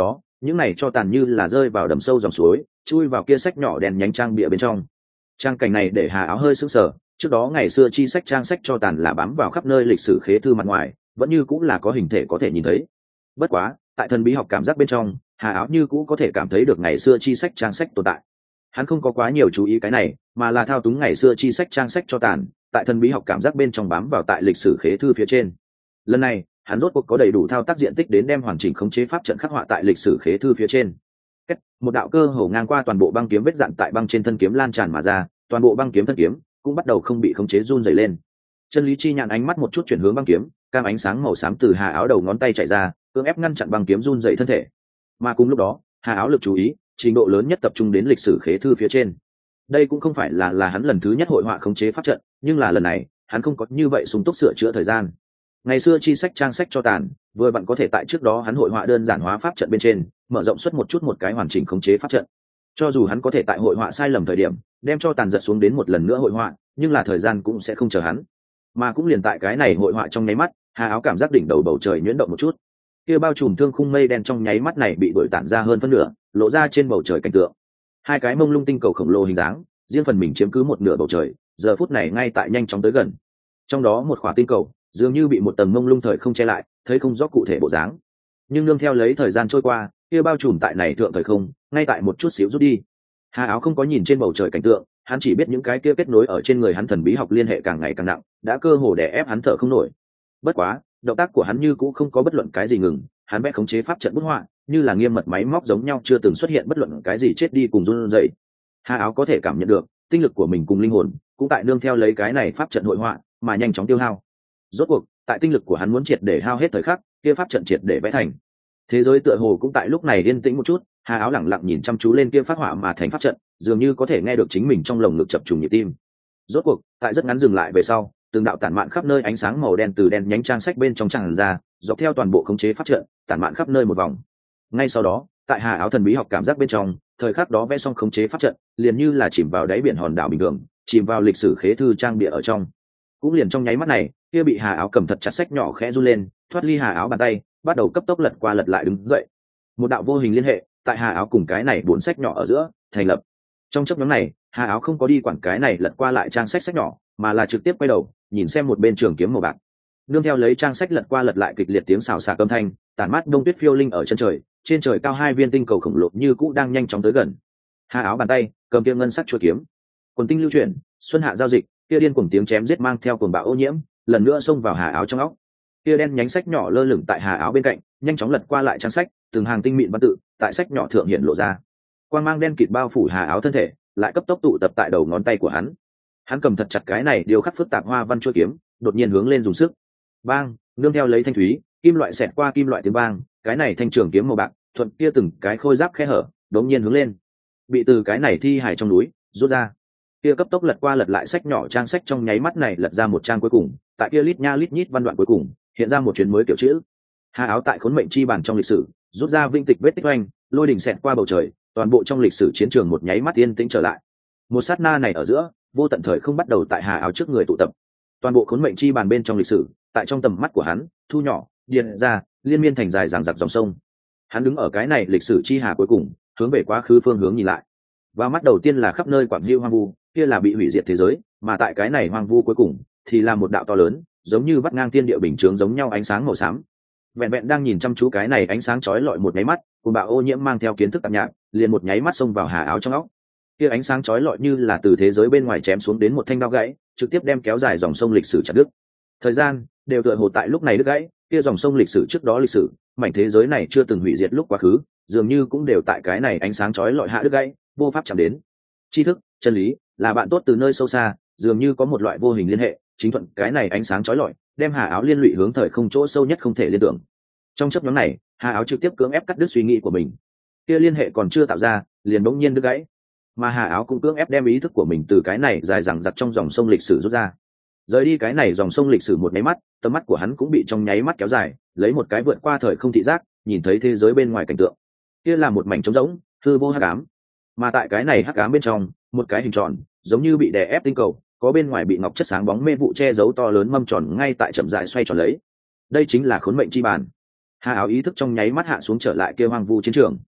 những này cho tàn như là rơi vào đầm sâu dòng suối, chui vào kia sách nhỏ đèn nhánh trang bìa bên trong. Trang cảnh này để Hà Áo hơi sững sờ, trước đó ngày xưa chi sách trang sách cho tàn là bám vào khắp nơi lịch sử khế thư mặt ngoài, vẫn như cũng là có hình thể có thể nhìn thấy. Bất quá, tại thần bí học cảm giác bên trong, Hà Áo như cũ có thể cảm thấy được ngày xưa chi sách trang sách tồn tại. Hắn không có quá nhiều chú ý cái này, mà là thao túng ngày xưa chi sách trang sách cho tàn, tại thần bí học cảm giác bên trong bám vào tại lịch sử khế thư phía trên. Lần này, hắn rốt cuộc có đầy đủ thao tác diện tích đến đem hoàn chỉnh khống chế pháp trận khắc họa tại lịch sử khế thư phía trên. Kết, một đạo cơ hồ ngang qua toàn bộ băng kiếm vết dạn tại băng trên thân kiếm lan tràn mà ra, toàn bộ băng kiếm thân kiếm cũng bắt đầu không bị khống chế run rẩy lên. Chân lý chi nhãn ánh mắt một chút chuyển hướng băng kiếm, cam ánh sáng màu xám từ Hà Áo đầu ngón tay chạy ra, cưỡng ép ngăn chặn băng kiếm run rẩy thân thể. Mà cùng lúc đó, Hà Áo lực chú ý trình độ lớn nhất tập trung đến lịch sử khế thư phía trên. Đây cũng không phải là là hắn lần thứ nhất hội họa khống chế pháp trận, nhưng là lần này hắn không có như vậy sung túc sửa chữa thời gian. Ngày xưa chi sách trang sách cho tàn, vừa bạn có thể tại trước đó hắn hội họa đơn giản hóa pháp trận bên trên, mở rộng suốt một chút một cái hoàn chỉnh khống chế pháp trận. Cho dù hắn có thể tại hội họa sai lầm thời điểm, đem cho tàn giật xuống đến một lần nữa hội họa, nhưng là thời gian cũng sẽ không chờ hắn. Mà cũng liền tại cái này hội họa trong nháy mắt, Hà Áo cảm giác đỉnh đầu bầu trời nhuyễn động một chút. Kia bao trùm thương khung mây đen trong nháy mắt này bị đuổi tản ra hơn phân nửa, lộ ra trên bầu trời cảnh tượng. Hai cái mông lung tinh cầu khổng lồ hình dáng, riêng phần mình chiếm cứ một nửa bầu trời, giờ phút này ngay tại nhanh chóng tới gần. Trong đó một khỏa tinh cầu dường như bị một tầng mông lung thời không che lại, thấy không rõ cụ thể bộ dáng. Nhưng nương theo lấy thời gian trôi qua, kia bao trùm tại này thượng thời không, ngay tại một chút xíu rút đi. Hà Áo không có nhìn trên bầu trời cảnh tượng, hắn chỉ biết những cái kia kết nối ở trên người hắn thần bí học liên hệ càng ngày càng nặng, đã cơ hồ đè ép hắn thở không nổi. Bất quá, động tác của hắn như cũng không có bất luận cái gì ngừng, hắn vẽ khống chế pháp trận bút họa, như là nghiêm mật máy móc giống nhau, chưa từng xuất hiện bất luận cái gì chết đi cùng run rẩy. Hà Áo có thể cảm nhận được, tinh lực của mình cùng linh hồn cũng tại nương theo lấy cái này pháp trận hội họa mà nhanh chóng tiêu hao. Rốt cuộc, tại tinh lực của hắn muốn triệt để hao hết thời khắc, kia pháp trận triệt để vẽ thành. Thế giới tựa hồ cũng tại lúc này yên tĩnh một chút, Hà Áo lẳng lặng nhìn chăm chú lên kia phát họa mà thành pháp trận, dường như có thể nghe được chính mình trong lồng ngực chập trùng nhịp tim. Rốt cuộc, tại rất ngắn dừng lại về sau, từng đạo tản mạn khắp nơi ánh sáng màu đen từ đen nhánh trang sách bên trong tràn ra, dọc theo toàn bộ khống chế pháp trận, tản mạn khắp nơi một vòng. Ngay sau đó, tại Hà Áo thần bí học cảm giác bên trong, thời khắc đó vẽ xong khống chế pháp trận, liền như là chìm vào đáy biển hòn đảo bình thường, chìm vào lịch sử khế thư trang bìa ở trong. Cũng liền trong nháy mắt này, kia bị Hà Áo cầm thật chặt sách nhỏ khẽ run lên, thoát ly Hà Áo bàn tay, bắt đầu cấp tốc lật qua lật lại đứng dậy. Một đạo vô hình liên hệ tại Hà Áo cùng cái này bốn sách nhỏ ở giữa thành lập. Trong chốc ngắn này, Hà Áo không có đi quản cái này lật qua lại trang sách sách nhỏ, mà là trực tiếp quay đầu nhìn xem một bên trường kiếm màu bạc. Nương theo lấy trang sách lật qua lật lại kịch liệt tiếng xào xạc âm thanh, tản mát đông tuyết phiêu linh ở chân trời, trên trời cao hai viên tinh cầu khổng lồ như cũ đang nhanh chóng tới gần. Hà Áo bàn tay cầm kia ngân sắc chuôi kiếm, quần tinh lưu chuyển, xuân hạ giao dịch, kia điên cuồng tiếng chém giết mang theo cuồng bạo ô nhiễm, lần nữa xông vào Hà Áo trong óc. Kia đen nhánh sách nhỏ lơ lửng tại Hà Áo bên cạnh, nhanh chóng lật qua lại trang sách, từng hàng tinh mịn văn tự tại sách nhỏ thượng hiện lộ ra. Quang mang đen kịt bao phủ Hà Áo thân thể, lại cấp tốc tụ tập tại đầu ngón tay của hắn. Hắn cầm thật chặt cái này điều khắc phức tạp hoa văn chuôi kiếm, đột nhiên hướng lên dùng sức. Bang, nương theo lấy thanh thúy, kim loại xẹt qua kim loại tiếng bang, cái này thanh trường kiếm màu bạc, thuận kia từng cái khôi giáp khe hở, đống nhiên hướng lên. Bị từ cái này thi hài trong núi rút ra. Kia cấp tốc lật qua lật lại sách nhỏ trang sách trong nháy mắt này lật ra một trang cuối cùng, tại kia lít nha lít nhít văn đoạn cuối cùng, hiện ra một chuyến mới kiểu chữ. Hà Áo tại khốn mệnh chi bản trong lịch sử, rút ra vinh tịch vết tích oanh, lôi đỉnh xẹt qua bầu trời, toàn bộ trong lịch sử chiến trường một nháy mắt yên tĩnh trở lại. Một sát na này ở giữa, vô tận thời không bắt đầu tại Hà Áo trước người tụ tập. Toàn bộ khốn mệnh chi bàn bên trong lịch sử, tại trong tầm mắt của hắn, thu nhỏ, điền ra, liên miên thành dài dằng dặc dòng sông. Hắn đứng ở cái này lịch sử chi hà cuối cùng, hướng về quá khứ phương hướng nhìn lại. Và mắt đầu tiên là khắp nơi quảng hưu hoang vu, kia là bị hủy diệt thế giới, mà tại cái này hoang vu cuối cùng, thì là một đạo to lớn, giống như vắt ngang thiên địa bình chướng giống nhau ánh sáng màu xám. Vẹn vẹn đang nhìn chăm chú cái này ánh sáng chói lọi một nháy mắt, cùng bạo ô nhiễm mang theo kiến thức tạp nhạc, liền một nháy mắt xông vào Hà Áo trong óc. Kia ánh sáng chói lọi như là từ thế giới bên ngoài chém xuống đến một thanh đao gãy, trực tiếp đem kéo dài dòng sông lịch sử chặt đứt. Thời gian đều tựa hồ tại lúc này đứt gãy, kia dòng sông lịch sử trước đó lịch sử, mảnh thế giới này chưa từng hủy diệt lúc quá khứ, dường như cũng đều tại cái này ánh sáng chói lọi hạ đứt gãy, vô pháp chạm đến. Tri thức, chân lý, là bạn tốt từ nơi sâu xa, dường như có một loại vô hình liên hệ, chính thuận cái này ánh sáng chói lọi, đem Hà Áo liên lụy hướng thời không chỗ sâu nhất không thể liên tưởng. Trong chớp nhoáng này, Hà Áo trực tiếp cưỡng ép cắt đứt suy nghĩ của mình. Kia liên hệ còn chưa tạo ra, liền bỗng nhiên đứt gãy. Mà Hà Áo cũng cưỡng ép đem ý thức của mình từ cái này dài dằng dặc trong dòng sông lịch sử rút ra. Rời đi cái này dòng sông lịch sử một nháy mắt, tầm mắt của hắn cũng bị trong nháy mắt kéo dài, lấy một cái vượt qua thời không thị giác, nhìn thấy thế giới bên ngoài cảnh tượng. Kia là một mảnh trống rỗng, hư vô hắc ám. Mà tại cái này hắc ám bên trong, một cái hình tròn, giống như bị đè ép tinh cầu, có bên ngoài bị ngọc chất sáng bóng mê vụ che giấu to lớn mâm tròn ngay tại chậm rãi xoay tròn lấy. Đây chính là khốn mệnh chi bàn. Hà Áo ý thức trong nháy mắt hạ xuống trở lại kia hoang vu chiến trường.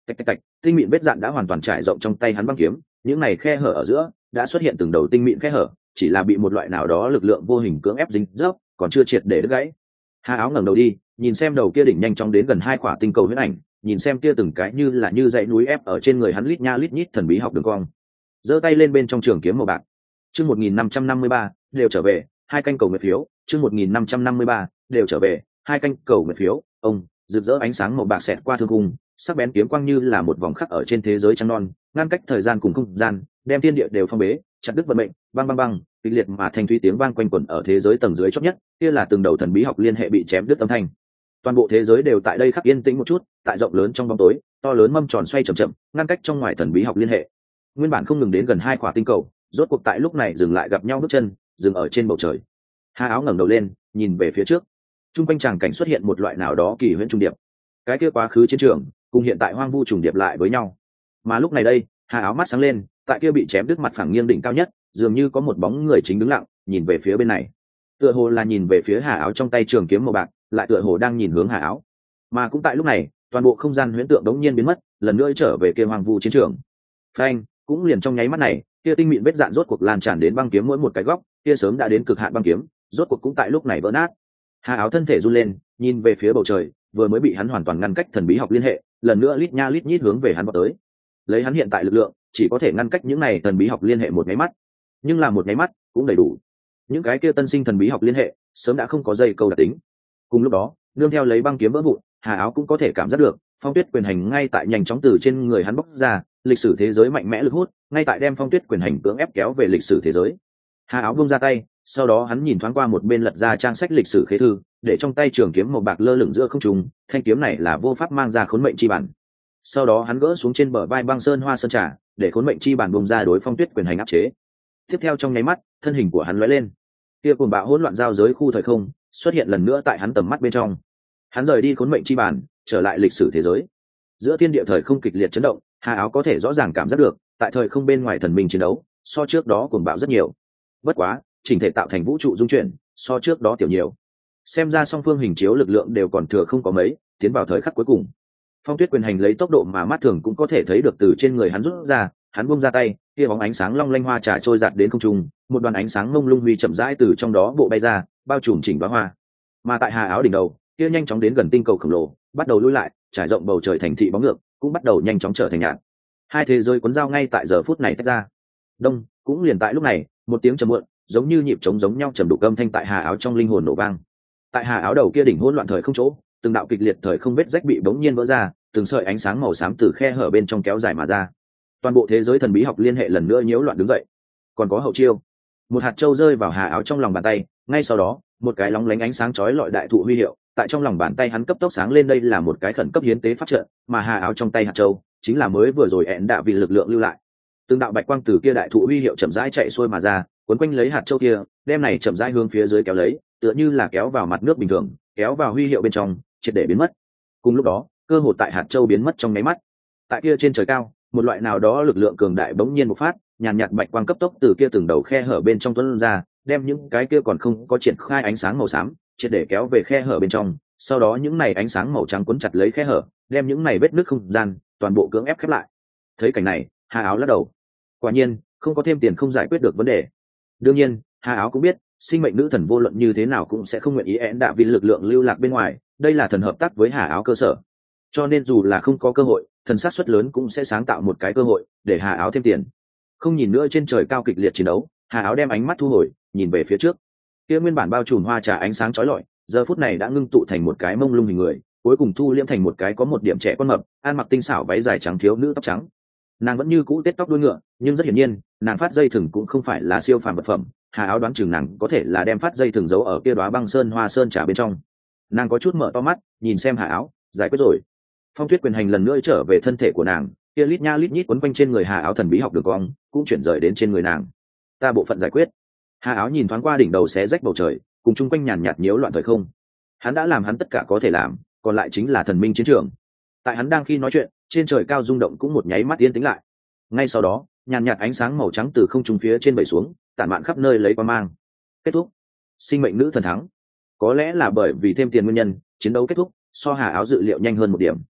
Tạch tạch tạch, tinh mịn vết dạn đã hoàn toàn trải rộng trong tay hắn băng kiếm, những này khe hở ở giữa đã xuất hiện từng đầu tinh mịn khe hở, chỉ là bị một loại nào đó lực lượng vô hình cưỡng ép dính dốc, còn chưa triệt để đứt gãy. Hà Áo ngẩng đầu đi, nhìn xem đầu kia đỉnh nhanh chóng đến gần hai quả tinh cầu huyễn ảnh, nhìn xem kia từng cái như là như dãy núi ép ở trên người hắn lít nha lít nhít thần bí học đường cong. Giơ tay lên bên trong trường kiếm màu bạc. Chương một nghìn năm trăm năm mươi ba, đều trở về, hai canh cầu nguyện phiếu, chương một nghìn năm trăm năm mươi ba, đều trở về, hai canh cầu nguyện phiếu, ông, rực rỡ ánh sáng màu bạc xẹt qua thương cung, sắc bén kiếm quang như là một vòng khắc ở trên thế giới trăng non, ngăn cách thời gian cùng không gian, đem thiên địa đều phong bế, chặt đứt vận mệnh, băng băng băng, kịch liệt mà thanh thúy tiếng vang quanh quẩn ở thế giới tầng dưới chót nhất, kia là từng đầu thần bí học liên hệ bị chém đứt âm thanh. Toàn bộ thế giới đều tại đây khắc yên tĩnh một chút, tại rộng lớn trong bóng tối, to lớn mâm tròn xoay chậm chậm, ngăn cách trong ngoài thần bí học liên hệ. Nguyên bản không ngừng đến gần hai quả tinh cầu, rốt cuộc tại lúc này dừng lại gặp nhau bước chân, dừng ở trên bầu trời. Hà Áo ngẩng đầu lên, nhìn về phía trước. Trung quanh tràng cảnh xuất hiện một loại nào đó kỳ huyễn trung điệp. Cái kia quá khứ chiến trường, cùng hiện tại hoang vu trùng điệp lại với nhau. Mà lúc này đây, Hà Áo mắt sáng lên, tại kia bị chém đứt mặt phẳng nghiêng đỉnh cao nhất, dường như có một bóng người chính đứng lặng, nhìn về phía bên này. Tựa hồ là nhìn về phía Hà Áo trong tay trường kiếm màu bạc, lại tựa hồ đang nhìn hướng Hà Áo. Mà cũng tại lúc này, toàn bộ không gian huyễn tượng đống nhiên biến mất, lần nữa trở về kia hoang vu chiến trường. Phanh, cũng liền trong nháy mắt này, kia tinh mịn vết dạn rốt cuộc lan tràn đến băng kiếm mỗi một cái góc, kia sớm đã đến cực hạn băng kiếm, rốt cuộc cũng tại lúc này vỡ nát. Hà Áo thân thể run lên, nhìn về phía bầu trời, vừa mới bị hắn hoàn toàn ngăn cách thần bí học liên hệ, lần nữa lít nha lít nhít hướng về hắn vào tới. Lấy hắn hiện tại lực lượng, chỉ có thể ngăn cách những này thần bí học liên hệ một nháy mắt, nhưng là một nháy mắt cũng đầy đủ. Những cái kia tân sinh thần bí học liên hệ, sớm đã không có dây câu đặc tính. Cùng lúc đó, nương theo lấy băng kiếm vỡ vụn, Hà Áo cũng có thể cảm giác được, phong tuyết quyền hành ngay tại nhanh chóng từ trên người hắn bốc ra, lịch sử thế giới mạnh mẽ lực hút, ngay tại đem phong tuyết quyền hành cưỡng ép kéo về lịch sử thế giới. Hà Áo buông ra tay, sau đó hắn nhìn thoáng qua một bên lật ra trang sách lịch sử khế thư, để trong tay trường kiếm màu bạc lơ lửng giữa không trung, thanh kiếm này là vô pháp mang ra khốn mệnh chi bản. Sau đó hắn gỡ xuống trên bờ vai băng sơn hoa sơn trà, để khốn mệnh chi bản bung ra đối phong tuyết quyền hành áp chế. Tiếp theo trong nháy mắt, thân hình của hắn lóe lên, kia cuồng bạo hỗn loạn giao giới khu thời không xuất hiện lần nữa tại hắn tầm mắt bên trong. Hắn rời đi khốn mệnh chi bản, trở lại lịch sử thế giới. Giữa thiên địa thời không kịch liệt chấn động, Hà Áo có thể rõ ràng cảm giác được, tại thời không bên ngoài thần minh chiến đấu, so trước đó cuồng bạo rất nhiều. Bất quá, chỉnh thể tạo thành vũ trụ dung chuyển, so trước đó tiểu nhiều. Xem ra song phương hình chiếu lực lượng đều còn thừa không có mấy, tiến vào thời khắc cuối cùng. Phong tuyết quyền hành lấy tốc độ mà mắt thường cũng có thể thấy được từ trên người hắn rút ra, hắn buông ra tay, kia bóng ánh sáng long lanh hoa trà trôi giạt đến không trung, một đoàn ánh sáng mông lung huy chậm rãi từ trong đó bộ bay ra, bao trùm chỉnh đóa hoa. Mà tại Hà Áo đỉnh đầu, kia nhanh chóng đến gần tinh cầu khổng lồ, bắt đầu lui lại, trải rộng bầu trời thành thị bóng ngược, cũng bắt đầu nhanh chóng trở thành nhạt. Hai thế giới cuốn giao ngay tại giờ phút này tách ra. Đông, cũng liền tại lúc này, một tiếng trầm muộn, giống như nhịp trống giống nhau trầm đục âm thanh tại Hà Áo trong linh hồn nổ vang. Tại Hà Áo đầu kia đỉnh hỗn loạn thời không chỗ, từng đạo kịch liệt thời không vết rách bị bỗng nhiên vỡ ra, từng sợi ánh sáng màu xám từ khe hở bên trong kéo dài mà ra. Toàn bộ thế giới thần bí học liên hệ lần nữa nhiễu loạn đứng dậy. Còn có hậu chiêu, một hạt châu rơi vào Hà Áo trong lòng bàn tay, ngay sau đó, một cái lóng lánh ánh sáng chói lọi đại thụ huy hiệu, tại trong lòng bàn tay hắn cấp tốc sáng lên, đây là một cái khẩn cấp hiến tế pháp trận, mà Hà Áo trong tay hạt châu chính là mới vừa rồi ẹn đạ vì lực lượng lưu lại. Từng đạo bạch quang từ kia đại thụ huy hiệu chậm rãi chạy xuôi mà ra, quấn quanh lấy hạt châu kia, đem này chậm rãi hướng phía dưới kéo lấy, tựa như là kéo vào mặt nước bình thường, kéo vào huy hiệu bên trong, triệt để biến mất. Cùng lúc đó, cơ hội tại hạt châu biến mất trong nháy mắt. Tại kia trên trời cao, một loại nào đó lực lượng cường đại bỗng nhiên bộc phát, nhàn nhạt bạch quang cấp tốc từ kia từng đầu khe hở bên trong tuôn ra, đem những cái kia còn không có triển khai ánh sáng màu xám, triệt để kéo về khe hở bên trong. Sau đó những này ánh sáng màu trắng cuốn chặt lấy khe hở, đem những này vết nứt không gian toàn bộ cưỡng ép khép lại. Thấy cảnh này, Hà Áo lắc đầu. Quả nhiên, không có thêm tiền không giải quyết được vấn đề. Đương nhiên, Hà Áo cũng biết, sinh mệnh nữ thần vô luận như thế nào cũng sẽ không nguyện ý én đạ vì lực lượng lưu lạc bên ngoài, đây là thần hợp tác với Hà Áo cơ sở. Cho nên dù là không có cơ hội, thần sát suất lớn cũng sẽ sáng tạo một cái cơ hội để Hà Áo thêm tiền. Không nhìn nữa trên trời cao kịch liệt chiến đấu, Hà Áo đem ánh mắt thu hồi, nhìn về phía trước. Kia nguyên bản bao trùm hoa trà ánh sáng chói lọi, giờ phút này đã ngưng tụ thành một cái mông lung hình người, cuối cùng thu liễm thành một cái có một điểm trẻ con mập, ăn mặc tinh xảo váy dài trắng thiếu nữ tóc trắng. Nàng vẫn như cũ tết tóc đuôi ngựa, nhưng rất hiển nhiên, nàng phát dây thừng cũng không phải là siêu phàm vật phẩm. Hà Áo đoán chừng nàng có thể là đem phát dây thừng giấu ở kia đóa băng sơn hoa sơn trà bên trong. Nàng có chút mở to mắt, nhìn xem Hà Áo, giải quyết rồi. Phong tuyết quyền hành lần nữa trở về thân thể của nàng, kia lít nha lít nhít quấn quanh trên người Hà Áo thần bí học đường cong, cũng chuyển rời đến trên người nàng. Ta bộ phận giải quyết. Hà Áo nhìn thoáng qua đỉnh đầu xé rách bầu trời, cùng chung quanh nhàn nhạt nhiễu loạn thời không. Hắn đã làm hắn tất cả có thể làm, còn lại chính là thần minh chiến trường. Tại hắn đang khi nói chuyện, trên trời cao rung động cũng một nháy mắt yên tĩnh lại. Ngay sau đó, nhàn nhạt ánh sáng màu trắng từ không trung phía trên vẩy xuống, tản mạn khắp nơi lấy qua mang. Kết thúc. Sinh mệnh nữ thần thắng. Có lẽ là bởi vì thêm tiền nguyên nhân, chiến đấu kết thúc, so Hà Áo dự liệu nhanh hơn một điểm.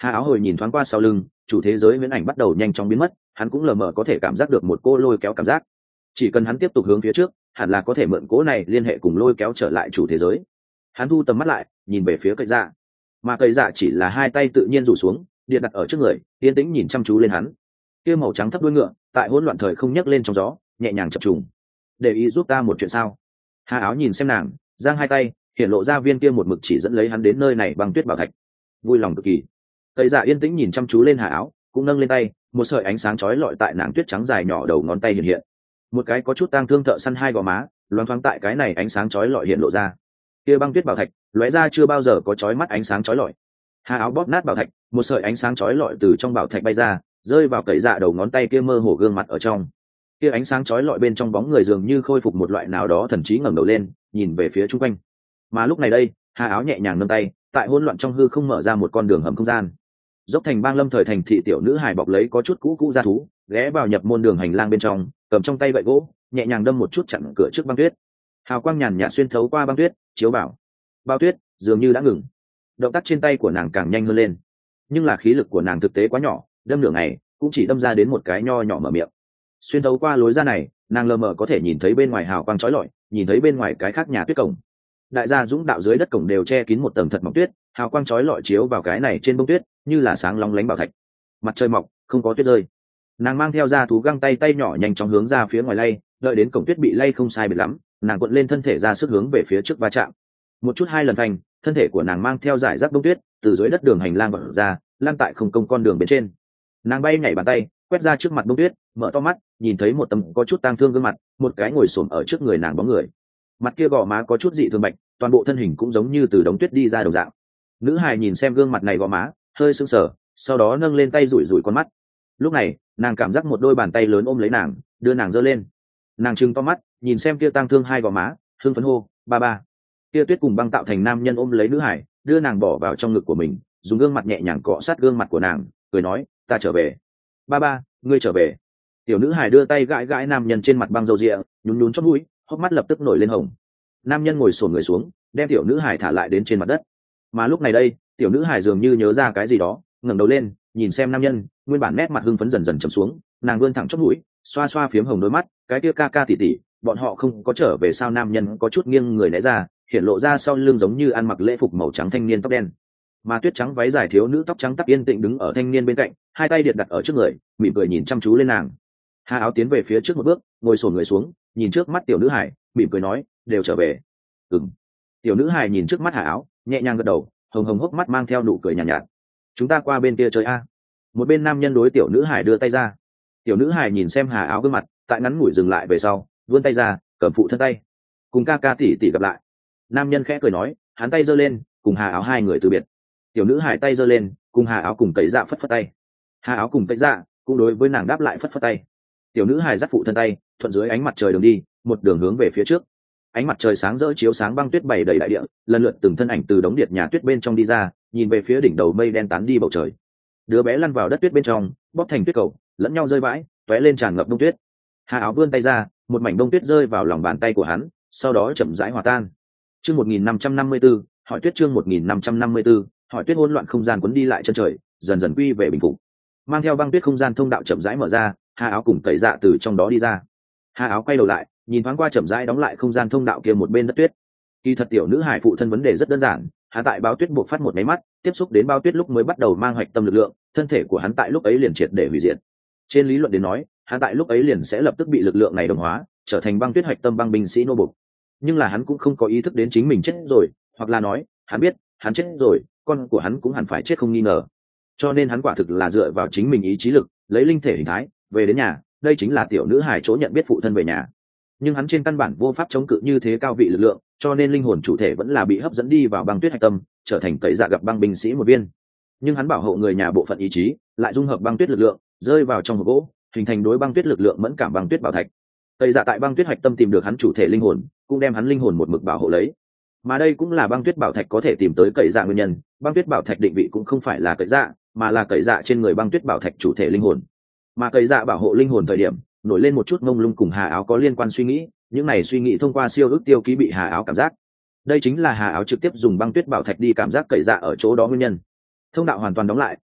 Hà áo hồi nhìn thoáng qua sau lưng, chủ thế giới viễn ảnh bắt đầu nhanh chóng biến mất, hắn cũng lờ mờ có thể cảm giác được một cô lôi kéo cảm giác. Chỉ cần hắn tiếp tục hướng phía trước, hẳn là có thể mượn cỗ này liên hệ cùng lôi kéo trở lại chủ thế giới. Hắn thu tầm mắt lại, nhìn về phía cây dạ, mà cây dạ chỉ là hai tay tự nhiên rủ xuống, điện đặt ở trước người, yên tĩnh nhìn chăm chú lên hắn. Kia màu trắng thấp đuôi ngựa, tại hỗn loạn thời không nhấc lên trong gió, nhẹ nhàng chập trùng. Để ý giúp ta một chuyện sao? Hà áo nhìn xem nàng, giang hai tay, hiện lộ ra viên kia một mực chỉ dẫn lấy hắn đến nơi này bằng tuyết bảo thạch. Vui lòng cực kỳ. Cây dạ yên tĩnh nhìn chăm chú lên Hà áo, cũng nâng lên tay, một sợi ánh sáng chói lọi tại nàng tuyết trắng dài nhỏ đầu ngón tay hiện hiện. Một cái có chút tang thương thợ săn hai gò má, loáng thoáng tại cái này ánh sáng chói lọi hiện lộ ra. Kia băng tuyết bảo thạch, lóe ra chưa bao giờ có chói mắt ánh sáng chói lọi. Hà áo bóp nát bảo thạch, một sợi ánh sáng chói lọi từ trong bảo thạch bay ra, rơi vào cậy dạ đầu ngón tay kia mơ hồ gương mặt ở trong. Kia ánh sáng chói lọi bên trong bóng người dường như khôi phục một loại nào đó thần trí ngẩng đầu lên, nhìn về phía chung quanh. Mà lúc này đây, Hà áo nhẹ nhàng nâng tay, tại hỗn loạn trong hư không mở ra một con đường hầm không gian. Dốc thành bang lâm thời thành thị tiểu nữ hài bọc lấy có chút cũ cũ ra thú, ghé vào nhập môn đường hành lang bên trong, cầm trong tay gậy gỗ, nhẹ nhàng đâm một chút chặn cửa trước băng tuyết. Hào quang nhàn nhạt xuyên thấu qua băng tuyết, chiếu vào. Bao tuyết dường như đã ngừng. Động tác trên tay của nàng càng nhanh hơn lên, nhưng là khí lực của nàng thực tế quá nhỏ, đâm nửa ngày cũng chỉ đâm ra đến một cái nho nhỏ mở miệng. Xuyên thấu qua lối ra này, nàng lờ mờ có thể nhìn thấy bên ngoài hào quang chói lọi, nhìn thấy bên ngoài cái khác nhà tuyết cổng. Đại gia dũng đạo dưới đất cổng đều che kín một tầng thật mỏng tuyết, hào quang chói lọi chiếu vào cái này trên bông tuyết, như là sáng long lánh bảo thạch. Mặt trời mọc, không có tuyết rơi. Nàng mang theo ra thú găng tay tay nhỏ nhanh chóng hướng ra phía ngoài lay, đợi đến cổng tuyết bị lay không sai biệt lắm, nàng cuộn lên thân thể ra sức hướng về phía trước va chạm. Một chút hai lần thành, thân thể của nàng mang theo giải rác bông tuyết từ dưới đất đường hành lang bật ra, lan tại không công con đường bên trên. Nàng bay nhảy bàn tay, quét ra trước mặt bông tuyết, mở to mắt, nhìn thấy một tấm có chút tang thương gương mặt, một cái ngồi xổm ở trước người nàng bóng người. Mặt kia gò má có chút dị thường bạch, toàn bộ thân hình cũng giống như từ đống tuyết đi ra đồng dạng. Nữ hài nhìn xem gương mặt này gò má, hơi sưng sờ, sau đó nâng lên tay rủi rủi con mắt. Lúc này, nàng cảm giác một đôi bàn tay lớn ôm lấy nàng, đưa nàng giơ lên. Nàng trừng to mắt, nhìn xem kia tang thương hai gò má, hưng phấn hô, ba ba. Kia tuyết cùng băng tạo thành nam nhân ôm lấy nữ hải, đưa nàng bỏ vào trong ngực của mình, dùng gương mặt nhẹ nhàng cọ sát gương mặt của nàng, cười nói, ta trở về. Ba ba, ngươi trở về. Tiểu nữ hải đưa tay gãi gãi nam nhân trên mặt băng râu rịa, nhún nhún chóp mũi, hốc mắt lập tức nổi lên hồng. Nam nhân ngồi xổm người xuống, đem tiểu nữ hải thả lại đến trên mặt đất. Mà lúc này đây, tiểu nữ hải dường như nhớ ra cái gì đó, ngẩng đầu lên, nhìn xem nam nhân, nguyên bản nét mặt hưng phấn dần dần trầm xuống, nàng vươn thẳng chóp mũi, xoa xoa phiếm hồng đôi mắt, cái kia ca ca tỉ tỉ, bọn họ không có trở về sao? Nam nhân có chút nghiêng người né ra, hiện lộ ra sau lưng giống như ăn mặc lễ phục màu trắng thanh niên tóc đen, mà tuyết trắng váy dài thiếu nữ tóc trắng tắp yên tĩnh đứng ở thanh niên bên cạnh, hai tay điện đặt ở trước người, mỉm cười nhìn chăm chú lên nàng. Hà áo tiến về phía trước một bước, ngồi xổm người xuống, nhìn trước mắt tiểu nữ hải, mỉm cười nói, đều trở về. Ừm. Tiểu nữ hải nhìn trước mắt Hà áo, nhẹ nhàng gật đầu, hồng hồng hốc mắt mang theo nụ cười nhàn nhạt, nhạt. Chúng ta qua bên kia chơi a. Một bên nam nhân đối tiểu nữ hải đưa tay ra. Tiểu nữ hải nhìn xem Hà áo gương mặt, tại ngắn ngủi dừng lại về sau, vươn tay ra, cầm phụ thân tay, cùng ca ca tỷ tỷ gặp lại. Nam nhân khẽ cười nói, hắn tay giơ lên, cùng Hà áo hai người từ biệt. Tiểu nữ hải tay giơ lên, cùng Hà áo cùng cậy dạ phất phất tay. Hà áo cùng cậy dạ cũng đối với nàng đáp lại phất phất tay. Tiểu nữ hải dắt phụ thân tay, thuận dưới ánh mặt trời đường đi, một đường hướng về phía trước. Ánh mặt trời sáng rỡ chiếu sáng băng tuyết bày đầy đại địa, lần lượt từng thân ảnh từ đống điện nhà tuyết bên trong đi ra, nhìn về phía đỉnh đầu mây đen tán đi bầu trời. Đứa bé lăn vào đất tuyết bên trong, bóp thành tuyết cầu, lẫn nhau rơi vãi, tóe lên tràn ngập đông tuyết. Hà áo vươn tay ra, một mảnh đông tuyết rơi vào lòng bàn tay của hắn, sau đó chậm rãi hòa tan. Chương một nghìn năm trăm năm mươi tư, hỏi tuyết chương một nghìn năm trăm năm mươi tư, hỏi tuyết hỗn loạn không gian cuốn đi lại chân trời, dần dần quy về bình phục. Mang theo băng tuyết không gian thông đạo chậm rãi mở ra, Hà áo cùng tẩy dạ từ trong đó đi ra. Hà áo quay đầu lại, nhìn thoáng qua chậm rãi đóng lại không gian thông đạo kia một bên đất tuyết. Kỳ thật tiểu nữ hải phụ thân vấn đề rất đơn giản, hắn tại bao tuyết buộc phát một máy mắt, tiếp xúc đến bao tuyết lúc mới bắt đầu mang hoạch tâm lực lượng, thân thể của hắn tại lúc ấy liền triệt để hủy diệt. Trên lý luận đến nói, hắn tại lúc ấy liền sẽ lập tức bị lực lượng này đồng hóa, trở thành băng tuyết hoạch tâm băng binh sĩ nô bộc. Nhưng là hắn cũng không có ý thức đến chính mình chết rồi, hoặc là nói, hắn biết, hắn chết rồi, con của hắn cũng hẳn phải chết không nghi ngờ. Cho nên hắn quả thực là dựa vào chính mình ý chí lực, lấy linh thể hình thái, về đến nhà, đây chính là tiểu nữ hải chỗ nhận biết phụ thân về nhà. Nhưng hắn trên căn bản vô pháp chống cự như thế cao vị lực lượng, cho nên linh hồn chủ thể vẫn là bị hấp dẫn đi vào băng tuyết hạch tâm, trở thành cậy dạ gặp băng binh sĩ một viên. Nhưng hắn bảo hộ người nhà bộ phận ý chí, lại dung hợp băng tuyết lực lượng, rơi vào trong hộp gỗ, hình thành đối băng tuyết lực lượng mẫn cảm băng tuyết bảo thạch. Cậy dạ tại băng tuyết hạch tâm tìm được hắn chủ thể linh hồn, cũng đem hắn linh hồn một mực bảo hộ lấy. Mà đây cũng là băng tuyết bảo thạch có thể tìm tới cậy dạ nguyên nhân, băng tuyết bảo thạch định vị cũng không phải là cậy dạ, mà là cậy dạ trên người băng tuyết bảo thạch chủ thể linh hồn. Mà cậy dạ bảo hộ linh hồn thời điểm, nổi lên một chút mông lung cùng Hà áo có liên quan suy nghĩ, những này suy nghĩ thông qua siêu ước tiêu ký bị Hà áo cảm giác. Đây chính là Hà áo trực tiếp dùng băng tuyết bảo thạch đi cảm giác cậy dạ ở chỗ đó nguyên nhân. Thông đạo hoàn toàn đóng lại,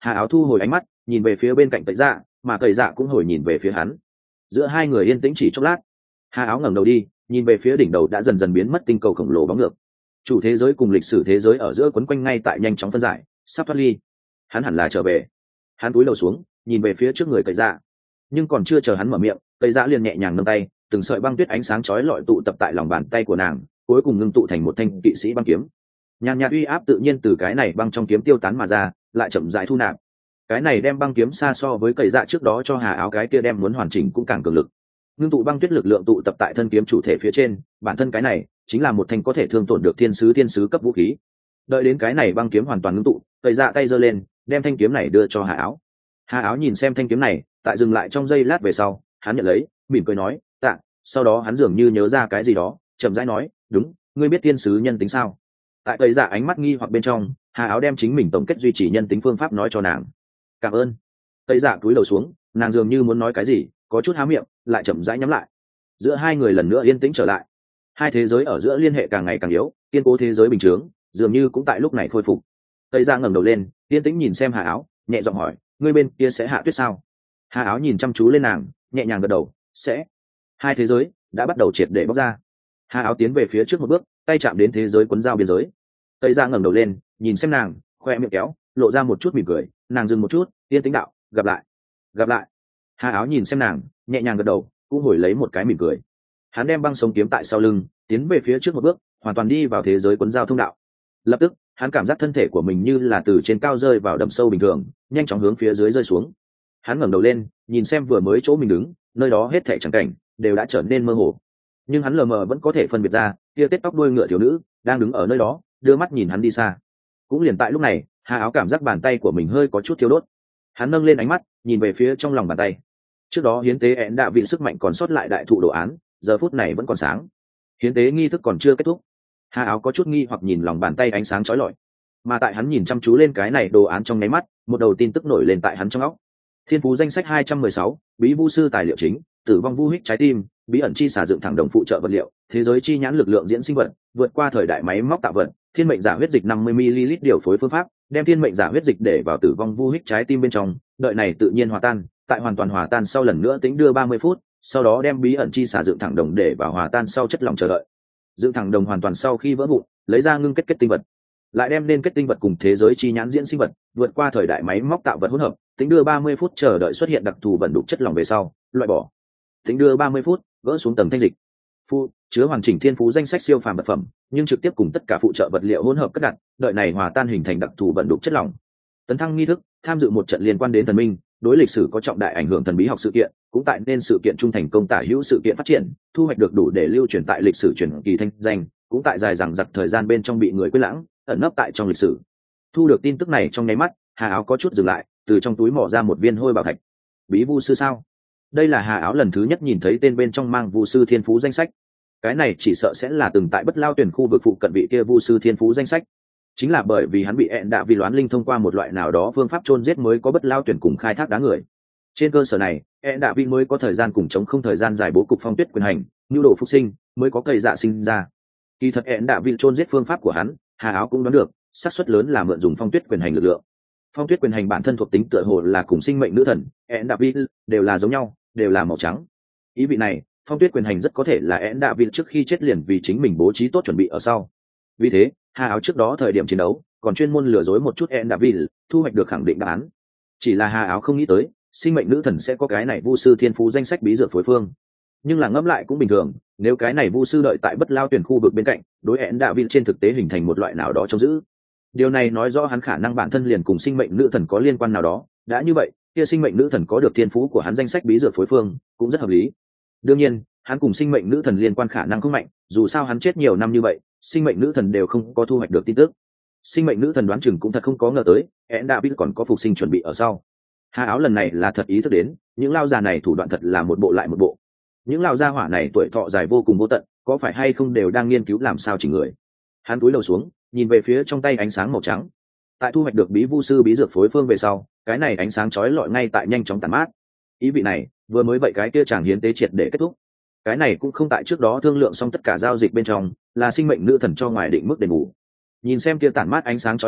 Hà áo thu hồi ánh mắt nhìn về phía bên cạnh cậy dạ, mà cậy dạ cũng hồi nhìn về phía hắn. Giữa hai người yên tĩnh chỉ chốc lát, Hà áo ngẩng đầu đi nhìn về phía đỉnh đầu đã dần dần biến mất tinh cầu khổng lồ bóng ngược. Chủ thế giới cùng lịch sử thế giới ở giữa quấn quanh ngay tại nhanh chóng phân giải, sắp thoát ly. Hắn hẳn là trở về. Hắn cúi đầu xuống nhìn về phía trước người cậy dạ, nhưng còn chưa chờ hắn mở miệng, cậy dạ liền nhẹ nhàng nâng tay, từng sợi băng tuyết ánh sáng chói lọi tụ tập tại lòng bàn tay của nàng, cuối cùng ngưng tụ thành một thanh kỵ sĩ băng kiếm. Nhàn nhạt uy áp tự nhiên từ cái này băng trong kiếm tiêu tán mà ra, lại chậm rãi thu nạp. Cái này đem băng kiếm xa so với cậy dạ trước đó cho Hà áo cái kia đem muốn hoàn chỉnh cũng càng cường lực. Ngưng tụ băng tuyết lực lượng tụ tập tại thân kiếm chủ thể phía trên, bản thân cái này chính là một thanh có thể thương tổn được thiên sứ thiên sứ cấp vũ khí. Đợi đến cái này băng kiếm hoàn toàn ngưng tụ, cậy dạ tay giơ lên, đem thanh kiếm này đưa cho Hà áo. Hà áo nhìn xem thanh kiếm này, tại dừng lại trong giây lát về sau, hắn nhận lấy, mỉm cười nói, "Tạ." Sau đó hắn dường như nhớ ra cái gì đó, chậm rãi nói, "Đúng, ngươi biết thiên sứ nhân tính sao?" Tại cậy dạ ánh mắt nghi hoặc bên trong, Hà áo đem chính mình tổng kết duy trì nhân tính phương pháp nói cho nàng. "Cảm ơn." Cậy dạ cúi đầu xuống, nàng dường như muốn nói cái gì, có chút há miệng, lại chậm rãi nhắm lại. Giữa hai người lần nữa yên tĩnh trở lại. Hai thế giới ở giữa liên hệ càng ngày càng yếu, kiên cố thế giới bình thường dường như cũng tại lúc này khôi phục. Cậy dạ ngẩng đầu lên, yên tĩnh nhìn xem Hà áo, nhẹ giọng hỏi, "Ngươi bên kia sẽ hạ tuyết sao?" Hà áo nhìn chăm chú lên nàng, nhẹ nhàng gật đầu, "Sẽ." Hai thế giới đã bắt đầu triệt để bóc ra. Hà áo tiến về phía trước một bước, tay chạm đến thế giới quấn giao biên giới. Cậy dạ ngẩng đầu lên, nhìn xem nàng, khoe miệng kéo, lộ ra một chút mỉm cười. Nàng dừng một chút, yên tĩnh đạo, "Gặp lại." "Gặp lại." Hà áo nhìn xem nàng, nhẹ nhàng gật đầu, cũng hồi lấy một cái mỉm cười. Hắn đem băng sống kiếm tại sau lưng, tiến về phía trước một bước, hoàn toàn đi vào thế giới quấn giao thông đạo. Lập tức, hắn cảm giác thân thể của mình như là từ trên cao rơi vào đầm sâu bình thường, nhanh chóng hướng phía dưới rơi xuống. Hắn ngẩng đầu lên, nhìn xem vừa mới chỗ mình đứng, nơi đó hết thảy chẳng cảnh đều đã trở nên mơ hồ, nhưng hắn lờ mờ vẫn có thể phân biệt ra, kia tết tóc đuôi ngựa thiếu nữ đang đứng ở nơi đó, đưa mắt nhìn hắn đi xa. Cũng liền tại lúc này, Hà áo cảm giác bàn tay của mình hơi có chút thiếu đốt. Hắn nâng lên ánh mắt, nhìn về phía trong lòng bàn tay. Trước đó hiến tế én đạ vị sức mạnh còn sót lại đại thụ đồ án, giờ phút này vẫn còn sáng. Hiến tế nghi thức còn chưa kết thúc. Hà áo có chút nghi hoặc nhìn lòng bàn tay ánh sáng chói lọi, mà tại hắn nhìn chăm chú lên cái này đồ án trong nháy mắt, một đầu tin tức nổi lên tại hắn trong óc. Thiên phú danh sách hai trăm mười sáu, bí vu sư tài liệu chính, tử vong vu hích trái tim, bí ẩn chi xả dựng thẳng đồng phụ trợ vật liệu, thế giới chi nhãn lực lượng diễn sinh vật, vượt qua thời đại máy móc tạo vật, thiên mệnh giả huyết dịch năm mươi mi-li-lít điều phối phương pháp, đem thiên mệnh giả huyết dịch để vào tử vong vu hích trái tim bên trong, đợi này tự nhiên hòa tan, tại hoàn toàn hòa tan sau lần nữa tính đưa ba mươi phút, sau đó đem bí ẩn chi xả dựng thẳng đồng để vào hòa tan sau chất lỏng chờ đợi. Dựng thẳng đồng hoàn toàn sau khi vỡ vụn, lấy ra ngưng kết kết tinh vật, lại đem nên kết tinh vật cùng thế giới chi nhãn diễn sinh vật, vượt qua thời đại máy móc tạo vật hỗn hợp, tính đưa ba mươi phút chờ đợi xuất hiện đặc thù vận đục chất lỏng về sau, loại bỏ. Tính đưa ba mươi phút, gỡ xuống tầng thanh dịch. Phụ chứa hoàn chỉnh thiên phú danh sách siêu phàm vật phẩm, nhưng trực tiếp cùng tất cả phụ trợ vật liệu hỗn hợp cất đặt, đợi này hòa tan hình thành đặc thù vận đục chất lỏng. Tấn thăng nghi thức, tham dự một trận liên quan đến thần minh, đối lịch sử có trọng đại ảnh hưởng thần bí học sự kiện, cũng tại nên sự kiện trung thành công tả hữu sự kiện phát triển, thu hoạch được đủ để lưu truyền tại lịch sử truyền kỳ thanh danh, cũng tại dài dằng dặc thời gian bên trong bị người quên lãng, ẩn nấp tại trong lịch sử. Thu được tin tức này trong nháy mắt, Hà áo có chút dừng lại, từ trong túi mò ra một viên hôi bảo thạch. Bí vu sư sao? Đây là Hà áo lần thứ nhất nhìn thấy tên bên trong mang vu sư thiên phú danh sách. Cái này chỉ sợ sẽ là từng tại bất lao tuyển khu vực phụ cận vị kia vu sư thiên phú danh sách. Chính là bởi vì hắn bị ẹn đạ vì loán linh thông qua một loại nào đó phương pháp chôn giết mới có bất lao tuyển cùng khai thác đá người. Trên cơ sở này, ẹn đạ vì mới có thời gian cùng chống không thời gian dài bố cục phong tuyết quyền hành, nhu đồ phục sinh, mới có cây dạ sinh ra. Kỳ thật ẹn đạ vì chôn giết phương pháp của hắn, Hà áo cũng đoán được, xác suất lớn là mượn dùng phong tuyết quyền hành lực lượng. Phong tuyết quyền hành bản thân thuộc tính tựa hồ là cùng sinh mệnh nữ thần ẹn đạ vì đều là giống nhau, đều là màu trắng. Ý vị này, phong tuyết quyền hành rất có thể là ẹn đạ vì trước khi chết liền vì chính mình bố trí tốt chuẩn bị ở sau. Vì thế, Hà áo trước đó thời điểm chiến đấu còn chuyên môn lừa dối một chút ẹn đạ vì, thu hoạch được khẳng định đáp án. Chỉ là Hà áo không nghĩ tới, sinh mệnh nữ thần sẽ có cái này vu sư thiên phú danh sách bí dược phối phương. Nhưng là ngẫm lại cũng bình thường, nếu cái này vu sư đợi tại bất lao tuyển khu vực bên cạnh, đối ẹn đạ vì trên thực tế hình thành một loại nào đó trông giữ. Điều này nói rõ hắn khả năng bản thân liền cùng sinh mệnh nữ thần có liên quan nào đó. Đã như vậy, kia sinh mệnh nữ thần có được thiên phú của hắn danh sách bí dược phối phương cũng rất hợp lý. Đương nhiên, hắn cùng sinh mệnh nữ thần liên quan khả năng không mạnh, dù sao hắn chết nhiều năm như vậy, sinh mệnh nữ thần đều không có thu hoạch được tin tức. Sinh mệnh nữ thần đoán chừng cũng thật không có ngờ tới, ẹn đạ vì còn có phục sinh chuẩn bị ở sau. Hà áo lần này là thật ý thức đến, những lao già này thủ đoạn thật là một bộ lại một bộ. Những lao gia hỏa này tuổi thọ dài vô cùng vô tận, có phải hay không đều đang nghiên cứu làm sao chỉnh người. Hắn cúi đầu xuống, nhìn về phía trong tay ánh sáng màu trắng. Tại thu hoạch được bí vu sư bí dược phối phương về sau, cái này ánh sáng chói lọi ngay tại nhanh chóng tàn mát. Ý vị này, vừa mới vậy cái kia chàng hiến tế triệt để kết thúc. Cái này cũng không tại trước đó thương lượng xong tất cả giao dịch bên trong, là sinh mệnh nữ thần cho ngoài định mức đền bù. Nhìn xem kia tàn mát ánh sáng chói lọi,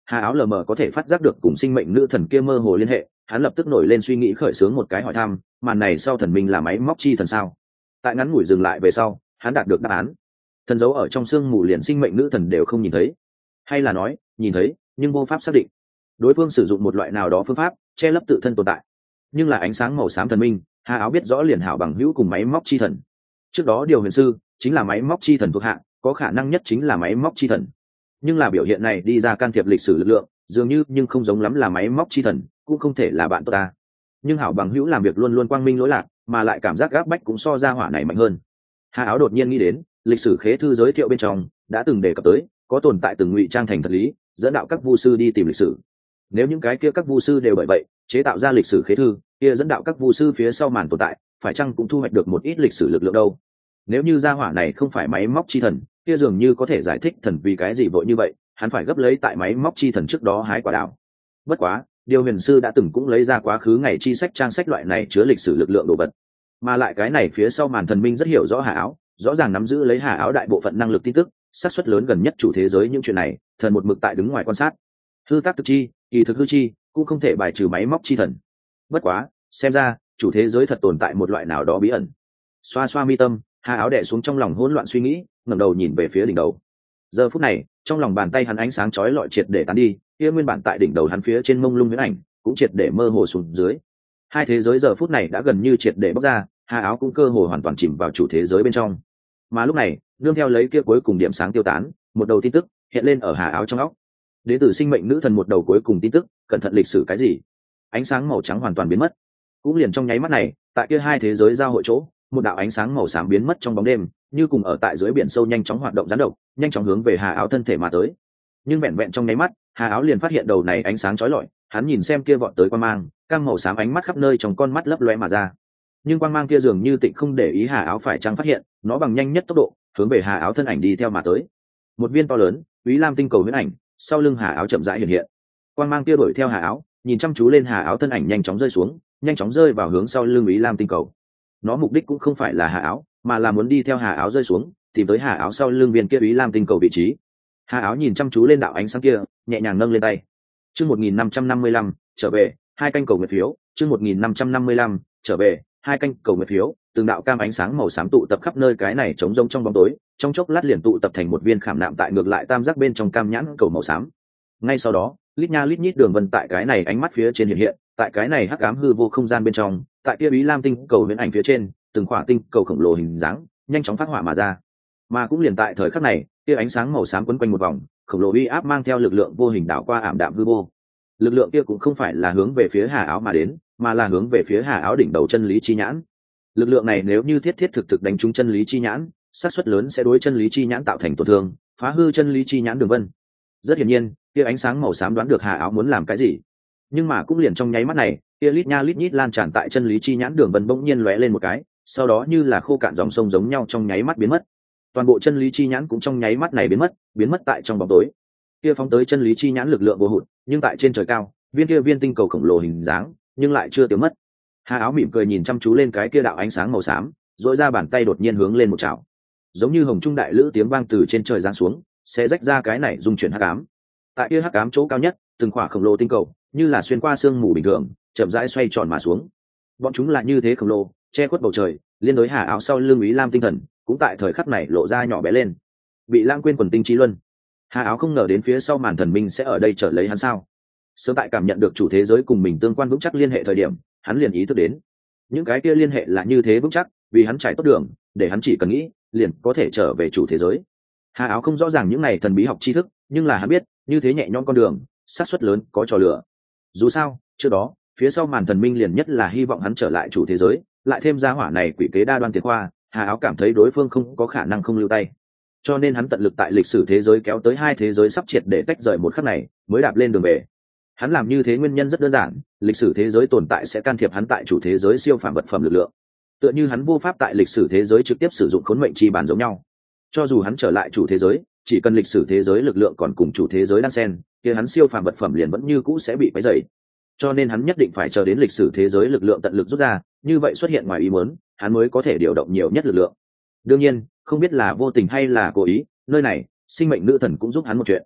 Hà Áo lờ mờ có thể phát giác được cùng sinh mệnh nữ thần kia mơ hồ liên hệ, hắn lập tức nổi lên suy nghĩ khởi xướng một cái hỏi thăm, màn này sau thần minh là máy móc chi thần sao? Tại ngắn ngủi dừng lại về sau, hắn đạt được đáp án. Thần dấu ở trong xương mù liền sinh mệnh nữ thần đều không nhìn thấy, hay là nói nhìn thấy nhưng vô pháp xác định. Đối phương sử dụng một loại nào đó phương pháp che lấp tự thân tồn tại, nhưng là ánh sáng màu xám thần minh. Hà Áo biết rõ liền hảo bằng hữu cùng máy móc chi thần. Trước đó điều huyền sư chính là máy móc chi thần thuộc hạ, có khả năng nhất chính là máy móc chi thần, nhưng là biểu hiện này đi ra can thiệp lịch sử lực lượng dường như nhưng không giống lắm là máy móc chi thần, cũng không thể là bạn tốt ta. Nhưng hảo bằng hữu làm việc luôn luôn quang minh lỗi lạc, mà lại cảm giác gáp bách cũng so ra hỏa này mạnh hơn. Hà Áo đột nhiên nghĩ đến lịch sử khế thư giới thiệu bên trong đã từng đề cập tới có tồn tại từng ngụy trang thành thật lý, dẫn đạo các vu sư đi tìm lịch sử. Nếu những cái kia các vu sư đều bởi vậy chế tạo ra lịch sử khế thư, kia dẫn đạo các vu sư phía sau màn tồn tại phải chăng cũng thu hoạch được một ít lịch sử lực lượng đâu? Nếu như gia hỏa này không phải máy móc chi thần, kia dường như có thể giải thích thần vì cái gì vội như vậy, hắn phải gấp lấy tại máy móc chi thần trước đó hái quả đào. Bất quá, điều huyền sư đã từng cũng lấy ra quá khứ ngày chi sách trang sách loại này chứa lịch sử lực lượng đồ vật, mà lại cái này phía sau màn thần minh rất hiểu rõ Hà Áo, rõ ràng nắm giữ lấy Hà Áo đại bộ phận năng lực tin tức, xác suất lớn gần nhất chủ thế giới những chuyện này, thần một mực tại đứng ngoài quan sát. Hư tác thực chi, kỳ thực hư chi, cũng không thể bài trừ máy móc chi thần. Bất quá, xem ra chủ thế giới thật tồn tại một loại nào đó bí ẩn. Xoa xoa mi tâm, Hà Áo đè xuống trong lòng hỗn loạn suy nghĩ, ngẩng đầu nhìn về phía đỉnh đầu. Giờ phút này, trong lòng bàn tay hắn ánh sáng chói lọi triệt để tán đi, kia nguyên bản tại đỉnh đầu hắn phía trên mông lung huyễn ảnh cũng triệt để mơ hồ xuống dưới. Hai thế giới giờ phút này đã gần như triệt để bóc ra, Hà Áo cũng cơ hồ hoàn toàn chìm vào chủ thế giới bên trong. Mà lúc này, nương theo lấy kia cuối cùng điểm sáng tiêu tán, một đầu tin tức hiện lên ở Hà Áo trong óc. Đến từ sinh mệnh nữ thần một đầu cuối cùng tin tức, cẩn thận lịch sử cái gì? Ánh sáng màu trắng hoàn toàn biến mất. Cũng liền trong nháy mắt này, tại kia hai thế giới giao hội chỗ, một đạo ánh sáng màu xám biến mất trong bóng đêm, như cùng ở tại dưới biển sâu nhanh chóng hoạt động gián độc, nhanh chóng hướng về Hà Áo thân thể mà tới. Nhưng vẹn vẹn trong nháy mắt, Hà Áo liền phát hiện đầu này ánh sáng chói lọi, hắn nhìn xem kia vọt tới quang mang, căng màu xám ánh mắt khắp nơi trong con mắt lấp lóe mà ra. Nhưng quang mang kia dường như tịnh không để ý Hà Áo phải chăng phát hiện, nó bằng nhanh nhất tốc độ hướng về Hà Áo thân ảnh đi theo mà tới. Một viên to lớn, Úy Lam tinh cầu huyễn ảnh, sau lưng Hà Áo chậm rãi hiện hiện. Quang mang kia đuổi theo Hà Áo, nhìn chăm chú lên Hà Áo thân ảnh nhanh chóng rơi xuống, nhanh chóng rơi vào hướng sau lưng Úy Lam tinh cầu. Nó mục đích cũng không phải là Hà Áo, mà là muốn đi theo Hà Áo rơi xuống, tìm tới Hà Áo sau lưng viên kia Úy Lam tinh cầu vị trí. Hà Áo nhìn chăm chú lên đạo ánh sáng kia, nhẹ nhàng nâng lên tay. Chương một nghìn năm trăm năm mươi lăm, trở về, hai canh cầu nguyện phiếu, chương một nghìn năm trăm năm mươi lăm, trở về, hai canh cầu nguyện phiếu, từng đạo cam ánh sáng màu xám tụ tập khắp nơi cái này trống rỗng trong bóng tối, trong chốc lát liền tụ tập thành một viên khảm nạm tại ngược lại tam giác bên trong cam nhãn cầu màu xám. Ngay sau đó, lít nha lít nhít đường vân tại cái này ánh mắt phía trên hiện hiện, tại cái này hắc ám hư vô không gian bên trong, tại kia Úy Lam tinh cầu huyễn ảnh phía trên, từng khỏa tinh cầu khổng lồ hình dáng nhanh chóng phát hỏa mà ra. Mà cũng liền tại thời khắc này, kia ánh sáng màu xám quấn quanh một vòng, khổng lồ uy áp mang theo lực lượng vô hình đảo qua ảm đạm hư vô. Lực lượng kia cũng không phải là hướng về phía Hà Áo mà đến, mà là hướng về phía Hà Áo đỉnh đầu chân lý chi nhãn. Lực lượng này nếu như thiết thiết thực thực đánh trúng chân lý chi nhãn, xác suất lớn sẽ đối chân lý chi nhãn tạo thành tổn thương, phá hư chân lý chi nhãn đường vân. Rất hiển nhiên, kia ánh sáng màu xám đoán được Hà Áo muốn làm cái gì. Nhưng mà cũng liền trong nháy mắt này, kia lít nha lít nhít lan tràn tại chân lý chi nhãn đường vân bỗng nhiên lóe lên một cái, sau đó như là khô cạn dòng sông giống nhau trong nháy mắt biến mất. Toàn bộ chân lý chi nhãn cũng trong nháy mắt này biến mất, biến mất tại trong bóng tối. Kia phóng tới chân lý chi nhãn lực lượng vô hụt, nhưng tại trên trời cao, viên kia viên tinh cầu khổng lồ hình dáng, nhưng lại chưa tiêu mất. Hà Áo mỉm cười nhìn chăm chú lên cái kia đạo ánh sáng màu xám, rồi ra bàn tay đột nhiên hướng lên một chảo, giống như hồng trung đại lữ tiếng vang từ trên trời giáng xuống, sẽ rách ra cái này dung chuyển hắc ám. Tại kia hắc ám chỗ cao nhất, từng khỏa khổng lồ tinh cầu, như là xuyên qua sương mù bình thường, chậm rãi xoay tròn mà xuống. Bọn chúng là như thế khổng lồ, che khuất bầu trời, liên đối Hà Áo sau lưng Úy Lam tinh thần, cũng tại thời khắc này lộ ra nhỏ bé lên. Bị lãng quên quần tinh trí luân. Hà Áo không ngờ đến phía sau màn thần minh sẽ ở đây trở lấy hắn sao? Sớm tại cảm nhận được chủ thế giới cùng mình tương quan vững chắc liên hệ thời điểm, hắn liền ý thức đến, những cái kia liên hệ là như thế vững chắc, vì hắn trải tốt đường, để hắn chỉ cần nghĩ, liền có thể trở về chủ thế giới. Hà Áo không rõ ràng những này thần bí học tri thức, nhưng là hắn biết, như thế nhẹ nhõm con đường, xác suất lớn có trò lửa. Dù sao, trước đó, phía sau màn thần minh liền nhất là hy vọng hắn trở lại chủ thế giới, lại thêm gia hỏa này quỷ kế đa đoan tiền khoa, Hà Áo cảm thấy đối phương không có khả năng không lưu tay. Cho nên hắn tận lực tại lịch sử thế giới kéo tới hai thế giới sắp triệt để tách rời một khắc này, mới đạp lên đường về. Hắn làm như thế nguyên nhân rất đơn giản, lịch sử thế giới tồn tại sẽ can thiệp hắn tại chủ thế giới siêu phàm vật phẩm lực lượng. Tựa như hắn vô pháp tại lịch sử thế giới trực tiếp sử dụng khốn mệnh chi bản giống nhau. Cho dù hắn trở lại chủ thế giới, chỉ cần lịch sử thế giới lực lượng còn cùng chủ thế giới đan xen, thì hắn siêu phàm vật phẩm liền vẫn như cũ sẽ bị quấy rầy. Cho nên hắn nhất định phải chờ đến lịch sử thế giới lực lượng tận lực rút ra, như vậy xuất hiện ngoài ý muốn, hắn mới có thể điều động nhiều nhất lực lượng. Đương nhiên, không biết là vô tình hay là cố ý, nơi này, sinh mệnh nữ thần cũng giúp hắn một chuyện.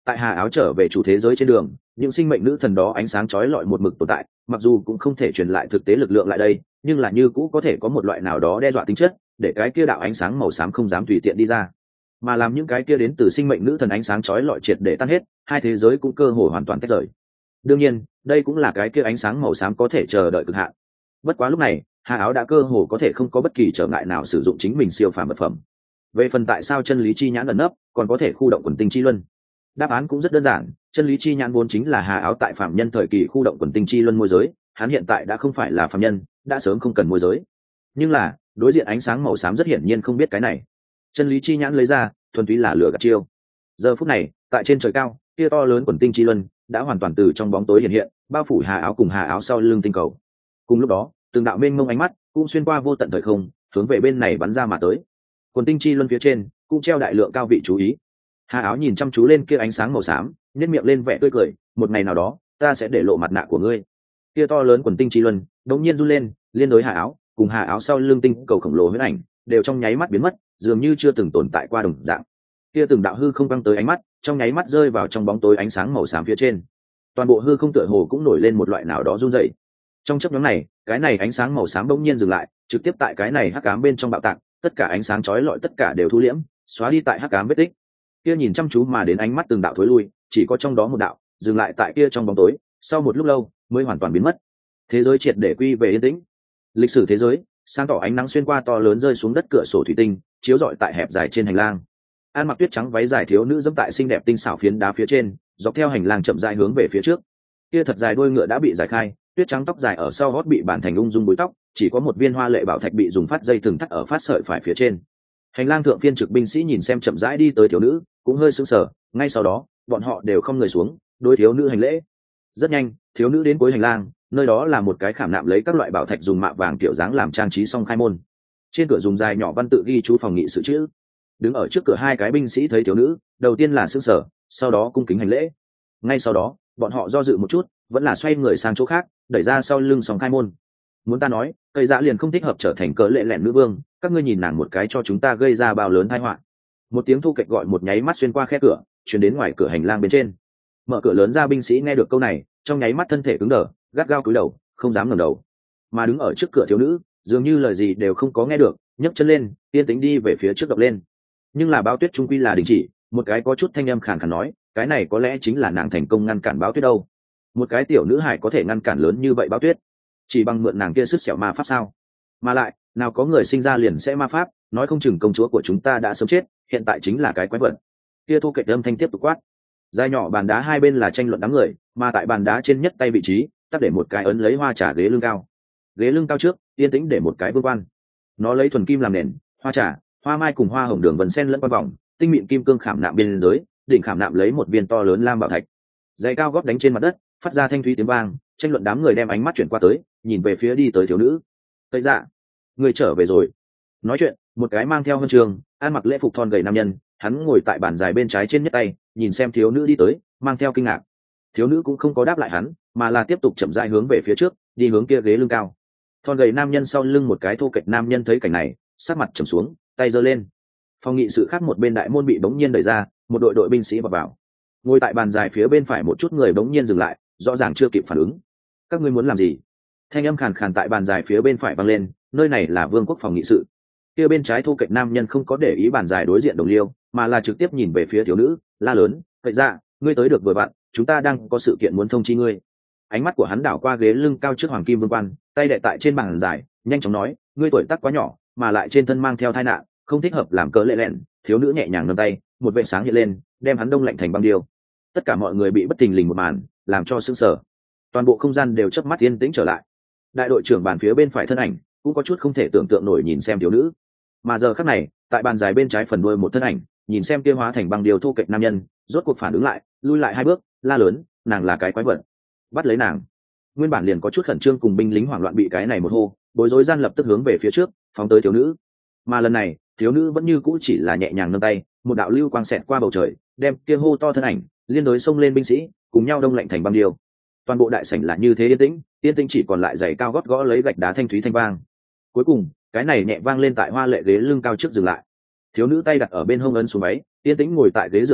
Tại hà áo trở về chủ thế giới trên đường, những sinh mệnh nữ thần đó ánh sáng chói lọi một mực tồn tại, mặc dù cũng không thể truyền lại thực tế lực lượng lại đây, nhưng là như cũ có thể có một loại nào đó đe dọa tính chất, để cái kia đạo ánh sáng màu xám không dám tùy tiện đi ra. Mà làm những cái kia đến từ sinh mệnh nữ thần ánh sáng chói lọi triệt để tan hết, hai thế giới cũng cơ hồ hoàn toàn tách rời. Đương nhiên, đây cũng là cái kia ánh sáng màu xám có thể chờ đợi cực hạn. Bất quá lúc này, hà áo đã cơ hồ có thể không có bất kỳ trở ngại nào sử dụng chính mình siêu phàm vật phẩm. Về phần tại sao chân lý chi nhãn ẩn nấp, còn có thể khu động quần tinh chi luân, đáp án cũng rất đơn giản. Chân lý chi nhãn vốn chính là hà áo tại phạm nhân thời kỳ khu động quần tinh chi luân môi giới, hắn hiện tại đã không phải là phạm nhân, đã sớm không cần môi giới. Nhưng là đối diện ánh sáng màu xám rất hiển nhiên không biết cái này. Chân lý chi nhãn lấy ra, thuần túy là lửa gạt chiêu. Giờ phút này, tại trên trời cao, kia to lớn quần tinh chi luân đã hoàn toàn từ trong bóng tối hiện hiện, bao phủ hà áo cùng hà áo sau lưng tinh cầu. Cùng lúc đó, từng đạo mênh mông ánh mắt cũng xuyên qua vô tận thời không, hướng về bên này bắn ra mà tới. Quần tinh chi luân phía trên cũng treo đại lượng cao vị chú ý. Hà áo nhìn chăm chú lên kia ánh sáng màu xám, nhếch miệng lên vẻ tươi cười, một ngày nào đó, ta sẽ để lộ mặt nạ của ngươi. Kia to lớn quần tinh chi luân đột nhiên run lên, liên đối hà áo cùng hà áo sau lưng tinh cầu khổng lồ huyễn ảnh đều trong nháy mắt biến mất, dường như chưa từng tồn tại qua đồng dạng. Kia từng đạo hư không căng tới ánh mắt, trong nháy mắt rơi vào trong bóng tối ánh sáng màu xám phía trên. Toàn bộ hư không tựa hồ cũng nổi lên một loại nào đó run rẩy. Trong chớp nhoáng này, cái này ánh sáng màu xám bỗng nhiên dừng lại, trực tiếp tại cái này hắc ám bên trong bạo tạc, tất cả ánh sáng chói lọi tất cả đều thu liễm, xóa đi tại hắc ám vết tích. Kia nhìn chăm chú mà đến ánh mắt từng đạo thối lui, chỉ có trong đó một đạo dừng lại tại kia trong bóng tối, sau một lúc lâu mới hoàn toàn biến mất. Thế giới triệt để quy về yên tĩnh. Lịch sử thế giới, sáng tỏ ánh nắng xuyên qua to lớn rơi xuống đất cửa sổ thủy tinh, chiếu rọi tại hẹp dài trên hành lang. An mặc tuyết trắng váy dài thiếu nữ dẫm tại xinh đẹp tinh xảo phiến đá phía trên, dọc theo hành lang chậm rãi hướng về phía trước. Kia thật dài đuôi ngựa đã bị giải khai, tuyết trắng tóc dài ở sau gót bị bản thành ung dung búi tóc, chỉ có một viên hoa lệ bảo thạch bị dùng phát dây thừng thắt ở phát sợi phải phía trên. Hành lang thượng phiên trực binh sĩ nhìn xem chậm rãi đi tới thiếu nữ, cũng hơi sững sờ, ngay sau đó, bọn họ đều không người xuống, đối thiếu nữ hành lễ. Rất nhanh, thiếu nữ đến cuối hành lang, nơi đó là một cái khảm nạm lấy các loại bảo thạch dùng mạ vàng kiểu dáng làm trang trí song khai môn. Trên cửa dùng dài nhỏ văn tự ghi chú phòng nghị sự chữ. Đứng ở trước cửa hai cái binh sĩ thấy thiếu nữ, đầu tiên là sững sờ, sau đó cung kính hành lễ. Ngay sau đó, bọn họ do dự một chút, vẫn là xoay người sang chỗ khác, đẩy ra sau lưng song khai môn. Muốn ta nói, cây dạ liền không thích hợp trở thành cớ lệ lẹn nữ vương, các ngươi nhìn nàng một cái cho chúng ta gây ra bao lớn tai họa. Một tiếng thu kệch gọi một nháy mắt xuyên qua khe cửa, truyền đến ngoài cửa hành lang bên trên. Mở cửa lớn ra binh sĩ nghe được câu này, trong nháy mắt thân thể cứng đờ, gắt gao cúi đầu, không dám ngẩng đầu. Mà đứng ở trước cửa thiếu nữ, dường như lời gì đều không có nghe được, nhấc chân lên, yên tĩnh đi về phía trước động lên. Nhưng là Báo Tuyết trung quy là đình chỉ, một cái có chút thanh âm khàn khàn nói, cái này có lẽ chính là nàng thành công ngăn cản Báo Tuyết đâu. Một cái tiểu nữ hài có thể ngăn cản lớn như vậy Báo Tuyết, chỉ bằng mượn nàng kia sức xẻo ma pháp sao? Mà lại, nào có người sinh ra liền sẽ ma pháp, nói không chừng công chúa của chúng ta đã sớm chết, hiện tại chính là cái quái vật. Kia thu kệch âm thanh tiếp tục quát. Dài nhỏ bàn đá hai bên là tranh luận đám người, mà tại bàn đá trên nhất tay vị trí, tắt để một cái ấn lấy hoa trà ghế lưng cao. Ghế lưng cao trước, yên tĩnh để một cái vương quan. Nó lấy thuần kim làm nền, hoa trà, hoa mai cùng hoa hồng đường vần sen lẫn qua vòng, tinh mịn kim cương khảm nạm bên dưới, đỉnh khảm nạm lấy một viên to lớn lam bảo thạch. Giày cao gót đánh trên mặt đất, phát ra thanh thúy tiếng vang, tranh luận đám người đem ánh mắt chuyển qua tới, nhìn về phía đi tới thiếu nữ. Tây Dạ, người trở về rồi. Nói chuyện, một cái mang theo huân trường, ăn mặc lễ phục thon gầy nam nhân, hắn ngồi tại bàn dài bên trái trên nhất tay, nhìn xem thiếu nữ đi tới, mang theo kinh ngạc. Thiếu nữ cũng không có đáp lại hắn, mà là tiếp tục chậm rãi hướng về phía trước, đi hướng kia ghế lưng cao. Thon gầy nam nhân sau lưng một cái thô kệch nam nhân thấy cảnh này, sắc mặt trầm xuống, tay giơ lên. Phòng nghị sự khác một bên đại môn bị bỗng nhiên đẩy ra, một đội đội binh sĩ vào vào. Ngồi tại bàn dài phía bên phải một chút người bỗng nhiên dừng lại, rõ ràng chưa kịp phản ứng. Các ngươi muốn làm gì? Thanh âm khàn khàn tại bàn dài phía bên phải vang lên, nơi này là vương quốc phòng nghị sự. Kia bên trái thô kệch nam nhân không có để ý bàn dài đối diện đồng liêu, mà là trực tiếp nhìn về phía thiếu nữ, la lớn, "Vậy ra, ngươi tới được vừa vặn, chúng ta đang có sự kiện muốn thông chi ngươi." Ánh mắt của hắn đảo qua ghế lưng cao trước hoàng kim vương quan, tay đè tại trên bàn dài, nhanh chóng nói, "Ngươi tuổi tác quá nhỏ, mà lại trên thân mang theo tai nạn, không thích hợp làm cớ lệ lẹn." Thiếu nữ nhẹ nhàng nâng tay, một vệt sáng hiện lên, đem hắn đông lạnh thành băng điêu. Tất cả mọi người bị bất thình lình một màn làm cho sững sờ, toàn bộ không gian đều chớp mắt yên tĩnh trở lại. Đại đội trưởng bàn phía bên phải thân ảnh cũng có chút không thể tưởng tượng nổi nhìn xem thiếu nữ, mà giờ khắc này tại bàn dài bên trái phần đuôi một thân ảnh nhìn xem kia hóa thành băng điêu thô kệch nam nhân, rốt cuộc phản ứng lại, lui lại hai bước, la lớn, "Nàng là cái quái vật, bắt lấy nàng!" Nguyên bản liền có chút khẩn trương cùng binh lính hoảng loạn bị cái này một hô, bối rối gian lập tức hướng về phía trước, phóng tới thiếu nữ. Mà lần này, thiếu nữ vẫn như cũ chỉ là nhẹ nhàng nâng tay, một đạo lưu quang xẹt qua bầu trời, đem kia hô to thân ảnh liên đối xông lên binh sĩ cùng nhau đông lạnh thành băng điêu. Toàn bộ đại sảnh là như thế yên tĩnh, yên tĩnh chỉ còn lại giày cao gót gõ lấy gạch đá thanh thúy thanh vang. Cuối cùng, cái này nhẹ vang lên tại hoa lệ ghế lưng cao trước dừng lại. Thiếu nữ tay đặt ở bên hông ấn xuống máy, yên tĩnh ngồi tại ghế dựa cao,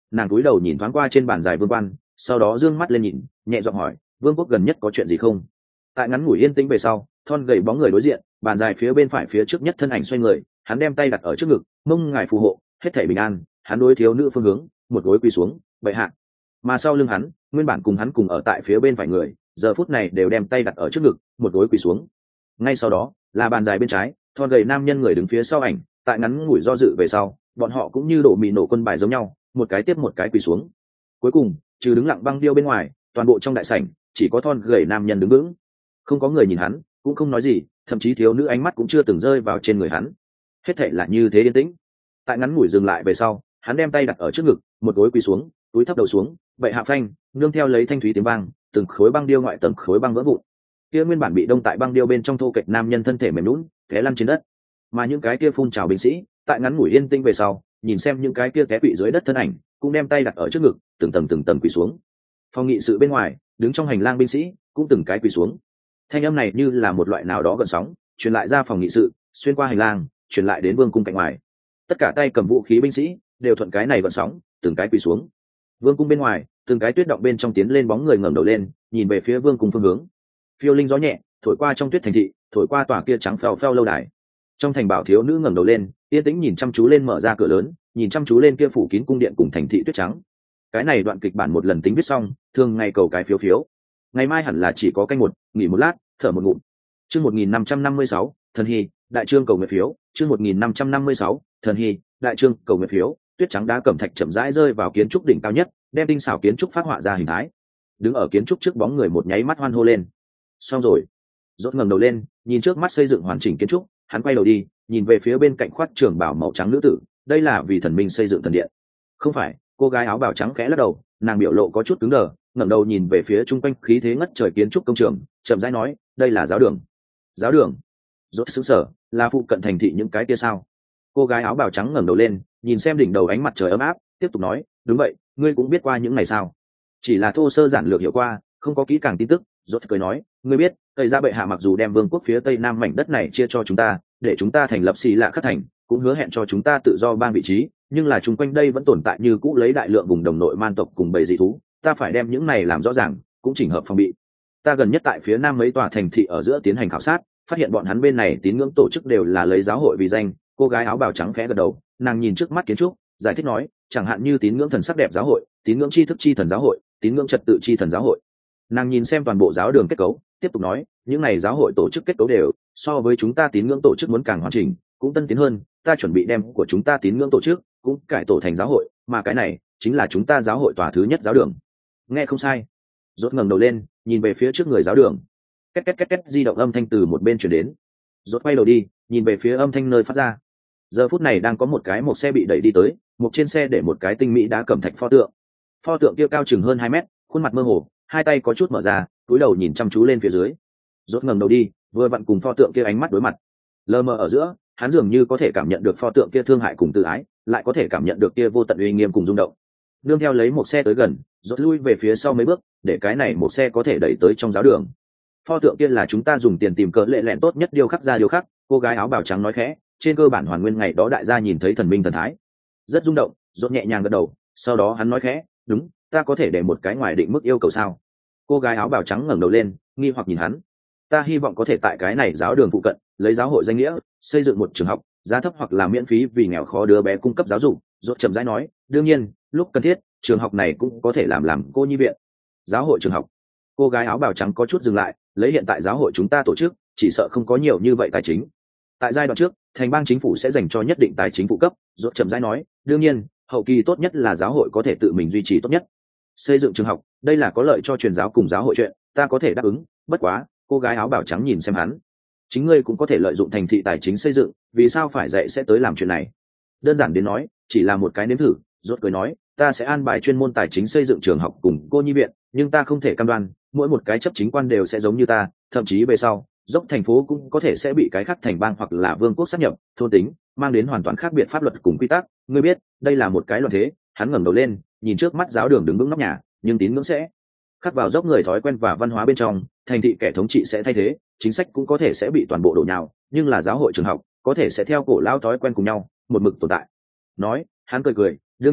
nàng cúi đầu nhìn thoáng qua trên bàn dài vương quan, sau đó dương mắt lên nhìn, nhẹ giọng hỏi, vương quốc gần nhất có chuyện gì không? Tại ngắn ngủi yên tĩnh về sau, thon gầy bóng người đối diện, bàn dài phía bên phải phía trước nhất thân ảnh xoay người, hắn đem tay đặt ở trước ngực, mong ngài phù hộ, hết thảy bình an. Hắn đối thiếu nữ phương hướng, một gối quỳ xuống, bệ hạ. Mà sau lưng hắn, nguyên bản cùng hắn cùng ở tại phía bên phải người, giờ phút này đều đem tay đặt ở trước ngực, một gối quỳ xuống. Ngay sau đó, là bàn dài bên trái, thon gầy nam nhân người đứng phía sau ảnh, tại ngắn ngủi do dự về sau, bọn họ cũng như đổ mì nổ quân bài giống nhau, một cái tiếp một cái quỳ xuống. Cuối cùng, trừ đứng lặng băng điêu bên ngoài, toàn bộ trong đại sảnh chỉ có thon gầy nam nhân đứng vững, không có người nhìn hắn, cũng không nói gì, thậm chí thiếu nữ ánh mắt cũng chưa từng rơi vào trên người hắn. Hết thảy là như thế yên tĩnh. Tại ngắn ngủi dừng lại về sau, hắn đem tay đặt ở trước ngực, một gối quỳ xuống, túi thấp đầu xuống, vậy hạ phanh, nương theo lấy thanh thúy tiếng vang, từng khối băng điêu ngoại tầng khối băng vỡ vụn. Kia nguyên bản bị đông tại băng điêu bên trong thô kệch nam nhân thân thể mềm nhũn, té lăn trên đất. Mà những cái kia phun trào binh sĩ, tại ngắn ngủi yên tĩnh về sau, nhìn xem những cái kia té quỵ dưới đất thân ảnh, cũng đem tay đặt ở trước ngực, từng tầng từng tầng quỳ xuống. Phòng nghị sự bên ngoài, đứng trong hành lang binh sĩ, cũng từng cái quỳ xuống. Thanh âm này như là một loại nào đó gần sóng, truyền lại ra phòng nghị sự, xuyên qua hành lang, truyền lại đến vương cung cạnh ngoài. Tất cả tay cầm vũ khí binh sĩ đều thuận cái này gợn sóng, từng cái quỳ xuống. Vương cung bên ngoài, từng cái tuyết động bên trong tiến lên bóng người ngẩng đầu lên, nhìn về phía vương cung phương hướng. Phiêu linh gió nhẹ thổi qua trong tuyết thành thị, thổi qua tòa kia trắng phèo phèo lâu đài. Trong thành bảo thiếu nữ ngẩng đầu lên, yên tĩnh nhìn chăm chú lên mở ra cửa lớn, nhìn chăm chú lên kia phủ kín cung điện cùng thành thị tuyết trắng. Cái này đoạn kịch bản một lần tính viết xong, thường ngày cầu cái phiếu phiếu. Ngày mai hẳn là chỉ có canh một, nghỉ một lát, thở một ngụm. Chương một nghìn năm trăm năm mươi sáu, thần hy, đại trương cầu nguyện phiếu. Chương một nghìn năm trăm năm mươi sáu, thần hy, đại trương cầu nguyện phiếu. Tuyết trắng đá cẩm thạch chậm rãi rơi vào kiến trúc đỉnh cao nhất, đem tinh xảo kiến trúc phát họa ra hình thái. Đứng ở kiến trúc trước bóng người một nháy mắt hoan hô lên. Xong rồi. Rốt ngẩng đầu lên, nhìn trước mắt xây dựng hoàn chỉnh kiến trúc, hắn quay đầu đi, nhìn về phía bên cạnh khoác trường bào màu trắng nữ tử, đây là vì thần minh xây dựng thần điện. Không phải, cô gái áo bào trắng khẽ lắc đầu, nàng biểu lộ có chút cứng đờ, ngẩng đầu nhìn về phía trung quanh khí thế ngất trời kiến trúc công trường, chậm rãi nói, đây là giáo đường. Giáo đường? Rốt sững sờ, là phụ cận thành thị những cái kia sao? Cô gái áo bào trắng ngẩng đầu lên, nhìn xem đỉnh đầu ánh mặt trời ấm áp, tiếp tục nói, đúng vậy, ngươi cũng biết qua những này sao? Chỉ là thô sơ giản lược hiểu qua, không có kỹ càng tin tức. Rốt cười nói, ngươi biết, tây gia bệ hạ mặc dù đem vương quốc phía tây nam mảnh đất này chia cho chúng ta, để chúng ta thành lập xì lạ khắc thành, cũng hứa hẹn cho chúng ta tự do bang vị trí, nhưng là chung quanh đây vẫn tồn tại như cũ lấy đại lượng vùng đồng nội man tộc cùng bầy dị thú, ta phải đem những này làm rõ ràng, cũng chỉnh hợp phòng bị. Ta gần nhất tại phía nam mấy tòa thành thị ở giữa tiến hành khảo sát, phát hiện bọn hắn bên này tín ngưỡng tổ chức đều là lấy giáo hội vì danh. Cô gái áo bào trắng khẽ gật đầu, nàng nhìn trước mắt kiến trúc, giải thích nói, chẳng hạn như tín ngưỡng thần sắc đẹp giáo hội, tín ngưỡng tri thức chi thần giáo hội, tín ngưỡng trật tự chi thần giáo hội. Nàng nhìn xem toàn bộ giáo đường kết cấu, tiếp tục nói, những này giáo hội tổ chức kết cấu đều so với chúng ta tín ngưỡng tổ chức muốn càng hoàn chỉnh, cũng tân tiến hơn. Ta chuẩn bị đem của chúng ta tín ngưỡng tổ chức cũng cải tổ thành giáo hội, mà cái này chính là chúng ta giáo hội tòa thứ nhất giáo đường. Nghe không sai. Rốt ngẩng đầu lên, nhìn về phía trước người giáo đường. Két két két két di động âm thanh từ một bên truyền đến. Rốt quay đầu đi, nhìn về phía âm thanh nơi phát ra. Giờ phút này đang có một cái một xe bị đẩy đi tới, một trên xe để một cái tinh mỹ đá cẩm thạch pho tượng. Pho tượng kia cao chừng hơn hai mét, khuôn mặt mơ hồ, hai tay có chút mở ra, cúi đầu nhìn chăm chú lên phía dưới. Rốt ngẩng đầu đi, vừa vặn cùng pho tượng kia ánh mắt đối mặt. Lờ mờ ở giữa, hắn dường như có thể cảm nhận được pho tượng kia thương hại cùng tự ái, lại có thể cảm nhận được kia vô tận uy nghiêm cùng rung động. Nương theo lấy một xe tới gần, rốt lui về phía sau mấy bước, để cái này một xe có thể đẩy tới trong giáo đường. Pho tượng kia là chúng ta dùng tiền tìm cỡ lệ lẹn tốt nhất điêu khắc ra điêu khắc. Cô gái áo bào trắng nói khẽ, trên cơ bản hoàn nguyên ngày đó đại gia nhìn thấy thần minh thần thái, rất rung động. Rốt nhẹ nhàng gật đầu, sau đó hắn nói khẽ, đúng, ta có thể để một cái ngoài định mức yêu cầu sao? Cô gái áo bào trắng ngẩng đầu lên, nghi hoặc nhìn hắn. Ta hy vọng có thể tại cái này giáo đường phụ cận, lấy giáo hội danh nghĩa xây dựng một trường học, giá thấp hoặc là miễn phí vì nghèo khó đứa bé cung cấp giáo dục. Rốt chậm rãi nói, đương nhiên, lúc cần thiết, trường học này cũng có thể làm làm cô nhi viện. Giáo hội trường học. Cô gái áo bào trắng có chút dừng lại, lấy hiện tại giáo hội chúng ta tổ chức, chỉ sợ không có nhiều như vậy tài chính. Tại giai đoạn trước, thành bang chính phủ sẽ dành cho nhất định tài chính phụ cấp. Rốt chậm rãi nói, đương nhiên, hậu kỳ tốt nhất là giáo hội có thể tự mình duy trì tốt nhất. Xây dựng trường học, đây là có lợi cho truyền giáo cùng giáo hội chuyện, ta có thể đáp ứng, bất quá, cô gái áo bào trắng nhìn xem hắn. Chính ngươi cũng có thể lợi dụng thành thị tài chính xây dựng, vì sao phải dạy sẽ tới làm chuyện này? Đơn giản đến nói, chỉ là một cái nếm thử. Rốt cười nói, ta sẽ an bài chuyên môn tài chính xây dựng trường học cùng cô nhi viện, nhưng ta không thể cam đoan mỗi một cái chấp chính quan đều sẽ giống như ta, thậm chí về sau, dốc thành phố cũng có thể sẽ bị cái khác thành bang hoặc là vương quốc sáp nhập, thôn tính, mang đến hoàn toàn khác biệt pháp luật cùng quy tắc. Ngươi biết, đây là một cái loạn thế. Hắn ngẩng đầu lên, nhìn trước mắt giáo đường đứng vững nóc nhà, nhưng tín ngưỡng sẽ khắc vào dốc người thói quen và văn hóa bên trong, thành thị kẻ thống trị sẽ thay thế, chính sách cũng có thể sẽ bị toàn bộ đổ nhào, nhưng là giáo hội trường học có thể sẽ theo cổ lao thói quen cùng nhau một mực tồn tại. Nói, hắn cười cười, đương nhiên,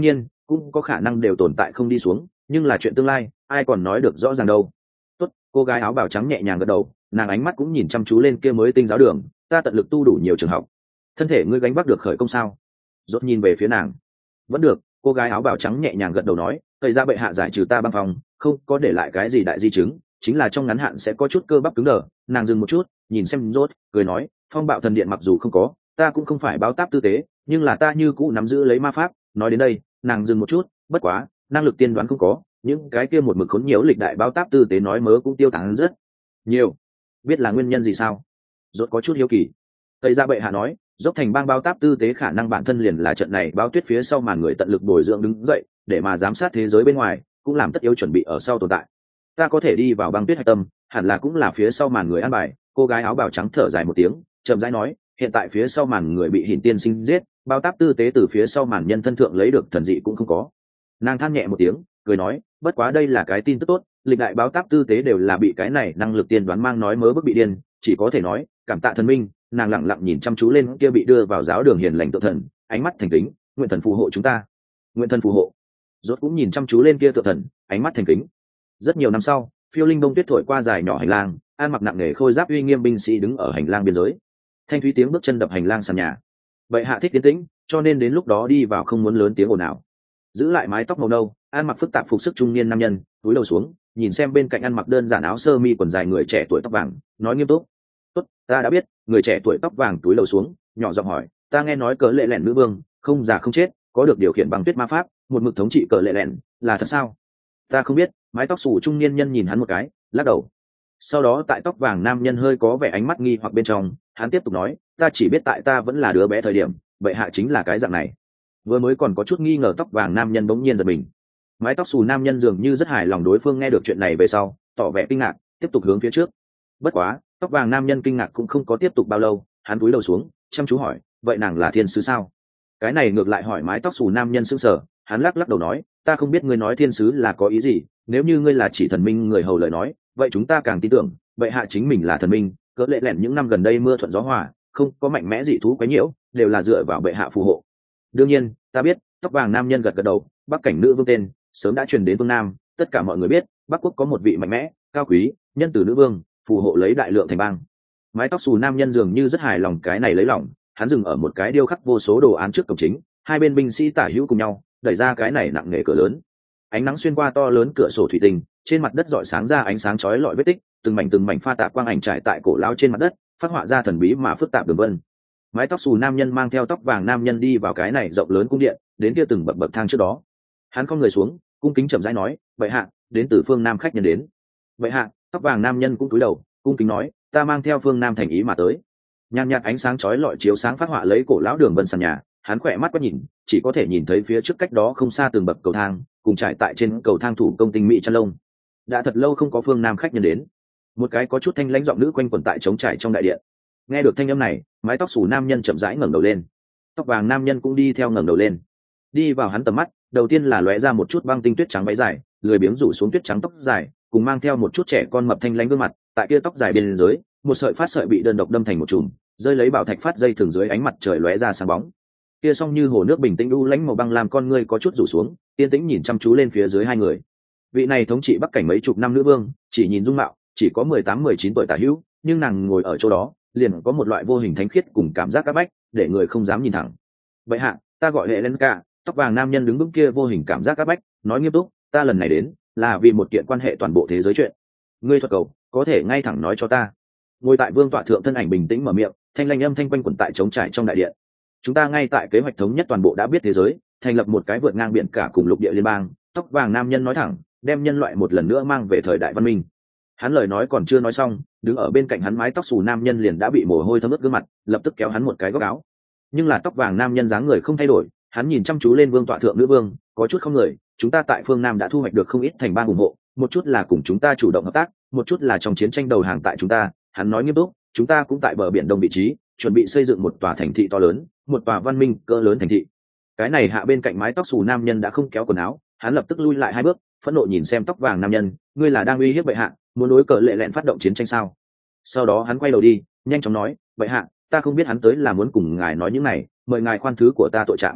cũng có khả năng đều tồn tại không đi xuống, nhưng là chuyện tương lai ai còn nói được rõ ràng đâu. Tốt, cô gái áo bào trắng nhẹ nhàng gật đầu, nàng ánh mắt cũng nhìn chăm chú lên kia mới tinh giáo đường. Ta tận lực tu đủ nhiều trường học. Thân thể ngươi gánh vác được khởi công sao? Rốt nhìn về phía nàng. Vẫn được, cô gái áo bào trắng nhẹ nhàng gật đầu nói, thời ra bệ hạ giải trừ ta băng phòng, không có để lại cái gì đại di chứng, chính là trong ngắn hạn sẽ có chút cơ bắp cứng đờ. Nàng dừng một chút, nhìn xem Rốt, cười nói, phong bạo thần điện mặc dù không có, ta cũng không phải báo táp tư tế, nhưng là ta như cũ nắm giữ lấy ma pháp. Nói đến đây, nàng dừng một chút, bất quá, năng lực tiên đoán không có, những cái kia một mực khốn nhiều lịch đại báo táp tư tế nói mớ cũng tiêu tán rất nhiều. Biết là nguyên nhân gì sao? Rốt có chút hiếu kỳ. Tây ra bệ hạ nói, dốc thành bang báo táp tư tế khả năng bản thân liền là trận này báo tuyết phía sau màn người tận lực bồi dưỡng đứng dậy để mà giám sát thế giới bên ngoài, cũng làm tất yếu chuẩn bị ở sau tồn tại. Ta có thể đi vào băng tuyết hạch tâm, hẳn là cũng là phía sau màn người an bài. Cô gái áo bào trắng thở dài một tiếng, chậm rãi nói, hiện tại phía sau màn người bị Hiển tiên sinh giết, báo táp tư tế từ phía sau màn nhân thân thượng lấy được thần dị cũng không có. Nàng than nhẹ một tiếng, cười nói, bất quá đây là cái tin tức tốt, lịch đại báo táp tư tế đều là bị cái này năng lực tiên đoán mang nói mớ bức bị điên, chỉ có thể nói cảm tạ thần minh. Nàng lặng lặng nhìn chăm chú lên kia bị đưa vào giáo đường hiền lành tự thần, ánh mắt thành kính, nguyện thần phù hộ chúng ta. Nguyện thần phù hộ. Rốt cũng nhìn chăm chú lên kia tự thần, ánh mắt thành kính. Rất nhiều năm sau, phiêu linh bông tuyết thổi qua dài nhỏ hành lang, an mặc nặng nề khôi giáp uy nghiêm binh sĩ đứng ở hành lang biên giới. Thanh thúy tiếng bước chân đập hành lang sàn nhà. Bệ hạ thích tiến tĩnh, cho nên đến lúc đó đi vào không muốn lớn tiếng ồn ào. Giữ lại mái tóc màu nâu, an mặc phức tạp phục sức trung niên nam nhân, túi đầu xuống, nhìn xem bên cạnh ăn mặc đơn giản áo sơ mi quần dài người trẻ tuổi tóc vàng, nói nghiêm túc, tốt, ta đã biết. Người trẻ tuổi tóc vàng túi đầu xuống, nhỏ giọng hỏi, ta nghe nói cờ lệ lẹn nữ vương không già không chết, có được điều khiển bằng tuyết ma pháp, một mực thống trị cờ lệ lẹn, là thật sao? Ta không biết. Mái tóc xù trung niên nhân nhìn hắn một cái, lắc đầu. Sau đó tại tóc vàng nam nhân hơi có vẻ ánh mắt nghi hoặc bên trong, hắn tiếp tục nói, ta chỉ biết tại ta vẫn là đứa bé thời điểm, bệ hạ chính là cái dạng này. Vừa mới còn có chút nghi ngờ, tóc vàng nam nhân bỗng nhiên giật mình. Mái tóc xù nam nhân dường như rất hài lòng đối phương nghe được chuyện này về sau, tỏ vẻ kinh ngạc, tiếp tục hướng phía trước. Bất quá, tóc vàng nam nhân kinh ngạc cũng không có tiếp tục bao lâu, hắn cúi đầu xuống, chăm chú hỏi, vậy nàng là thiên sứ sao? Cái này ngược lại hỏi mái tóc xù nam nhân sững sờ, hắn lắc lắc đầu nói, ta không biết ngươi nói thiên sứ là có ý gì, nếu như ngươi là chỉ thần minh người hầu lời nói, vậy chúng ta càng tin tưởng, bệ hạ chính mình là thần minh. Cỡ lệ lẹn những năm gần đây mưa thuận gió hòa, không có mạnh mẽ dị thú quấy nhiễu, đều là dựa vào bệ hạ phù hộ. Đương nhiên, ta biết. Tóc vàng nam nhân gật gật đầu, bắc cảnh nữ vương tên sớm đã truyền đến phương nam, tất cả mọi người biết bắc quốc có một vị mạnh mẽ cao quý nhân từ nữ vương phù hộ lấy đại lượng thành bang. Mái tóc xù nam nhân dường như rất hài lòng cái này lấy lòng, hắn dừng ở một cái điêu khắc vô số đồ án trước cổng chính, hai bên binh sĩ tả hữu cùng nhau đẩy ra cái này nặng nề cửa lớn. Ánh nắng xuyên qua to lớn cửa sổ thủy tinh, trên mặt đất rọi sáng ra ánh sáng chói lọi vết tích, từng mảnh từng mảnh pha tạp quang ảnh trải tại cổ lão trên mặt đất, phát họa ra thần bí mà phức tạp đường vân. Mái tóc xù nam nhân mang theo tóc vàng nam nhân đi vào cái này rộng lớn cung điện, đến kia từng bậc bậc thang trước đó. Hắn không người xuống, cung kính chậm rãi nói, bệ hạ, đến từ phương nam khách nhân đến. Bệ hạ. Tóc vàng nam nhân cũng cúi đầu, cung kính nói, ta mang theo phương nam thành ý mà tới. Nhàn nhạt ánh sáng chói lọi chiếu sáng phát họa lấy cổ lão đường vân sàn nhà, hắn khỏe mắt quét nhìn, chỉ có thể nhìn thấy phía trước cách đó không xa từng bậc cầu thang, cùng trải tại trên cầu thang thủ công tinh mỹ chăn lông. Đã thật lâu không có phương nam khách nhân đến. Một cái có chút thanh lãnh giọng nữ quanh quẩn tại trống trải trong đại điện. Nghe được thanh âm này, mái tóc xù nam nhân chậm rãi ngẩng đầu lên. Tóc vàng nam nhân cũng đi theo ngẩng đầu lên. Đi vào hắn tầm mắt, đầu tiên là lóe ra một chút băng tinh tuyết trắng váy dài, lười biếng rủ xuống tuyết trắng tóc dài, cùng mang theo một chút trẻ con mập thanh lãnh gương mặt, tại kia tóc dài bên dưới, một sợi phát sợi bị đơn độc đâm thành một chùm, rơi lấy bảo thạch phát dây thường dưới ánh mặt trời lóe ra sáng bóng. Kia song như hồ nước bình tĩnh u lãnh màu băng làm con ngươi có chút rủ xuống, yên tĩnh nhìn chăm chú lên phía dưới hai người. Vị này thống trị bắc cảnh mấy chục năm nữ vương, chỉ nhìn dung mạo, chỉ có mười tám mười chín tuổi tả hữu, nhưng nàng ngồi ở chỗ đó, liền có một loại vô hình thánh khiết cùng cảm giác áp bách, để người không dám nhìn thẳng. Vậy hạ, ta gọi Helenka. Tóc vàng nam nhân đứng vững kia vô hình cảm giác áp bách, nói nghiêm túc, ta lần này đến là vì một kiện quan hệ toàn bộ thế giới chuyện. Ngươi thuật cầu, có thể ngay thẳng nói cho ta. Ngồi tại vương tọa thượng thân ảnh bình tĩnh mở miệng, thanh lanh âm thanh quanh quẩn tại trống trải trong đại điện. Chúng ta ngay tại kế hoạch thống nhất toàn bộ đã biết thế giới, thành lập một cái vượt ngang biển cả cùng lục địa liên bang. Tóc vàng nam nhân nói thẳng, đem nhân loại một lần nữa mang về thời đại văn minh. Hắn lời nói còn chưa nói xong, đứng ở bên cạnh hắn mái tóc xù nam nhân liền đã bị mồ hôi thấm ướt gương mặt, lập tức kéo hắn một cái góc áo. Nhưng là tóc vàng nam nhân dáng người không thay đổi, hắn nhìn chăm chú lên vương tọa thượng nữ vương, có chút không người. Chúng ta tại phương nam đã thu hoạch được không ít thành bang ủng hộ, một chút là cùng chúng ta chủ động hợp tác, một chút là trong chiến tranh đầu hàng tại chúng ta. Hắn nói nghiêm túc, chúng ta cũng tại bờ biển đông vị trí chuẩn bị xây dựng một tòa thành thị to lớn, một tòa văn minh cỡ lớn thành thị. Cái này hạ bên cạnh mái tóc xù nam nhân đã không kéo quần áo, hắn lập tức lui lại hai bước, phẫn nộ nhìn xem tóc vàng nam nhân, ngươi là đang uy hiếp bệ hạ, muốn đối cờ lệ lẹn phát động chiến tranh sao? Sau đó hắn quay đầu đi, nhanh chóng nói, bệ hạ, ta không biết hắn tới là muốn cùng ngài nói những này, mời ngài khoan thứ của ta tội trạng.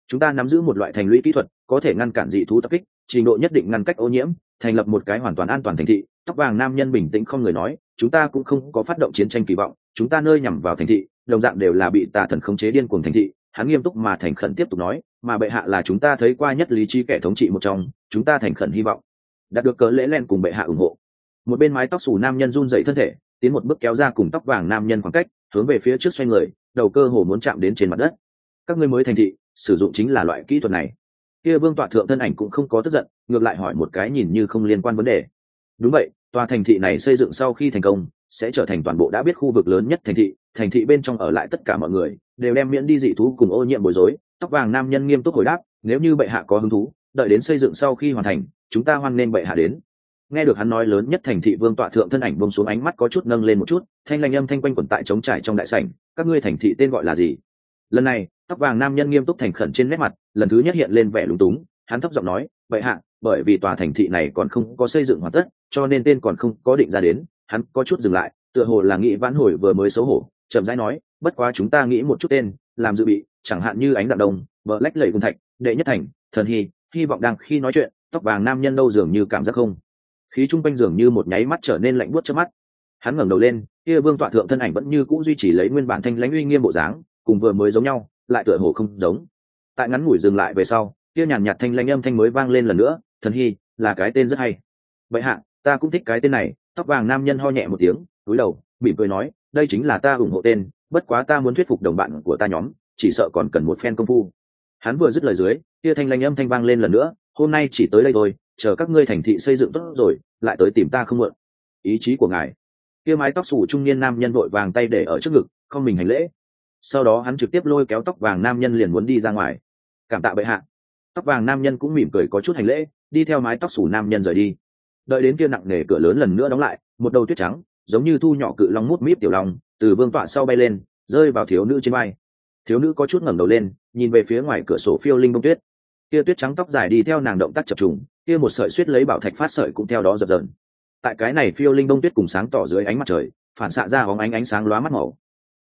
chúng ta nắm giữ một loại thành lũy kỹ thuật có thể ngăn cản dị thú tập kích, trình độ nhất định ngăn cách ô nhiễm, thành lập một cái hoàn toàn an toàn thành thị. Tóc vàng nam nhân bình tĩnh không người nói, chúng ta cũng không có phát động chiến tranh kỳ vọng, chúng ta nơi nhằm vào thành thị đồng dạng đều là bị tà thần khống chế điên cuồng thành thị. Hắn nghiêm túc mà thành khẩn tiếp tục nói, mà bệ hạ là chúng ta thấy qua nhất lý trí kẻ thống trị một trong, chúng ta thành khẩn hy vọng đạt được cớ lễ len cùng bệ hạ ủng hộ. Một bên mái tóc xù nam nhân run dậy thân thể, tiến một bước kéo ra cùng tóc vàng nam nhân khoảng cách, hướng về phía trước xoay người, đầu cơ hồ muốn chạm đến trên mặt đất. Các ngươi mới thành thị sử dụng chính là loại kỹ thuật này? Kia vương tọa thượng thân ảnh cũng không có tức giận, ngược lại hỏi một cái nhìn như không liên quan vấn đề. Đúng vậy, tòa thành thị này xây dựng sau khi thành công sẽ trở thành toàn bộ đã biết khu vực lớn nhất thành thị, thành thị bên trong ở lại tất cả mọi người đều đem miễn đi dị thú cùng ô nhiễm bối rối. Tóc vàng nam nhân nghiêm túc hồi đáp, nếu như bệ hạ có hứng thú, đợi đến xây dựng sau khi hoàn thành, chúng ta hoan nghênh bệ hạ đến. Nghe được hắn nói lớn nhất thành thị, vương tọa thượng thân ảnh buông xuống ánh mắt có chút nâng lên một chút, thanh lanh âm thanh quanh quẩn tại trống trải trong đại sảnh. Các ngươi thành thị tên gọi là gì? Lần này tóc vàng nam nhân nghiêm túc thành khẩn trên nét mặt lần thứ nhất hiện lên vẻ lúng túng. Hắn thấp giọng nói, bệ hạ, bởi vì tòa thành thị này còn không có xây dựng hoàn tất, cho nên tên còn không có định ra đến. Hắn có chút dừng lại, tựa hồ là nghĩ vãn hồi vừa mới xấu hổ, chậm rãi nói, bất quá chúng ta nghĩ một chút tên làm dự bị, chẳng hạn như ánh dạng đông, vợ lách lầy cung thạch, đệ nhất thành, thần hy. Hy vọng đang khi nói chuyện, tóc vàng nam nhân đâu dường như cảm giác không khí trung quanh dường như một nháy mắt trở nên lạnh buốt trước mắt. Hắn ngẩng đầu lên, kia vương tọa thượng thân ảnh vẫn như cũ duy trì lấy nguyên bản thanh lãnh uy nghiêm bộ dáng, cùng vừa mới giống nhau, lại tựa hồ không giống. Tại ngắn ngủi dừng lại về sau, kia nhàn nhạt thanh lãnh âm thanh mới vang lên lần nữa, thần hy là cái tên rất hay. Vậy hạ, ta cũng thích cái tên này. Tóc vàng nam nhân ho nhẹ một tiếng, cúi đầu mỉm cười nói, đây chính là ta ủng hộ tên, bất quá ta muốn thuyết phục đồng bạn của ta nhóm, chỉ sợ còn cần một phen công phu. Hắn vừa dứt lời dưới, kia thanh lãnh âm thanh vang lên lần nữa, hôm nay chỉ tới đây thôi, chờ các ngươi thành thị xây dựng tốt rồi lại tới tìm ta không muộn. Ý chí của ngài. Kia mái tóc xù trung niên nam nhân vội vàng tay để ở trước ngực, không mình hành lễ. Sau đó hắn trực tiếp lôi kéo tóc vàng nam nhân liền muốn đi ra ngoài. Cảm tạ bệ hạ. Tóc vàng nam nhân cũng mỉm cười có chút hành lễ, đi theo mái tóc xù nam nhân rời đi. Đợi đến kia nặng nề cửa lớn lần nữa đóng lại, một đầu tuyết trắng giống như thu nhỏ cự long mút míp tiểu long từ vương tọa sau bay lên, rơi vào thiếu nữ trên vai. Thiếu nữ có chút ngẩng đầu lên, nhìn về phía ngoài cửa sổ phiêu linh bông tuyết. Kia tuyết trắng tóc dài đi theo nàng động tác chập trùng, kia một sợi suýt lấy bảo thạch phát sợi cũng theo đó dập dờn. Tại cái này phiêu linh bông tuyết cùng sáng tỏ dưới ánh mặt trời, phản xạ ra bóng ánh ánh sáng lóa mắt màu,